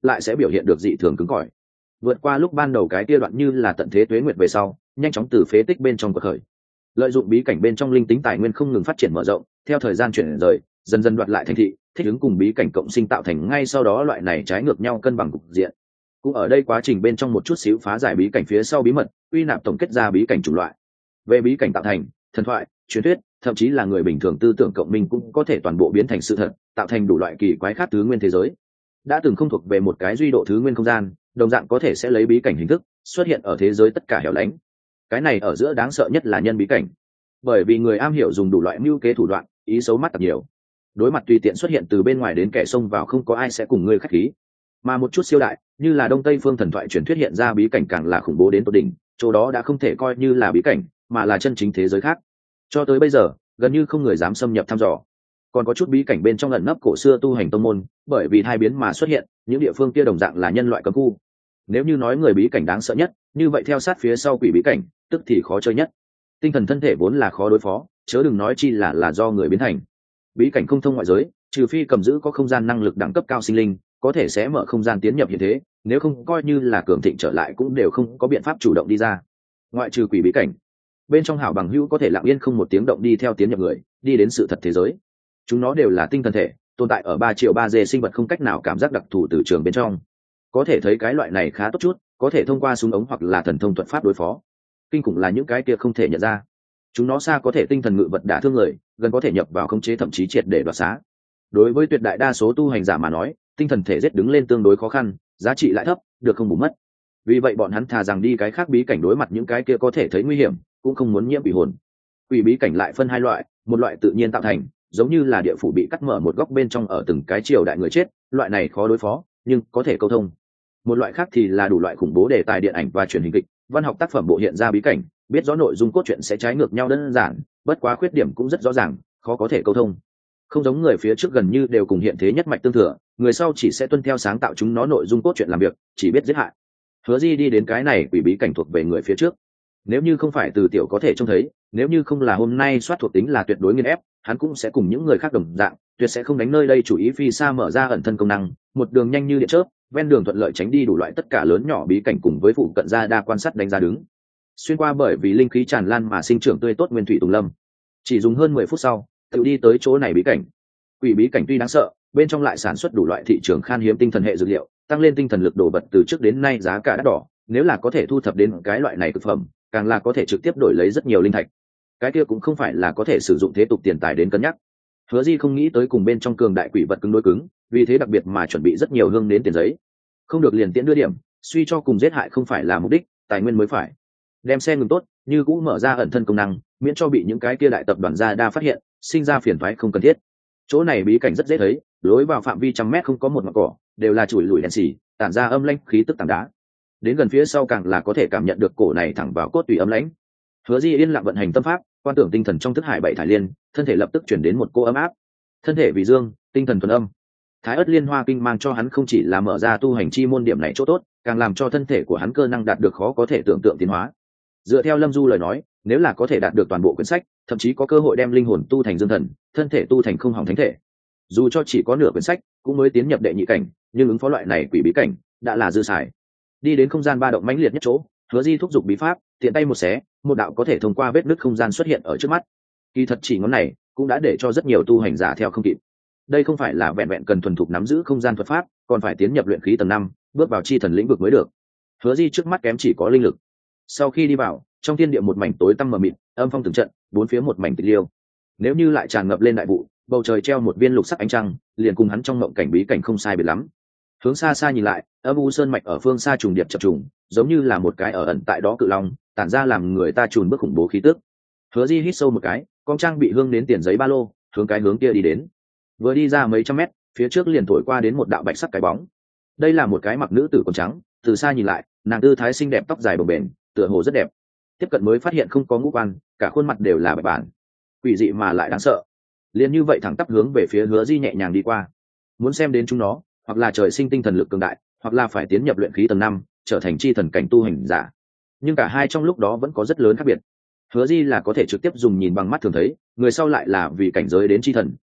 lại sẽ biểu hiện được dị thường cứng cỏi, vượt qua lúc ban đầu cái kia đoạn như là tận thế tuế nguyệt về sau, nhanh chóng từ phế tích bên trong bật khởi. Lợi dụng bí cảnh bên trong linh tính tài nguyên không ngừng phát triển mở rộng, theo thời gian chuyển rời, dần dần đoạt lại thành thị, thích ứng cùng bí cảnh cộng sinh tạo thành ngay sau đó loại này trái ngược nhau cân bằng cục diện. Cũng ở đây quá trình bên trong một chút xíu phá giải bí cảnh phía sau bí mật, uy nạp tổng kết ra bí cảnh chủng loại. Về bí cảnh tạo thành, thần thoại, truyền thuyết, thậm chí là người bình thường tư tưởng cộng minh cũng có thể toàn bộ biến thành sự thật, tạo thành đủ loại kỳ quái khác thứ nguyên thế giới. Đã từng không thuộc về một cái duy độ thứ nguyên không gian, đồng dạng có thể sẽ lấy bí cảnh hình thức xuất hiện ở thế giới tất cả hẻo lánh. Cái này ở giữa đáng sợ nhất là nhân bí cảnh, bởi vì người am hiểu dùng đủ loại mưu kế thủ đoạn, ý xấu mắt tập nhiều, đối mặt tùy tiện xuất hiện từ bên ngoài đến kẻ xông vào không có ai sẽ cùng ngươi khách khí. Mà một chút siêu đại như là đông tây phương thần thoại truyền thuyết hiện ra bí cảnh càng là khủng bố đến tột đỉnh, chỗ đó đã không thể coi như là bí cảnh mà là chân chính thế giới khác. Cho tới bây giờ gần như không người dám xâm nhập thăm dò. Còn có chút bí cảnh bên trong ẩn nấp cổ xưa tu hành tông môn, bởi vì hai biến mà xuất hiện, những địa phương kia đồng dạng là nhân loại cấm khu. Nếu như nói người bí cảnh đáng sợ nhất, như vậy theo sát phía sau quỷ bí cảnh tức thì khó chơi nhất. Tinh thần thân thể vốn là khó đối phó, chớ đừng nói chi là do người biến thành. Bí cảnh không thông ngoại giới, trừ phi cầm giữ có không gian năng lực đẳng cấp cao sinh linh, có thể sẽ mở không gian tiến nhập hiện thế, nếu không coi như là cường thịnh trở lại cũng đều không có biện pháp chủ động đi ra. Ngoại trừ quỷ bí cảnh, bên trong hảo bằng hữu có thể lặng yên không một tiếng động đi theo tiến nhập người, đi đến sự thật thế giới. Chúng nó đều là tinh thần thể, tồn tại ở 3.3G sinh vật không cách nào cảm giác đặc thù từ trường bên trong. Có thể thấy cái loại này khá tốt chút, có thể thông qua súng ống hoặc là thần thông thuật pháp đối phó. Kinh khủng là những cái kia không thể nhận ra. Chúng nó xa có thể tinh thần ngự vật đả thương người, gần có thể nhập vào khống chế thậm chí triệt để đoạt xá. Đối với tuyệt đại đa số tu hành giả mà nói, tinh thần thể giết đứng lên tương đối khó khăn, giá trị lại thấp, được không bù mất. Vì vậy bọn hắn thà rằng đi cái khác bí cảnh đối mặt những cái kia có thể thấy nguy hiểm, cũng không muốn nhiễm quỷ hồn. Quỷ bí cảnh lại phân hai loại, một loại tự nhiên tạo thành, giống như là địa phủ bị cắt mở một góc bên trong ở từng cái triều đại người chết, loại này khó đối phó, nhưng có thể câu thông. Một loại khác thì là đủ loại khủng bố đề tài điện ảnh và truyền hình kịch, văn học tác phẩm bộ hiện ra bí cảnh, biết rõ nội dung cốt truyện sẽ trái ngược nhau đơn giản, bất quá khuyết điểm cũng rất rõ ràng, khó có thể câu thông. Không giống người phía trước gần như đều cùng hiện thế nhất mạch tương thừa, người sau chỉ sẽ tuân theo sáng tạo chúng nó nội dung cốt truyện làm việc, chỉ biết giết hại. Hứa Di đi đến cái này quỷ bí cảnh thuộc về người phía trước. Nếu như không phải từ tiểu có thể trông thấy, nếu như không là hôm nay soát thuộc tính là tuyệt đối nghiền ép, hắn cũng sẽ cùng những người khác đồng dạng, tuyệt sẽ không đánh nơi đây chủ ý phi xa mở ra ẩn thân công năng, một đường nhanh như điện chớp, ven đường thuận lợi tránh đi đủ loại tất cả lớn nhỏ bí cảnh cùng với phụ cận ra đa quan sát đánh giá đứng. Xuyên qua bởi vì linh khí tràn lan mà sinh trưởng tươi tốt nguyên thủy tùng lâm. Chỉ dùng hơn 10 phút sau, tự đi tới chỗ này bí cảnh. Quỷ bí cảnh tuy đáng sợ, bên trong lại sản xuất đủ loại thị trường khan hiếm tinh thần hệ dược liệu, tăng lên tinh thần lực đồ vật từ trước đến nay giá cả đắt đỏ, nếu là có thể thu thập đến cái loại này thực phẩm, càng là có thể trực tiếp đổi lấy rất nhiều linh thạch. Cái kia cũng không phải là có thể sử dụng thế tục tiền tài đến cân nhắc. Hứa Di không nghĩ tới cùng bên trong cường đại quỷ vật cứng đối cứng, vì thế đặc biệt mà chuẩn bị rất nhiều hương đến tiền giấy. Không được liền tiễn đưa điểm, suy cho cùng giết hại không phải là mục đích, tài nguyên mới phải. Đem xe ngừng tốt, như cũ mở ra ẩn thân công năng, miễn cho bị những cái kia đại tập đoàn gia đa phát hiện, sinh ra phiền toái không cần thiết. Chỗ này bí cảnh rất dễ thấy, lối vào phạm vi trăm mét không có một ngọn cỏ, đều là chùi lùi đen xì, tản ra âm lãnh khí tức tảng đá. Đến gần phía sau càng là có thể cảm nhận được cổ này thẳng vào cốt tủy ấm lãnh. Hứa Di yên lặng vận hành tâm pháp, quan tưởng tinh thần trong thức hải bảy thải liên, thân thể lập tức chuyển đến một cô ấm áp. Thân thể vì dương, tinh thần thuần âm. Thái ất liên hoa kinh mang cho hắn không chỉ là mở ra tu hành chi môn điểm này chỗ tốt, càng làm cho thân thể của hắn cơ năng đạt được khó có thể tưởng tượng tiến hóa. Dựa theo Lâm Du lời nói, nếu là có thể đạt được toàn bộ quyển sách, thậm chí có cơ hội đem linh hồn tu thành dương thần, thân thể tu thành không hỏng thánh thể. Dù cho chỉ có nửa quyển sách, cũng mới tiến nhập đệ nhị cảnh, nhưng ứng phó loại này quỷ bí cảnh, đã là dư xài. Đi đến không gian ba động mãnh liệt nhất chỗ, Hứa Di thúc giục bí pháp, tiện tay một xé, một đạo có thể thông qua vết nứt không gian xuất hiện ở trước mắt. Kỳ thật chỉ ngón này, cũng đã để cho rất nhiều tu hành giả theo không kịp. Đây không phải là vẹn vẹn cần thuần thục nắm giữ không gian thuật pháp, còn phải tiến nhập luyện khí tầng 5, bước vào chi thần lĩnh vực mới được. Hứa Di trước mắt kém chỉ có linh lực. Sau khi đi vào, trong thiên địa một mảnh tối tăm mờ mịt, âm phong từng trận, bốn phía một mảnh tịch liêu. Nếu như lại tràn ngập lên đại vụ, bầu trời treo một viên lục sắc ánh trăng, liền cùng hắn trong mộng cảnh bí cảnh không sai biệt lắm. Hướng xa xa nhìn lại, âm u sơn mạch ở phương xa trùng điệp chập trùng, giống như là một cái ở ẩn tại đó cự long, tản ra làm người ta chùn bước khủng bố khí tức. Hứa Di hít sâu một cái, con trang bị hương đến tiền giấy ba lô, hướng cái hướng kia đi đến. Vừa đi ra mấy trăm mét, phía trước liền thổi qua đến một đạo bạch sắc cái bóng. Đây là một cái mặc nữ tử quần trắng, từ xa nhìn lại, nàng tư thái xinh đẹp, tóc dài bồng bềnh, tựa hồ rất đẹp. Tiếp cận mới phát hiện không có ngũ quan, cả khuôn mặt đều là bạch bản, quỷ dị mà lại đáng sợ. Liền như vậy thẳng tắp hướng về phía Hứa Di nhẹ nhàng đi qua. Muốn xem đến chúng nó, hoặc là trời sinh tinh thần lực cường đại, hoặc là phải tiến nhập luyện khí tầng 5, trở thành chi thần cảnh tu hành giả. Nhưng cả hai trong lúc đó vẫn có rất lớn khác biệt. Hứa Di là có thể trực tiếp dùng nhìn bằng mắt thường thấy, người sau lại là vì cảnh giới đến chi thần,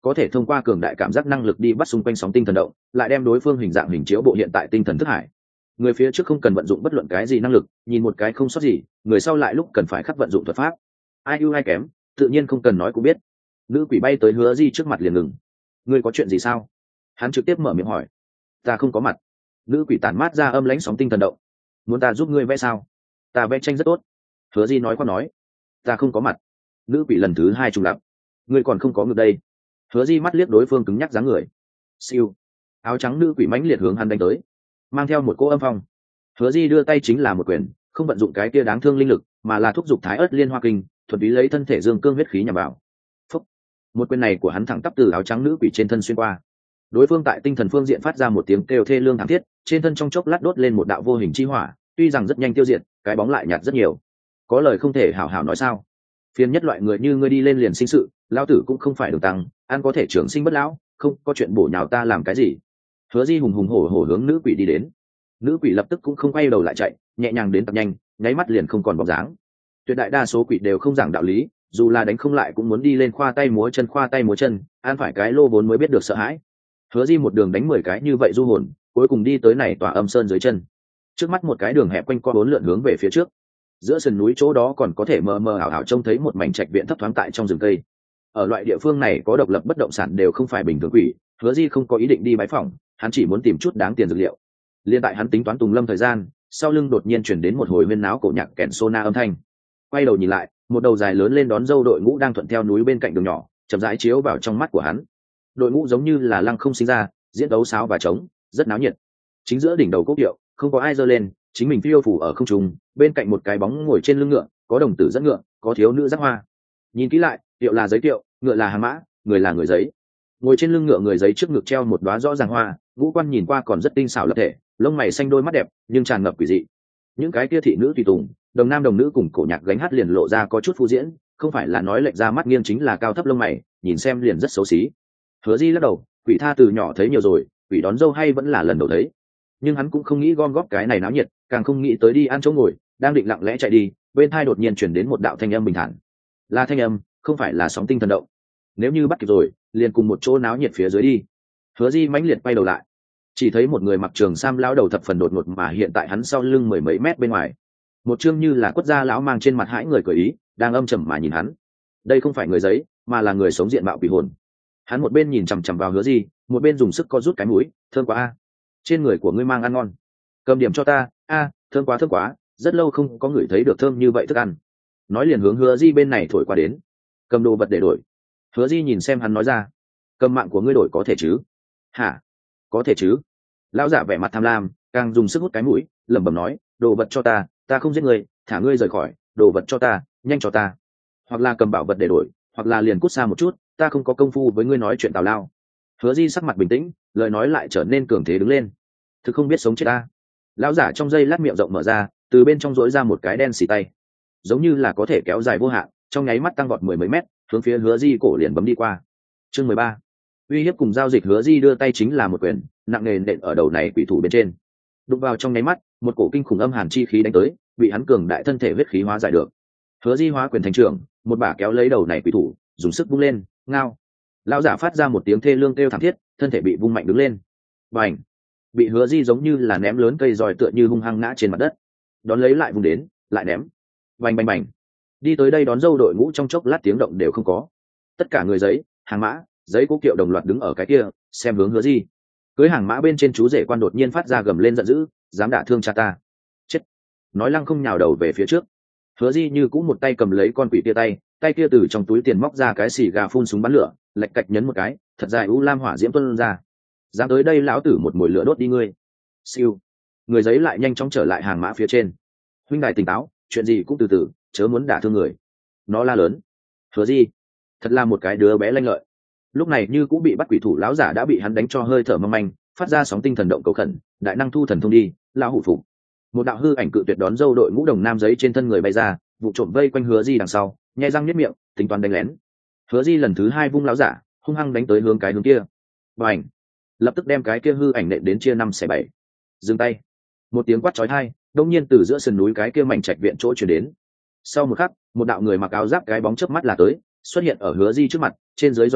có thể thông qua cường đại cảm giác năng lực đi bắt xung quanh sóng tinh thần động, lại đem đối phương hình dạng hình chiếu bộ hiện tại tinh thần thức hải. Người phía trước không cần vận dụng bất luận cái gì năng lực, nhìn một cái không sót gì, người sau lại lúc cần phải khắc vận dụng thuật pháp. Ai ưu ai kém, tự nhiên không cần nói cũng biết. Nữ quỷ bay tới Hứa Di trước mặt liền ngừng. Ngươi có chuyện gì sao? Hắn trực tiếp mở miệng hỏi. Ta không có mặt. Nữ quỷ tản mát ra âm lãnh sóng tinh thần động. Muốn ta giúp ngươi vẽ sao? Ta vẽ tranh rất tốt. Hứa Di nói qua nói. Ta không có mặt. Nữ quỷ lần thứ hai trùng lặp. Ngươi còn không có ngược đây. Hứa Di mắt liếc đối phương cứng nhắc dáng người. Siêu. Áo trắng nữ quỷ mãnh liệt hướng hắn đánh tới, mang theo một cỗ âm phong. Hứa Di đưa tay chính là một quyền, không vận dụng cái kia đáng thương linh lực, mà là thúc giục Thái Ức Liên Hoa Kinh, thuần túy lấy thân thể dương cương huyết khí nhằm vào. Phúc. Một quyền này của hắn thẳng tắp từ áo trắng nữ quỷ trên thân xuyên qua. Đối phương tại tinh thần phương diện phát ra một tiếng kêu thê lương thảm thiết, trên thân trong chốc lát đốt lên một đạo vô hình chi hỏa, tuy rằng rất nhanh tiêu diệt, cái bóng lại nhạt rất nhiều. Có lời không thể hảo hảo nói sao? Phiền nhất loại người như ngươi đi lên liền sinh sự, lão tử cũng không phải đường tăng, ăn có thể trưởng sinh bất lão, không có chuyện bổ nhào ta làm cái gì. Hứa Di hùng hùng hổ hổ hướng nữ quỷ đi đến. Nữ quỷ lập tức cũng không quay đầu lại chạy, nhẹ nhàng đến tập nhanh, nháy mắt liền không còn bóng dáng. Tuyệt đại đa số quỷ đều không giảng đạo lý, dù là đánh không lại cũng muốn đi lên khoa tay múa chân, ăn phải cái lô vốn mới biết được sợ hãi. Hứa Di một đường đánh 10 cái như vậy du hồn, cuối cùng đi tới này tòa âm sơn dưới chân. Trước mắt một cái đường hẹp quanh co 4 lượn hướng về phía trước. Giữa sườn núi chỗ đó còn có thể mờ mờ ảo ảo trông thấy một mảnh trạch viện thấp thoáng tại trong rừng cây. Ở loại địa phương này có độc lập bất động sản đều không phải bình thường quỷ, Hứa Di không có ý định đi bái phỏng, hắn chỉ muốn tìm chút đáng tiền dược liệu. Liên tại hắn tính toán tùng lâm thời gian, sau lưng đột nhiên chuyển đến một hồi huyên náo cổ nhạc kèn sona âm thanh. Quay đầu nhìn lại, một đầu dài lớn lên đón dâu đội ngũ đang thuận theo núi bên cạnh đường nhỏ, chậm rãi chiếu vào trong mắt của hắn. Đội ngũ giống như là lăng không sinh ra, diễn đấu sáo và trống, rất náo nhiệt. Chính giữa đỉnh đầu cốc điệu, không có ai giơ lên, chính mình phiêu phủ ở không trung, bên cạnh một cái bóng ngồi trên lưng ngựa, có đồng tử dẫn ngựa, có thiếu nữ dắt hoa. Nhìn kỹ lại, điệu là giấy kiệu, ngựa là hàng mã, người là người giấy. Ngồi trên lưng ngựa người giấy trước ngực treo một đóa rõ ràng hoa, ngũ quan nhìn qua còn rất tinh xảo lập thể, lông mày xanh đôi mắt đẹp, nhưng tràn ngập quỷ dị. Những cái kia thị nữ tùy tùng, đồng nam đồng nữ cùng cổ nhạc gánh hát liền lộ ra có chút phô diễn, không phải là nói lệch ra mắt nghiêng chính là cao thấp lông mày, nhìn xem liền rất xấu xí. Hứa Di lắc đầu, quỷ tha từ nhỏ thấy nhiều rồi, quỷ đón dâu hay vẫn là lần đầu thấy. Nhưng hắn cũng không nghĩ gom góp cái này náo nhiệt, càng không nghĩ tới đi ăn chỗ ngồi, đang định lặng lẽ chạy đi, bên tai đột nhiên truyền đến một đạo thanh âm bình thản. Là thanh âm, không phải là sóng tinh thần động. Nếu như bắt kịp rồi, liền cùng một chỗ náo nhiệt phía dưới đi. Hứa Di mãnh liệt quay đầu lại, chỉ thấy một người mặc trường sam lão đầu thập phần đột ngột mà hiện tại hắn sau lưng mười mấy mét bên ngoài. Một chương như là quất gia lão mang trên mặt hãi người cười ý, đang âm trầm mà nhìn hắn. Đây không phải người giấy, mà là người sống diện mạo quỷ hồn. Hắn một bên nhìn chằm chằm vào Hứa Di, một bên dùng sức co rút cái mũi, thơm quá a. Trên người của ngươi mang ăn ngon, cầm điểm cho ta a, thơm quá, rất lâu không có người thấy được thơm như vậy thức ăn. Nói liền hướng Hứa Di bên này thổi qua đến, cầm đồ vật để đổi. Hứa Di nhìn xem hắn nói ra, cầm mạng của ngươi đổi có thể chứ? Hả? Có thể chứ? Lão giả vẻ mặt tham lam, càng dùng sức hút cái mũi, lẩm bẩm nói, đồ vật cho ta, ta không giết ngươi, thả ngươi rời khỏi, đồ vật cho ta, nhanh cho ta. Hoặc là cầm bảo vật để đổi, hoặc là liền cút xa một chút, ta không có công phu với ngươi nói chuyện tào lao. Hứa Di sắc mặt bình tĩnh, lời nói lại trở nên cường thế đứng lên. Thực không biết sống chết ta. Lão giả trong giây lát miệng rộng mở ra, từ bên trong rỗi ra một cái đen xì tay, giống như là có thể kéo dài vô hạn, trong nháy mắt tăng vọt mười mấy mét, hướng phía Hứa Di cổ liền bấm đi qua. Chương 13. Uy hiếp cùng giao dịch. Hứa Di đưa tay chính là một quyền, nặng nề nện ở đầu này quỷ thủ bên trên. Đụng vào trong nháy mắt, một cổ kinh khủng âm hàn chi khí đánh tới, bị hắn cường đại thân thể huyết khí hóa giải được. Hứa Di hóa quyền thành trưởng, một bả kéo lấy đầu này quỷ thủ, dùng sức vung lên, ngao. Lão giả phát ra một tiếng thê lương kêu thảm thiết, thân thể bị vung mạnh đứng lên. Bành! Bị Hứa Di giống như là ném lớn cây giòi tựa như hung hăng ngã trên mặt đất. Đón lấy lại vung đến, lại ném. Bành bành bành. Đi tới đây đón dâu đội ngũ trong chốc lát tiếng động đều không có. Tất cả người giấy, hàng mã, giấy cố kiệu đồng loạt đứng ở cái kia, xem hướng Hứa Di. Cưới hàng mã bên trên chú rể quan đột nhiên phát ra gầm lên giận dữ, dám đả thương cha ta, chết. Nói lăng không nhào đầu về phía trước. Hứa Di như cũng một tay cầm lấy con quỷ tia tay kia từ trong túi tiền móc ra cái xì gà phun súng bắn lửa, lạch cạch nhấn một cái, thật dài u lam hỏa diễm tuôn ra. Dám tới đây lão tử một mồi lửa đốt đi ngươi. Siêu. Người giấy lại nhanh chóng trở lại hàng mã phía trên. Huynh đài tỉnh táo, chuyện gì cũng từ từ, chớ muốn đả thương người. Nó la lớn. Hứa Di, thật là một cái đứa bé lanh lợi. Lúc này như cũng bị bắt quỷ thủ lão giả đã bị hắn đánh cho hơi thở mong manh, phát ra sóng tinh thần động cầu khẩn, đại năng thu thần thông đi, lão hủ phục. Một đạo hư ảnh cự tuyệt đón dâu đội ngũ đồng nam giấy trên thân người bay ra, vụ trộm vây quanh Hứa Di đằng sau, nhai răng nhếch miệng, tính toán đánh lén. Hứa Di lần thứ hai vung lão giả, hung hăng đánh tới hướng cái hướng kia. Bành! Lập tức đem cái kia hư ảnh nện đến chia 5/7. Dừng tay! Một tiếng quát chói tai, đột nhiên từ giữa sườn núi cái kia mảnh trạch viện chỗ truyền đến. Sau một khắc, một đạo người mặc áo giáp cái bóng chớp mắt là tới, xuất hiện ở Hứa Di trước mặt, trên dưới dò xét,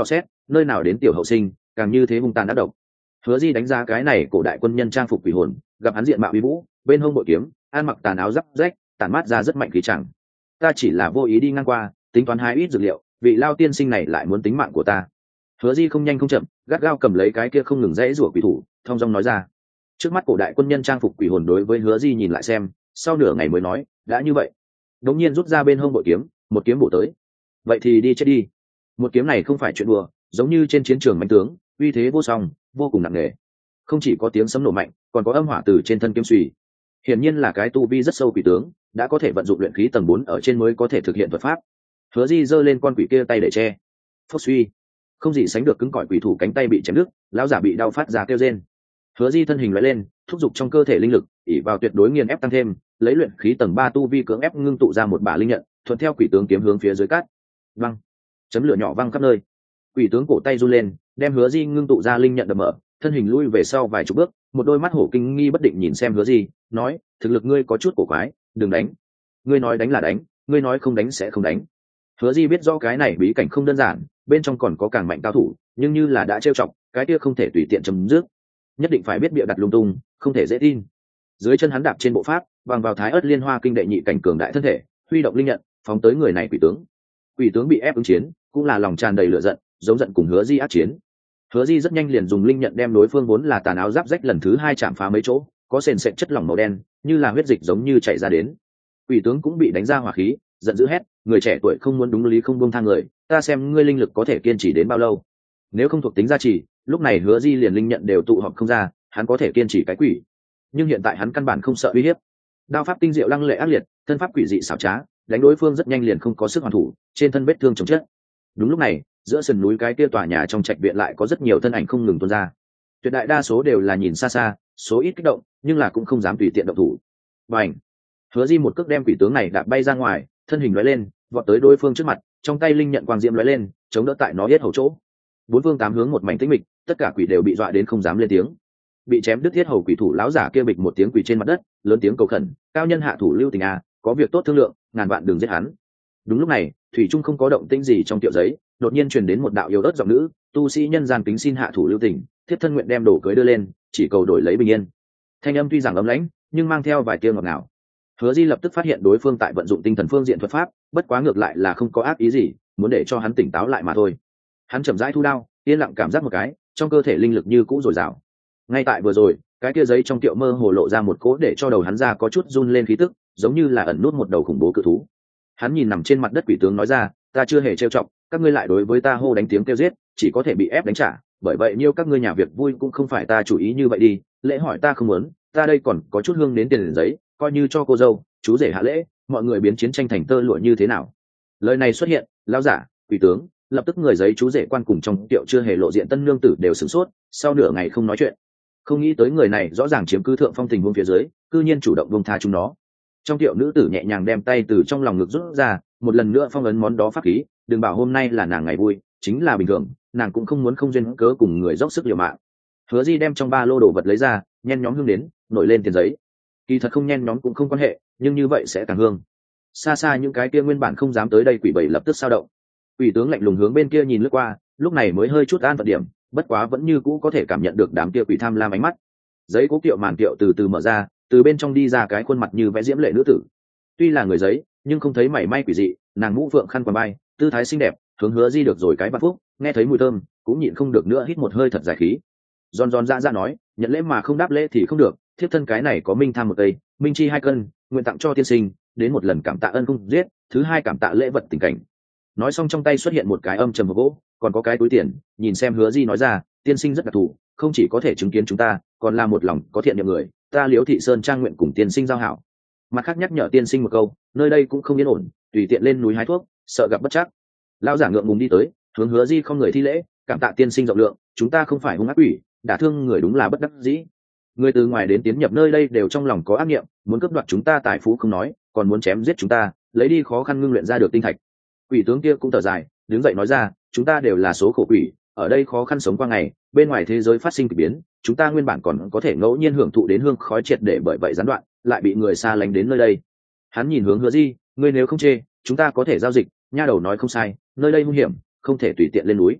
nơi nào đến tiểu hậu sinh, càng như thế hung tàn ác độc. Hứa Di đánh giá cái này cổ đại quân nhân trang phục quỷ hồn, gặp hắn diện mạo uy vũ, bên hông bội kiếm, ăn mặc tàn áo giáp rách, tản mát ra rất mạnh khí chẳng. Ta chỉ là vô ý đi ngang qua, tính toán hái ít dược liệu, vị lao tiên sinh này lại muốn tính mạng của ta. Hứa Di không nhanh không chậm, gắt gao cầm lấy cái kia không ngừng rẽ rủa quỷ thủ, thong dong nói ra. Trước mắt cổ đại quân nhân trang phục quỷ hồn đối với Hứa Di nhìn lại xem, sau nửa ngày mới nói, đã như vậy. Đống nhiên rút ra bên hông bội kiếm, một kiếm bổ tới. Vậy thì đi chết đi. Một kiếm này không phải chuyện đùa, giống như trên chiến trường mãnh tướng, uy thế vô song, vô cùng nặng nề. Không chỉ có tiếng sấm nổ mạnh, còn có âm hỏa từ trên thân kiếm xùy. Hiển nhiên là cái tu vi rất sâu quỷ tướng, đã có thể vận dụng luyện khí tầng 4 ở trên mới có thể thực hiện thuật pháp. Hứa Di giơ lên con quỷ kia tay để che. Phốc suy, không gì sánh được cứng cỏi quỷ thủ cánh tay bị chém đứt, lão giả bị đau phát ra kêu rên. Hứa Di thân hình lóe lên, thúc giục trong cơ thể linh lực, ỷ vào tuyệt đối nghiền ép tăng thêm, lấy luyện khí tầng 3 tu vi cưỡng ép ngưng tụ ra một bả linh nhận, thuận theo quỷ tướng kiếm hướng phía dưới cát. Văng, chấm lửa nhỏ văng khắp nơi. Quỷ tướng cổ tay run lên, đem Hứa Di ngưng tụ ra linh nhận đập mở, thân hình lui về sau vài chục bước, một đôi mắt hổ kinh nghi bất định nhìn xem Hứa Di, nói: thực lực ngươi có chút cổ quái, đừng đánh. Ngươi nói đánh là đánh, ngươi nói không đánh sẽ không đánh. Hứa Di biết rõ cái này bí cảnh không đơn giản, bên trong còn có càng mạnh cao thủ, nhưng như là đã trêu chọc, cái kia không thể tùy tiện chấm dứt, nhất định phải biết bịa đặt lung tung, không thể dễ tin. Dưới chân hắn đạp trên bộ pháp, bằng vào Thái Ức Liên Hoa kinh đệ nhị cảnh cường đại thân thể, huy động linh nhận, phóng tới người này quỷ tướng. Quỷ tướng bị ép ứng chiến, cũng là lòng tràn đầy lửa giận, giống giận cùng Hứa Di ác chiến. Hứa Di rất nhanh liền dùng linh nhận đem đối phương vốn là tàn áo giáp rách lần thứ 2 chạm phá mấy chỗ, có sền sệt chất lỏng màu đen, như là huyết dịch giống như chảy ra đến. Quỷ tướng cũng bị đánh ra hỏa khí, giận dữ hét: người trẻ tuổi không muốn đúng lý không buông tha người, ta xem ngươi linh lực có thể kiên trì đến bao lâu. Nếu không thuộc tính gia trì, lúc này Hứa Di liền linh nhận đều tụ họp không ra, hắn có thể kiên trì cái quỷ. Nhưng hiện tại hắn căn bản không sợ uy hiếp. Đao pháp tinh diệu lăng lệ ác liệt, thân pháp quỷ dị xảo trá, đánh đối phương rất nhanh liền không có sức hoàn thủ, trên thân vết thương chồng chất. Đúng lúc này, giữa sườn núi cái kia tòa nhà trong trạch viện lại có rất nhiều thân ảnh không ngừng tuôn ra. Tuyệt đại đa số đều là nhìn xa xa, số ít kích động, nhưng là cũng không dám tùy tiện động thủ. Bành! Hứa Di một cước đem quỷ tướng này đạp bay ra ngoài, thân hình lóe lên, vọt tới đối phương trước mặt, trong tay linh nhận quang diễm lóe lên, chống đỡ tại nó yết hầu chỗ. Bốn phương tám hướng một mảnh tĩnh mịch, tất cả quỷ đều bị dọa đến không dám lên tiếng. Bị chém đứt yết hầu quỷ thủ lão giả kia bịch một tiếng quỳ trên mặt đất, lớn tiếng cầu khẩn: cao nhân hạ thủ lưu tình à, có việc tốt thương lượng, ngàn vạn đừng giết hắn. Đúng lúc này, thủy trung không có động tĩnh gì trong tiệu giấy, đột nhiên truyền đến một đạo yếu ớt giọng nữ: tu sĩ nhân gian kính xin hạ thủ lưu tình, thiếp thân nguyện đem đồ cưới đưa lên, chỉ cầu đổi lấy bình yên. Thanh âm tuy rằng ấm lãnh, nhưng mang theo vài tia ngọt ngào. Hứa Di lập tức phát hiện đối phương tại vận dụng tinh thần phương diện thuật pháp, bất quá ngược lại là không có ác ý gì, muốn để cho hắn tỉnh táo lại mà thôi. Hắn chậm rãi thu đao, yên lặng cảm giác một cái, trong cơ thể linh lực như cũ dồi dào. Ngay tại vừa rồi, cái kia giấy trong tiệu mơ hồ lộ ra một cỗ để cho đầu hắn ra có chút run lên khí tức, giống như là ẩn nút một đầu khủng bố cự thú. Hắn nhìn nằm trên mặt đất quỷ tướng nói ra: ta chưa hề trêu chọc, các ngươi lại đối với ta hô đánh tiếng kêu giết, chỉ có thể bị ép đánh trả, bởi vậy nhiêu các ngươi nhà việc vui cũng không phải ta chủ ý như vậy đi, lễ hỏi ta không muốn, ta đây còn có chút hương đến tiền giấy, coi như cho cô dâu chú rể hạ lễ, mọi người biến chiến tranh thành tơ lụa như thế nào. Lời này xuất hiện, lão giả, quỷ tướng, lập tức người giấy chú rể quan cùng trong tiệu chưa hề lộ diện tân nương tử đều sửng sốt, sau nửa ngày không nói chuyện. Không nghĩ tới người này rõ ràng chiếm cứ thượng phong tình huống phía dưới, cư nhiên chủ động buông tha chúng nó. Trong tiệu nữ tử nhẹ nhàng đem tay từ trong lòng ngực rút ra, một lần nữa phong ấn món đó pháp khí, đừng bảo hôm nay là nàng ngày vui, chính là bình thường, nàng cũng không muốn không duyên cớ cùng người dốc sức liều mạng. Hứa Di đem trong ba lô đồ vật lấy ra, nhen nhóm hương đến, nổi lên tiền giấy. Kỳ thật không nhen nhóm cũng không quan hệ, nhưng như vậy sẽ càng hương. Xa xa những cái kia nguyên bản không dám tới đây quỷ bầy lập tức sao động. Quỷ tướng lạnh lùng hướng bên kia nhìn lướt qua, lúc này mới hơi chút an phận điểm, bất quá vẫn như cũ có thể cảm nhận được đám kia quỷ tham lam ánh mắt. Giấy cố kiệu màn kiệu từ từ mở ra, từ bên trong đi ra cái khuôn mặt như vẽ diễm lệ nữ tử. Tuy là người giấy, nhưng không thấy mảy may quỷ dị, nàng mũ phượng khăn quàng bay, tư thái xinh đẹp, hướng Hứa Di được rồi cái bát phúc, nghe thấy mùi thơm, cũng nhịn không được nữa hít một hơi thật dài khí. Giòn giòn ra nói, nhận lễ mà không đáp lễ thì không được, thiếp thân cái này có minh tham một cây, minh chi 2 cân, nguyện tặng cho tiên sinh, đến một lần cảm tạ ân không giết, thứ hai cảm tạ lễ vật tình cảnh. Nói xong trong tay xuất hiện một cái âm trầm hộp gỗ, còn có cái túi tiền, nhìn xem Hứa Di nói ra: tiên sinh rất đặc thù, không chỉ có thể chứng kiến chúng ta, còn là một lòng có thiện niệm người, ta Liễu Thị Sơn trang nguyện cùng tiên sinh giao hảo. Mặt khác nhắc nhở tiên sinh một câu, nơi đây cũng không yên ổn, tùy tiện lên núi hái thuốc, sợ gặp bất trắc. Lão giả ngượng ngùng đi tới, hướng Hứa Di không người thi lễ, cảm tạ tiên sinh rộng lượng, chúng ta không phải hung ác quỷ, đả thương người đúng là bất đắc dĩ. Người từ ngoài đến tiến nhập nơi đây đều trong lòng có ác niệm, muốn cướp đoạt chúng ta tài phú không nói, còn muốn chém giết chúng ta, lấy đi khó khăn ngưng luyện ra được tinh thạch. Quỷ tướng kia cũng thở dài, đứng dậy nói ra: chúng ta đều là số khổ quỷ, ở đây khó khăn sống qua ngày, bên ngoài thế giới phát sinh kỳ biến, chúng ta nguyên bản còn có thể ngẫu nhiên hưởng thụ đến hương khói triệt để bởi vậy gián đoạn, lại bị người xa lánh đến nơi đây. Hắn nhìn hướng Hứa Di, ngươi nếu không chê, chúng ta có thể giao dịch, nha đầu nói không sai, nơi đây hung hiểm, không thể tùy tiện lên núi.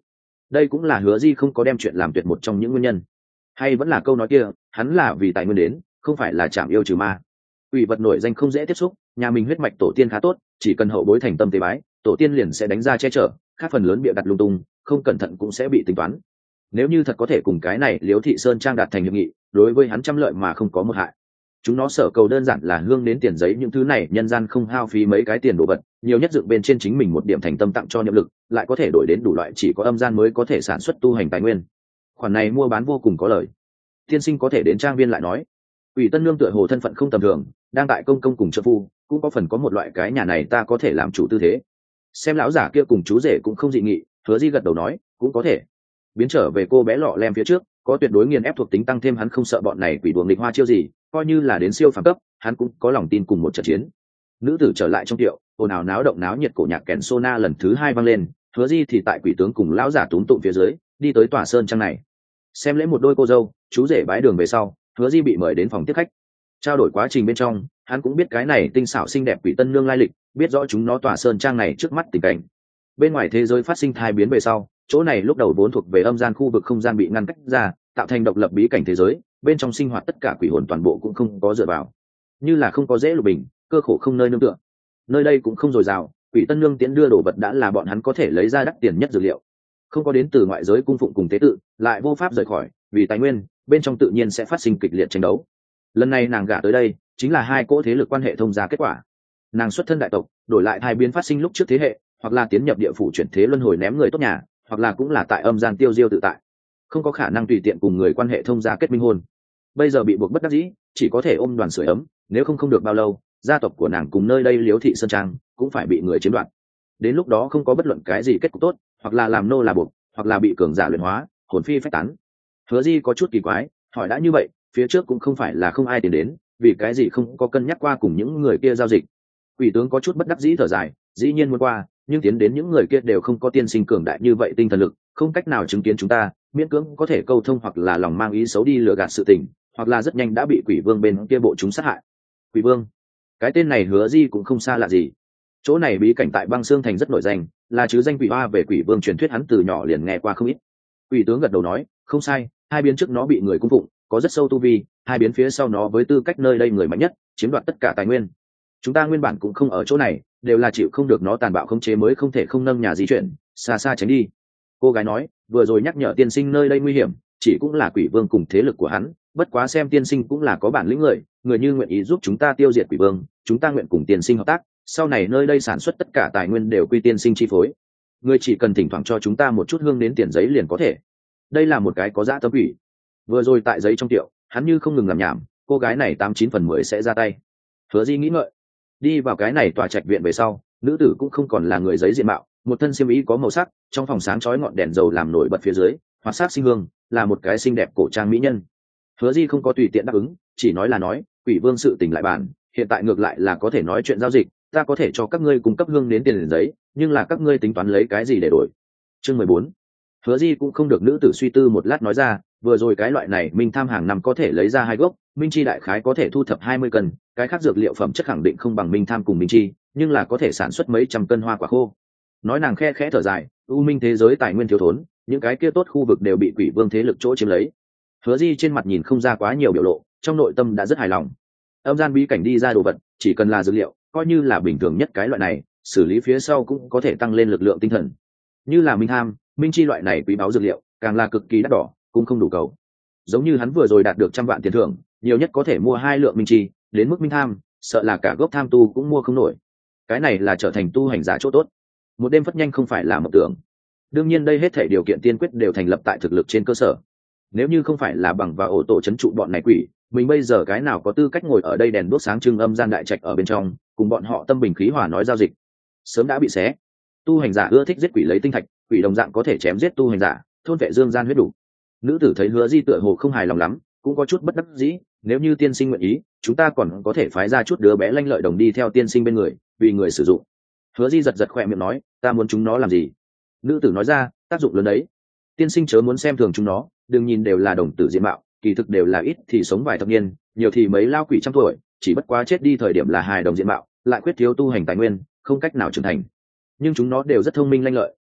đây cũng là Hứa Di không có đem chuyện làm tuyệt một trong những nguyên nhân. Hay vẫn là câu nói kia, hắn là vì tài nguyên đến, không phải là chạm yêu trừ ma. Quỷ vật nổi danh không dễ tiếp xúc, nhà mình huyết mạch tổ tiên khá tốt, chỉ cần hậu bối thành tâm tế bái, tổ tiên liền sẽ đánh ra che chở, khác phần lớn bịa đặt lung tung, không cẩn thận cũng sẽ bị tính toán. Nếu như thật có thể cùng cái này Liễu Thị Sơn Trang đạt thành hiệp nghị, đối với hắn trăm lợi mà không có một hại. Chúng nó sở cầu đơn giản là hương đến tiền giấy, những thứ này nhân gian không hao phí mấy cái tiền đồ vật, nhiều nhất dựng bên trên chính mình một điểm thành tâm tặng cho niệm lực, lại có thể đổi đến đủ loại chỉ có âm gian mới có thể sản xuất tu hành tài nguyên. Khoản này mua bán vô cùng có lời. Tiên sinh có thể đến trang viên lại nói. Ủy Tân Nương tựa hồ thân phận không tầm thường, đang tại công công cùng trợ phu, cũng có phần có một loại cái nhà này ta có thể làm chủ tư thế. Xem lão giả kia cùng chú rể cũng không dị nghị, Hứa Di gật đầu nói, cũng có thể. Biến trở về cô bé lọ lem phía trước, có tuyệt đối nghiền ép thuộc tính tăng thêm, hắn không sợ bọn này quỷ đuồng nghịch hoa chiêu gì, coi như là đến siêu phàm cấp, hắn cũng có lòng tin cùng một trận chiến. Nữ tử trở lại trong tiệu, ồn ào náo động náo nhiệt, cổ nhạc kèn sona lần thứ 2 vang lên, Hứa Di thì tại quỷ tướng cùng lão giả túm tụm phía dưới, đi tới tòa sơn trang này. Xem lễ một đôi cô dâu, chú rể bái đường về sau, Hứa Di bị mời đến phòng tiếp khách. Trao đổi quá trình bên trong, hắn cũng biết cái này tinh xảo xinh đẹp quỷ tân nương lai lịch, biết rõ chúng nó tòa sơn trang này trước mắt tình cảnh. Bên ngoài thế giới phát sinh thai biến về sau, chỗ này lúc đầu vốn thuộc về âm gian khu vực không gian bị ngăn cách ra, tạo thành độc lập bí cảnh thế giới, bên trong sinh hoạt tất cả quỷ hồn toàn bộ cũng không có dựa vào, như là không có dễ lục bình, cơ khổ không nơi nương tựa. Nơi đây cũng không dồi dào, quỷ tân nương tiễn đưa đồ vật đã là bọn hắn có thể lấy ra đắt tiền nhất dược liệu, không có đến từ ngoại giới cung phụng cùng tế tự, lại vô pháp rời khỏi, vì tài nguyên bên trong tự nhiên sẽ phát sinh kịch liệt tranh đấu. Lần này nàng gả tới đây chính là hai cỗ thế lực quan hệ thông gia kết quả. Nàng xuất thân đại tộc, đổi lại thai biến phát sinh lúc trước thế hệ, hoặc là tiến nhập địa phủ chuyển thế luân hồi ném người tốt nhà, hoặc là cũng là tại âm gian tiêu diêu tự tại, không có khả năng tùy tiện cùng người quan hệ thông gia kết minh hôn. Bây giờ bị buộc bất đắc dĩ, chỉ có thể ôm đoàn sưởi ấm, nếu không được bao lâu, gia tộc của nàng cùng nơi đây Liễu Thị Sơn Trang cũng phải bị người chiếm đoạt. Đến lúc đó không có bất luận cái gì kết cục tốt, hoặc là làm nô là buộc, hoặc là bị cường giả luyện hóa, hồn phi phách tán. Hứa Di có chút kỳ quái, hỏi đã như vậy, phía trước cũng không phải là không ai tìm đến, vì cái gì không có cân nhắc qua cùng những người kia giao dịch. Quỷ tướng có chút bất đắc dĩ thở dài, dĩ nhiên muốn qua, nhưng tiến đến những người kia đều không có tiên sinh cường đại như vậy tinh thần lực, không cách nào chứng kiến chúng ta, miễn cưỡng có thể câu thông, hoặc là lòng mang ý xấu đi lừa gạt sự tình, hoặc là rất nhanh đã bị quỷ vương bên kia bộ chúng sát hại. Quỷ vương, cái tên này Hứa Di cũng không xa lạ gì. Chỗ này bí cảnh tại Băng Xương Thành rất nổi danh, là chứ danh quỷ hoa về quỷ vương truyền thuyết, hắn từ nhỏ liền nghe qua không ít. Quỷ tướng gật đầu nói, không sai, hai biến trước nó bị người cung phụng, có rất sâu tu vi, hai biến phía sau nó với tư cách nơi đây người mạnh nhất, chiếm đoạt tất cả tài nguyên. Chúng ta nguyên bản cũng không ở chỗ này, đều là chịu không được nó tàn bạo khống chế mới không thể không nâng nhà di chuyển, xa xa tránh đi. Cô gái nói, vừa rồi nhắc nhở tiên sinh nơi đây nguy hiểm, chỉ cũng là quỷ vương cùng thế lực của hắn, bất quá xem tiên sinh cũng là có bản lĩnh người như nguyện ý giúp chúng ta tiêu diệt quỷ vương, chúng ta nguyện cùng tiên sinh hợp tác, sau này nơi đây sản xuất tất cả tài nguyên đều quy tiên sinh chi phối. Người chỉ cần thỉnh thoảng cho chúng ta một chút hương đến tiền giấy liền có thể. Đây là một cái có dã tâm quỷ. Vừa rồi tại giấy trong tiệu, hắn như không ngừng làm nhảm, cô gái này 89/10 sẽ ra tay. Hứa Di nghĩ ngợi, đi vào cái này tòa trạch viện về sau, nữ tử cũng không còn là người giấy diện mạo, một thân xiêm y có màu sắc, trong phòng sáng chói ngọn đèn dầu làm nổi bật phía dưới, hoạt sắc sinh hương, là một cái xinh đẹp cổ trang mỹ nhân. Hứa Di không có tùy tiện đáp ứng, chỉ nói là nói, quỷ vương sự tình lại bàn, hiện tại ngược lại là có thể nói chuyện giao dịch, ta có thể cho các ngươi cung cấp hương đến tiền giấy, nhưng là các ngươi tính toán lấy cái gì để đổi? Chương 14. Hứa Di cũng không được nữ tử suy tư một lát nói ra, vừa rồi cái loại này minh tham hàng năm có thể lấy ra 2 gốc, minh chi đại khái có thể thu thập 20 cân, cái khác dược liệu phẩm chất khẳng định không bằng minh tham cùng minh chi, nhưng là có thể sản xuất mấy trăm cân hoa quả khô. Nói nàng khe khẽ thở dài, u minh thế giới tài nguyên thiếu thốn, những cái kia tốt khu vực đều bị quỷ vương thế lực chỗ chiếm lấy. Hứa Di trên mặt nhìn không ra quá nhiều biểu lộ, trong nội tâm đã rất hài lòng. Âm gian bí cảnh đi ra đồ vật, chỉ cần là dược liệu, coi như là bình thường nhất cái loại này, xử lý phía sau cũng có thể tăng lên lực lượng tinh thần. Như là minh tham, minh chi loại này quý báu dược liệu, càng là cực kỳ đắt đỏ, cũng không đủ cầu. Giống như hắn vừa rồi đạt được 100 vạn tiền thưởng, nhiều nhất có thể mua 2 lượng minh chi, đến mức minh tham, sợ là cả gốc tham tu cũng mua không nổi. Cái này là trở thành tu hành giả chỗ tốt. Một đêm phất nhanh không phải là mộng tưởng. Đương nhiên đây hết thảy điều kiện tiên quyết đều thành lập tại thực lực trên cơ sở. Nếu như không phải là bằng và ổ tổ trấn trụ bọn này quỷ, mình bây giờ cái nào có tư cách ngồi ở đây đèn đuốc sáng trưng âm gian đại trạch ở bên trong, cùng bọn họ tâm bình khí hòa nói giao dịch, sớm đã bị xé. Tu hành giả ưa thích giết quỷ lấy tinh thạch, quỷ đồng dạng có thể chém giết tu hành giả, thôn vệ dương gian huyết đủ. Nữ tử thấy Hứa Di tựa hồ không hài lòng lắm, cũng có chút bất đắc dĩ, nếu như tiên sinh nguyện ý, chúng ta còn có thể phái ra chút đứa bé lanh lợi đồng đi theo tiên sinh bên người, vì người sử dụng. Hứa Di giật giật khỏe miệng nói, ta muốn chúng nó làm gì? Nữ tử nói ra, tác dụng lớn đấy. Tiên sinh chớ muốn xem thường chúng nó, đừng nhìn đều là đồng tử diện mạo, kỳ thực đều là ít thì sống vài thập niên, nhiều thì mấy lao quỷ trăm tuổi, chỉ bất quá chết đi thời điểm là hài đồng diện mạo, lại khuyết thiếu tu hành tài nguyên, không cách nào trưởng thành. Nhưng chúng nó đều rất thông minh lanh lợi,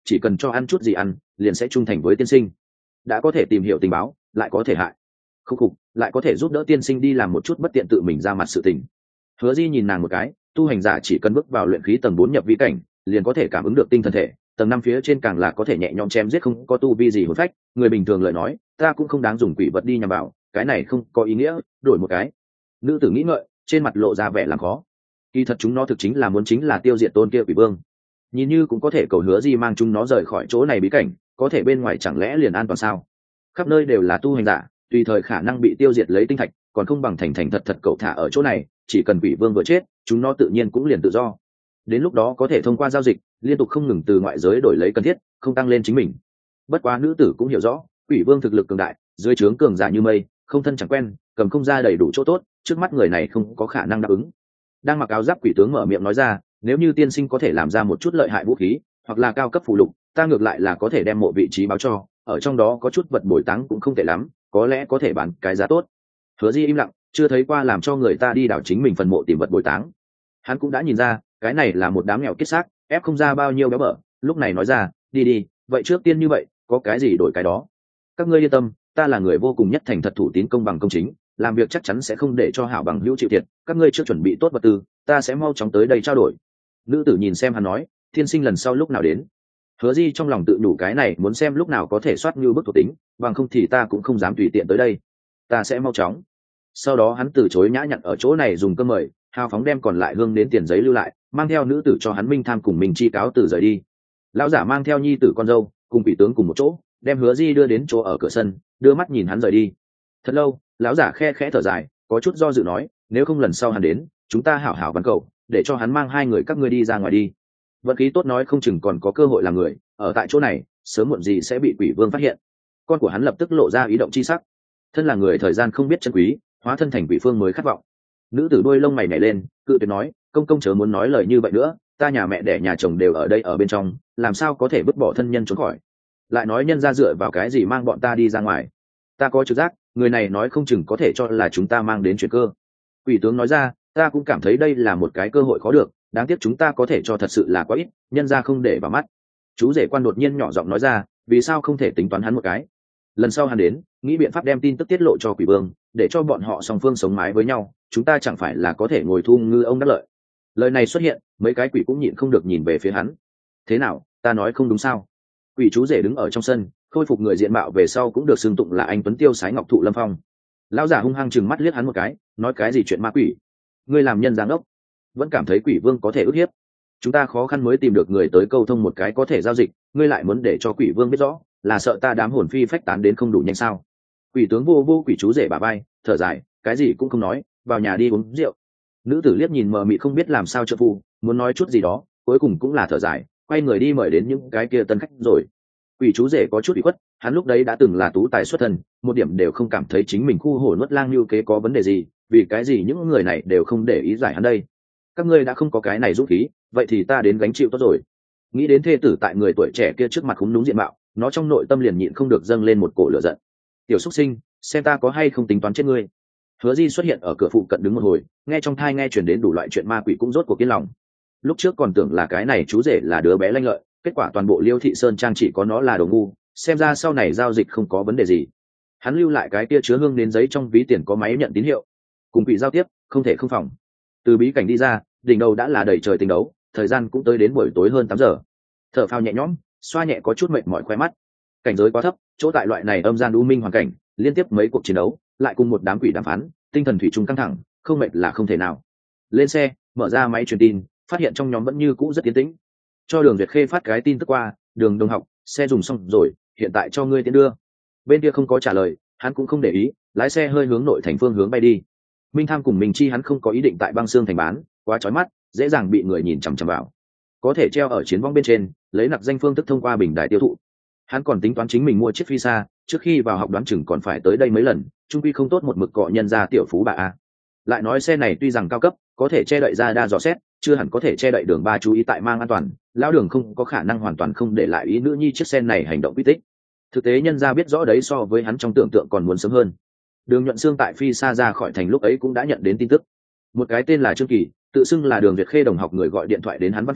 chỉ cần cho ăn chút gì ăn liền sẽ trung thành với tiên sinh, đã có thể tìm hiểu tình báo lại có thể hại khúc khục lại có thể giúp đỡ tiên sinh đi làm một chút bất tiện tự mình ra mặt sự tình. Hứa Di nhìn nàng một cái, tu hành giả chỉ cần bước vào luyện khí tầng 4 nhập vi cảnh liền có thể cảm ứng được tinh thần thể, tầng 5 phía trên càng là có thể nhẹ nhõm chém giết không có tu vi gì hồn phách, người bình thường lời nói ta cũng không đáng dùng quỷ vật đi nhằm vào, cái này không có ý nghĩa, đổi một cái. Nữ tử nghĩ ngợi, trên mặt lộ ra vẻ làm khó. Kỳ thật chúng nó thực chính là tiêu diệt tôn kia quỷ vương, nhìn như cũng có thể cầu Hứa Di mang chúng nó rời khỏi chỗ này bí cảnh, có thể bên ngoài chẳng lẽ liền an toàn sao? Khắp nơi đều là tu hành giả, tùy thời khả năng bị tiêu diệt lấy tinh thạch, còn không bằng thành thật cậu thả ở chỗ này, chỉ cần quỷ vương vừa chết chúng nó tự nhiên cũng liền tự do, đến lúc đó có thể thông qua giao dịch liên tục không ngừng từ ngoại giới đổi lấy cần thiết, không tăng lên chính mình. Bất quá nữ tử cũng hiểu rõ quỷ vương thực lực cường đại, dưới trướng cường giả như mây, không thân chẳng quen, cầm không ra đầy đủ chỗ tốt, trước mắt người này không có khả năng đáp ứng. Đang mặc áo giáp quỷ tướng mở miệng nói ra, nếu như tiên sinh có thể làm ra một chút lợi hại vũ khí hoặc là cao cấp phụ lục, ta ngược lại là có thể đem mộ vị trí báo cho, ở trong đó có chút vật bồi táng cũng không tệ lắm, có lẽ có thể bán cái giá tốt. Hứa Di im lặng, chưa thấy qua làm cho người ta đi đảo chính mình phần mộ tìm vật bồi táng. Hắn cũng đã nhìn ra cái này là một đám nghèo kiết xác, ép không ra bao nhiêu béo bở, lúc này nói ra, đi, vậy trước tiên như vậy, có cái gì đổi cái đó. Các ngươi yên tâm, ta là người vô cùng nhất thành thật, thủ tín, công bằng công chính, làm việc chắc chắn sẽ không để cho hảo bằng hữu chịu thiệt, các ngươi chưa chuẩn bị tốt vật tư, ta sẽ mau chóng tới đây trao đổi. Nữ tử nhìn xem hắn nói, tiên sinh lần sau lúc nào đến. Hứa Di trong lòng tự đủ cái này muốn xem lúc nào có thể soát như bức thuộc tính, bằng không thì ta cũng không dám tùy tiện tới đây, ta sẽ mau chóng. Sau đó hắn từ chối nhã nhặn ở chỗ này dùng cơm mời, hào phóng đem còn lại hương đến tiền giấy lưu lại, mang theo nữ tử cho hắn Minh Tham cùng mình chi cáo từ rời đi. Lão giả mang theo nhi tử con dâu cùng quỷ tướng cùng một chỗ, đem Hứa Di đưa đến chỗ ở cửa sân, đưa mắt nhìn hắn rời đi. Thật lâu, lão giả khe khẽ thở dài, có chút do dự nói, nếu không lần sau hắn đến, chúng ta hảo hảo văn cầu, để cho hắn mang hai người các ngươi đi ra ngoài đi. Vận khí tốt nói không chừng còn có cơ hội làm người, ở tại chỗ này, sớm muộn gì sẽ bị quỷ vương phát hiện. Con của hắn lập tức lộ ra ý động chi sắc. Thân là người thời gian không biết chân quý, hóa thân thành quỷ phương mới khát vọng. Nữ tử đôi lông mày nhảy lên, cự tuyệt nói, công công chớ muốn nói lời như vậy nữa, ta nhà mẹ đẻ nhà chồng đều ở đây ở bên trong, làm sao có thể vứt bỏ thân nhân trốn khỏi. Lại nói nhân ra dựa vào cái gì mang bọn ta đi ra ngoài. Ta có trực giác, người này nói không chừng có thể cho là chúng ta mang đến chuyện cơ. Quỷ tướng nói ra, ta cũng cảm thấy đây là một cái cơ hội khó được, đáng tiếc chúng ta có thể cho thật sự là quá ít, nhân ra không để vào mắt. Chú rể quan đột nhiên nhỏ giọng nói ra, vì sao không thể tính toán hắn một cái. Lần sau hắn đến, nghĩ biện pháp đem tin tức tiết lộ cho quỷ vương, để cho bọn họ song phương sống mái với nhau, chúng ta chẳng phải là có thể ngồi thu ngư ông đắc lợi. Lời này xuất hiện, mấy cái quỷ cũng nhịn không được nhìn về phía hắn. Thế nào, ta nói không đúng sao? Quỷ chú rể đứng ở trong sân, khôi phục người diện mạo về sau cũng được xưng tụng là anh tuấn tiêu sái ngọc thụ lâm phong. Lão giả hung hăng chừng mắt liếc hắn một cái, nói cái gì chuyện ma quỷ? Ngươi làm nhân giáng đốc, vẫn cảm thấy quỷ vương có thể ức hiếp? Chúng ta khó khăn mới tìm được người tới câu thông một cái có thể giao dịch, ngươi lại muốn để cho quỷ vương biết rõ, là sợ ta đám hồn phi phách tán đến không đủ nhanh sao? Quỷ tướng vô quỷ chú rể bà bay, thở dài, cái gì cũng không nói, vào nhà đi uống rượu. Nữ tử liếc nhìn mờ mịt không biết làm sao trợ phu, muốn nói chút gì đó, cuối cùng cũng là thở dài, quay người đi mời đến những cái kia tân khách rồi. Quỷ chú rể có chút ủy khuất, hắn lúc đấy đã từng là tú tài xuất thân, một điểm đều không cảm thấy chính mình khu hổ nuốt lang như kế có vấn đề gì, vì cái gì những người này đều không để ý giải hắn đây. Các ngươi đã không có cái này dũng khí, vậy thì ta đến gánh chịu tốt rồi. Nghĩ đến thê tử tại người tuổi trẻ kia trước mặt khúm núm diện mạo, nó trong nội tâm liền nhịn không được dâng lên một cổ lửa giận. Tiểu xuất sinh, xem ta có hay không tính toán chết ngươi. Hứa Di xuất hiện ở cửa phụ cận đứng một hồi, nghe trong thai nghe truyền đến đủ loại chuyện ma quỷ cũng rốt cuộc kiên lòng. Lúc trước còn tưởng là cái này chú rể là đứa bé lanh lợi, kết quả toàn bộ Liêu Thị Sơn Trang chỉ có nó là đồ ngu, xem ra sau này giao dịch không có vấn đề gì. Hắn lưu lại cái kia chứa hương đến giấy trong ví tiền có máy nhận tín hiệu, cùng quỷ giao tiếp, không thể không phòng. Từ bí cảnh đi ra, đỉnh đầu đã là đầy trời tình đấu, thời gian cũng tới đến buổi tối hơn 8 giờ. Thở phào nhẹ nhõm, xoa nhẹ có chút mệt mỏi khóe mắt. Cảnh giới quá thấp, chỗ tại loại này âm gian u minh hoàn cảnh, liên tiếp mấy cuộc chiến đấu, lại cùng một đám quỷ đàm phán, tinh thần thủy chung căng thẳng, không mệt là không thể nào. Lên xe, mở ra máy truyền tin, phát hiện trong nhóm vẫn như cũ rất yên tĩnh. Cho Đường Duyệt Khê phát cái tin tức qua, Đường đồng học, xe dùng xong rồi, hiện tại cho ngươi tiến đưa. Bên kia không có trả lời, hắn cũng không để ý, lái xe hơi hướng nội thành phương hướng bay đi. Minh Tham cùng Minh Chi hắn không có ý định tại băng xương thành bán, quá chói mắt, dễ dàng bị người nhìn chằm chằm vào. Có thể treo ở chiến vong bên trên, lấy nặc danh phương thức thông qua bình đài tiêu thụ. Hắn còn tính toán chính mình mua chiếc phi xa, trước khi vào học đoán chừng còn phải tới đây mấy lần, trung quy không tốt một mực cọ nhân ra tiểu phú bà a. Lại nói xe này tuy rằng cao cấp, có thể che đậy ra đa dò xét, chưa hẳn có thể che đậy Đường ba chú ý tại mang an toàn, lão Đường không có khả năng hoàn toàn không để lại ý nữ nhi chiếc xe này hành động quy tích. Thực tế nhân ra biết rõ đấy, so với hắn trong tưởng tượng còn muốn sớm hơn. Đường Nhuận Xương tại phi xa ra khỏi thành lúc ấy cũng đã nhận đến tin tức. Một cái tên là Trương Kỳ, tự xưng là Đường Duyệt Khê đồng học người gọi điện thoại đến hắn văn phòng,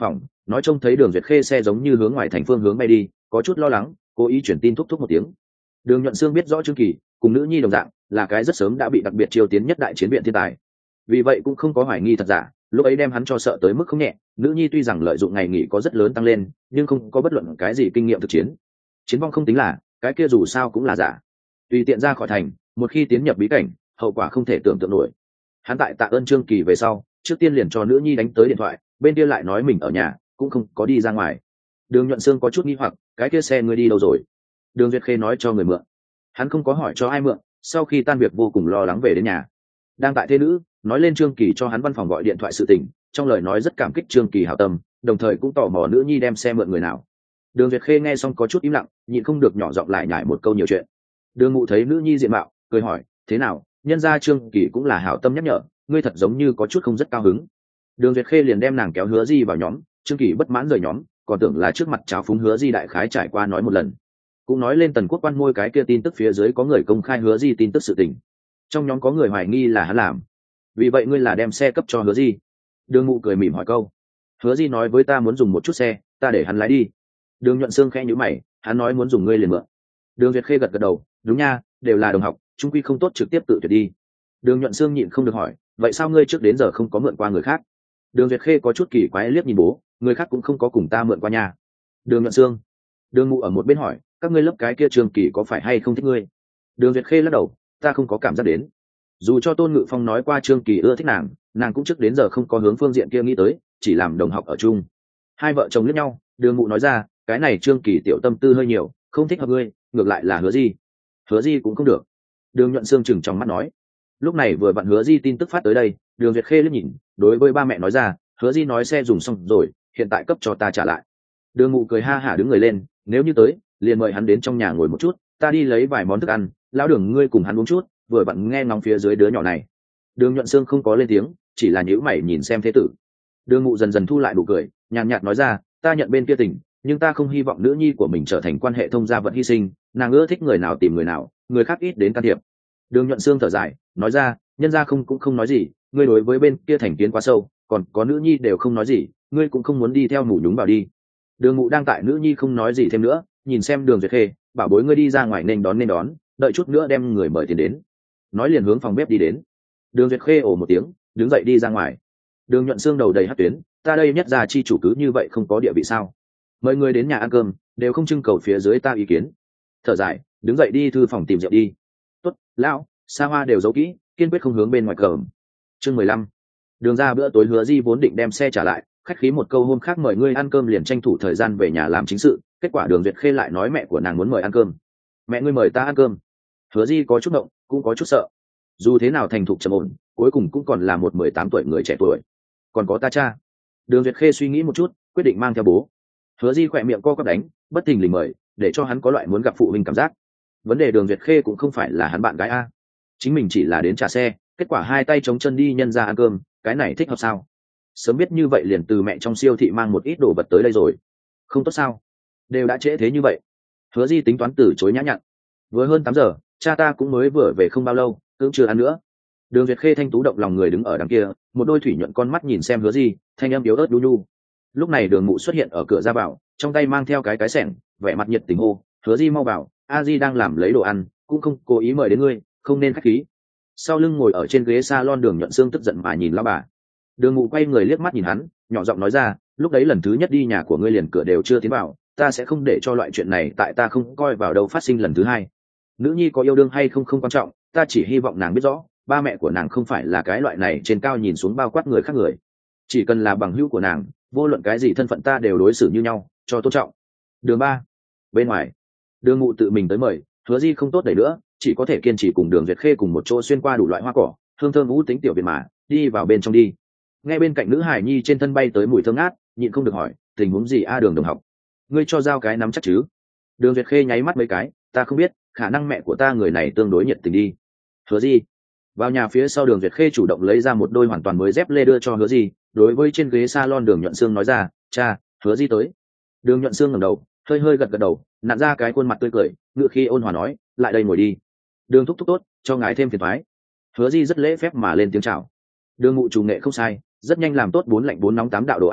nói trông thấy Đường Duyệt Khê xe giống như hướng ngoài thành phương hướng bay đi, có chút lo lắng, cố ý chuyển tin thúc thúc một tiếng. Đường Nhuận Xương biết rõ Trương Kỳ cùng nữ nhi đồng dạng là cái rất sớm đã bị đặc biệt chiêu tiến nhất đại chiến viện thiên tài, vì vậy cũng không có hoài nghi thật giả, lúc ấy đem hắn cho sợ tới mức không nhẹ. Nữ nhi tuy rằng lợi dụng ngày nghỉ có rất lớn tăng lên, nhưng không có bất luận cái gì kinh nghiệm thực chiến, chiến vong không tính là cái kia dù sao cũng là giả. Tùy tiện ra khỏi thành, một khi tiến nhập bí cảnh, hậu quả không thể tưởng tượng nổi. Hắn tại tạ ơn Trương Kỳ về sau, trước tiên liền cho nữ nhi đánh tới điện thoại, bên kia lại nói mình ở nhà, cũng không có đi ra ngoài. Đường Nhuận Xương có chút nghi hoặc, cái kia xe ngươi đi đâu rồi? Đường Duyệt Khê nói cho người mượn. Hắn không có hỏi cho ai mượn, sau khi tan việc vô cùng lo lắng về đến nhà. Đang tại thế nữ, nói lên Trương Kỳ cho hắn văn phòng gọi điện thoại sự tình, trong lời nói rất cảm kích Trương Kỳ hảo tâm, đồng thời cũng tò mò nữ nhi đem xe mượn người nào. Đường Duyệt Khê nghe xong có chút im lặng, nhịn không được nhỏ giọng lại nhải một câu nhiều chuyện. Đường Ngụ thấy nữ nhi diện mạo, cười hỏi, thế nào, nhân ra Trương Kỳ cũng là hảo tâm nhắc nhở, ngươi thật giống như có chút không rất cao hứng. Đường Duyệt Khê liền đem nàng kéo Hứa Di vào nhóm. Trương Kỳ bất mãn rời nhóm, còn tưởng là trước mặt cháo phúng Hứa Di đại khái trải qua nói một lần, cũng nói lên Tần Quốc quan môi cái kia tin tức phía dưới có người công khai Hứa Di tin tức sự tình, trong nhóm có người hoài nghi là hắn làm. Vì vậy ngươi là đem xe cấp cho Hứa Di? Đường Ngụ cười mỉm hỏi câu. Hứa Di nói với ta muốn dùng một chút xe, ta để hắn lái đi. Đường Nhuận Xương khẽ nhíu mày, hắn nói muốn dùng ngươi liền mượn. Đường Duyệt Khê gật gật đầu, đúng nha, đều là đồng học, chung quy không tốt trực tiếp tự tuyệt đi. Đường Nhuận Xương nhịn không được hỏi, vậy sao ngươi trước đến giờ không có mượn qua người khác? Đường Duyệt Khê có chút kỳ quái liếc nhìn bố, người khác cũng không có cùng ta mượn qua nhà. Đường Nhuận Xương. Đường Ngụ ở một bên hỏi, các ngươi lớp cái kia Trương Kỳ có phải hay không thích ngươi? Đường Duyệt Khê lắc đầu, ta không có cảm giác đến. Dù cho Tôn Ngự Phong nói qua Trương Kỳ ưa thích nàng cũng trước đến giờ không có hướng phương diện kia nghĩ tới, chỉ làm đồng học ở chung. Hai vợ chồng liếc nhau, Đường Ngụ nói ra, cái này Trương Kỳ tiểu tâm tư hơi nhiều, không thích hợp ngươi, ngược lại là Hứa Di. Hứa Di cũng không được. Đường Nhuận Xương chừng trong mắt nói. Lúc này vừa vặn Hứa Di tin tức phát tới đây, Đường Duyệt Khê liếc nhìn, đối với ba mẹ nói ra, Hứa Di nói xe dùng xong rồi, hiện tại cấp cho ta trả lại. Đường Ngụ cười ha hả đứng người lên, nếu như tới, liền mời hắn đến trong nhà ngồi một chút, ta đi lấy vài món thức ăn, lão Đường ngươi cùng hắn uống chút, vừa vặn nghe ngóng phía dưới đứa nhỏ này. Đường Nhuận Xương không có lên tiếng, chỉ là nhíu mày nhìn xem thế tử. Đường Ngụ dần dần thu lại nụ cười, nhàn nhạt nói ra, ta nhận bên kia tình, nhưng ta không hy vọng nữ nhi của mình trở thành quan hệ thông gia vận hy sinh, nàng ưa thích người nào tìm người nào, người khác ít đến can thiệp. Đường Nhuận Xương thở dài, nói ra, nhân gia không cũng không nói gì, ngươi đối với bên kia thành kiến quá sâu, còn có nữ nhi đều không nói gì, ngươi cũng không muốn đi theo mù nhúng vào đi. Đường Ngụ đang tại nữ nhi không nói gì thêm nữa, nhìn xem Đường Duyệt Khê, bảo bối ngươi đi ra ngoài nên đón, đợi chút nữa đem người mời tiền đến. Nói liền hướng phòng bếp đi đến. Đường Duyệt Khê ồ một tiếng, đứng dậy đi ra ngoài. Đường Nhuận Xương đầu đầy hất tuyến, ta đây nhất gia chi chủ cứ như vậy không có địa vị sao? Mời người đến nhà ăn cơm, đều không trưng cầu phía dưới ta ý kiến. Thở dài, đứng dậy đi thư phòng tìm rượu đi. Tốt, lão, xa hoa đều giấu kỹ, kiên quyết không hướng bên ngoài cờm. Chương 15. Đường ra bữa tối Hứa Di vốn định đem xe trả lại, khách khí một câu hôm khác mời ngươi ăn cơm liền tranh thủ thời gian về nhà làm chính sự, kết quả Đường Duyệt Khê lại nói mẹ của nàng muốn mời ăn cơm. Mẹ ngươi mời ta ăn cơm? Hứa Di có chút động, cũng có chút sợ. Dù thế nào thành thục trầm ổn, cuối cùng cũng còn là một 18 tuổi người trẻ tuổi. Còn có ta cha. Đường Duyệt Khê suy nghĩ một chút, quyết định mang theo bố. Hứa Di khỏe miệng co quắp đánh, bất thình lình mời, để cho hắn có loại muốn gặp phụ huynh cảm giác. Vấn đề Đường Duyệt Khê cũng không phải là hắn bạn gái a, chính mình chỉ là đến trả xe, kết quả hai tay chống chân đi nhân ra ăn cơm, cái này thích hợp sao? Sớm biết như vậy liền từ mẹ trong siêu thị mang một ít đồ vật tới đây rồi, không tốt sao? Đều đã trễ thế như vậy. Hứa Di tính toán từ chối nhã nhặn. Vừa hơn 8 giờ, cha ta cũng mới vừa về không bao lâu, cũng chưa ăn nữa. Đường Duyệt Khê thanh tú động lòng người đứng ở đằng kia, một đôi thủy nhuận con mắt nhìn xem Hứa Di, thanh âm yếu ớt đu nhu. Lúc này Đường Mụ xuất hiện ở cửa ra vào, trong tay mang theo cái xẻng, vẻ mặt nhiệt tình hô, Hứa Di mau vào, a di đang làm lấy đồ ăn, cũng không cố ý mời đến ngươi, không nên khách khí. Sau lưng ngồi ở trên ghế salon Đường Nhuận Xương tức giận mà nhìn lão bà. Đường Mụ quay người liếc mắt nhìn hắn, nhỏ giọng nói ra, lúc đấy lần thứ nhất đi nhà của ngươi liền cửa đều chưa tiến vào, ta sẽ không để cho loại chuyện này tại ta không coi vào đâu phát sinh lần thứ hai. Nữ nhi có yêu đương hay không không quan trọng, ta chỉ hy vọng nàng biết rõ, ba mẹ của nàng không phải là cái loại này trên cao nhìn xuống bao quát người khác người, chỉ cần là bằng hữu của nàng, vô luận cái gì thân phận ta đều đối xử như nhau, cho tôn trọng. Đường 3. Bên ngoài, Đường Ngụ tự mình tới mời, Hứa Di không tốt đẩy nữa, chỉ có thể kiên trì cùng Đường Duyệt Khê cùng một chỗ xuyên qua đủ loại hoa cỏ, hương thơm ngũ tính tiểu viện mà đi vào bên trong đi. Nghe bên cạnh nữ hải nhi trên thân bay tới mùi thơm ngát, nhịn không được hỏi, tình huống gì a Đường đồng học, ngươi cho giao cái nắm chắc chứ? Đường Duyệt Khê nháy mắt mấy cái, ta không biết, khả năng mẹ của ta người này tương đối nhiệt tình đi. Hứa Di. Vào nhà phía sau Đường Duyệt Khê chủ động lấy ra một đôi hoàn toàn mới dép lê đưa cho Hứa Di, đối với trên ghế salon Đường Nhuận Xương nói ra, cha, Hứa Di tới. Đường Nhuận Xương ngẩng đầu, hơi hơi gật đầu, nặn ra cái khuôn mặt tươi cười, ngựa khi ôn hòa nói, lại đây ngồi đi. Đường thúc thúc tốt, cho ngài thêm phiền toái. Hứa Di rất lễ phép mà lên tiếng chào. Đường Ngụ chủ nghệ không sai, rất nhanh làm tốt 4 lạnh 4 nóng 8 đạo đồ ăn,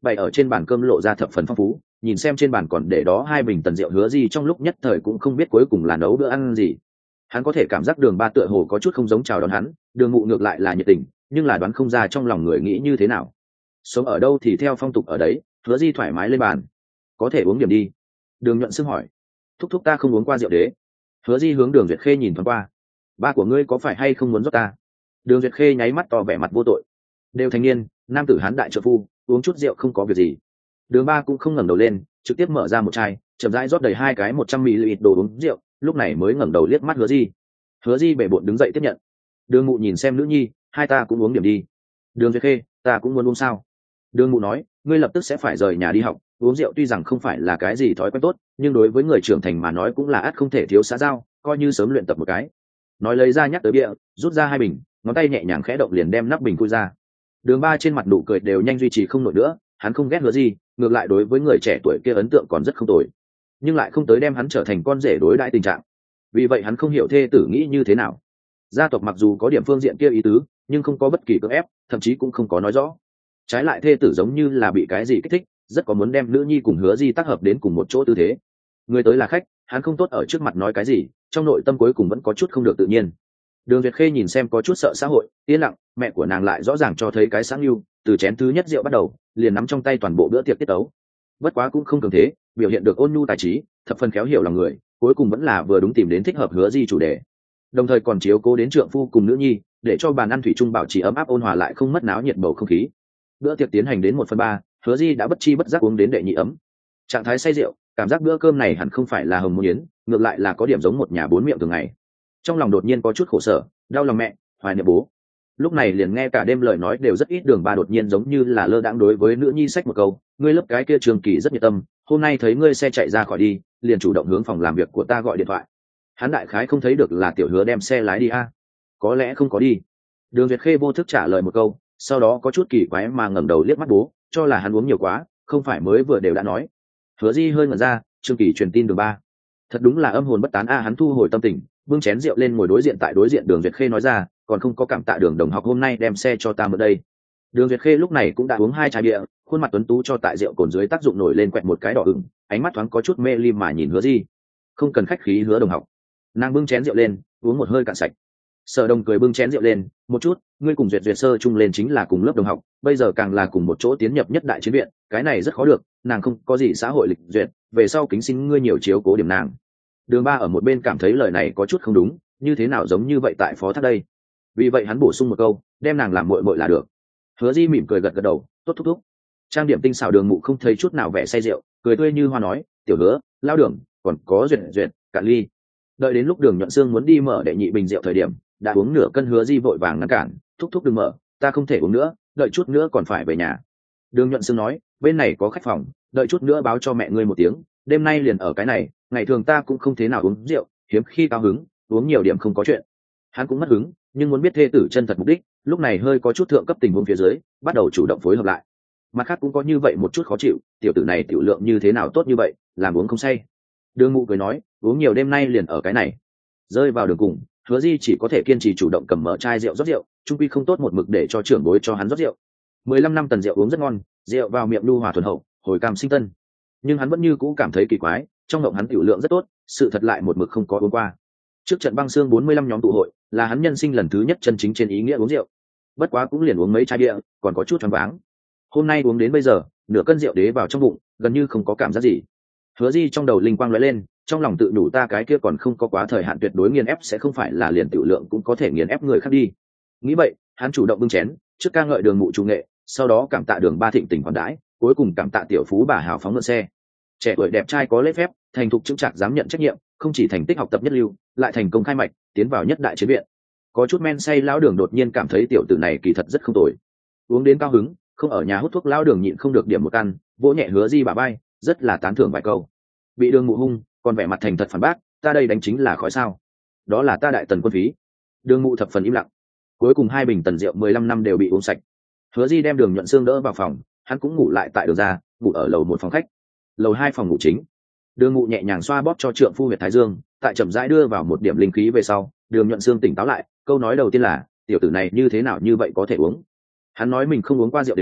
bày ở trên bàn cơm lộ ra thập phần phong phú, nhìn xem trên bàn còn để đó 2 bình tần rượu, Hứa Di trong lúc nhất thời cũng không biết cuối cùng là nấu bữa ăn gì. Hắn có thể cảm giác Đường Ba tựa hồ có chút không giống chào đón hắn, Đường Mụ ngược lại là nhiệt tình, nhưng là đoán không ra trong lòng người nghĩ như thế nào. Sống ở đâu thì theo phong tục ở đấy, Hứa Di thoải mái lên bàn. Có thể uống điểm đi. Đường Nhuận Sương hỏi. Thúc thúc ta không uống qua rượu đế. Hứa Di hướng Đường Duyệt Khê nhìn thoáng qua. Ba của ngươi có phải hay không muốn rót ta? Đường Duyệt Khê nháy mắt to vẻ mặt vô tội. Đều thành niên, nam tử hán đại trợ phu, uống chút rượu không có việc gì. Đường Ba cũng không ngẩng đầu lên, trực tiếp mở ra một chai, chậm rãi rót đầy 2 cái 100 ml đồ uống rượu, lúc này mới ngẩng đầu liếc mắt Hứa Di. Hứa Di bể bộn đứng dậy tiếp nhận. Đường Mụ nhìn xem nữ nhi, hai ta cũng uống điểm đi. Đường Duyệt Khê, ta cũng muốn uống sao? Đường Mụ nói, ngươi lập tức sẽ phải rời nhà đi học, uống rượu tuy rằng không phải là cái gì thói quen tốt, nhưng đối với người trưởng thành mà nói cũng là ắt không thể thiếu xã giao, coi như sớm luyện tập một cái. Nói lấy ra nhắc tới bia, rút ra 2 bình, ngón tay nhẹ nhàng khẽ động liền đem nắp bình khui ra. Đường Ba trên mặt nụ cười đều nhanh duy trì không nổi nữa, hắn không ghét Hứa Di, ngược lại đối với người trẻ tuổi kia ấn tượng còn rất không tồi, nhưng lại không tới đem hắn trở thành con rể đối đãi tình trạng. Vì vậy hắn không hiểu thê tử nghĩ như thế nào. Gia tộc mặc dù có điểm phương diện kia ý tứ, nhưng không có bất kỳ cưỡng ép, thậm chí cũng không có nói rõ. Trái lại thê tử giống như là bị cái gì kích thích, rất có muốn đem nữ nhi cùng Hứa Di tác hợp đến cùng một chỗ tư thế. Người tới là khách, hắn không tốt ở trước mặt nói cái gì, trong nội tâm cuối cùng vẫn có chút không được tự nhiên. Đường Duyệt Khê nhìn xem có chút sợ xã hội, yên lặng, mẹ của nàng lại rõ ràng cho thấy cái sáng lưu, từ chén thứ nhất rượu bắt đầu, liền nắm trong tay toàn bộ bữa tiệc tiết tấu. Bất quá cũng không cường thế, biểu hiện được ôn nhu tài trí, thập phần khéo hiểu lòng người, cuối cùng vẫn là vừa đúng tìm đến thích hợp Hứa Di chủ đề. Đồng thời còn chiếu cố đến trượng phu cùng nữ nhi, để cho bàn ăn thủy chung bảo trì ấm áp ôn hòa lại không mất náo nhiệt bầu không khí. Bữa tiệc tiến hành đến 1/3, Hứa Di đã bất chi bất giác uống đến đệ nhị ấm. Trạng thái say rượu, cảm giác bữa cơm này hẳn không phải là hồng môn yến, ngược lại là có điểm giống một nhà 4 miệng thường ngày. Trong lòng đột nhiên có chút khổ sở, đau lòng mẹ, hoài niệm bố. Lúc này liền nghe cả đêm lời nói đều rất ít, Đường Ba đột nhiên giống như là lơ đãng đối với nữ nhi sách một câu, ngươi lớp cái kia Trường Kỳ rất nhiệt tâm, hôm nay thấy ngươi xe chạy ra khỏi đi, liền chủ động hướng phòng làm việc của ta gọi điện thoại. Hắn đại khái không thấy được là tiểu Hứa đem xe lái đi a? Có lẽ không có đi. Đường Duyệt Khê vô thức trả lời một câu, sau đó có chút kỳ quái mà ngẩng đầu liếc mắt bố, cho là hắn uống nhiều quá, không phải mới vừa đều đã nói. Hứa Di hơi ngẩn ra, Trương Kỳ truyền tin Đường Ba. Thật đúng là âm hồn bất tán a, hắn thu hồi tâm tình, bưng chén rượu lên ngồi đối diện tại đối diện Đường Duyệt Khê nói ra, còn không có cảm tạ Đường đồng học hôm nay đem xe cho ta mượn đây. Đường Duyệt Khê lúc này cũng đã uống 2 chai bia, khuôn mặt tuấn tú cho tại rượu cồn dưới tác dụng nổi lên quẹt một cái đỏ ửng, ánh mắt thoáng có chút mê ly mà nhìn Hứa Di. Không cần khách khí Hứa đồng học. Nàng bưng chén rượu lên, uống một hơi cạn sạch. Sở Đồng cười bưng chén rượu lên, một chút, ngươi cùng Duyệt Duyệt sơ chung lên chính là cùng lớp đồng học, bây giờ càng là cùng một chỗ tiến nhập nhất đại chiến viện, cái này rất khó được, nàng không có gì xã hội lịch duyệt, về sau kính xin ngươi nhiều chiếu cố điểm nàng. Đường Ba ở một bên cảm thấy lời này có chút không đúng, như thế nào giống như vậy tại phó thác đây. Vì vậy hắn bổ sung một câu, đem nàng làm muội muội là được. Hứa Di mỉm cười gật gật đầu, tốt thúc thúc. Trang điểm tinh xảo Đường Mụ không thấy chút nào vẻ say rượu, cười tươi như hoa nói, tiểu Hứa, lao Đường, còn có Duyệt Duyệt, cạn ly. Đợi đến lúc Đường Nhuận Sương muốn đi mở đệ nhị bình rượu thời điểm, đã uống nửa cân. Hứa Di vội vàng ngăn cản, thúc thúc đừng mở, ta không thể uống nữa, đợi chút nữa còn phải về nhà. Đường Nhuận Sương nói, bên này có khách phòng, đợi chút nữa báo cho mẹ ngươi một tiếng, đêm nay liền ở cái này, ngày thường ta cũng không thế nào uống rượu, hiếm khi cao hứng, uống nhiều điểm không có chuyện. Hắn cũng mất hứng, nhưng muốn biết thê tử chân thật mục đích, lúc này hơi có chút thượng cấp tình huống phía dưới, bắt đầu chủ động phối hợp lại. Mặt khác cũng có như vậy một chút khó chịu, tiểu tử này tiểu lượng như thế nào tốt như vậy, làm uống không say. Đường Mụ cười nói, uống nhiều đêm nay liền ở cái này. Rơi vào đường cùng, Hứa Di chỉ có thể kiên trì chủ động cầm mở chai rượu rót rượu, trung quy không tốt một mực để cho trưởng bối cho hắn rót rượu. 15 năm tần rượu uống rất ngon, rượu vào miệng nhu hòa thuần hậu, hồi cam sinh tân. Nhưng hắn vẫn như cũ cảm thấy kỳ quái, trong ngộng hắn tiểu lượng rất tốt, sự thật lại một mực không có uống qua. Trước trận băng xương 45 nhóm tụ hội, là hắn nhân sinh lần thứ nhất chân chính trên ý nghĩa uống rượu. Bất quá cũng liền uống mấy chai bia, còn có chút choáng váng. Hôm nay uống đến bây giờ, nửa cân rượu đế vào trong bụng, gần như không có cảm giác gì. Hứa Di trong đầu linh quang lóe lên, trong lòng tự đủ ta cái kia còn không có quá thời hạn tuyệt đối nghiền ép sẽ không phải là liền tiểu lượng cũng có thể nghiền ép người khác đi. Nghĩ vậy, hắn chủ động bưng chén, trước ca ngợi Đường Mụ chủ nghệ, sau đó cảm tạ Đường Ba thịnh tình khoản đãi, cuối cùng cảm tạ tiểu phú bà hào phóng mượn xe. Trẻ tuổi đẹp trai có lễ phép, thành thục chững chạc dám nhận trách nhiệm, không chỉ thành tích học tập nhất lưu, lại thành công khai mạch, tiến vào nhất đại chiến viện. Có chút men say lão Đường đột nhiên cảm thấy tiểu tử này kỳ thật rất không tồi. Uống đến cao hứng, không ở nhà hút thuốc lão Đường nhịn không được điểm một căn, vỗ nhẹ Hứa Di bả vai, rất là tán thưởng vài câu. Bị Đường Mụ hung, còn vẻ mặt thành thật phản bác, ta đây đánh chính là khói sao? Đó là ta đại tần quân phí. Đường Mụ thập phần im lặng. Cuối cùng 2 bình tần rượu 15 năm đều bị uống sạch. Hứa Di đem Đường Nhuận Sương đỡ vào phòng, hắn cũng ngủ lại tại đường ra, ngủ ở lầu 1 phòng khách, lầu 2 phòng ngủ chính. Đường Mụ nhẹ nhàng xoa bóp cho trượng phu huyệt thái dương, tại chậm rãi đưa vào một điểm linh khí về sau, Đường Nhuận Sương tỉnh táo lại, câu nói đầu tiên là, tiểu tử này như thế nào như vậy có thể uống? Hắn nói mình không uống qua rượu đế,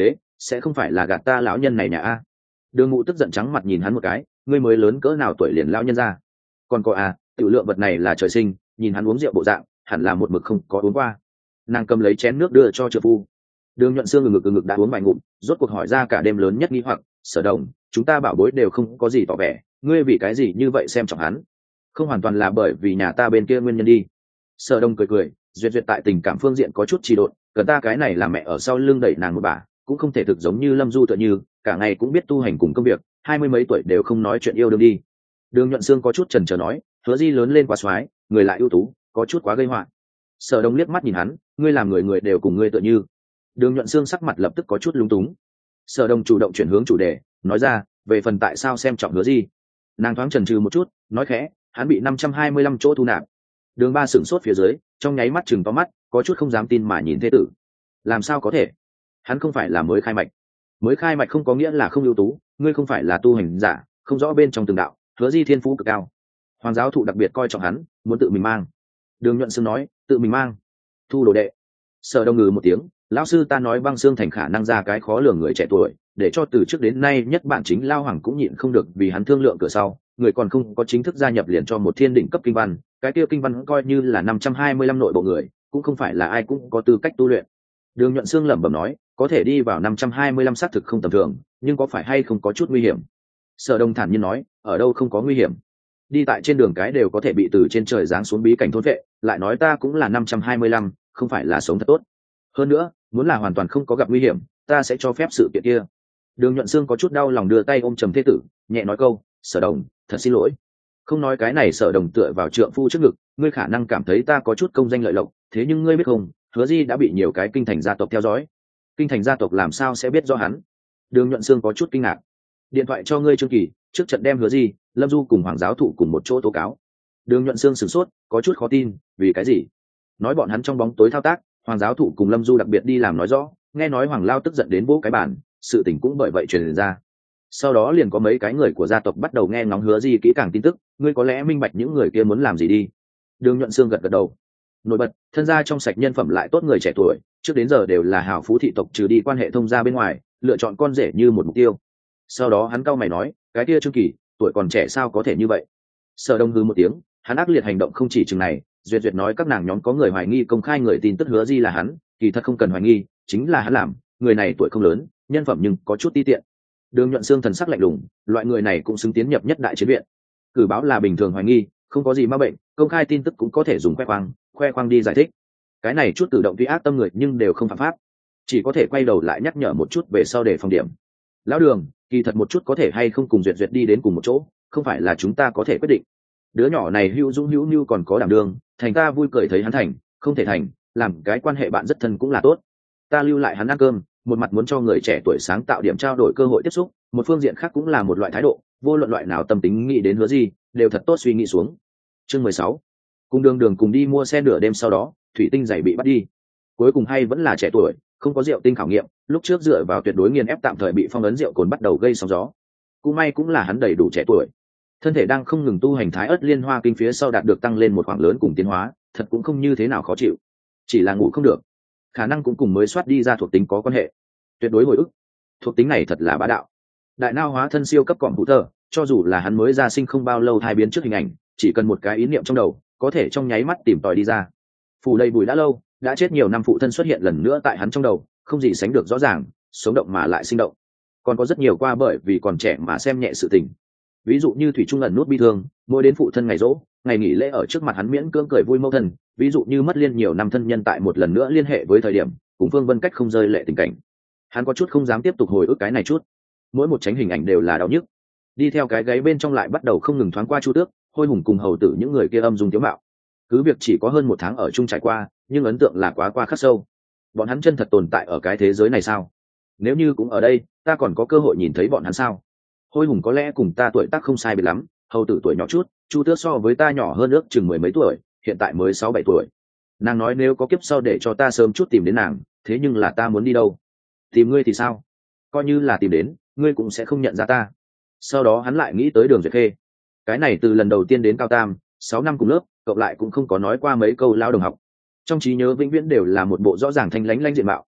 sẽ không phải là gạt ta lão nhân này nhà a. Đường Ngụ tức giận trắng mặt nhìn hắn một cái, ngươi mới lớn cỡ nào tuổi liền lão nhân ra. Còn có à, tiểu lượng vật này là trời sinh, nhìn hắn uống rượu bộ dạng, hẳn là một mực không có uống qua. Nàng cầm lấy chén nước đưa cho trợ phu. Đường Nhuận Xương ngực đã uống vài ngụm, rốt cuộc hỏi ra cả đêm lớn nhất nghi hoặc, Sở Đồng, chúng ta bảo bối đều không có gì tỏ vẻ, ngươi vì cái gì như vậy xem trọng hắn? Không hoàn toàn là bởi vì nhà ta bên kia nguyên nhân đi. Sở Đồng cười, duyệt tại tình cảm phương diện có chút trì độn, cần ta cái này là mẹ ở sau lưng đẩy nàng một bà, cũng không thể thực giống như Lâm Du tựa như, cả ngày cũng biết tu hành cùng công việc, 20 mấy tuổi đều không nói chuyện yêu đương đi. Đường Nhuận Xương có chút chần chờ nói, Hứa Di lớn lên quá xoái, người lại ưu tú, có chút quá gây họa. Sở Đông liếc mắt nhìn hắn, ngươi làm người đều cùng ngươi tựa như. Đường Nhuận Xương sắc mặt lập tức có chút lúng túng. Sở Đông chủ động chuyển hướng chủ đề, nói ra, về phần tại sao xem trọng Hứa Di. Nàng thoáng chần chừ một chút, nói khẽ, hắn bị 525 chỗ thu nạp. Đường Ba sửng sốt phía dưới, trong nháy mắt chừng to mắt, có chút không dám tin mà nhìn thế tử. Làm sao có thể? Hắn không phải là mới khai mạch. Mới khai mạch không có nghĩa là không ưu tú, ngươi không phải là tu hành giả, không rõ bên trong từng đạo, Hứa Di thiên phú cực cao. Hoàng giáo thụ đặc biệt coi trọng hắn, muốn tự mình mang. Đường Nhuận Xương nói, tự mình mang, thu đồ đệ. Sở Đông ngừ một tiếng, lão sư ta nói Băng Xương Thành khả năng ra cái khó lường người trẻ tuổi, để cho từ trước đến nay nhất bạn chính Lao Hoàng cũng nhịn không được vì hắn thương lượng cửa sau, người còn không có chính thức gia nhập liền cho một thiên đỉnh cấp kinh văn, cái kia kinh văn coi như là 525 nội bộ người, cũng không phải là ai cũng có tư cách tu luyện. Đường Nhuận Xương lẩm bẩm nói, có thể đi vào 525 xác thực không tầm thường, nhưng có phải hay không có chút nguy hiểm? Sở Đông thản nhiên nói, ở đâu không có nguy hiểm? Đi tại trên đường cái đều có thể bị từ trên trời giáng xuống bí cảnh thôn vệ, lại nói ta cũng là 525, không phải là sống thật tốt. Hơn nữa, muốn là hoàn toàn không có gặp nguy hiểm, ta sẽ cho phép sự kiện kia. Đường Nhuận Xương có chút đau lòng đưa tay ôm trầm thế tử, nhẹ nói câu, Sở Đồng, thật xin lỗi. Không nói cái này. Sở Đồng tựa vào trượng phu trước ngực, ngươi khả năng cảm thấy ta có chút công danh lợi lộc, thế nhưng ngươi biết không, Hứa Di đã bị nhiều cái kinh thành gia tộc theo dõi. Kinh thành gia tộc làm sao sẽ biết do hắn? Đường Nhuận Xương có chút kinh ngạc. Điện thoại cho ngươi Trương Kỳ, trước trận đem Hứa Di, Lâm Du cùng Hoàng giáo thụ cùng một chỗ tố cáo. Đường Nhuận Xương sửng sốt, có chút khó tin, vì cái gì? Nói bọn hắn trong bóng tối thao tác, Hoàng giáo thụ cùng Lâm Du đặc biệt đi làm nói rõ, nghe nói Hoàng Lao tức giận đến vỗ cái bàn, sự tình cũng bởi vậy truyền ra. Sau đó liền có mấy cái người của gia tộc bắt đầu nghe ngóng Hứa Di kỹ càng tin tức, ngươi có lẽ minh bạch những người kia muốn làm gì đi. Đường Nhuận Xương gật đầu. Nổi bật, thân gia trong sạch nhân phẩm lại tốt người trẻ tuổi, trước đến giờ đều là hào phú thị tộc trừ đi quan hệ thông gia bên ngoài, lựa chọn con rể như một mục tiêu. Sau đó hắn cau mày nói, cái kia Trương Kỳ, tuổi còn trẻ sao có thể như vậy? Sở Đông hừ một tiếng, hắn ác liệt hành động không chỉ chừng này, duyệt nói các nàng nhóm có người hoài nghi công khai người tin tức Hứa Di là hắn, kỳ thật không cần hoài nghi, chính là hắn làm, người này tuổi không lớn, nhân phẩm nhưng có chút ti tiện. Đường Nhuận Xương thần sắc lạnh lùng, loại người này cũng xứng tiến nhập nhất đại chiến viện. Cử báo là bình thường hoài nghi, không có gì ma bệnh, công khai tin tức cũng có thể dùng khoe khoang đi giải thích. Cái này chút tự động tuy ác tâm người nhưng đều không phạm pháp, chỉ có thể quay đầu lại nhắc nhở một chút về sau để phòng điểm. Lão Đường, kỳ thật một chút có thể hay không cùng duyệt đi đến cùng một chỗ, không phải là chúng ta có thể quyết định. Đứa nhỏ này hữu dũng hữu nhu còn có đảm đương, thành ta vui cười thấy hắn thành, không thể thành, làm cái quan hệ bạn rất thân cũng là tốt. Ta lưu lại hắn ăn cơm, một mặt muốn cho người trẻ tuổi sáng tạo điểm trao đổi cơ hội tiếp xúc, một phương diện khác cũng là một loại thái độ, vô luận loại nào tâm tính nghĩ đến Hứa Di, đều thật tốt suy nghĩ xuống. Chương 16. Cùng Đường cùng đi mua xe nửa đêm, sau đó thủy tinh giày bị bắt đi. Cuối cùng hay vẫn là trẻ tuổi, không có rượu tinh khảo nghiệm, lúc trước dựa vào tuyệt đối nghiền ép tạm thời bị phong ấn rượu cồn bắt đầu gây sóng gió. Cũng may cũng là hắn đầy đủ trẻ tuổi, thân thể đang không ngừng tu hành Thái Ất Liên Hoa Kinh phía sau đạt được tăng lên một khoảng lớn cùng tiến hóa, thật cũng không như thế nào khó chịu, chỉ là ngủ không được, khả năng cũng cùng mới soát đi ra thuộc tính có quan hệ. Tuyệt đối hồi ức, thuộc tính này thật là bá đạo. Đại nao hóa thân siêu cấp cọm hữu tờ, cho dù là hắn mới ra sinh không bao lâu thai biến trước hình ảnh, chỉ cần một cái ý niệm trong đầu, có thể trong nháy mắt tìm tòi đi ra. Phủ đầy bùi đã lâu, đã chết nhiều năm phụ thân xuất hiện lần nữa tại hắn trong đầu, không gì sánh được rõ ràng, sống động mà lại sinh động. Còn có rất nhiều qua bởi vì còn trẻ mà xem nhẹ sự tình, ví dụ như thủy trung ẩn nút bi thương, mỗi đến phụ thân ngày rỗ, ngày nghỉ lễ ở trước mặt hắn miễn cưỡng cười vui mâu thân, ví dụ như mất liên nhiều năm thân nhân tại một lần nữa liên hệ với thời điểm cùng Phương Vân cách không rơi lệ tình cảnh, hắn có chút không dám tiếp tục hồi ức cái này chút, mỗi một tránh hình ảnh đều là đau nhức. Đi theo cái gáy bên trong lại bắt đầu không ngừng thoáng qua Chu Tước, Hôi Hùng cùng hầu tử những người kia âm dung tiếu mạo. Cứ việc chỉ có hơn một tháng ở chung trải qua, nhưng ấn tượng là quá qua khắc sâu. Bọn hắn chân thật tồn tại ở cái thế giới này sao? Nếu như cũng ở đây, ta còn có cơ hội nhìn thấy bọn hắn sao? Hôi Hùng có lẽ cùng ta tuổi tác không sai biệt lắm, hầu tử tuổi nhỏ chút, Chu Tước so với ta nhỏ hơn ước chừng 10 mấy tuổi, hiện tại mới 6-7 tuổi. Nàng nói nếu có kiếp sau để cho ta sớm chút tìm đến nàng, thế nhưng là ta muốn đi đâu? Tìm ngươi thì sao? Coi như là tìm đến, ngươi cũng sẽ không nhận ra ta. Sau đó hắn lại nghĩ tới Đường Duyệt Khê. Cái này từ lần đầu tiên đến cao tam, 6 năm cùng lớp, cộng lại cũng không có nói qua mấy câu lao đồng học. Trong trí nhớ vĩnh viễn đều là một bộ rõ ràng thanh lãnh lãnh diện mạo.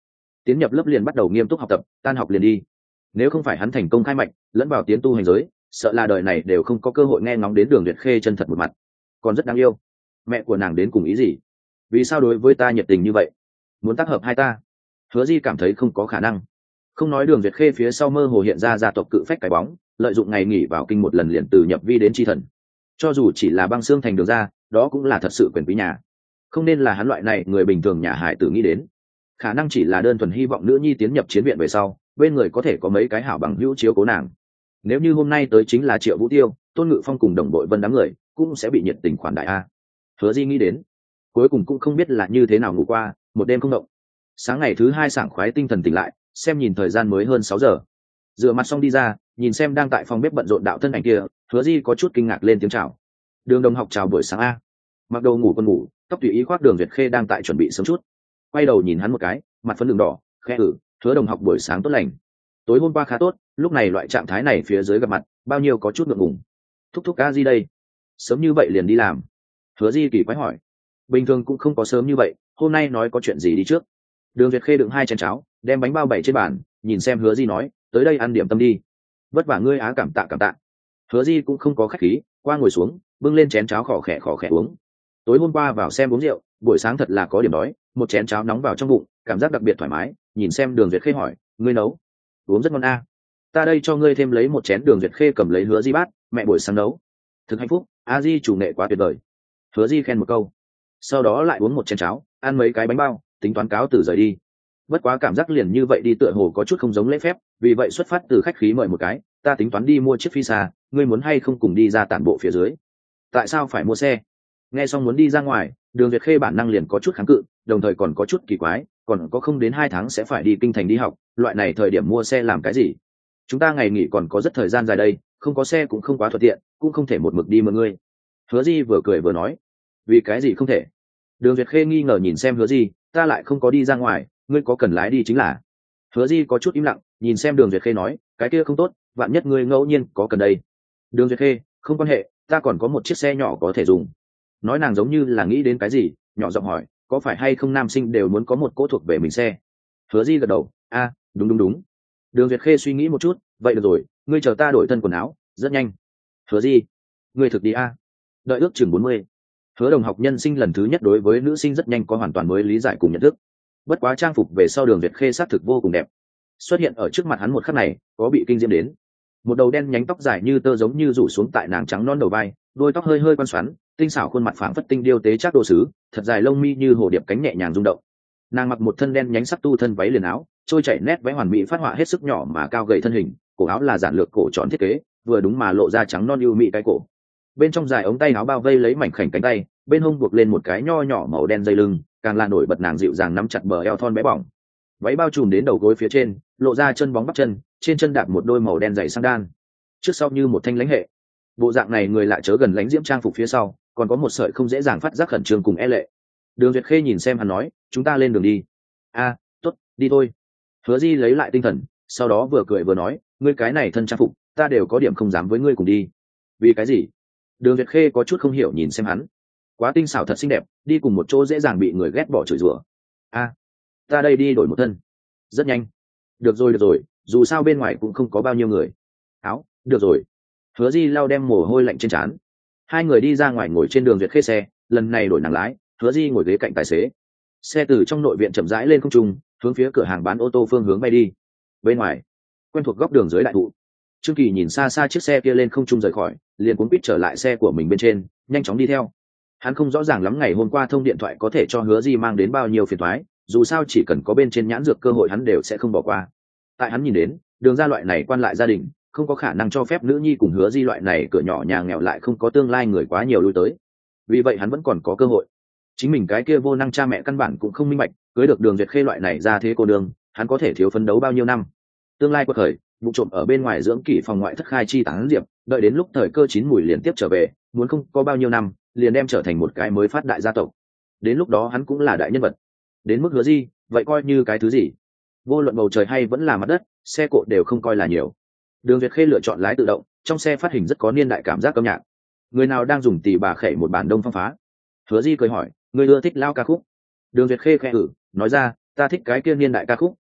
tiến nhập lớp liền bắt đầu nghiêm túc học tập, tan học liền đi. Nếu không phải hắn thành công khai mạch lẫn vào tiến tu hành giới, sợ là đời này đều không có cơ hội nghe ngóng đến Đường Duyệt Khê chân thật một mặt. Còn rất đáng yêu. Mẹ của nàng đến cùng ý gì? Vì sao đối với ta nhiệt tình như vậy? Muốn tác hợp hai ta? Hứa Di cảm thấy không có khả năng. Không nói Đường Duyệt Khê phía sau mơ hồ hiện ra gia tộc cự phách cái bóng, lợi dụng ngày nghỉ vào kinh một lần liền từ nhập vi đến chi thần. Cho dù chỉ là băng xương thành Đường ra, đó cũng là thật sự quyền quý nhà. Không nên là hắn loại này người bình thường nhà hải tử nghĩ đến. Khả năng chỉ là đơn thuần hy vọng nữ nhi tiến nhập chiến viện về sau, bên người có thể có mấy cái hảo bằng hữu chiếu cố nàng. Nếu như hôm nay tới chính là Triệu Vũ Tiêu, Tôn Ngự Phong cùng đồng đội Vân đám người, cũng sẽ bị nhiệt tình khoản đại a. Hứa Di nghĩ đến, cuối cùng cũng không biết là như thế nào ngủ qua, một đêm không động. Sáng ngày thứ hai sảng khoái tinh thần tỉnh lại, xem nhìn thời gian mới hơn 6 giờ. Rửa mặt xong đi ra, nhìn xem đang tại phòng bếp bận rộn đạo thân ảnh kia, Hứa Di có chút kinh ngạc lên tiếng chào. Đường đồng học chào buổi sáng a. Mặc đồ ngủ con ngủ, tóc tùy ý khoác Đường Duyệt Khê đang tại chuẩn bị sớm chút. Quay đầu nhìn hắn một cái, mặt phấn đường đỏ, khẽ Hứa đồng học buổi sáng tốt lành. Tối hôm qua khá tốt, lúc này loại trạng thái này phía dưới gặp mặt, bao nhiêu có chút ngượng ngùng. Thúc thúc ca gì đây? Sớm như vậy liền đi làm? Hứa Di kỳ quái hỏi. Bình thường cũng không có sớm như vậy, hôm nay nói có chuyện gì đi trước. Đường Duyệt Khê đựng 2 chén cháo, đem bánh bao bày trên bàn, nhìn xem Hứa Di nói, tới đây ăn điểm tâm đi. Vất vả ngươi á, cảm tạ cảm tạ. Hứa Di cũng không có khách khí, qua ngồi xuống, bưng lên chén cháo khỏ khẽ uống. Tối hôm qua vào xem uống rượu, buổi sáng thật là có điểm đói, một chén cháo nóng vào trong bụng, cảm giác đặc biệt thoải mái. Nhìn xem Đường Duyệt Khê hỏi, ngươi nấu? Uống rất ngon a. Ta đây cho ngươi thêm lấy một chén. Đường Duyệt Khê cầm lấy Hứa Di bát, mẹ buổi sáng nấu thực hạnh phúc, a Di chủ nghệ quá tuyệt vời. Hứa Di khen một câu, sau đó lại uống một chén cháo, ăn mấy cái bánh bao, tính toán cáo từ rời đi. Bất quá cảm giác liền như vậy đi tựa hồ có chút không giống lễ phép, vì vậy xuất phát từ khách khí mời một cái, ta tính toán đi mua chiếc phi xa, ngươi muốn hay không cùng đi ra tản bộ phía dưới? Tại sao phải mua xe? Nghe xong muốn đi ra ngoài, Đường Duyệt Khê bản năng liền có chút kháng cự, đồng thời còn có chút kỳ quái, còn có không đến 2 tháng sẽ phải đi kinh thành đi học, loại này thời điểm mua xe làm cái gì? Chúng ta ngày nghỉ còn có rất thời gian dài đây, không có xe cũng không quá thuận tiện, cũng không thể một mực đi mượn ngươi. Hứa Di vừa cười vừa nói, vì cái gì không thể? Đường Duyệt Khê nghi ngờ nhìn xem Hứa Di, ta lại không có đi ra ngoài, ngươi có cần lái đi chính là. Hứa Di có chút im lặng, nhìn xem Đường Duyệt Khê nói, cái kia không tốt, vạn nhất ngươi ngẫu nhiên có cần đây. Đường Duyệt Khê, không quan hệ, ta còn có một chiếc xe nhỏ có thể dùng. Nói nàng giống như là nghĩ đến cái gì, nhỏ giọng hỏi, có phải hay không nam sinh đều muốn có một cỗ thuộc về mình xe? Hứa Di gật đầu, a, đúng. Đường Duyệt Khê suy nghĩ một chút, vậy được rồi, ngươi chờ ta đổi thân quần áo, rất nhanh. Hứa Di, ngươi thực đi a. Đợi ước chừng 40. Hứa đồng học nhân sinh lần thứ nhất đối với nữ sinh rất nhanh có hoàn toàn mới lý giải cùng nhận thức. Bất quá trang phục về sau Đường Duyệt Khê xác thực vô cùng đẹp. Xuất hiện ở trước mặt hắn một khắc này, có bị kinh diễm đến. Một đầu đen nhánh tóc dài như tơ giống như rủ xuống tại nàng trắng non đầu vai, đôi tóc hơi quan xoắn, tinh xảo khuôn mặt phảng phất tinh điêu tế chắc đồ sứ, thật dài lông mi như hồ điệp cánh nhẹ nhàng rung động. Nàng mặc một thân đen nhánh sắc tu thân váy liền áo, trôi chảy nét vẽ hoàn mỹ phát họa hết sức nhỏ mà cao gầy thân hình, cổ áo là giản lược cổ tròn thiết kế, vừa đúng mà lộ ra trắng non ưu mỹ cái cổ. Bên trong dài ống tay áo bao vây lấy mảnh khảnh cánh tay, bên hông buộc lên một cái nho nhỏ màu đen dây lưng, càng là nổi bật nàng dịu dàng nắm chặt bờ eo thon bé bỏng. Váy bao trùm đến đầu gối phía trên, lộ ra chân bóng bắp chân, trên chân đạp một đôi màu đen dày sang đan, trước sau như một thanh lãnh hệ. Bộ dạng này người lại chớ gần lãnh diễm trang phục phía sau, còn có một sợi không dễ dàng phát giác khẩn trương cùng e lệ. Đường Duyệt Khê nhìn xem hắn nói, chúng ta lên đường đi. A, tốt, đi thôi. Hứa Di lấy lại tinh thần, sau đó vừa cười vừa nói, ngươi cái này thân trang phục, ta đều có điểm không dám với ngươi cùng đi. Vì cái gì? Đường Duyệt Khê có chút không hiểu nhìn xem hắn. Quá tinh xảo thật xinh đẹp, đi cùng một chỗ dễ dàng bị người ghét bỏ chửi rủa. A, ta đây đi đổi một thân. Rất nhanh. Được rồi, dù sao bên ngoài cũng không có bao nhiêu người. Áo, được rồi. Hứa Di lau đem mồ hôi lạnh trên trán. Hai người đi ra ngoài ngồi trên Đường Duyệt Khê xe, lần này đổi nàng lái, Hứa Di ngồi ghế cạnh tài xế. Xe từ trong nội viện chậm rãi lên không trung, hướng phía cửa hàng bán ô tô phương hướng bay đi. Bên ngoài, quen thuộc góc đường dưới đại thụ, Trương Kỳ nhìn xa xa chiếc xe kia lên không trung rời khỏi, liền cuốn quýt trở lại xe của mình bên trên, nhanh chóng đi theo. Hắn không rõ ràng lắm ngày hôm qua thông điện thoại có thể cho Hứa Di mang đến bao nhiêu phiền toái, dù sao chỉ cần có bên trên nhãn dược cơ hội hắn đều sẽ không bỏ qua. Tại hắn nhìn đến, Đường gia loại này quan lại gia đình, không có khả năng cho phép nữ nhi cùng Hứa Di loại này cửa nhỏ nhà nghèo lại không có tương lai người quá nhiều lui tới. Vì vậy hắn vẫn còn có cơ hội. Chính mình cái kia vô năng cha mẹ căn bản cũng không minh bạch, cưới được Đường Duyệt Khê loại này ra thế cô đường, hắn có thể thiếu phấn đấu bao nhiêu năm. Tương lai quật khởi, vụ trộm ở bên ngoài dưỡng kỷ phòng ngoại thất khai chi tán diệp, đợi đến lúc thời cơ chín mùi liền tiếp trở về, muốn không có bao nhiêu năm, liền đem trở thành một cái mới phát đại gia tộc. Đến lúc đó hắn cũng là đại nhân vật. Đến mức Hứa Di, vậy coi như cái thứ gì? Vô luận bầu trời hay vẫn là mặt đất, xe cộ đều không coi là nhiều. Đường Duyệt Khê lựa chọn lái tự động, trong xe phát hình rất có niên đại cảm giác âm nhạc. Người nào đang dùng tỳ bà khẩy một bản đông phong phá? Hứa Di cười hỏi, người ưa thích lao ca khúc? Đường Duyệt Khê khẽ nói ra, ta thích cái kia niên đại ca khúc,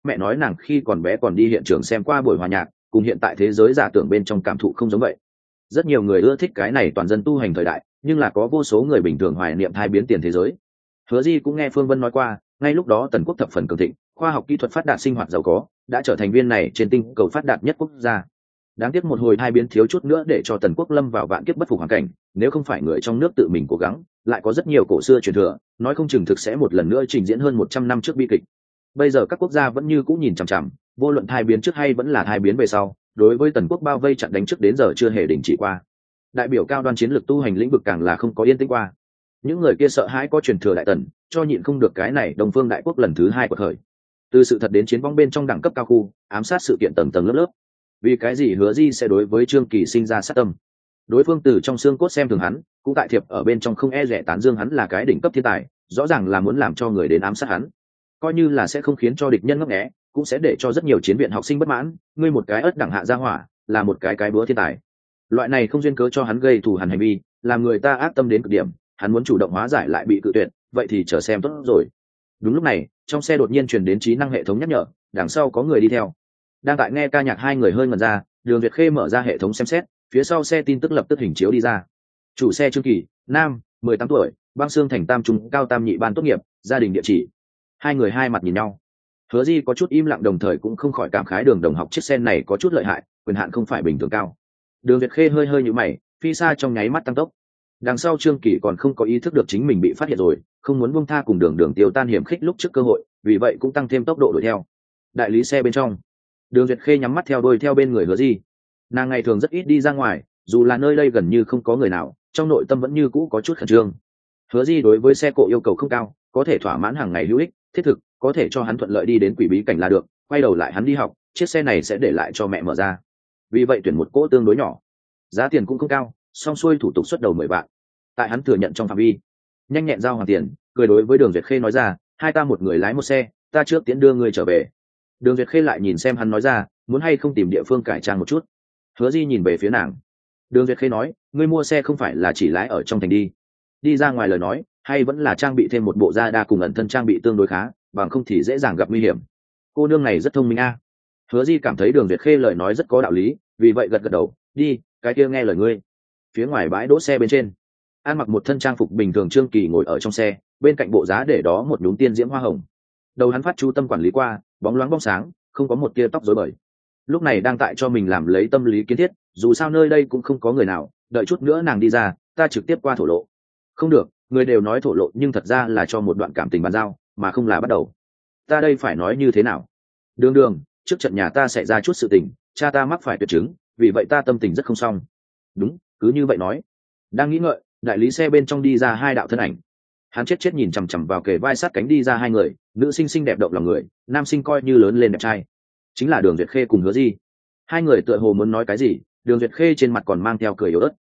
mẹ nói nàng khi còn bé còn đi hiện trường xem qua buổi hòa nhạc, cùng hiện tại thế giới giả tưởng bên trong cảm thụ không giống vậy. Rất nhiều người ưa thích cái này toàn dân tu hành thời đại, nhưng là có vô số người bình thường hoài niệm thai biến tiền thế giới. Hứa Di cũng nghe Phương Vân nói qua, ngay lúc đó Tần quốc thập phần cường thịnh, khoa học kỹ thuật phát đạt, sinh hoạt giàu có, đã trở thành viên này trên tinh cầu phát đạt nhất quốc gia. Đáng tiếc một hồi thai biến thiếu chút nữa để cho Tần quốc lâm vào vạn kiếp bất phục hoàn cảnh, nếu không phải người trong nước tự mình cố gắng, lại có rất nhiều cổ xưa truyền thừa, nói không chừng thực sẽ một lần nữa trình diễn hơn 100 năm trước bi kịch. Bây giờ các quốc gia vẫn như cũng nhìn chằm chằm, vô luận thai biến trước hay vẫn là thai biến về sau, đối với Tần quốc bao vây chặn đánh trước đến giờ chưa hề đình chỉ qua. Đại biểu cao đoan chiến lược tu hành lĩnh vực càng là không có yên tĩnh qua. Những người kia sợ hãi có truyền thừa đại Tần, cho nhịn không được cái này Đông Phương đại quốc lần thứ hai của thời. Từ sự thật đến chiến vong bên trong đẳng cấp cao khu, ám sát sự kiện tầng tầng lớp lớp. Vì cái gì Hứa Di sẽ đối với Trương Kỳ sinh ra sát tâm? Đối phương từ trong xương cốt xem thường hắn, cũng tại thiệp ở bên trong không e rẻ tán dương hắn là cái đỉnh cấp thiên tài, rõ ràng là muốn làm cho người đến ám sát hắn. Coi như là sẽ không khiến cho địch nhân ngấp nghé, cũng sẽ để cho rất nhiều chiến viện học sinh bất mãn, ngươi một cái ớt đẳng hạ gia hỏa, là một cái búa thiên tài. Loại này không duyên cớ cho hắn gây thù hằn hành vi, làm người ta ác tâm đến cực điểm, hắn muốn chủ động hóa giải lại bị cự tuyệt, vậy thì chờ xem tốt rồi. Đúng lúc này, trong xe đột nhiên truyền đến trí năng hệ thống nhắc nhở, đằng sau có người đi theo. Đang tại nghe ca nhạc hai người hơi ngẩn ra, Đường Duyệt Khê mở ra hệ thống xem xét, phía sau xe tin tức lập tức hình chiếu đi ra. Chủ xe Trương Kỳ, nam, 18 tuổi, Băng Xương thành Tam trung cao tam nhị ban tốt nghiệp, gia đình địa chỉ. Hai người hai mặt nhìn nhau. Hứa Di có chút im lặng, đồng thời cũng không khỏi cảm khái Đường đồng học chiếc xe này có chút lợi hại, quyền hạn không phải bình thường cao. Đường Duyệt Khê hơi hơi nhíu mày, phi xa trong nháy mắt tăng tốc. Đằng sau Trương Kỳ còn không có ý thức được chính mình bị phát hiện rồi, không muốn buông tha cùng Đường tiêu tan hiểm khích lúc trước cơ hội, vì vậy cũng tăng thêm tốc độ đuổi theo. Đại lý xe bên trong, Đường Duyệt Khê nhắm mắt theo đuôi theo bên người Hứa Di. Nàng ngày thường rất ít đi ra ngoài, dù là nơi đây gần như không có người nào, trong nội tâm vẫn như cũ có chút khẩn trương. Hứa Di đối với xe cộ yêu cầu không cao, có thể thỏa mãn hàng ngày hữu ích, thiết thực, có thể cho hắn thuận lợi đi đến quỷ bí cảnh là được, quay đầu lại hắn đi học, chiếc xe này sẽ để lại cho mẹ mở ra. Vì vậy tuyển một cỗ tương đối nhỏ, giá tiền cũng không cao, song xuôi thủ tục xuất đầu 10 vạn. Tại hắn thừa nhận trong phạm vi, nhanh nhẹn giao hoàn tiền, cười đối với Đường Duyệt Khê nói ra, hai ta một người lái một xe, ta trước tiễn đưa người trở về. Đường Duyệt Khê lại nhìn xem hắn nói ra, muốn hay không tìm địa phương cải trang một chút. Hứa Di nhìn về phía nàng. Đường Duyệt Khê nói, ngươi mua xe không phải là chỉ lái ở trong thành đi ra ngoài lời nói, hay vẫn là trang bị thêm một bộ da đa cùng ẩn thân trang bị tương đối khá, bằng không thì dễ dàng gặp nguy hiểm. Cô nương này rất thông minh a. Hứa Di cảm thấy Đường Duyệt Khê lời nói rất có đạo lý, vì vậy gật gật đầu, đi, cái kia nghe lời ngươi. Phía ngoài bãi đỗ xe bên trên, An mặc một thân trang phục bình thường Trương Kỳ ngồi ở trong xe, bên cạnh bộ giá để đó một nhúm tiên diễm hoa hồng. Đầu hắn phát chú tâm quản lý qua, bóng loáng bóng sáng, không có một tia tóc rối bời. Lúc này đang tại cho mình làm lấy tâm lý kiến thiết, dù sao nơi đây cũng không có người nào, đợi chút nữa nàng đi ra, ta trực tiếp qua thổ lộ. Không được, người đều nói thổ lộ nhưng thật ra là cho một đoạn cảm tình bàn giao, mà không là bắt đầu. Ta đây phải nói như thế nào? Đường, trước trận nhà ta xảy ra chút sự tình, cha ta mắc phải tuyệt chứng, vì vậy ta tâm tình rất không xong. Đúng, cứ như vậy nói. Đang nghĩ ngợi, đại lý xe bên trong đi ra hai đạo thân ảnh. Hắn chết nhìn chằm chằm vào kề vai sát cánh đi ra hai người, nữ sinh xinh đẹp động lòng người, nam sinh coi như lớn lên đẹp trai, chính là Đường Duyệt Khê cùng Hứa Di. Hai người tựa hồ muốn nói cái gì, Đường Duyệt Khê trên mặt còn mang theo cười yếu ớt.